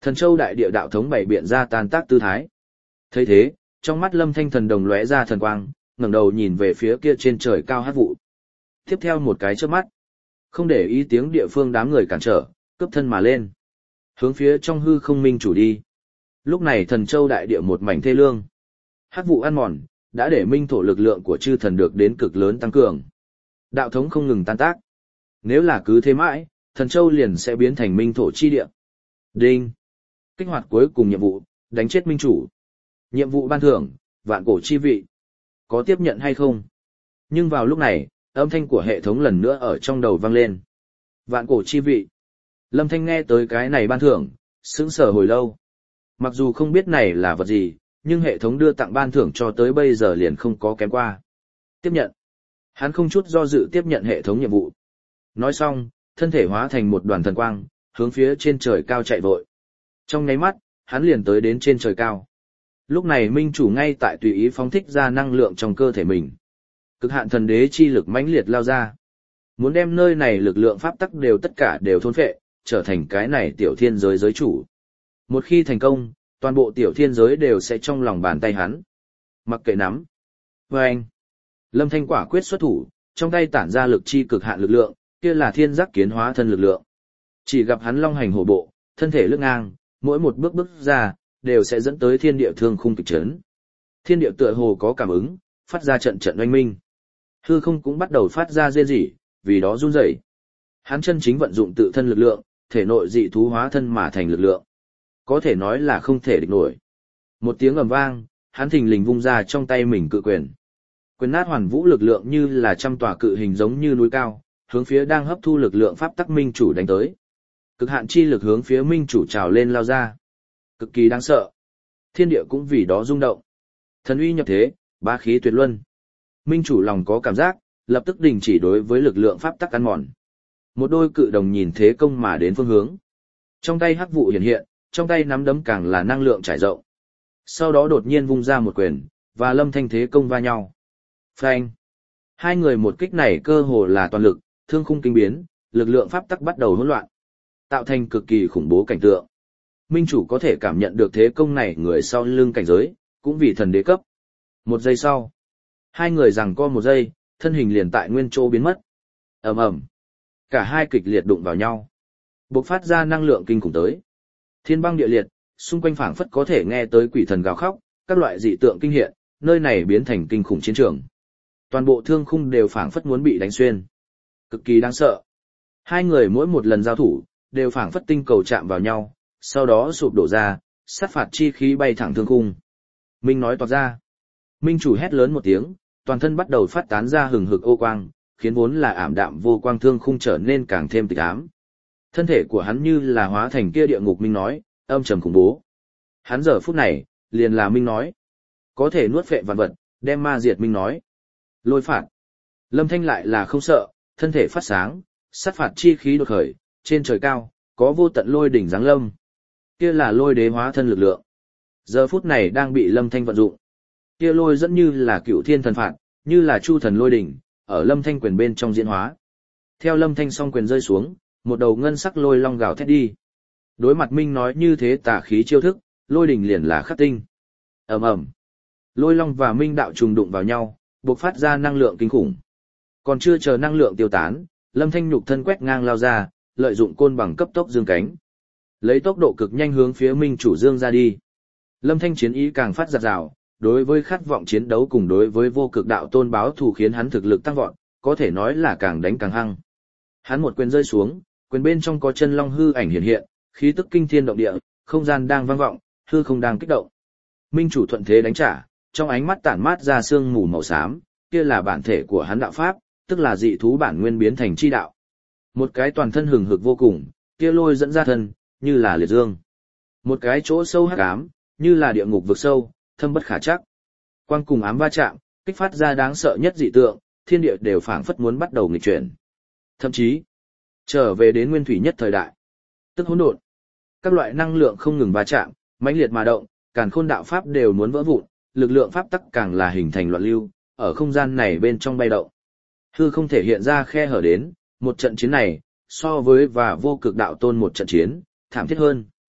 Thần Châu đại địa đạo thống bảy biện ra tan tác tư thái. Thấy thế, trong mắt Lâm Thanh Thần đồng lóe ra thần quang, ngẩng đầu nhìn về phía kia trên trời cao hắc vụ. Tiếp theo một cái chớp mắt, không để ý tiếng địa phương đám người cản trở, cướp thân mà lên, hướng phía trong hư không minh chủ đi. Lúc này Thần Châu đại địa một mảnh thê lương. Hắc vụ ăn mòn, đã để minh thổ lực lượng của chư thần được đến cực lớn tăng cường. Đạo thống không ngừng tan tác. Nếu là cứ thế mãi, Thần Châu liền sẽ biến thành minh thổ chi địa. Đinh. Kích hoạt cuối cùng nhiệm vụ, đánh chết minh chủ. Nhiệm vụ ban thưởng, vạn cổ chi vị. Có tiếp nhận hay không? Nhưng vào lúc này, âm thanh của hệ thống lần nữa ở trong đầu vang lên. Vạn cổ chi vị. Lâm Thanh nghe tới cái này ban thưởng, sững sờ hồi lâu. Mặc dù không biết này là vật gì, nhưng hệ thống đưa tặng ban thưởng cho tới bây giờ liền không có kém qua. Tiếp nhận. Hắn không chút do dự tiếp nhận hệ thống nhiệm vụ. Nói xong, thân thể hóa thành một đoàn thần quang, hướng phía trên trời cao chạy vội. Trong nháy mắt, hắn liền tới đến trên trời cao. Lúc này minh chủ ngay tại tùy ý phóng thích ra năng lượng trong cơ thể mình. Cực hạn thần đế chi lực mãnh liệt lao ra. Muốn đem nơi này lực lượng pháp tắc đều tất cả đều thôn phệ, trở thành cái này tiểu thiên giới giới chủ. Một khi thành công, toàn bộ tiểu thiên giới đều sẽ trong lòng bàn tay hắn. Mặc kệ nắm. Và anh. Lâm Thanh quả quyết xuất thủ, trong tay tản ra lực chi cực hạn lực lượng, kia là thiên giác kiến hóa thân lực lượng. Chỉ gặp hắn long hành hổ bộ, thân thể lướt ngang, mỗi một bước bước ra, đều sẽ dẫn tới thiên địa thương khung kịch chấn. Thiên địa tựa hồ có cảm ứng, phát ra trận trận oanh minh. Hư không cũng bắt đầu phát ra rên rỉ, vì đó run rẩy. Hắn chân chính vận dụng tự thân lực lượng, thể nội dị thú hóa thân mà thành lực lượng. Có thể nói là không thể địch nổi. Một tiếng ầm vang, hắn thình lình vung ra trong tay mình cự quyền. Quyền nát hoàn vũ lực lượng như là trăm tòa cự hình giống như núi cao, hướng phía đang hấp thu lực lượng pháp tắc minh chủ đánh tới. Cực hạn chi lực hướng phía minh chủ trào lên lao ra. Cực kỳ đáng sợ. Thiên địa cũng vì đó rung động. Thần uy nhập thế, bá khí tuyệt luân. Minh chủ lòng có cảm giác, lập tức đình chỉ đối với lực lượng pháp tắc ăn mòn. Một đôi cự đồng nhìn thế công mà đến phương hướng. Trong tay hắc vụ hiện hiện, trong tay nắm đấm càng là năng lượng trải rộng. Sau đó đột nhiên vung ra một quyền, và Lâm Thanh thế công va nhau. Phanh. Hai người một kích này cơ hồ là toàn lực, thương khung kinh biến, lực lượng pháp tắc bắt đầu hỗn loạn, tạo thành cực kỳ khủng bố cảnh tượng. Minh chủ có thể cảm nhận được thế công này người sau lưng cảnh giới, cũng vì thần đế cấp. Một giây sau, hai người giằng co một giây, thân hình liền tại nguyên chỗ biến mất. Ầm ầm, cả hai kịch liệt đụng vào nhau, bộc phát ra năng lượng kinh khủng tới. Thiên băng địa liệt, xung quanh phảng phất có thể nghe tới quỷ thần gào khóc, các loại dị tượng kinh hiện, nơi này biến thành kinh khủng chiến trường. Toàn bộ thương khung đều phảng phất muốn bị đánh xuyên. Cực kỳ đáng sợ. Hai người mỗi một lần giao thủ, đều phảng phất tinh cầu chạm vào nhau, sau đó sụp đổ ra, sát phạt chi khí bay thẳng thương khung. Minh nói toạc ra. Minh chủ hét lớn một tiếng, toàn thân bắt đầu phát tán ra hừng hực ô quang, khiến vốn là ảm đạm vô quang thương khung trở nên càng thêm tịch ám. Thân thể của hắn như là hóa thành kia địa ngục Minh nói, âm trầm khủng bố. Hắn giờ phút này, liền là Minh nói. Có thể nuốt phệ vạn vật, đem ma diệt Minh nói. Lôi phạt. Lâm Thanh lại là không sợ, thân thể phát sáng, sát phạt chi khí đột khởi, trên trời cao, có vô tận lôi đỉnh giáng lâm. Kia là lôi đế hóa thân lực lượng. Giờ phút này đang bị Lâm Thanh vận dụng. Kia lôi dẫn như là cựu thiên thần phạt, như là chu thần lôi đỉnh, ở Lâm Thanh quyền bên trong diễn hóa. Theo Lâm Thanh song quyền rơi xuống, một đầu ngân sắc lôi long gào thét đi. Đối mặt Minh nói như thế tà khí chiêu thức, lôi đỉnh liền là khắc tinh. Ầm ầm. Lôi long và Minh đạo trùng đụng vào nhau, bộc phát ra năng lượng kinh khủng. Còn chưa chờ năng lượng tiêu tán, Lâm Thanh nhục thân quét ngang lao ra, lợi dụng côn bằng cấp tốc dương cánh. Lấy tốc độ cực nhanh hướng phía Minh chủ dương ra đi. Lâm Thanh chiến ý càng phát giạt rào, đối với khát vọng chiến đấu cùng đối với vô cực đạo tôn báo thù khiến hắn thực lực tăng vọt, có thể nói là càng đánh càng hăng. Hắn một quyền rơi xuống, quyền bên trong có chân long hư ảnh hiện hiện, khí tức kinh thiên động địa, không gian đang vang vọng, hư không đang kích động. Minh chủ thuận thế đánh trả, trong ánh mắt tản mát ra sương mù màu xám, kia là bản thể của hắn đạo pháp, tức là dị thú bản nguyên biến thành chi đạo. Một cái toàn thân hừng hực vô cùng, kia lôi dẫn ra thân, như là liệt dương. Một cái chỗ sâu hắc ám, như là địa ngục vực sâu, thâm bất khả trắc. Quang cùng ám va chạm, kích phát ra đáng sợ nhất dị tượng, thiên địa đều phảng phất muốn bắt đầu nghịch chuyển. Thậm chí, trở về đến nguyên thủy nhất thời đại, tức hỗn độn. Các loại năng lượng không ngừng va chạm, mãnh liệt mà động, càn khôn đạo pháp đều muốn vỡ vụn, lực lượng pháp tắc càng là hình thành loạn lưu, ở không gian này bên trong bay động. Hư không thể hiện ra khe hở đến, một trận chiến này, so với và vô cực đạo tôn một trận chiến, thảm thiết hơn.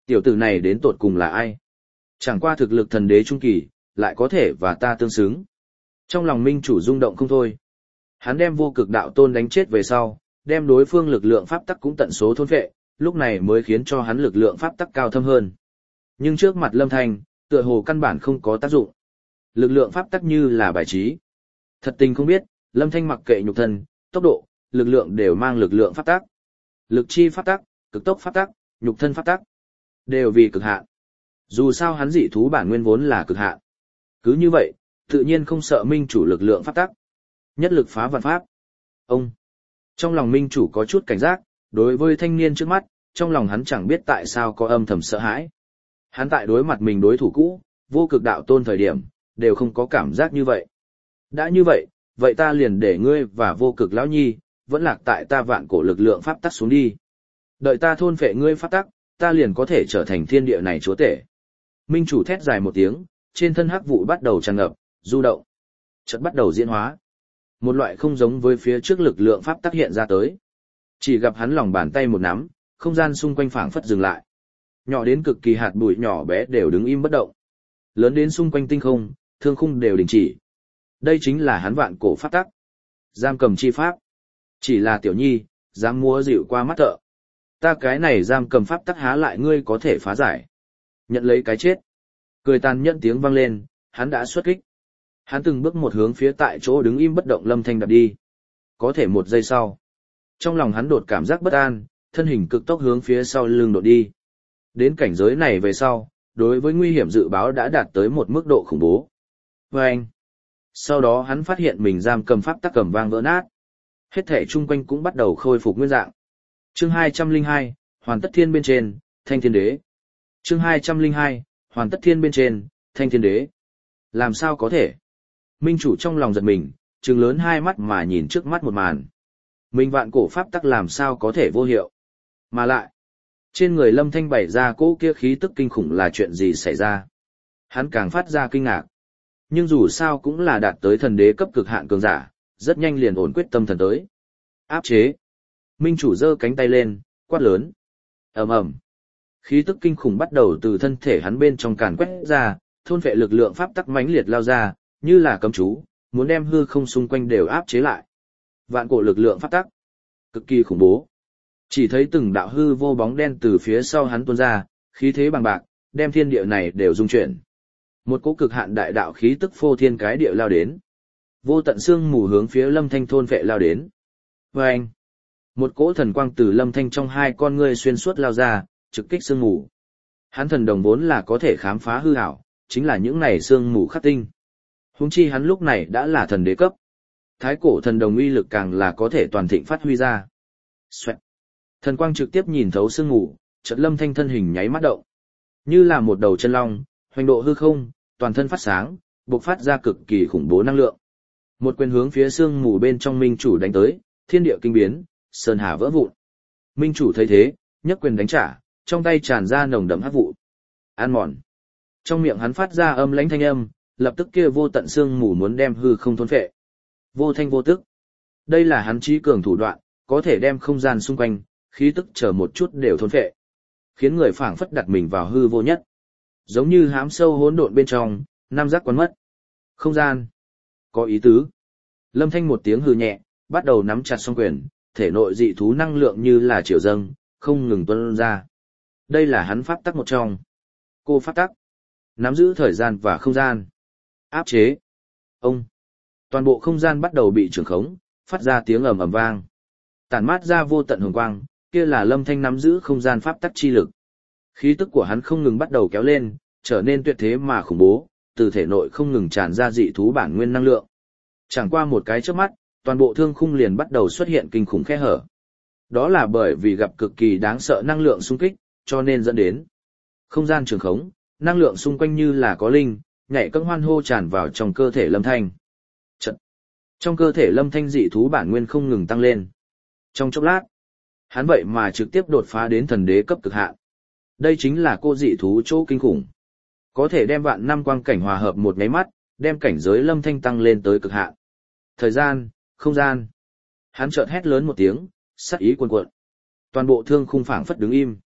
Tiểu tử này đến tột cùng là ai? Chẳng qua thực lực thần đế trung kỳ, lại có thể và ta tương xứng. Trong lòng minh chủ rung động không thôi. Hắn đem vô cực đạo tôn đánh chết về sau, đem đối phương lực lượng pháp tắc cũng tận số thôn phệ, lúc này mới khiến cho hắn lực lượng pháp tắc cao thâm hơn. Nhưng trước mặt Lâm Thanh, tựa hồ căn bản không có tác dụng. Lực lượng pháp tắc như là bài trí. Thật tình không biết, Lâm Thanh mặc kệ nhục thân, tốc độ, lực lượng đều mang lực lượng pháp tắc. Lực chi pháp tắc, cực tốc pháp tắc, nhục thân pháp tắc, đều vì cực hạn. Dù sao hắn dị thú bản nguyên vốn là cực hạn. Cứ như vậy, tự nhiên không sợ minh chủ lực lượng pháp tắc. Nhất lực phá vạn pháp. Ông. Trong lòng minh chủ có chút cảnh giác, đối với thanh niên trước mắt, trong lòng hắn chẳng biết tại sao có âm thầm sợ hãi. Hắn tại đối mặt mình đối thủ cũ, vô cực đạo tôn thời điểm, đều không có cảm giác như vậy. Đã như vậy, vậy ta liền để ngươi và vô cực lão nhi, vẫn lạc tại ta vạn cổ lực lượng pháp tắc xuống đi. Đợi ta thôn phệ ngươi pháp tắc, ta liền có thể trở thành thiên địa này chúa tể. Minh chủ thét dài một tiếng, trên thân hắc vụ bắt đầu tràn ngập, du động, chợt bắt đầu diễn hóa. Một loại không giống với phía trước lực lượng pháp tắc hiện ra tới. Chỉ gặp hắn lòng bàn tay một nắm, không gian xung quanh phảng phất dừng lại. Nhỏ đến cực kỳ hạt bụi nhỏ bé đều đứng im bất động. Lớn đến xung quanh tinh không, thương khung đều đình chỉ. Đây chính là hắn vạn cổ pháp tắc. Giam cầm chi pháp. Chỉ là tiểu nhi, dám múa dịu qua mắt thợ. Ta cái này giam cầm pháp tắc há lại ngươi có thể phá giải. Nhận lấy cái chết. Cười tàn nhẫn tiếng vang lên, hắn đã xuất kích. Hắn từng bước một hướng phía tại chỗ đứng im bất động Lâm Thanh đạp đi. Có thể một giây sau. Trong lòng hắn đột cảm giác bất an, thân hình cực tốc hướng phía sau lưng đột đi. Đến cảnh giới này về sau, đối với nguy hiểm dự báo đã đạt tới một mức độ khủng bố. Và anh. Sau đó hắn phát hiện mình giam cầm pháp tắc cầm vang vỡ nát. Hết thể chung quanh cũng bắt đầu khôi phục nguyên dạng. Chương 202, Hoàn Tất Thiên bên trên, Thanh Thiên Đế. Chương 202, Hoàn Tất Thiên bên trên, Thanh Thiên Đế. Làm sao có thể? Minh chủ trong lòng giật mình, trừng lớn hai mắt mà nhìn trước mắt một màn. Mình vạn cổ pháp tắc làm sao có thể vô hiệu? Mà lại, trên người Lâm Thanh bày ra cỗ kia khí tức kinh khủng là chuyện gì xảy ra? Hắn càng phát ra kinh ngạc. Nhưng dù sao cũng là đạt tới thần đế cấp cực hạn cường giả, rất nhanh liền ổn quyết tâm thần tới. Áp chế. Minh chủ giơ cánh tay lên, quát lớn. Ầm ầm. Khí tức kinh khủng bắt đầu từ thân thể hắn bên trong càn quét ra, thôn phệ lực lượng pháp tắc mãnh liệt lao ra, như là cấm chú, muốn đem hư không xung quanh đều áp chế lại. Vạn cổ lực lượng pháp tắc, cực kỳ khủng bố. Chỉ thấy từng đạo hư vô bóng đen từ phía sau hắn tuôn ra, khí thế bằng bạc, đem thiên địa này đều rung chuyển. Một cỗ cực hạn đại đạo khí tức phô thiên cái địa lao đến. Vô tận xương mù hướng phía Lâm Thanh thôn phệ lao đến. Và anh, một cỗ thần quang từ Lâm Thanh trong hai con ngươi xuyên suốt lao ra, trực kích xương mù. Hắn thần đồng vốn là có thể khám phá hư ảo, chính là những này xương mù khắc tinh. Huống chi hắn lúc này đã là thần đế cấp. Thái cổ thần đồng uy lực càng là có thể toàn thịnh phát huy ra. Xoẹt. Thần quang trực tiếp nhìn thấu xương mù, chợt Lâm Thanh thân hình nháy mắt động. Như là một đầu chân long, hoành độ hư không, toàn thân phát sáng, bộc phát ra cực kỳ khủng bố năng lượng. Một quyền hướng phía xương mù bên trong minh chủ đánh tới, thiên địa kinh biến, sơn hà vỡ vụn. Minh chủ thấy thế, nhấc quyền đánh trả, trong tay tràn ra nồng đậm hắc vụ. Ăn mòn. Trong miệng hắn phát ra âm lãnh thanh âm, lập tức kia vô tận xương mù muốn đem hư không thôn phệ. Vô thanh vô tức. Đây là hắn trí cường thủ đoạn, có thể đem không gian xung quanh, khí tức chờ một chút đều thôn phệ. Khiến người phảng phất đặt mình vào hư vô nhất. Giống như hám sâu hỗn độn bên trong, năm giác quấn mất. Không gian. Có ý tứ. Lâm Thanh một tiếng hừ nhẹ, bắt đầu nắm chặt song quyền, thể nội dị thú năng lượng như là triều dâng, không ngừng tuôn ra. Đây là hắn pháp tắc một trong. Cô pháp tắc. Nắm giữ thời gian và không gian. Áp chế. Ông. Toàn bộ không gian bắt đầu bị trưởng khống, phát ra tiếng ầm ầm vang. Tản mát ra vô tận hồng quang, kia là Lâm Thanh nắm giữ không gian pháp tắc chi lực. Khí tức của hắn không ngừng bắt đầu kéo lên, trở nên tuyệt thế mà khủng bố, từ thể nội không ngừng tràn ra dị thú bản nguyên năng lượng. Chẳng qua một cái chớp mắt, toàn bộ thương khung liền bắt đầu xuất hiện kinh khủng khe hở. Đó là bởi vì gặp cực kỳ đáng sợ năng lượng xung kích, cho nên dẫn đến không gian trường khống, năng lượng xung quanh như là có linh, nhảy cẫng hoan hô tràn vào trong cơ thể Lâm Thanh. Chật. Trong cơ thể Lâm Thanh dị thú bản nguyên không ngừng tăng lên. Trong chốc lát, hắn vậy mà trực tiếp đột phá đến thần đế cấp cực hạn. Đây chính là cô dị thú chỗ kinh khủng. Có thể đem vạn năm quang cảnh hòa hợp một nháy mắt, đem cảnh giới Lâm Thanh tăng lên tới cực hạn. Thời gian, không gian. Hắn chợt hét lớn một tiếng, sát ý cuồn cuộn. Toàn bộ thương khung phảng phất đứng im.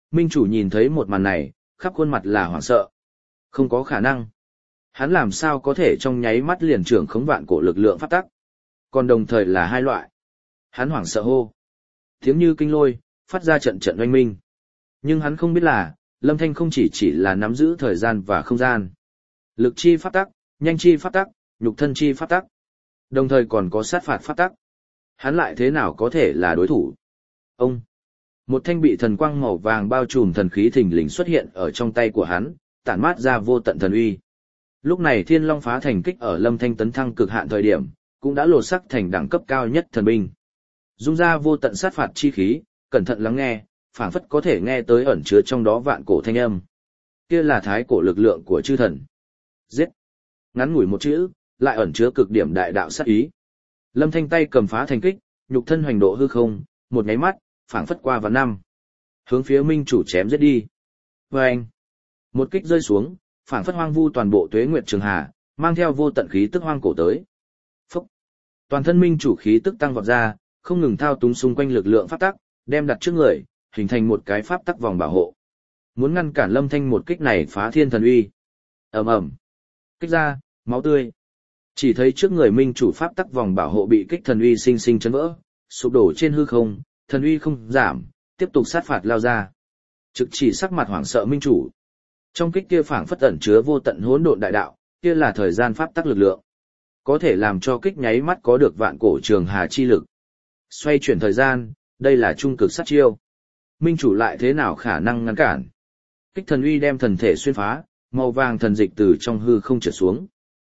Minh chủ nhìn thấy một màn này, khắp khuôn mặt là hoảng sợ. Không có khả năng. Hắn làm sao có thể trong nháy mắt liền trưởng khống vạn cổ lực lượng pháp tắc. Còn đồng thời là hai loại. Hắn hoảng sợ hô. Tiếng như kinh lôi, phát ra trận trận oanh minh. Nhưng hắn không biết là, Lâm Thanh không chỉ là nắm giữ thời gian và không gian. Lực chi pháp tắc, nhanh chi pháp tắc, nhục thân chi pháp tắc. Đồng thời còn có sát phạt pháp tắc. Hắn lại thế nào có thể là đối thủ? Ông! Một thanh bị thần quang màu vàng bao trùm thần khí thình lình xuất hiện ở trong tay của hắn, tản mát ra vô tận thần uy. Lúc này Thiên Long phá thành kích ở Lâm Thanh tấn thăng cực hạn thời điểm, cũng đã lột sắc thành đẳng cấp cao nhất thần binh. Dung ra vô tận sát phạt chi khí, cẩn thận lắng nghe, phảng phất có thể nghe tới ẩn chứa trong đó vạn cổ thanh âm. Kia là thái cổ lực lượng của chư thần. Giết! Ngắn ngủi một chữ, lại ẩn chứa cực điểm đại đạo sát ý. Lâm Thanh tay cầm phá thành kích, nhục thân hoành độ hư không, một nháy mắt, phảng phất qua vạn năm. Hướng phía Minh chủ chém giết đi. Vâng! Một kích rơi xuống, phảng phất hoang vu toàn bộ tuế nguyệt trường hà, mang theo vô tận khí tức hoang cổ tới. Phúc! Toàn thân Minh chủ khí tức tăng vọt ra, không ngừng thao túng xung quanh lực lượng pháp tắc, đem đặt trước người, hình thành một cái pháp tắc vòng bảo hộ. Muốn ngăn cản Lâm Thanh một kích này phá thiên thần uy. Ầm ầm. Kích ra, máu tươi. Chỉ thấy trước người Minh chủ pháp tắc vòng bảo hộ bị kích thần uy sinh sinh chấn vỡ, sụp đổ trên hư không, thần uy không giảm, tiếp tục sát phạt lao ra. Trực chỉ sắc mặt hoảng sợ Minh chủ. Trong kích kia phảng phất ẩn chứa vô tận hỗn độn đại đạo, kia là thời gian pháp tắc lực lượng, có thể làm cho kích nháy mắt có được vạn cổ trường hà chi lực. Xoay chuyển thời gian, đây là trung cực sát chiêu. Minh chủ lại thế nào khả năng ngăn cản? Kích thần uy đem thần thể xuyên phá, màu vàng thần dịch từ trong hư không trượt xuống,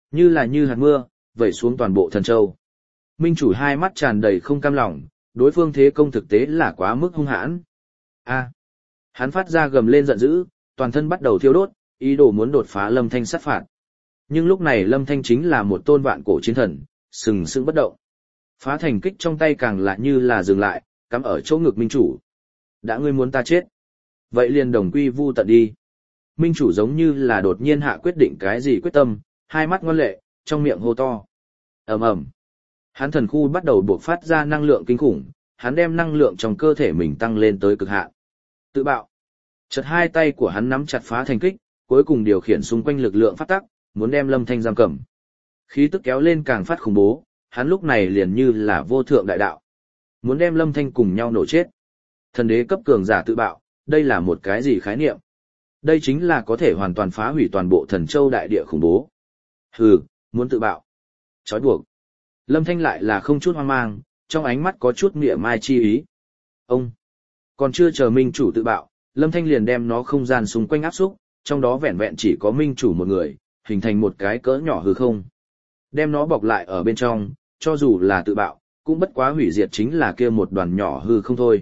như hạt mưa, vẩy xuống toàn bộ thần châu. Minh chủ hai mắt tràn đầy không cam lòng, đối phương thế công thực tế là quá mức hung hãn. A! Hắn phát ra gầm lên giận dữ, toàn thân bắt đầu thiêu đốt, ý đồ muốn đột phá Lâm Thanh sát phạt. Nhưng lúc này Lâm Thanh chính là một tôn vạn cổ chiến thần, sừng sững bất động. Phá thành kích trong tay càng lại như là dừng lại, cắm ở chỗ ngực Minh chủ. Đã ngươi muốn ta chết, vậy liền đồng quy vu tận đi. Minh chủ giống như là đột nhiên hạ quyết định cái gì quyết tâm, hai mắt ngoan lệ, trong miệng hô to. Ầm ầm. Hắn thần khu bắt đầu buộc phát ra năng lượng kinh khủng, hắn đem năng lượng trong cơ thể mình tăng lên tới cực hạn. Tự bạo. Chợt hai tay của hắn nắm chặt phá thành kích, cuối cùng điều khiển xung quanh lực lượng phát tắc, muốn đem Lâm Thanh giam cầm. Khí tức kéo lên càng phát khủng bố, hắn lúc này liền như là vô thượng đại đạo, muốn đem Lâm Thanh cùng nhau nổ chết. Thần đế cấp cường giả tự bạo, đây là một cái gì khái niệm? Đây chính là có thể hoàn toàn phá hủy toàn bộ thần châu đại địa khủng bố. Hừ, muốn tự bạo. Chói buộc. Lâm Thanh lại là không chút hoang mang, trong ánh mắt có chút mỉa mai chi ý. Ông, còn chưa chờ Minh chủ tự bạo, Lâm Thanh liền đem nó không gian xung quanh áp xúc, trong đó vẹn vẹn chỉ có Minh chủ một người, hình thành một cái cỡ nhỏ hư không. Đem nó bọc lại ở bên trong, cho dù là tự bạo, cũng bất quá hủy diệt chính là kia một đoàn nhỏ hư không thôi.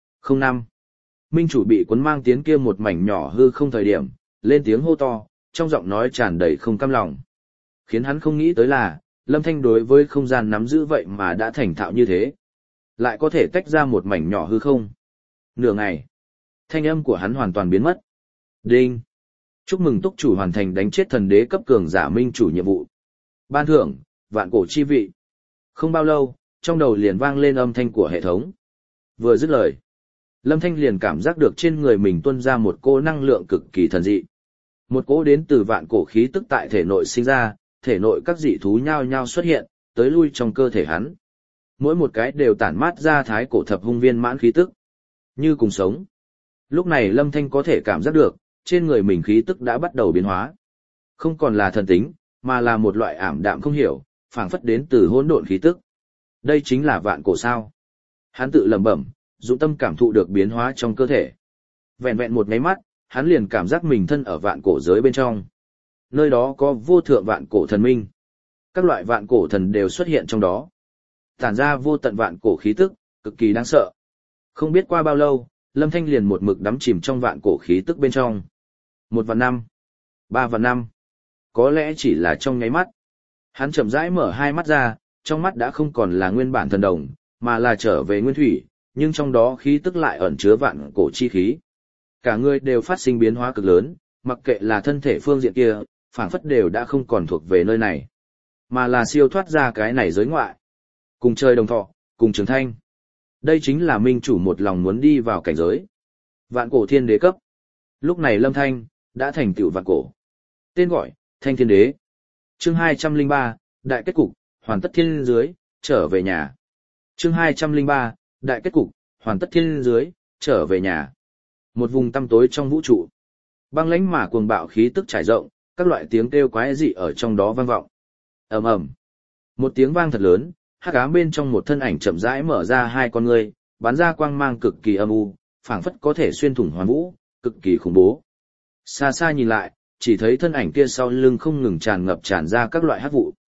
05. Minh chủ bị cuốn mang tiến kia một mảnh nhỏ hư không thời điểm, lên tiếng hô to, trong giọng nói tràn đầy không cam lòng. Khiến hắn không nghĩ tới là, Lâm Thanh đối với không gian nắm giữ vậy mà đã thành thạo như thế. Lại có thể tách ra một mảnh nhỏ hư không. Nửa ngày, thanh âm của hắn hoàn toàn biến mất. Đinh! Chúc mừng túc chủ hoàn thành đánh chết thần đế cấp cường giả Minh chủ nhiệm vụ. Ban thưởng, vạn cổ chi vị. Không bao lâu, trong đầu liền vang lên âm thanh của hệ thống. Vừa dứt lời, Lâm Thanh liền cảm giác được trên người mình tuôn ra một cỗ năng lượng cực kỳ thần dị. Một cỗ đến từ vạn cổ khí tức tại thể nội sinh ra, thể nội các dị thú nhao nhao xuất hiện, tới lui trong cơ thể hắn. Mỗi một cái đều tản mát ra thái cổ thập hung viên mãn khí tức, như cùng sống. Lúc này Lâm Thanh có thể cảm giác được, trên người mình khí tức đã bắt đầu biến hóa. Không còn là thần tính, mà là một loại ảm đạm không hiểu, phảng phất đến từ hỗn độn khí tức. Đây chính là vạn cổ sao? Hắn tự lẩm bẩm, dụng tâm cảm thụ được biến hóa trong cơ thể. Vẹn vẹn một nháy mắt, hắn liền cảm giác mình thân ở vạn cổ giới bên trong. Nơi đó có vô thượng vạn cổ thần minh. Các loại vạn cổ thần đều xuất hiện trong đó. Tản ra vô tận vạn cổ khí tức, cực kỳ đáng sợ. Không biết qua bao lâu, Lâm Thanh liền một mực đắm chìm trong vạn cổ khí tức bên trong. 1 vạn năm, 3 vạn năm. Có lẽ chỉ là trong nháy mắt. Hắn chậm rãi mở hai mắt ra, trong mắt đã không còn là nguyên bản thần đồng, mà là trở về nguyên thủy, nhưng trong đó khí tức lại ẩn chứa vạn cổ chi khí. Cả người đều phát sinh biến hóa cực lớn, mặc kệ là thân thể phương diện kia, phảng phất đều đã không còn thuộc về nơi này, mà là siêu thoát ra cái này giới ngoại. Cùng trời đồng thọ, cùng trường thanh. Đây chính là minh chủ một lòng muốn đi vào cảnh giới. Vạn cổ thiên đế cấp. Lúc này Lâm Thanh đã thành tựu vạn cổ. Tên gọi, Thanh Thiên Đế. Chương 203, Đại kết cục, hoàn tất thiên dưới, trở về nhà. Chương 203, Đại kết cục, hoàn tất thiên dưới, trở về nhà. Một vùng tăm tối trong vũ trụ. Băng lãnh mà cuồng bạo khí tức trải rộng, các loại tiếng kêu quái dị ở trong đó vang vọng. Ầm ầm. Một tiếng vang thật lớn, hắc ám bên trong một thân ảnh chậm rãi mở ra hai con ngươi, bắn ra quang mang cực kỳ âm u, phảng phất có thể xuyên thủng hoàn vũ, cực kỳ khủng bố. Xa xa nhìn lại, chỉ thấy thân ảnh kia sau lưng không ngừng tràn ra các loại hắc vụ.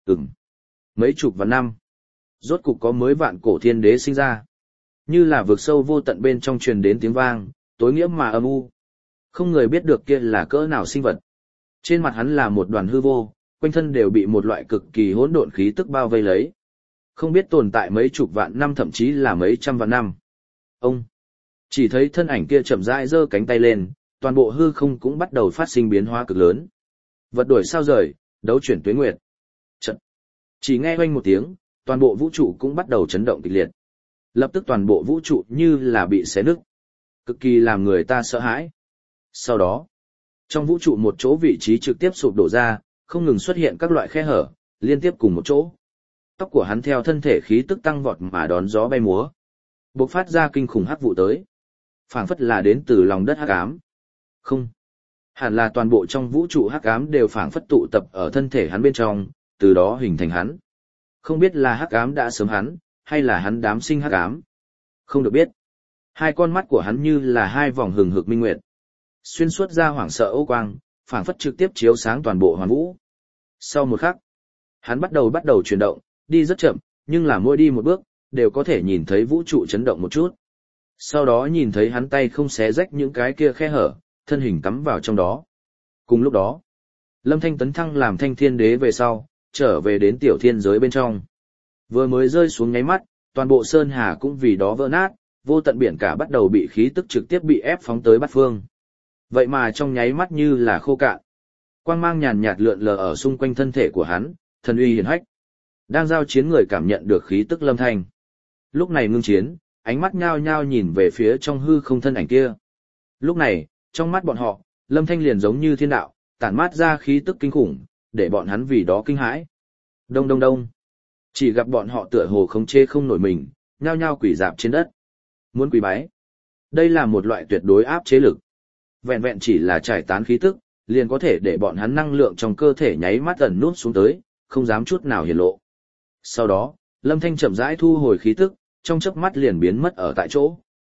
Mấy chục vạn năm, rốt cục có mới vạn cổ thiên đế sinh ra. Như là vực sâu vô tận bên trong truyền đến tiếng vang, tối nghĩa mà âm u. Không người biết được kia là cỡ nào sinh vật. Trên mặt hắn là một đoàn hư vô, quanh thân đều bị một loại cực kỳ hỗn độn khí tức bao vây lấy. Không biết tồn tại mấy chục vạn năm thậm chí là mấy trăm vạn năm. Ông chỉ thấy thân ảnh kia chậm rãi giơ cánh tay lên, toàn bộ hư không cũng bắt đầu phát sinh biến hóa cực lớn. Vật đổi sao rời, đấu chuyển tuế nguyệt. Chợt, chỉ nghe oanh một tiếng, toàn bộ vũ trụ cũng bắt đầu chấn động kịch liệt. Lập tức toàn bộ vũ trụ như là bị xé nứt, cực kỳ làm người ta sợ hãi. Sau đó, trong vũ trụ một chỗ vị trí trực tiếp sụp đổ ra, không ngừng xuất hiện các loại khe hở, liên tiếp cùng một chỗ. Tóc của hắn theo thân thể khí tức tăng vọt mà đón gió bay múa, bộc phát ra kinh khủng hắc vụ tới, phảng phất là đến từ lòng đất hắc ám. Không, hẳn là toàn bộ trong vũ trụ hắc ám đều phảng phất tụ tập ở thân thể hắn bên trong, từ đó hình thành hắn. Không biết là hắc ám đã sớm hắn, hay là hắn đám sinh hắc ám. Không được biết. Hai con mắt của hắn như là hai vòng hừng hực minh nguyệt, xuyên suốt ra hoảng sợ ô quang, phảng phất trực tiếp chiếu sáng toàn bộ hoàn vũ. Sau một khắc, hắn bắt đầu chuyển động, đi rất chậm, nhưng là mỗi đi một bước, đều có thể nhìn thấy vũ trụ chấn động một chút. Sau đó nhìn thấy hắn tay không xé rách những cái kia khe hở, thân hình cắm vào trong đó. Cùng lúc đó, Lâm Thanh tấn thăng làm Thanh Thiên Đế về sau, trở về đến tiểu thiên giới bên trong. Vừa mới rơi xuống nháy mắt, toàn bộ sơn hà cũng vì đó vỡ nát, vô tận biển cả bắt đầu bị khí tức trực tiếp bị ép phóng tới bát phương. Vậy mà trong nháy mắt như là khô cạn. Quang mang nhàn nhạt lượn lờ ở xung quanh thân thể của hắn, thần uy hiển hách. Đang giao chiến người cảm nhận được khí tức Lâm Thanh. Lúc này ngưng chiến, ánh mắt nhao nhao nhìn về phía trong hư không thân ảnh kia. Lúc này, trong mắt bọn họ, Lâm Thanh liền giống như thiên đạo, tản mát ra khí tức kinh khủng, để bọn hắn vì đó kinh hãi. Đông đông đông. Chỉ gặp bọn họ tựa hồ không chê không nổi mình, nhao nhao quỳ dạp trên đất. Muốn quỳ bái. Đây là một loại tuyệt đối áp chế lực. Vẹn vẹn chỉ là trải tán khí tức, liền có thể để bọn hắn năng lượng trong cơ thể nháy mắt ẩn nút xuống tới, không dám chút nào hiển lộ. Sau đó, Lâm Thanh chậm rãi thu hồi khí tức, trong chớp mắt liền biến mất ở tại chỗ.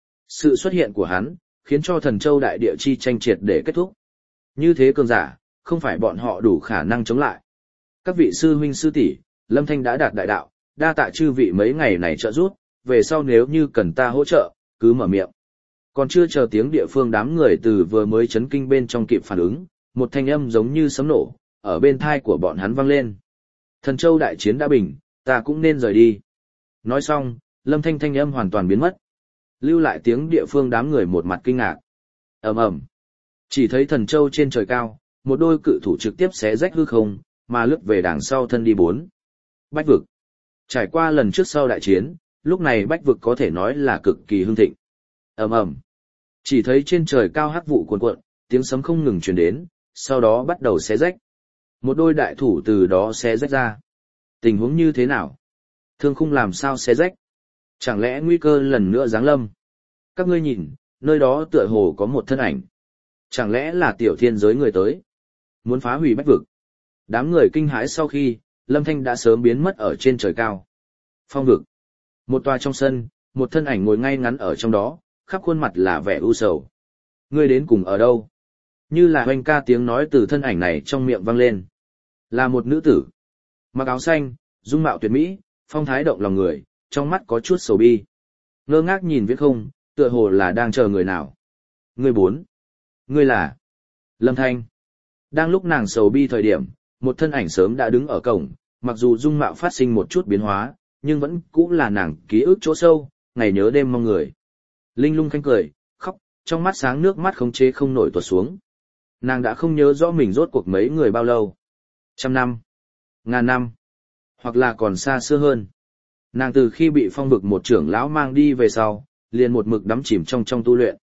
Sự xuất hiện của hắn, khiến cho Thần Châu đại địa chi tranh triệt để kết thúc. Như thế cường giả, không phải bọn họ đủ khả năng chống lại. Các vị sư huynh sư tỷ, Lâm Thanh đã đạt đại đạo, đa tạ chư vị mấy ngày này trợ giúp, về sau nếu như cần ta hỗ trợ, cứ mở miệng. Còn chưa chờ tiếng địa phương đám người từ vừa mới chấn kinh bên trong kịp phản ứng, một thanh âm giống như sấm nổ, ở bên thai của bọn hắn vang lên. Thần Châu đại chiến đã bình, ta cũng nên rời đi. Nói xong, Lâm Thanh thanh âm hoàn toàn biến mất. Lưu lại tiếng địa phương đám người một mặt kinh ngạc. Ầm ầm. Chỉ thấy Thần Châu trên trời cao, một đôi cự thủ trực tiếp xé rách hư không, mà lướt về đằng sau thân đi bốn. Bách vực. Trải qua lần trước sau đại chiến, lúc này Bách vực có thể nói là cực kỳ hưng thịnh. Ầm ầm. Chỉ thấy trên trời cao hắc vụ cuồn cuộn, tiếng sấm không ngừng truyền đến, sau đó bắt đầu xé rách. Một đôi đại thủ từ đó xé rách ra. Tình huống như thế nào? Thương khung làm sao xé rách? Chẳng lẽ nguy cơ lần nữa giáng lâm? Các ngươi nhìn, nơi đó tựa hồ có một thân ảnh. Chẳng lẽ là tiểu thiên giới người tới? Muốn phá hủy Bách vực? Đám người kinh hãi sau khi, Lâm Thanh đã sớm biến mất ở trên trời cao. Phong vực. Một tòa trong sân, một thân ảnh ngồi ngay ngắn ở trong đó, khắp khuôn mặt là vẻ u sầu. Ngươi đến cùng ở đâu? Như là hoanh ca tiếng nói từ thân ảnh này trong miệng vang lên. Là một nữ tử. Mặc áo xanh, dung mạo tuyệt mỹ, phong thái động lòng người, trong mắt có chút sầu bi. Ngơ ngác nhìn viễn không, tựa hồ là đang chờ người nào. Ngươi bốn. Ngươi là Lâm Thanh. Đang lúc nàng sầu bi thời điểm, một thân ảnh sớm đã đứng ở cổng, mặc dù dung mạo phát sinh một chút biến hóa, nhưng vẫn cũ là nàng ký ức chỗ sâu, ngày nhớ đêm mong người. Linh lung khanh cười, khóc, trong mắt sáng nước mắt không chế không nổi tuột xuống. Nàng đã không nhớ rõ mình rốt cuộc mấy người bao lâu. 100 năm, ngàn năm, hoặc là còn xa xưa hơn. Nàng từ khi bị phong vực một trưởng lão mang đi về sau, liền một mực đắm chìm trong tu luyện.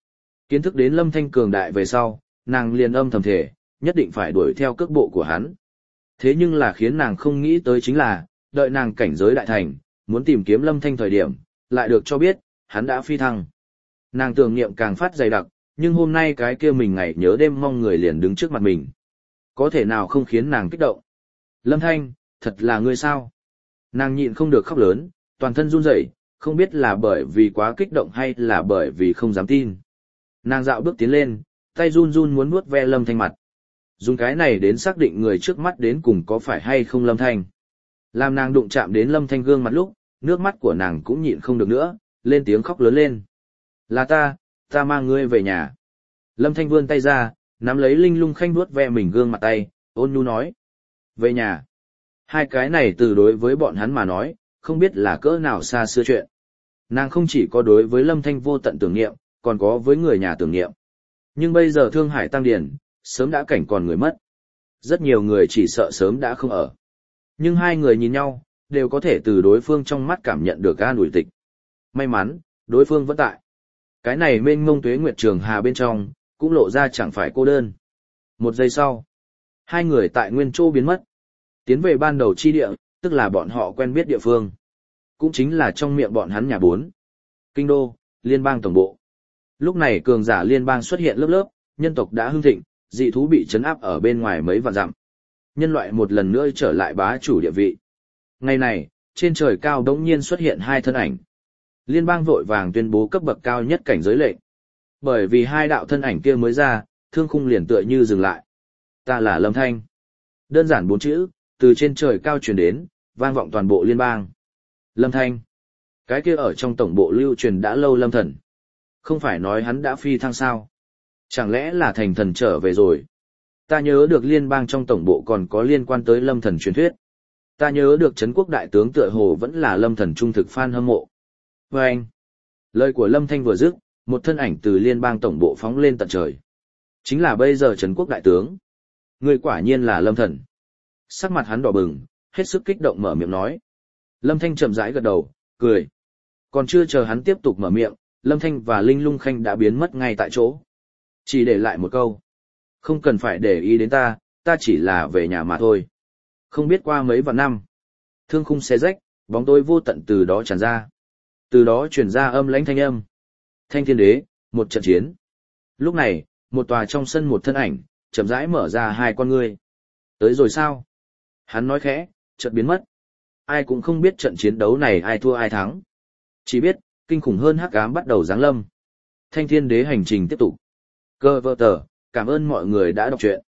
Kiến thức đến Lâm Thanh cường đại về sau, nàng liền âm thầm thể, nhất định phải đuổi theo cước bộ của hắn. Thế nhưng là khiến nàng không nghĩ tới chính là, đợi nàng cảnh giới đại thành, muốn tìm kiếm Lâm Thanh thời điểm, lại được cho biết, hắn đã phi thăng. Nàng tưởng niệm càng phát dày đặc, nhưng hôm nay cái kia mình ngày nhớ đêm mong người liền đứng trước mặt mình. Có thể nào không khiến nàng kích động? Lâm Thanh, thật là ngươi sao? Nàng nhịn không được khóc lớn, toàn thân run rẩy, không biết là bởi vì quá kích động hay là bởi vì không dám tin. Nàng dạo bước tiến lên, tay run run muốn nuốt ve Lâm Thanh mặt. Dùng cái này đến xác định người trước mắt đến cùng có phải hay không Lâm Thanh. Làm nàng đụng chạm đến Lâm Thanh gương mặt lúc, nước mắt của nàng cũng nhịn không được nữa, lên tiếng khóc lớn lên. Là ta mang ngươi về nhà. Lâm Thanh vươn tay ra, nắm lấy Linh Lung Khanh vuốt ve mình gương mặt tay, ôn nhu nói. Về nhà. Hai cái này từ đối với bọn hắn mà nói, không biết là cỡ nào xa xưa chuyện. Nàng không chỉ có đối với Lâm Thanh vô tận tưởng niệm, còn có với người nhà tưởng niệm. Nhưng bây giờ Thương Hải Tăng Điển, sớm đã cảnh còn người mất. Rất nhiều người chỉ sợ sớm đã không ở. Nhưng hai người nhìn nhau, đều có thể từ đối phương trong mắt cảm nhận được an ủi tịch. May mắn, đối phương vẫn tại. Cái này mênh mông tuế nguyệt trường hà bên trong, cũng lộ ra chẳng phải cô đơn. Một giây sau, hai người tại nguyên chỗ biến mất. Tiến về ban đầu chi địa, tức là bọn họ quen biết địa phương. Cũng chính là trong miệng bọn hắn nhà 4. Kinh đô, liên bang tổng bộ. Lúc này cường giả liên bang xuất hiện lớp lớp, nhân tộc đã hưng thịnh, dị thú bị trấn áp ở bên ngoài mấy vạn dặm. Nhân loại một lần nữa trở lại bá chủ địa vị. Ngày này, trên trời cao đống nhiên xuất hiện hai thân ảnh. Liên bang vội vàng tuyên bố cấp bậc cao nhất cảnh giới lệnh. Bởi vì hai đạo thân ảnh kia mới ra, thương khung liền tựa như dừng lại. Ta là Lâm Thanh. Đơn giản 4 chữ, từ trên trời cao truyền đến, vang vọng toàn bộ liên bang. Lâm Thanh. Cái kia ở trong tổng bộ lưu truyền đã lâu Lâm Thần. Không phải nói hắn đã phi thăng sao? Chẳng lẽ là thành thần trở về rồi? Ta nhớ được liên bang trong tổng bộ còn có liên quan tới Lâm Thần truyền thuyết. Ta nhớ được Trấn Quốc đại tướng tựa hồ vẫn là Lâm Thần trung thực fan hâm mộ. Và anh. Lời của Lâm Thanh vừa dứt, một thân ảnh từ liên bang tổng bộ phóng lên tận trời. Chính là bây giờ Trấn Quốc đại tướng. Người quả nhiên là Lâm Thần. Sắc mặt hắn đỏ bừng, hết sức kích động mở miệng nói. Lâm Thanh chậm rãi gật đầu, cười. Còn chưa chờ hắn tiếp tục mở miệng, Lâm Thanh và Linh Lung Khanh đã biến mất ngay tại chỗ. Chỉ để lại một câu. Không cần phải để ý đến ta chỉ là về nhà mà thôi. Không biết qua mấy vạn năm. Thương khung xé rách, bóng tối vô tận từ đó tràn ra. Từ đó truyền ra âm lãnh thanh âm. Thanh Thiên Đế, một trận chiến. Lúc này, một tòa trong sân một thân ảnh, chậm rãi mở ra hai con ngươi. Tới rồi sao? Hắn nói khẽ, chợt biến mất. Ai cũng không biết trận chiến đấu này ai thua ai thắng. Chỉ biết, kinh khủng hơn hắc ám bắt đầu giáng lâm. Thanh Thiên Đế hành trình tiếp tục. Cơ vợ tờ, cảm ơn mọi người đã đọc truyện.